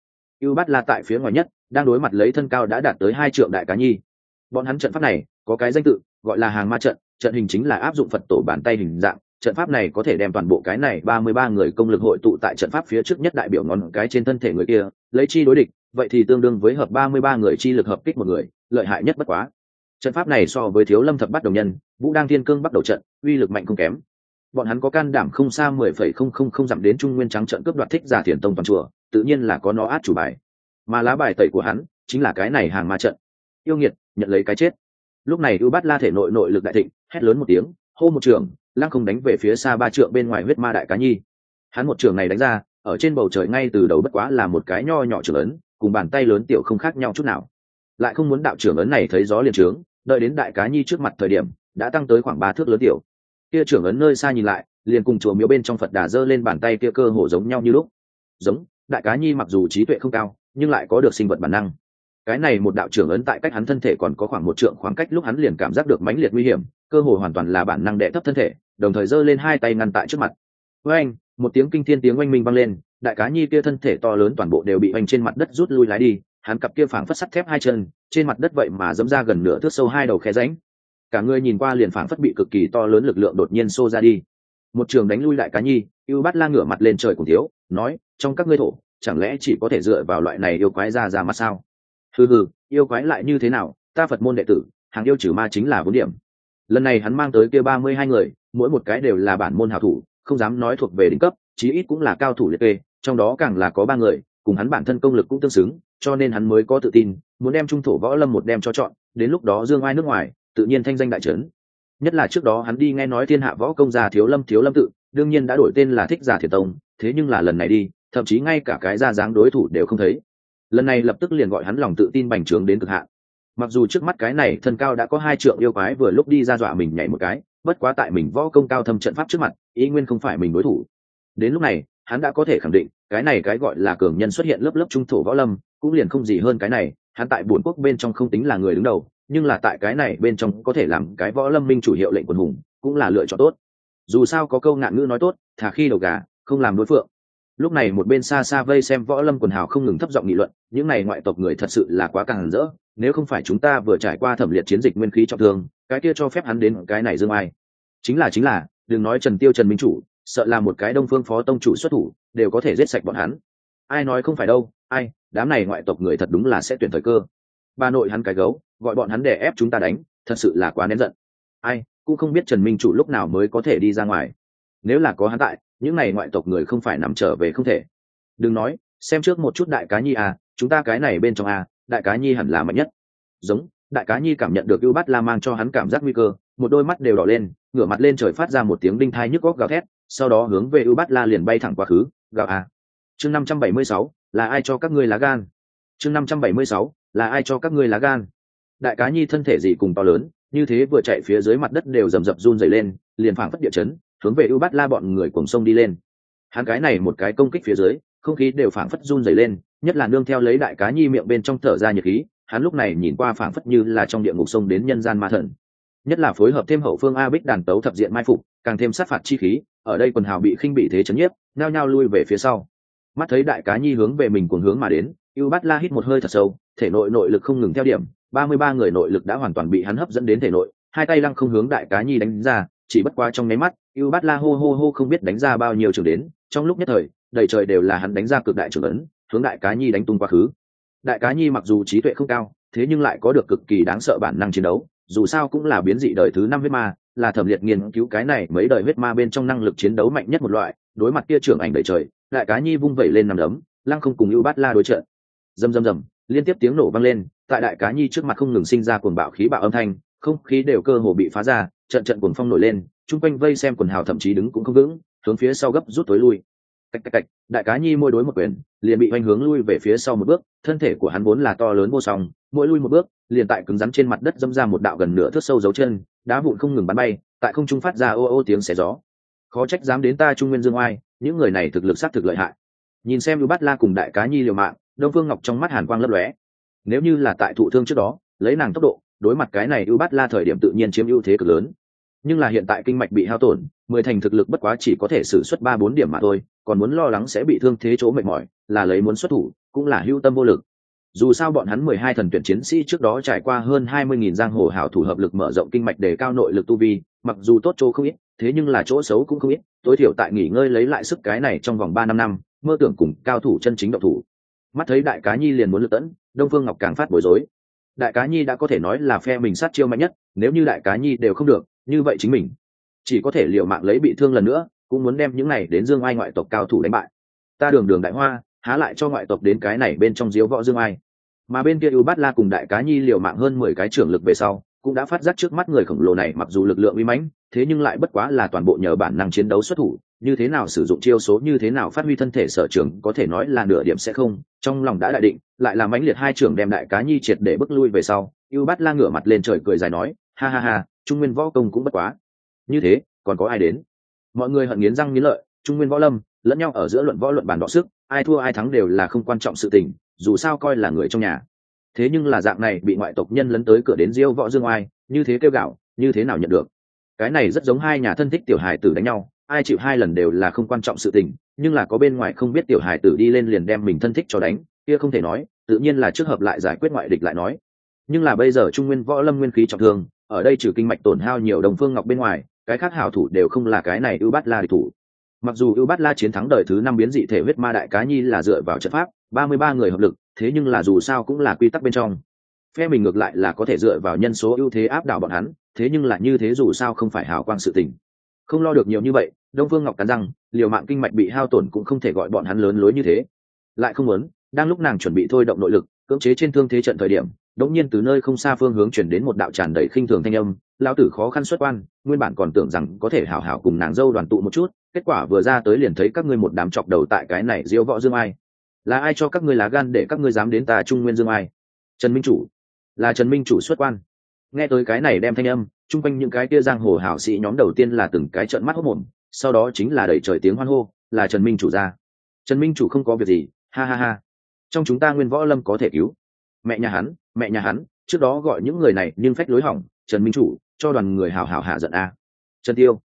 ưu bát la tại phía ngoài nhất đang đối mặt lấy thân cao đã đạt tới 2 trượng đại cá nhi. Bọn hắn trận pháp này có cái danh tự gọi là hàng ma trận, trận hình chính là áp dụng Phật tổ bàn tay hình dạng. Trận pháp này có thể đem toàn bộ cái này 33 người công lực hội tụ tại trận pháp phía trước nhất đại biểu ngón cái trên thân thể người kia, lấy chi đối địch, vậy thì tương đương với hợp 33 người chi lực hợp kích một người, lợi hại nhất bất quá. Trận pháp này so với Thiếu Lâm thập bát đồng nhân, Vũ Đang Thiên Cương bắt đầu trận, uy lực mạnh không kém. Bọn hắn có can đảm không xa 10,000 dặm đến Trung Nguyên trắng trận cướp đoạt Thích Giả Thiền Tông toàn chùa, tự nhiên là có nó át chủ bài. Mà lá bài tẩy của hắn chính là cái này hàng ma trận. Yêu nghiệt, nhận lấy cái chết. Lúc này ưu bát la thể nội nội lực đại thịnh, hét lớn một tiếng, hô một trường, lăng không đánh về phía xa 3 trượng bên ngoài huyết ma đại cá nhi. Hắn một trường này đánh ra, ở trên bầu trời ngay từ đầu bất quá là một cái nho nhỏ trường ấn, cùng bàn tay lớn tiểu không khác nhau chút nào. Lại không muốn đạo trưởng ấn này thấy gió liền trướng, đợi đến đại cá nhi trước mặt thời điểm, đã tăng tới khoảng 3 thước lớn tiểu. Kia trưởng ấn nơi xa nhìn lại, liền cùng chùa miếu bên trong Phật Đà giơ lên bàn tay kia cơ hồ giống nhau như lúc. Giống, đại cá nhi mặc dù trí tuệ không cao, nhưng lại có được sinh vật bản năng. Cái này một đạo trưởng ấn tại cách hắn thân thể còn có khoảng 1 trượng khoảng cách, lúc hắn liền cảm giác được mãnh liệt nguy hiểm, cơ hồ hoàn toàn là bản năng đè thấp thân thể, đồng thời giơ lên 2 tay ngăn tại trước mặt. Oeng, một tiếng kinh thiên tiếng oanh minh vang lên, đại cá nhi kia thân thể to lớn toàn bộ đều bị oanh trên mặt đất rút lui lái đi, hắn cặp kia phảng phất sắt thép 2 chân, trên mặt đất vậy mà dẫm ra gần nửa thước sâu 2 đầu khe rãnh. Cả người nhìn qua liền phảng phất bị cực kỳ to lớn lực lượng đột nhiên xô ra đi. Một trường đánh lui đại cá nhi, ưu bát la ngửa mặt lên trời cùng thiếu, nói, trong các ngươi thổ, chẳng lẽ chỉ có thể dựa vào loại này yêu quái ra mặt sao? Hừ hừ, yêu quái lại như thế nào, ta Phật môn đệ tử, hàng yêu trừ ma chính là 4 điểm. Lần này hắn mang tới kia 32 người, mỗi một cái đều là bản môn hảo thủ, không dám nói thuộc về đỉnh cấp, chí ít cũng là cao thủ liệt kê, trong đó càng là có 3 người, cùng hắn bản thân công lực cũng tương xứng, cho nên hắn mới có tự tin, muốn đem trung thổ võ lâm một đem cho chọn, đến lúc đó dương ai nước ngoài, tự nhiên thanh danh đại trấn. Nhất là trước đó hắn đi nghe nói thiên hạ võ công gia Thiếu Lâm tự, đương nhiên đã đổi tên là Thích Giả Thiền Tông, thế nhưng là lần này đi, thậm chí ngay cả cái ra dáng đối thủ đều không thấy. Lần này lập tức liền gọi hắn lòng tự tin bành trướng đến cực hạn. Mặc dù trước mắt cái này thân cao đã có 2 trượng yêu quái vừa lúc đi ra dọa mình nhảy một cái, bất quá tại mình võ công cao thâm trận pháp trước mặt, ý nguyên không phải mình đối thủ. Đến lúc này, hắn đã có thể khẳng định, cái này cái gọi là cường nhân xuất hiện lớp lớp trung thổ võ lâm, cũng liền không gì hơn cái này, hắn tại 4 quốc bên trong không tính là người đứng đầu, nhưng là tại cái này bên trong có thể làm cái võ lâm minh chủ hiệu lệnh quần hùng, cũng là lựa chọn tốt. Dù sao có câu ngạn ngữ nói tốt, thà khi đầu gà, không làm đối phượng. Lúc này một bên xa xa vây xem võ lâm quần hào không ngừng thấp giọng nghị luận, những này ngoại tộc người thật sự là quá càng rỡ, nếu không phải chúng ta vừa trải qua thẩm liệt chiến dịch nguyên khí trọng thương, cái kia cho phép hắn đến cái này dương ai. Chính là, đừng nói Trần Tiêu Trần minh chủ, sợ là một cái Đông Phương phó tông chủ xuất thủ, đều có thể giết sạch bọn hắn. Ai nói không phải đâu, ai, đám này ngoại tộc người thật đúng là sẽ tuyển thời cơ. Bà nội hắn cái gấu, gọi bọn hắn để ép chúng ta đánh, thật sự là quá nén giận. Ai, cũng không biết Trần minh chủ lúc nào mới có thể đi ra ngoài. Nếu là có hắn tại, những này ngoại tộc người không phải nằm trở về không thể. Đừng nói, xem trước một chút đại cá nhi à, chúng ta cái này bên trong à, đại cá nhi hẳn là mạnh nhất. Giống, đại cá nhi cảm nhận được ưu bát la mang cho hắn cảm giác nguy cơ, một đôi mắt đều đỏ lên, ngửa mặt lên trời phát ra một tiếng đinh thai nhức óc gào thét, sau đó hướng về ưu bát la liền bay thẳng quá khứ, gào à. Chương 576, là ai cho các ngươi lá gan? Chương 576, là ai cho các ngươi lá gan? Đại cá nhi thân thể gì cùng to lớn, như thế vừa chạy phía dưới mặt đất đều rầm rập run rẩy lên, liền phảng phất địa chấn, hướng về ưu bát la bọn người cùng sông đi lên. Hắn cái này một cái công kích phía dưới, không khí đều phảng phất run rẩy lên, nhất là nương theo lấy đại cá nhi miệng bên trong thở ra nhiệt khí, hắn lúc này nhìn qua phảng phất như là trong địa ngục sông đến nhân gian ma thần. Nhất là phối hợp thêm hậu phương A Bích đàn tấu thập diện mai phục, càng thêm sát phạt chi khí, ở đây quần hào bị khinh bị thế chấn nhiếp, nhao nhao lui về phía sau. Mắt thấy đại cá nhi hướng về mình cuồng hướng mà đến, ưu bát la hít một hơi thật sâu, thể nội nội lực không ngừng theo điểm, 33 người nội lực đã hoàn toàn bị hắn hấp dẫn đến thể nội, 2 tay lăng không hướng đại cá nhi đánh ra, chỉ bất quá trong nháy mắt, ưu bát la hô hô hô không biết đánh ra bao nhiêu trường đến, trong lúc nhất thời, đầy trời đều là hắn đánh ra cực đại trường ấn, hướng đại cá nhi đánh tung quá khứ. Đại cá nhi mặc dù trí tuệ không cao, thế nhưng lại có được cực kỳ đáng sợ bản năng chiến đấu, dù sao cũng là biến dị đời thứ 5 huyết ma, là thẩm liệt nghiên cứu cái này mấy đời huyết ma bên trong năng lực chiến đấu mạnh nhất một loại, đối mặt kia trưởng ảnh đầy trời, đại cá nhi vung vẩy lên nằm đấm, lăng không cùng ưu bát la đối trận. Rầm rầm rầm, liên tiếp tiếng nổ vang lên, tại đại cá nhi trước mặt không ngừng sinh ra cuồng bạo khí bạo âm thanh, không khí đều cơ hồ bị phá ra, trận trận cuồng phong nổi lên, chung quanh vây xem quần hào thậm chí đứng cũng không vững, hướng phía sau gấp rút tối lui. Cạch cạch cạch, đại cá nhi môi đối một quyền, liền bị hoành hướng lui về phía sau một bước, thân thể của hắn vốn là to lớn vô song, mỗi lui một bước, liền tại cứng rắn trên mặt đất dẫm ra một đạo gần nửa thước sâu dấu chân, đá vụn không ngừng bắn bay, tại không trung phát ra ô ô tiếng xé gió. Khó trách dám đến ta Trung Nguyên Dương Oai, những người này thực lực xác thực lợi hại. Nhìn xem Lưu Bát La cùng đại cá nhi liều mạng, Đông Phương Ngọc trong mắt hàn quang lấp lóe. Nếu như là tại thụ thương trước đó, lấy nàng tốc độ, đối mặt cái này Lưu Bát La thời điểm tự nhiên chiếm ưu thế cực lớn. Nhưng là hiện tại kinh mạch bị hao tổn, 10 thành thực lực bất quá chỉ có thể sử xuất 3-4 điểm mà thôi, còn muốn lo lắng sẽ bị thương thế chỗ mệt mỏi, là lấy muốn xuất thủ, cũng là hữu tâm vô lực. Dù sao bọn hắn 12 thần tuyển chiến sĩ trước đó trải qua hơn 20.000 giang hồ hảo thủ hợp lực mở rộng kinh mạch để cao nội lực tu vi, mặc dù tốt chỗ không ít, thế nhưng là chỗ xấu cũng không ít, tối thiểu tại nghỉ ngơi lấy lại sức cái này trong vòng 3-5 năm, mơ tưởng cùng cao thủ chân chính động thủ. Mắt thấy Đại Cá Nhi liền muốn lực tấn, Đông Phương Ngọc càng phát bối rối. Đại Cá Nhi đã có thể nói là phe mình sát chiêu mạnh nhất, nếu như Đại Cá Nhi đều không được, như vậy chính mình chỉ có thể liều mạng lấy bị thương lần nữa, cũng muốn đem những này đến Dương Ai ngoại tộc cao thủ đánh bại. Ta đường đường đại hoa, há lại cho ngoại tộc đến cái này bên trong diếu võ Dương Ai. Mà bên kia U Bát La cùng Đại Cá Nhi liều mạng hơn 10 cái trưởng lực về sau, cũng đã phát giác trước mắt người khổng lồ này mặc dù lực lượng uy mãnh, thế nhưng lại bất quá là toàn bộ nhờ bản năng chiến đấu xuất thủ, như thế nào sử dụng chiêu số, như thế nào phát huy thân thể sở trường, có thể nói là nửa điểm sẽ không. Trong lòng đã đại định, lại làm mãnh liệt hai trưởng đem Đại Cá Nhi triệt để bức lui về sau. U Bát La ngửa mặt lên trời cười dài nói, ha ha ha, Trung Nguyên võ công cũng bất quá như thế, còn có ai đến? Mọi người hận nghiến răng nghiến lợi, Trung Nguyên võ lâm lẫn nhau ở giữa luận võ luận bàn đọ sức, ai thua ai thắng đều là không quan trọng sự tình, dù sao coi là người trong nhà. Thế nhưng là dạng này bị ngoại tộc nhân lấn tới cửa đến diêu võ Dương Oai, như thế kêu gạo, như thế nào nhận được? Cái này rất giống hai nhà thân thích tiểu hài tử đánh nhau, ai chịu hai lần đều là không quan trọng sự tình, nhưng là có bên ngoài không biết tiểu hài tử đi lên liền đem mình thân thích cho đánh, kia không thể nói, tự nhiên là trước hợp lại giải quyết ngoại địch lại nói. Nhưng là bây giờ Trung Nguyên võ lâm nguyên khí trọng thương, ở đây trừ kinh mạch tổn hao nhiều Đồng Phương Ngọc bên ngoài, cái khác hảo thủ đều không là cái này ưu bát la địch thủ. Mặc dù ưu bát la chiến thắng đời thứ 5 biến dị thể huyết ma Đại Cá Nhi là dựa vào trận pháp 33 người hợp lực, thế nhưng là dù sao cũng là quy tắc bên trong, phe mình ngược lại là có thể dựa vào nhân số ưu thế áp đảo bọn hắn, thế nhưng là như thế dù sao không phải hào quang sự tình. Không lo được nhiều như vậy, Đông Phương Ngọc cắn răng, liều mạng kinh mạch bị hao tổn cũng không thể gọi bọn hắn lớn lối như thế. Lại không muốn, đang lúc nàng chuẩn bị thôi động nội lực, cưỡng chế trên thương thế trận thời điểm, đột nhiên từ nơi không xa phương hướng chuyển đến một đạo tràn đầy khinh thường thanh âm, lão tử khó khăn xuất quan, nguyên bản còn tưởng rằng có thể hảo hảo cùng nàng dâu đoàn tụ một chút, kết quả vừa ra tới liền thấy các ngươi một đám chọc đầu tại cái này diêu võ Dương Ai. Là ai cho các ngươi lá gan để các ngươi dám đến ta Trung Nguyên Dương Ai? Trần Minh Chủ. Là Trần Minh Chủ xuất quan. Nghe tới cái này đem thanh âm, chung quanh những cái kia giang hồ hảo sĩ nhóm đầu tiên là từng cái trợn mắt hốt mồm, sau đó chính là đẩy trời tiếng hoan hô, là Trần Minh Chủ ra. Trần Minh Chủ không có việc gì, ha ha ha. Trong chúng ta Nguyên Võ Lâm có thể cứu. Mẹ nhà hắn, trước đó gọi những người này nhưng phách lối hỏng, Trần Minh Chủ, cho đoàn người hảo hảo hạ giận a. Trần Tiêu,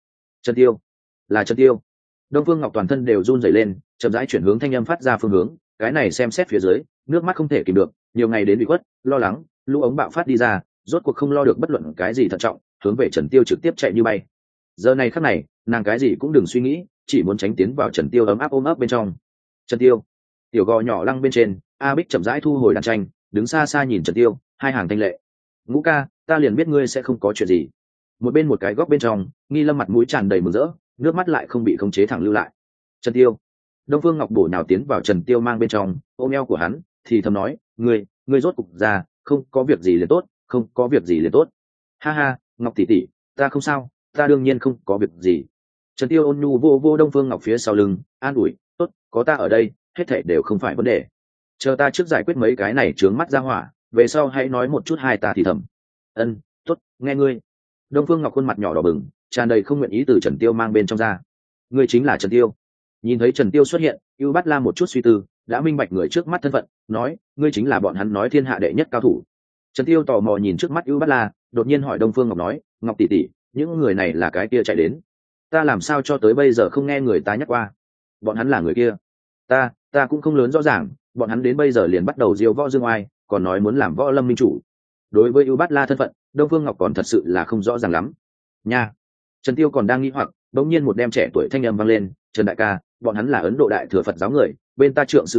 là Trần Tiêu. Đông Phương Ngọc toàn thân đều run rẩy lên, chậm rãi chuyển hướng thanh âm phát ra phương hướng, cái này xem xét phía dưới, nước mắt không thể kìm được, nhiều ngày đến bị khuất, lo lắng, lũ ống bạo phát đi ra, rốt cuộc không lo được bất luận cái gì thận trọng, hướng về Trần Tiêu trực tiếp chạy như bay. Giờ này khắc này, nàng cái gì cũng đừng suy nghĩ, chỉ muốn tránh tiến vào Trần Tiêu ấm áp ôm ấp bên trong. Trần Tiêu, tiểu gò nhỏ lăng bên trên, A Bích chậm rãi thu hồi đàn tranh, đứng xa xa nhìn Trần Tiêu, hai hàng thanh lệ. Ngũ ca, ta liền biết ngươi sẽ không có chuyện gì. Một bên một cái góc bên trong, Nghi Lâm mặt mũi tràn đầy mừng rỡ, nước mắt lại không bị khống chế thẳng lưu lại. Trần Tiêu. Đông Phương Ngọc bổ nhào tiến vào Trần Tiêu mang bên trong, ôm eo của hắn, thì thầm nói, ngươi rốt cục ra, không có việc gì liền tốt, không có việc gì liền tốt. Ha ha, Ngọc tỷ tỷ, ta không sao, ta đương nhiên không có việc gì. Trần Tiêu ôn nhu vô vô Đông Phương Ngọc phía sau lưng, an ủi, tốt, có ta ở đây, hết thảy đều không phải vấn đề. Chờ ta trước giải quyết mấy cái này chướng mắt ra hỏa, về sau hãy nói một chút hai ta thì thầm. Ân, tốt, nghe ngươi. Đông Phương Ngọc khuôn mặt nhỏ đỏ bừng, tràn đầy không nguyện ý từ Trần Tiêu mang bên trong ra. Ngươi chính là Trần Tiêu. Nhìn thấy Trần Tiêu xuất hiện, ưu bát la một chút suy tư, đã minh bạch người trước mắt thân phận, nói, ngươi chính là bọn hắn nói thiên hạ đệ nhất cao thủ. Trần Tiêu tò mò nhìn trước mắt ưu bát la, đột nhiên hỏi Đông Phương Ngọc nói, Ngọc tỷ tỷ, những người này là cái kia chạy đến, ta làm sao cho tới bây giờ không nghe người ta nhắc qua? Bọn hắn là người kia. Ta cũng không lớn rõ ràng, bọn hắn đến bây giờ liền bắt đầu diêu võ Dương Oai, còn nói muốn làm võ lâm minh chủ. Đối với ưu bát la thân phận, Đông Phương Ngọc còn thật sự là không rõ ràng lắm. Nha. Trần Tiêu còn đang nghi hoặc, đống nhiên một đem trẻ tuổi thanh âm vang lên, Trần đại ca, bọn hắn là Ấn Độ Đại Thừa Phật giáo người, bên ta Trượng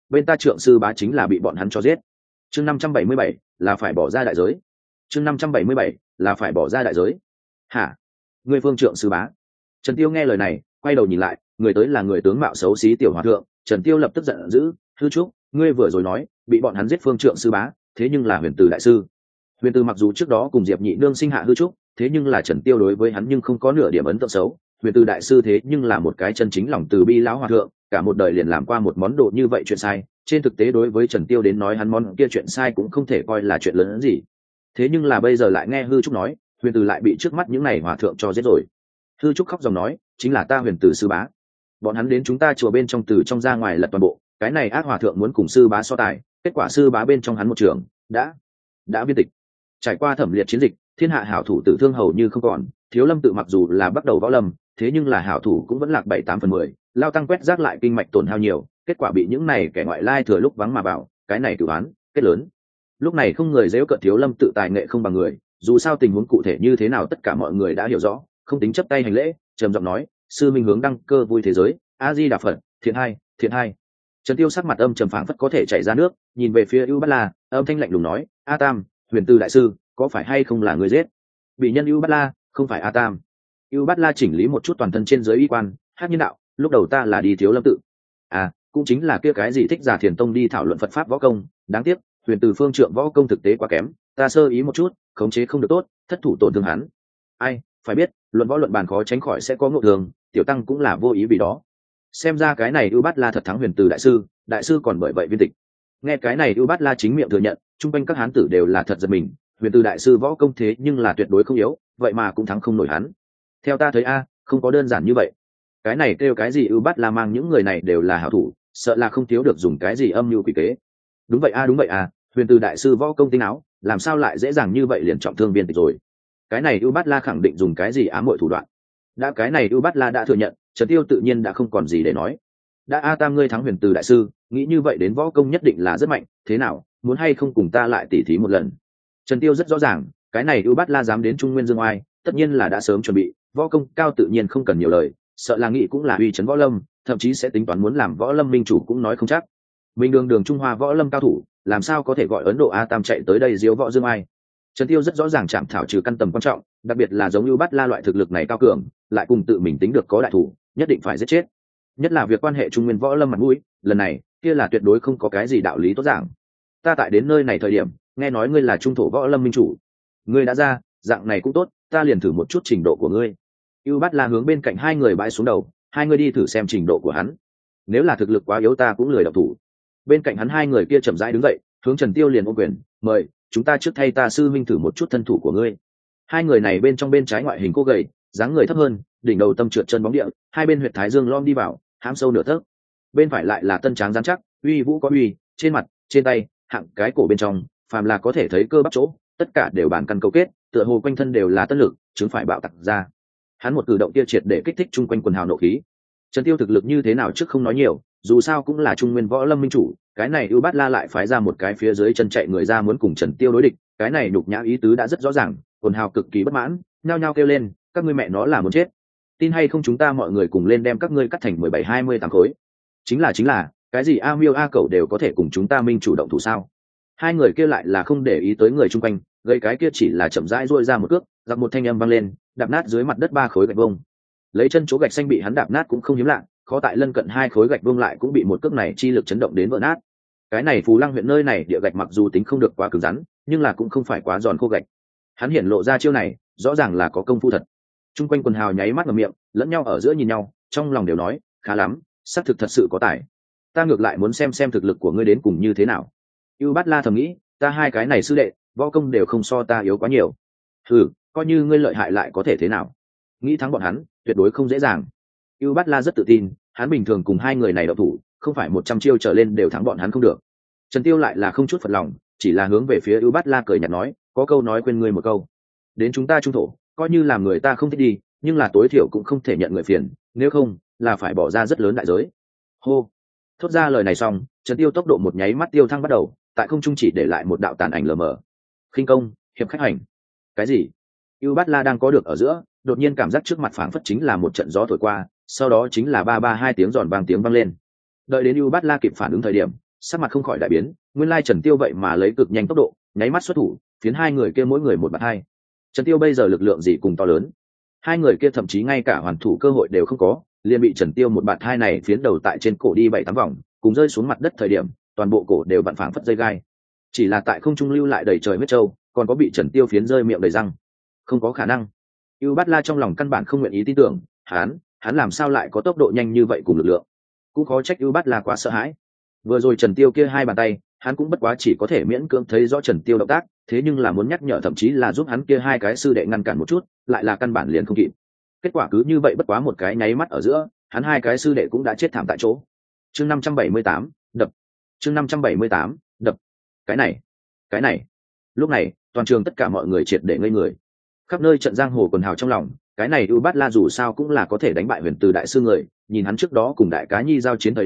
sư bá chính là bị bọn hắn cho giết. Chương 577 là phải bỏ ra đại giới. Chương 577 là phải bỏ ra đại giới. Hả? Ngươi Phương Trượng sư bá? Trần Tiêu nghe lời này, quay đầu nhìn lại, người tới là người tướng mạo xấu xí tiểu hòa thượng. Trần Tiêu lập tức giận dữ, hư trúc, ngươi vừa rồi nói bị bọn hắn giết Phương Trượng sư bá, thế nhưng là Huyền Từ đại sư. Huyền Từ mặc dù trước đó cùng Diệp Nhị Nương sinh hạ hư trúc, thế nhưng là Trần Tiêu đối với hắn nhưng không có nửa điểm ấn tượng xấu. Huyền Từ đại sư thế nhưng là một cái chân chính lòng từ bi lão hòa thượng, cả một đời liền làm qua một món đồ như vậy chuyện sai. Trên thực tế đối với Trần Tiêu đến nói hắn món kia chuyện sai cũng không thể coi là chuyện lớn hơn gì. Thế nhưng là bây giờ lại nghe hư trúc nói, Huyền Từ lại bị trước mắt những này hòa thượng cho giết rồi. Hư trúc khóc dòng nói, chính là ta Huyền Từ sư bá. Bọn hắn đến chúng ta chùa bên trong từ trong ra ngoài lật toàn bộ, cái này ác hòa thượng muốn cùng sư bá so tài, kết quả sư bá bên trong hắn một trường đã viên tịch. Trải qua thẩm liệt chiến dịch, thiên hạ hảo thủ tử thương hầu như không còn, Thiếu Lâm tự mặc dù là bắt đầu võ lâm, thế nhưng là hảo thủ cũng vẫn lạc 7-8/10, lao tăng quét rác lại kinh mạch tổn hao nhiều, kết quả bị những này kẻ ngoại lai thừa lúc vắng mà vào, cái này cửu án kết lớn. Lúc này không người dễu cợt Thiếu Lâm tự tài nghệ không bằng người, dù sao tình huống cụ thể như thế nào tất cả mọi người đã hiểu rõ, không tính chấp tay hành lễ, trầm giọng nói: sư minh hướng đăng cơ vui thế giới, a di đà phật, thiện hai, thiện hai. Trần Tiêu sắc mặt âm trầm phảng phất có thể chảy ra nước, nhìn về phía ưu bát la, âm thanh lạnh lùng nói: a tam, huyền tư đại sư, có phải hay không là người giết bị nhân ưu bát la? Không phải a tam. ưu bát la chỉnh lý một chút toàn thân trên giới y quan, hát nhân đạo: lúc đầu ta là đi Thiếu Lâm tự, cũng chính là kia cái gì thích giả thiền tông đi thảo luận Phật pháp võ công, đáng tiếc huyền từ phương trượng võ công thực tế quá kém, ta sơ ý một chút, khống chế không được tốt, thất thủ tổn thương hắn. Ai phải biết, luận võ luận bàn khó tránh khỏi sẽ có ngộ thường, tiểu tăng cũng là vô ý vì đó. Xem ra cái này ưu bát la thật thắng huyền từ đại sư còn bởi vậy viên tịch. Nghe cái này ưu bát la chính miệng thừa nhận, chung quanh các hán tử đều là thật giật mình, huyền từ đại sư võ công thế nhưng là tuyệt đối không yếu, vậy mà cũng thắng không nổi hắn. Theo ta thấy không có đơn giản như vậy. Cái này kêu cái gì ưu bát la mang những người này đều là hảo thủ, sợ là không thiếu được dùng cái gì âm mưu quỷ kế. Đúng vậy huyền từ đại sư võ công tinh áo, làm sao lại dễ dàng như vậy liền trọng thương viên tịch rồi. Cái này ưu bát la khẳng định dùng cái gì ám muội thủ đoạn. Đã cái này ưu bát la đã thừa nhận, Trần Tiêu tự nhiên đã không còn gì để nói. Đã a tam ngươi thắng huyền từ đại sư, nghĩ như vậy đến võ công nhất định là rất mạnh, thế nào, muốn hay không cùng ta lại tỉ thí một lần? Trần Tiêu rất rõ ràng, cái này ưu bát la dám đến Trung Nguyên Dương Oai, tất nhiên là đã sớm chuẩn bị, võ công cao tự nhiên không cần nhiều lời, sợ là nghĩ cũng là uy chấn võ lâm, thậm chí sẽ tính toán muốn làm võ lâm minh chủ cũng nói không chắc. Mình đường Trung Hoa võ lâm cao thủ, làm sao có thể gọi Ấn Độ a tam chạy tới đây diếu võ Dương Oai? Trần Tiêu rất rõ ràng chạm thảo trừ căn tầm quan trọng, đặc biệt là giống như Bát La loại thực lực này cao cường, lại cùng tự mình tính được có đại thủ, nhất định phải giết chết. Nhất là việc quan hệ Trung Nguyên võ lâm mặt mũi, lần này, kia là tuyệt đối không có cái gì đạo lý tốt giảng. Ta tại đến nơi này thời điểm, nghe nói ngươi là trung thổ võ lâm minh chủ, ngươi đã ra, dạng này cũng tốt, ta liền thử một chút trình độ của ngươi. Ưu Bát La hướng bên cạnh hai người bãi xuống đầu, hai người đi thử xem trình độ của hắn. Nếu là thực lực quá yếu ta cũng lười động thủ. Bên cạnh hắn hai người kia chậm rãi đứng dậy, hướng Trần Tiêu liền ôm quyền, mời, chúng ta trước thay ta sư minh thử một chút thân thủ của ngươi. Hai người này bên trong bên trái ngoại hình cô gầy, dáng người thấp hơn, đỉnh đầu tâm trượt chân bóng địa, hai bên huyệt thái dương lom đi vào, hãm sâu nửa tấc. Bên phải lại là tân tráng rắn chắc, uy vũ có uy, trên mặt, trên tay, hạng cái cổ bên trong, phàm là có thể thấy cơ bắp chỗ, tất cả đều bản căn cấu kết, tựa hồ quanh thân đều là tân lực, chứng phải bạo tạc ra. Hắn một cử động kia triệt để kích thích chung quanh quần hào nộ khí. Trần Tiêu thực lực như thế nào trước không nói nhiều, dù sao cũng là Trung Nguyên võ lâm minh chủ, cái này ưu bát la lại phái ra một cái phía dưới chân chạy người ra muốn cùng Trần Tiêu đối địch, cái này nhục nhã ý tứ đã rất rõ ràng, quần hào cực kỳ bất mãn, nhao nhao kêu lên, các ngươi mẹ nó là muốn chết, tin hay không chúng ta mọi người cùng lên đem các ngươi cắt thành 17-28 khối. Chính là, cái gì a miêu a cẩu đều có thể cùng chúng ta minh chủ động thủ sao? Hai người kia lại là không để ý tới người chung quanh, gây cái kia chỉ là chậm rãi duỗi ra một cước, giặc một thanh âm vang lên, đạp nát dưới mặt đất 3 khối gạch vông. Lấy chân chỗ gạch xanh bị hắn đạp nát cũng không hiếm lạ, khó tại lân cận 2 khối gạch vông lại cũng bị một cước này chi lực chấn động đến vỡ nát. Cái này Phù Lăng huyện nơi này địa gạch mặc dù tính không được quá cứng rắn, nhưng là cũng không phải quá giòn khô gạch. Hắn hiển lộ ra chiêu này, rõ ràng là có công phu thật. Trung quanh quần hào nháy mắt ngậm miệng, lẫn nhau ở giữa nhìn nhau, trong lòng đều nói, khá lắm, xác thực thật sự có tài. Ta ngược lại muốn xem thực lực của ngươi đến cùng như thế nào. Ưu Bát La thầm nghĩ, ta hai cái này sư đệ, võ công đều không so ta yếu quá nhiều. Coi như ngươi lợi hại lại có thể thế nào? Nghĩ thắng bọn hắn, tuyệt đối không dễ dàng. Ưu Bát La rất tự tin, hắn bình thường cùng hai người này đậu thủ, không phải 100 chiêu trở lên đều thắng bọn hắn không được. Trần Tiêu lại là không chút phật lòng, chỉ là hướng về phía Ưu Bát La cười nhạt nói, có câu nói quên ngươi một câu. Đến chúng ta trung thổ, coi như làm người ta không thích đi, nhưng là tối thiểu cũng không thể nhận người phiền, nếu không, là phải bỏ ra rất lớn đại giới. Hô. Thốt ra lời này xong, Trần Tiêu tốc độ một nháy mắt tiêu thăng bắt đầu, tại không trung chỉ để lại một đạo tàn ảnh lờ mờ. Khinh công, hiệp khách hành. Cái gì? Ưu Bát La đang có được ở giữa, đột nhiên cảm giác trước mặt phảng phất chính là một trận gió thổi qua, sau đó chính là ba ba hai tiếng giòn vang tiếng vang lên. Đợi đến Ưu Bát La kịp phản ứng thời điểm, sắc mặt không khỏi đại biến, nguyên lai Trần Tiêu vậy mà lấy cực nhanh tốc độ, nháy mắt xuất thủ, phiến hai người kia mỗi người một bạt hai. Trần Tiêu bây giờ lực lượng gì cùng to lớn, hai người kia thậm chí ngay cả hoàn thủ cơ hội đều không có, liền bị Trần Tiêu một bạt hai này phiến đầu tại trên cổ đi 7-8 vòng, cùng rơi xuống mặt đất thời điểm, toàn bộ cổ đều vặn phảng phất dây gai. Chỉ là tại không trung lưu lại đầy trời huyết trâu, còn có bị Trần Tiêu phiến rơi miệng đầy răng. Không có khả năng. Ưu Bát La trong lòng căn bản không nguyện ý tin tưởng, hắn làm sao lại có tốc độ nhanh như vậy cùng lực lượng? Cũng khó trách Ưu Bát La quá sợ hãi. Vừa rồi Trần Tiêu kia hai bàn tay, hắn cũng bất quá chỉ có thể miễn cưỡng thấy rõ Trần Tiêu động tác, thế nhưng là muốn nhắc nhở thậm chí là giúp hắn kia hai cái sư đệ ngăn cản một chút, lại là căn bản liền không kịp. Kết quả cứ như vậy bất quá một cái nháy mắt ở giữa, hắn hai cái sư đệ cũng đã chết thảm tại chỗ. Chương 578, đập. Chương 578, đập. Cái này. Lúc này, toàn trường tất cả mọi người triệt để ngây người. Khắp nơi trận giang hồ quần hào trong lòng, cái này Ưu Bát La dù sao cũng là có thể đánh bại Huyền Từ đại sư người, nhìn hắn trước đó cùng Đại Cá Nhi giao chiến thời điểm,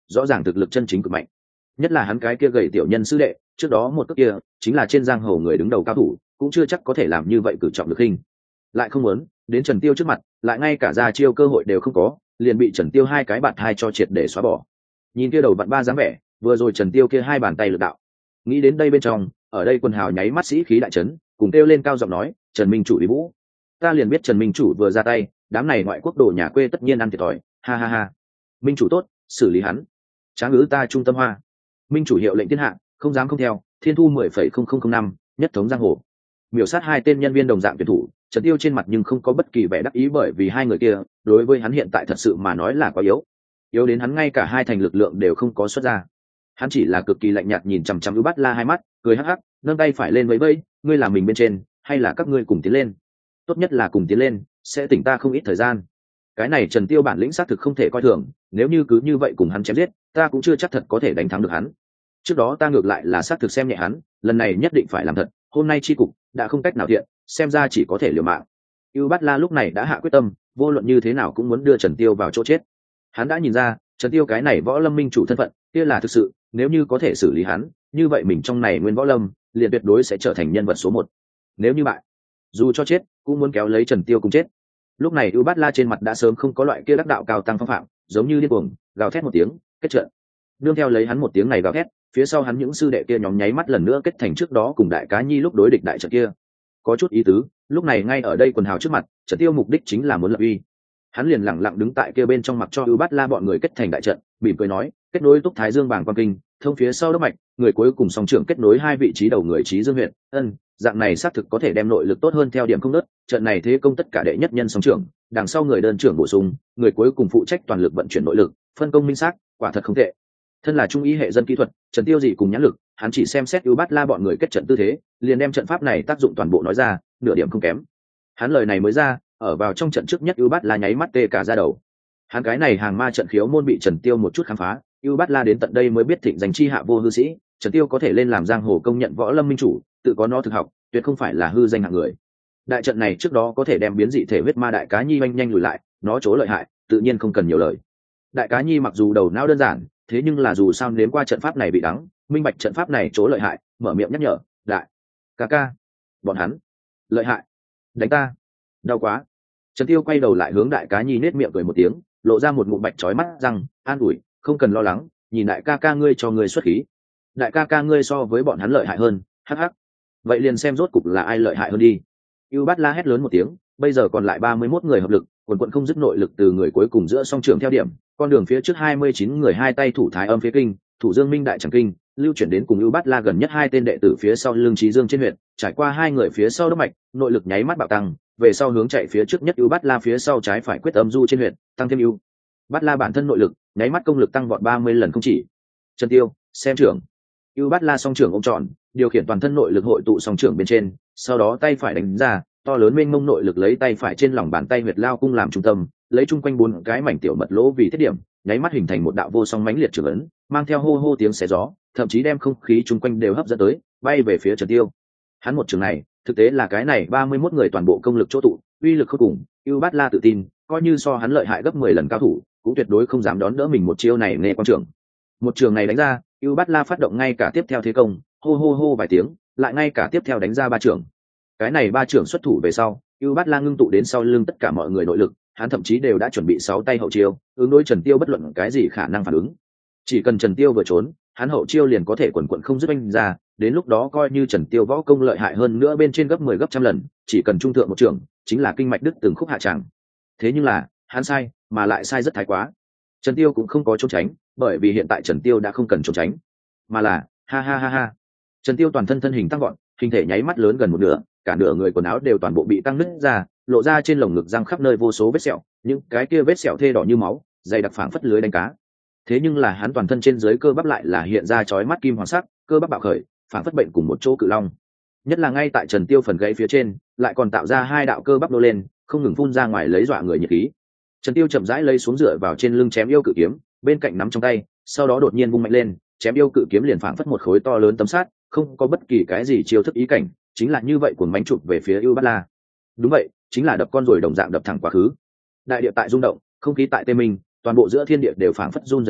rõ ràng thực lực chân chính cực mạnh. Nhất là hắn cái kia gầy tiểu nhân sư đệ, trước đó một cước kia chính là trên giang hồ người đứng đầu cao thủ, cũng chưa chắc có thể làm như vậy cử trọng được hình. Lại không muốn đến Trần Tiêu trước mặt, lại ngay cả ra chiêu cơ hội đều không có, liền bị Trần Tiêu hai cái bạt hai cho triệt để xóa bỏ. Nhìn kia đầu vặn ba dáng vẻ, vừa rồi Trần Tiêu kia hai bàn tay lực đạo, nghĩ đến đây bên trong, ở đây quần hào nháy mắt sĩ khí đại chấn, cùng kêu lên cao giọng nói, Trần Minh chủ uy vũ. Ta liền biết Trần Minh chủ vừa ra tay, đám này ngoại quốc đồ nhà quê tất nhiên ăn thiệt thòi, ha ha ha. Minh chủ tốt, xử lý hắn. Tráng ngữ ta trung tâm hoa. Minh chủ hiệu lệnh thiên hạ, không dám không theo, thiên thu 10,0005, nhất thống giang hồ. Miểu sát hai tên nhân viên đồng dạng tuyển thủ, Trần Tiêu trên mặt nhưng không có bất kỳ vẻ đắc ý, bởi vì hai người kia đối với hắn hiện tại thật sự mà nói là quá yếu đến hắn ngay cả hai thành lực lượng đều không có xuất ra. Hắn chỉ là cực kỳ lạnh nhạt nhìn chằm chằm Ưu Bát La hai mắt, cười hắc hắc, nâng tay phải lên vẫy vẫy, ngươi làm mình bên trên, hay là các ngươi cùng tiến lên? Tốt nhất là cùng tiến lên, sẽ tỉnh ta không ít thời gian. Cái này Trần Tiêu bản lĩnh xác thực không thể coi thường, nếu như cứ như vậy cùng hắn chém giết, ta cũng chưa chắc thật có thể đánh thắng được hắn. Trước đó ta ngược lại là xác thực xem nhẹ hắn, lần này nhất định phải làm thật, hôm nay chi cục đã không cách nào thiện, xem ra chỉ có thể liều mạng. Ưu Bát La lúc này đã hạ quyết tâm, vô luận như thế nào cũng muốn đưa Trần Tiêu vào chỗ chết. Hắn đã nhìn ra, Trần Tiêu cái này võ lâm minh chủ thân phận, kia là thực sự, nếu như có thể xử lý hắn, như vậy mình trong này nguyên võ lâm, liền tuyệt đối sẽ trở thành nhân vật số 1. Nếu như bại, dù cho chết, cũng muốn kéo lấy Trần Tiêu cùng chết. Lúc này Ưu Bát La trên mặt đã sớm không có loại kia đắc đạo cao tăng phong phạm, giống như điên cuồng, gào thét một tiếng, kết trận. Nương theo lấy hắn một tiếng này gào thét, phía sau hắn những sư đệ kia nhóm nháy mắt lần nữa kết thành trước đó cùng Đại Cá Nhi lúc đối địch đại trận kia. Có chút ý tứ, lúc này ngay ở đây quần hào trước mặt, Trần Tiêu mục đích chính là muốn lập uy. Hắn liền lẳng lặng đứng tại kia bên trong, mặc cho Ưu Bát La bọn người kết thành đại trận, mỉm cười nói, kết nối Túc Thái Dương Bàng Quan Kinh, thông phía sau đốc mạch, người cuối cùng song trưởng kết nối hai vị trí đầu người trí dương huyện, dạng này xác thực có thể đem nội lực tốt hơn theo điểm không nớt, trận này thế công tất cả đệ nhất nhân song trưởng, đằng sau người đơn trưởng bổ sung, người cuối cùng phụ trách toàn lực vận chuyển nội lực, phân công minh xác, quả thật không tệ. Thân là trung ý hệ dân kỹ thuật, Trần Tiêu dị cùng nhãn lực, hắn chỉ xem xét Ưu Bát La bọn người kết trận tư thế, liền đem trận pháp này tác dụng toàn bộ nói ra, nửa điểm không kém. Hắn lời này mới ra, ở vào trong trận trước nhất Ưu Bát La nháy mắt tê cả da đầu. Hắn cái này hàng ma trận khiếu môn bị Trần Tiêu một chút khám phá, Ưu Bát La đến tận đây mới biết thịnh danh chi hạ vô hư sĩ, Trần Tiêu có thể lên làm giang hồ công nhận võ lâm minh chủ, tự có nó thực học, tuyệt không phải là hư danh hạng người. Đại trận này trước đó có thể đem biến dị thể huyết ma Đại Cá Nhi nhanh lùi lại, nó chỗ lợi hại, tự nhiên không cần nhiều lời. Đại Cá Nhi mặc dù đầu não đơn giản, thế nhưng là dù sao nếm qua trận pháp này bị đắng, minh bạch trận pháp này chỗ lợi hại, mở miệng nhắc nhở, đại ca ca, bọn hắn lợi hại, đánh ta, đau quá. Trần Tiêu quay đầu lại hướng Đại Cá Nhi nết miệng cười một tiếng, lộ ra một ngụm bạch chói mắt răng, an ủi, không cần lo lắng, nhìn đại ca ca ngươi cho ngươi xuất khí, đại ca ca ngươi so với bọn hắn lợi hại hơn, hắc hắc. Vậy liền xem rốt cục là ai lợi hại hơn đi. Ưu Bát La hét lớn một tiếng, bây giờ còn lại 31 người hợp lực, quần quận không dứt nội lực từ người cuối cùng giữa song trường theo điểm, con đường phía trước 29 người hai tay thủ thái âm phía kinh, thủ dương minh đại chẳng kinh, lưu chuyển đến cùng Ưu Bát La gần nhất hai tên đệ tử phía sau lưng trí dương trên huyện, trải qua hai người phía sau đốc mạch, nội lực nháy mắt bạo tăng, về sau hướng chạy phía trước nhất Ưu Bát La phía sau trái phải quyết âm du trên huyện, tăng thêm Ưu Bát La bản thân nội lực, nháy mắt công lực tăng vọt 30 lần không chỉ. Trần Tiêu, xem trưởng. Ưu Bát La song trưởng ôm tròn, điều khiển toàn thân nội lực hội tụ song trưởng bên trên, sau đó tay phải đánh ra, to lớn mênh mông nội lực lấy tay phải trên lòng bàn tay huyệt lao cung làm trung tâm, lấy chung quanh 4 cái mảnh tiểu mật lỗ vì thiết điểm, nháy mắt hình thành một đạo vô song mãnh liệt trường ấn, mang theo hô hô tiếng xé gió, thậm chí đem không khí chung quanh đều hấp dẫn tới, bay về phía Trần Tiêu. Hắn một trường này, thực tế là cái này 31 người toàn bộ công lực chỗ tụ, uy lực khôn cùng, Ưu Bát La tự tin, coi như so hắn lợi hại gấp 10 lần cao thủ, cũng tuyệt đối không dám đón đỡ mình một chiêu này nghe quan trưởng. Một trường này đánh ra, Ưu Bát La phát động ngay cả tiếp theo thế công, hô hô hô vài tiếng, lại ngay cả tiếp theo đánh ra 3 trường. Cái này 3 trường xuất thủ về sau, Ưu Bát La ngưng tụ đến sau lưng tất cả mọi người nội lực, hắn thậm chí đều đã chuẩn bị 6 tay hậu chiêu, ứng đối Trần Tiêu bất luận cái gì khả năng phản ứng. Chỉ cần Trần Tiêu vừa trốn, hắn hậu chiêu liền có thể quần quần không dứt oanh ra, đến lúc đó coi như Trần Tiêu võ công lợi hại hơn nữa bên trên gấp 10 gấp trăm lần, chỉ cần trung thượng một trường, chính là kinh mạch đứt từng khúc hạ tràng. Thế nhưng là, hắn sai, mà lại sai rất thái quá. Trần Tiêu cũng không có trốn tránh, bởi vì hiện tại Trần Tiêu đã không cần trốn tránh, mà là ha ha ha ha. Trần Tiêu toàn thân thân hình tăng gọn, hình thể nháy mắt lớn gần một nửa, cả nửa người quần áo đều toàn bộ bị tăng nứt ra, lộ ra trên lồng ngực răng khắp nơi vô số vết sẹo, những cái kia vết sẹo thê đỏ như máu, dày đặc phảng phất lưới đánh cá. Thế nhưng là hắn toàn thân trên dưới cơ bắp lại là hiện ra chói mắt kim hoàng sắc, cơ bắp bạo khởi, phảng phất bệnh cùng một chỗ cự long. Nhất là ngay tại Trần Tiêu phần gáy phía trên, lại còn tạo ra 2 đạo cơ bắp nô lên, không ngừng phun ra ngoài lấy dọa người nhiệt khí. Trần Tiêu chậm rãi lấy xuống dựa vào trên lưng chém yêu cự kiếm, bên cạnh nắm trong tay, sau đó đột nhiên vung mạnh lên, chém yêu cự kiếm liền phảng phất một khối to lớn tấm sắt, không có bất kỳ cái gì chiêu thức ý cảnh, chính là như vậy cuồng bánh chụp về phía Ưu Bát La. Đúng vậy, chính là đập con rồi đồng dạng đập thẳng quá khứ. Đại địa tại rung động, không khí tại tê minh, toàn bộ giữa thiên địa đều phảng phất run rẩy lên,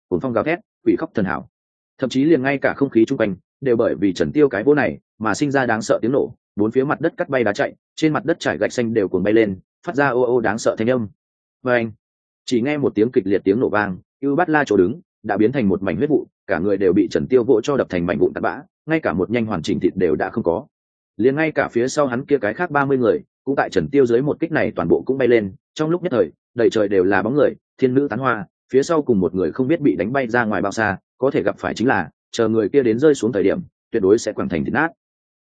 cuồng phong gào thét, quỷ khóc thần hảo. Thậm chí liền ngay cả không khí chung quanh đều bởi vì Trần Tiêu cái vỗ này mà sinh ra đáng sợ tiếng nổ, bốn phía mặt đất cắt bay đá chạy, trên mặt đất trải gạch xanh đều cuồng bay lên, phát ra ô ô đáng sợ thanh âm. Và anh, chỉ nghe một tiếng kịch liệt tiếng nổ vang, Ưu Bát La chỗ đứng đã biến thành một mảnh huyết vụ, cả người đều bị Trần Tiêu vỗ cho đập thành mảnh vụn tạt bã, ngay cả một nhanh hoàn chỉnh thịt đều đã không có. Liền ngay cả phía sau hắn kia cái khác 30 người, cũng tại Trần Tiêu dưới một kích này toàn bộ cũng bay lên, trong lúc nhất thời, đầy trời đều là bóng người, thiên nữ tán hoa, phía sau cùng một người không biết bị đánh bay ra ngoài bao xa, có thể gặp phải chính là, chờ người kia đến rơi xuống thời điểm, tuyệt đối sẽ quẳng thành thịt nát.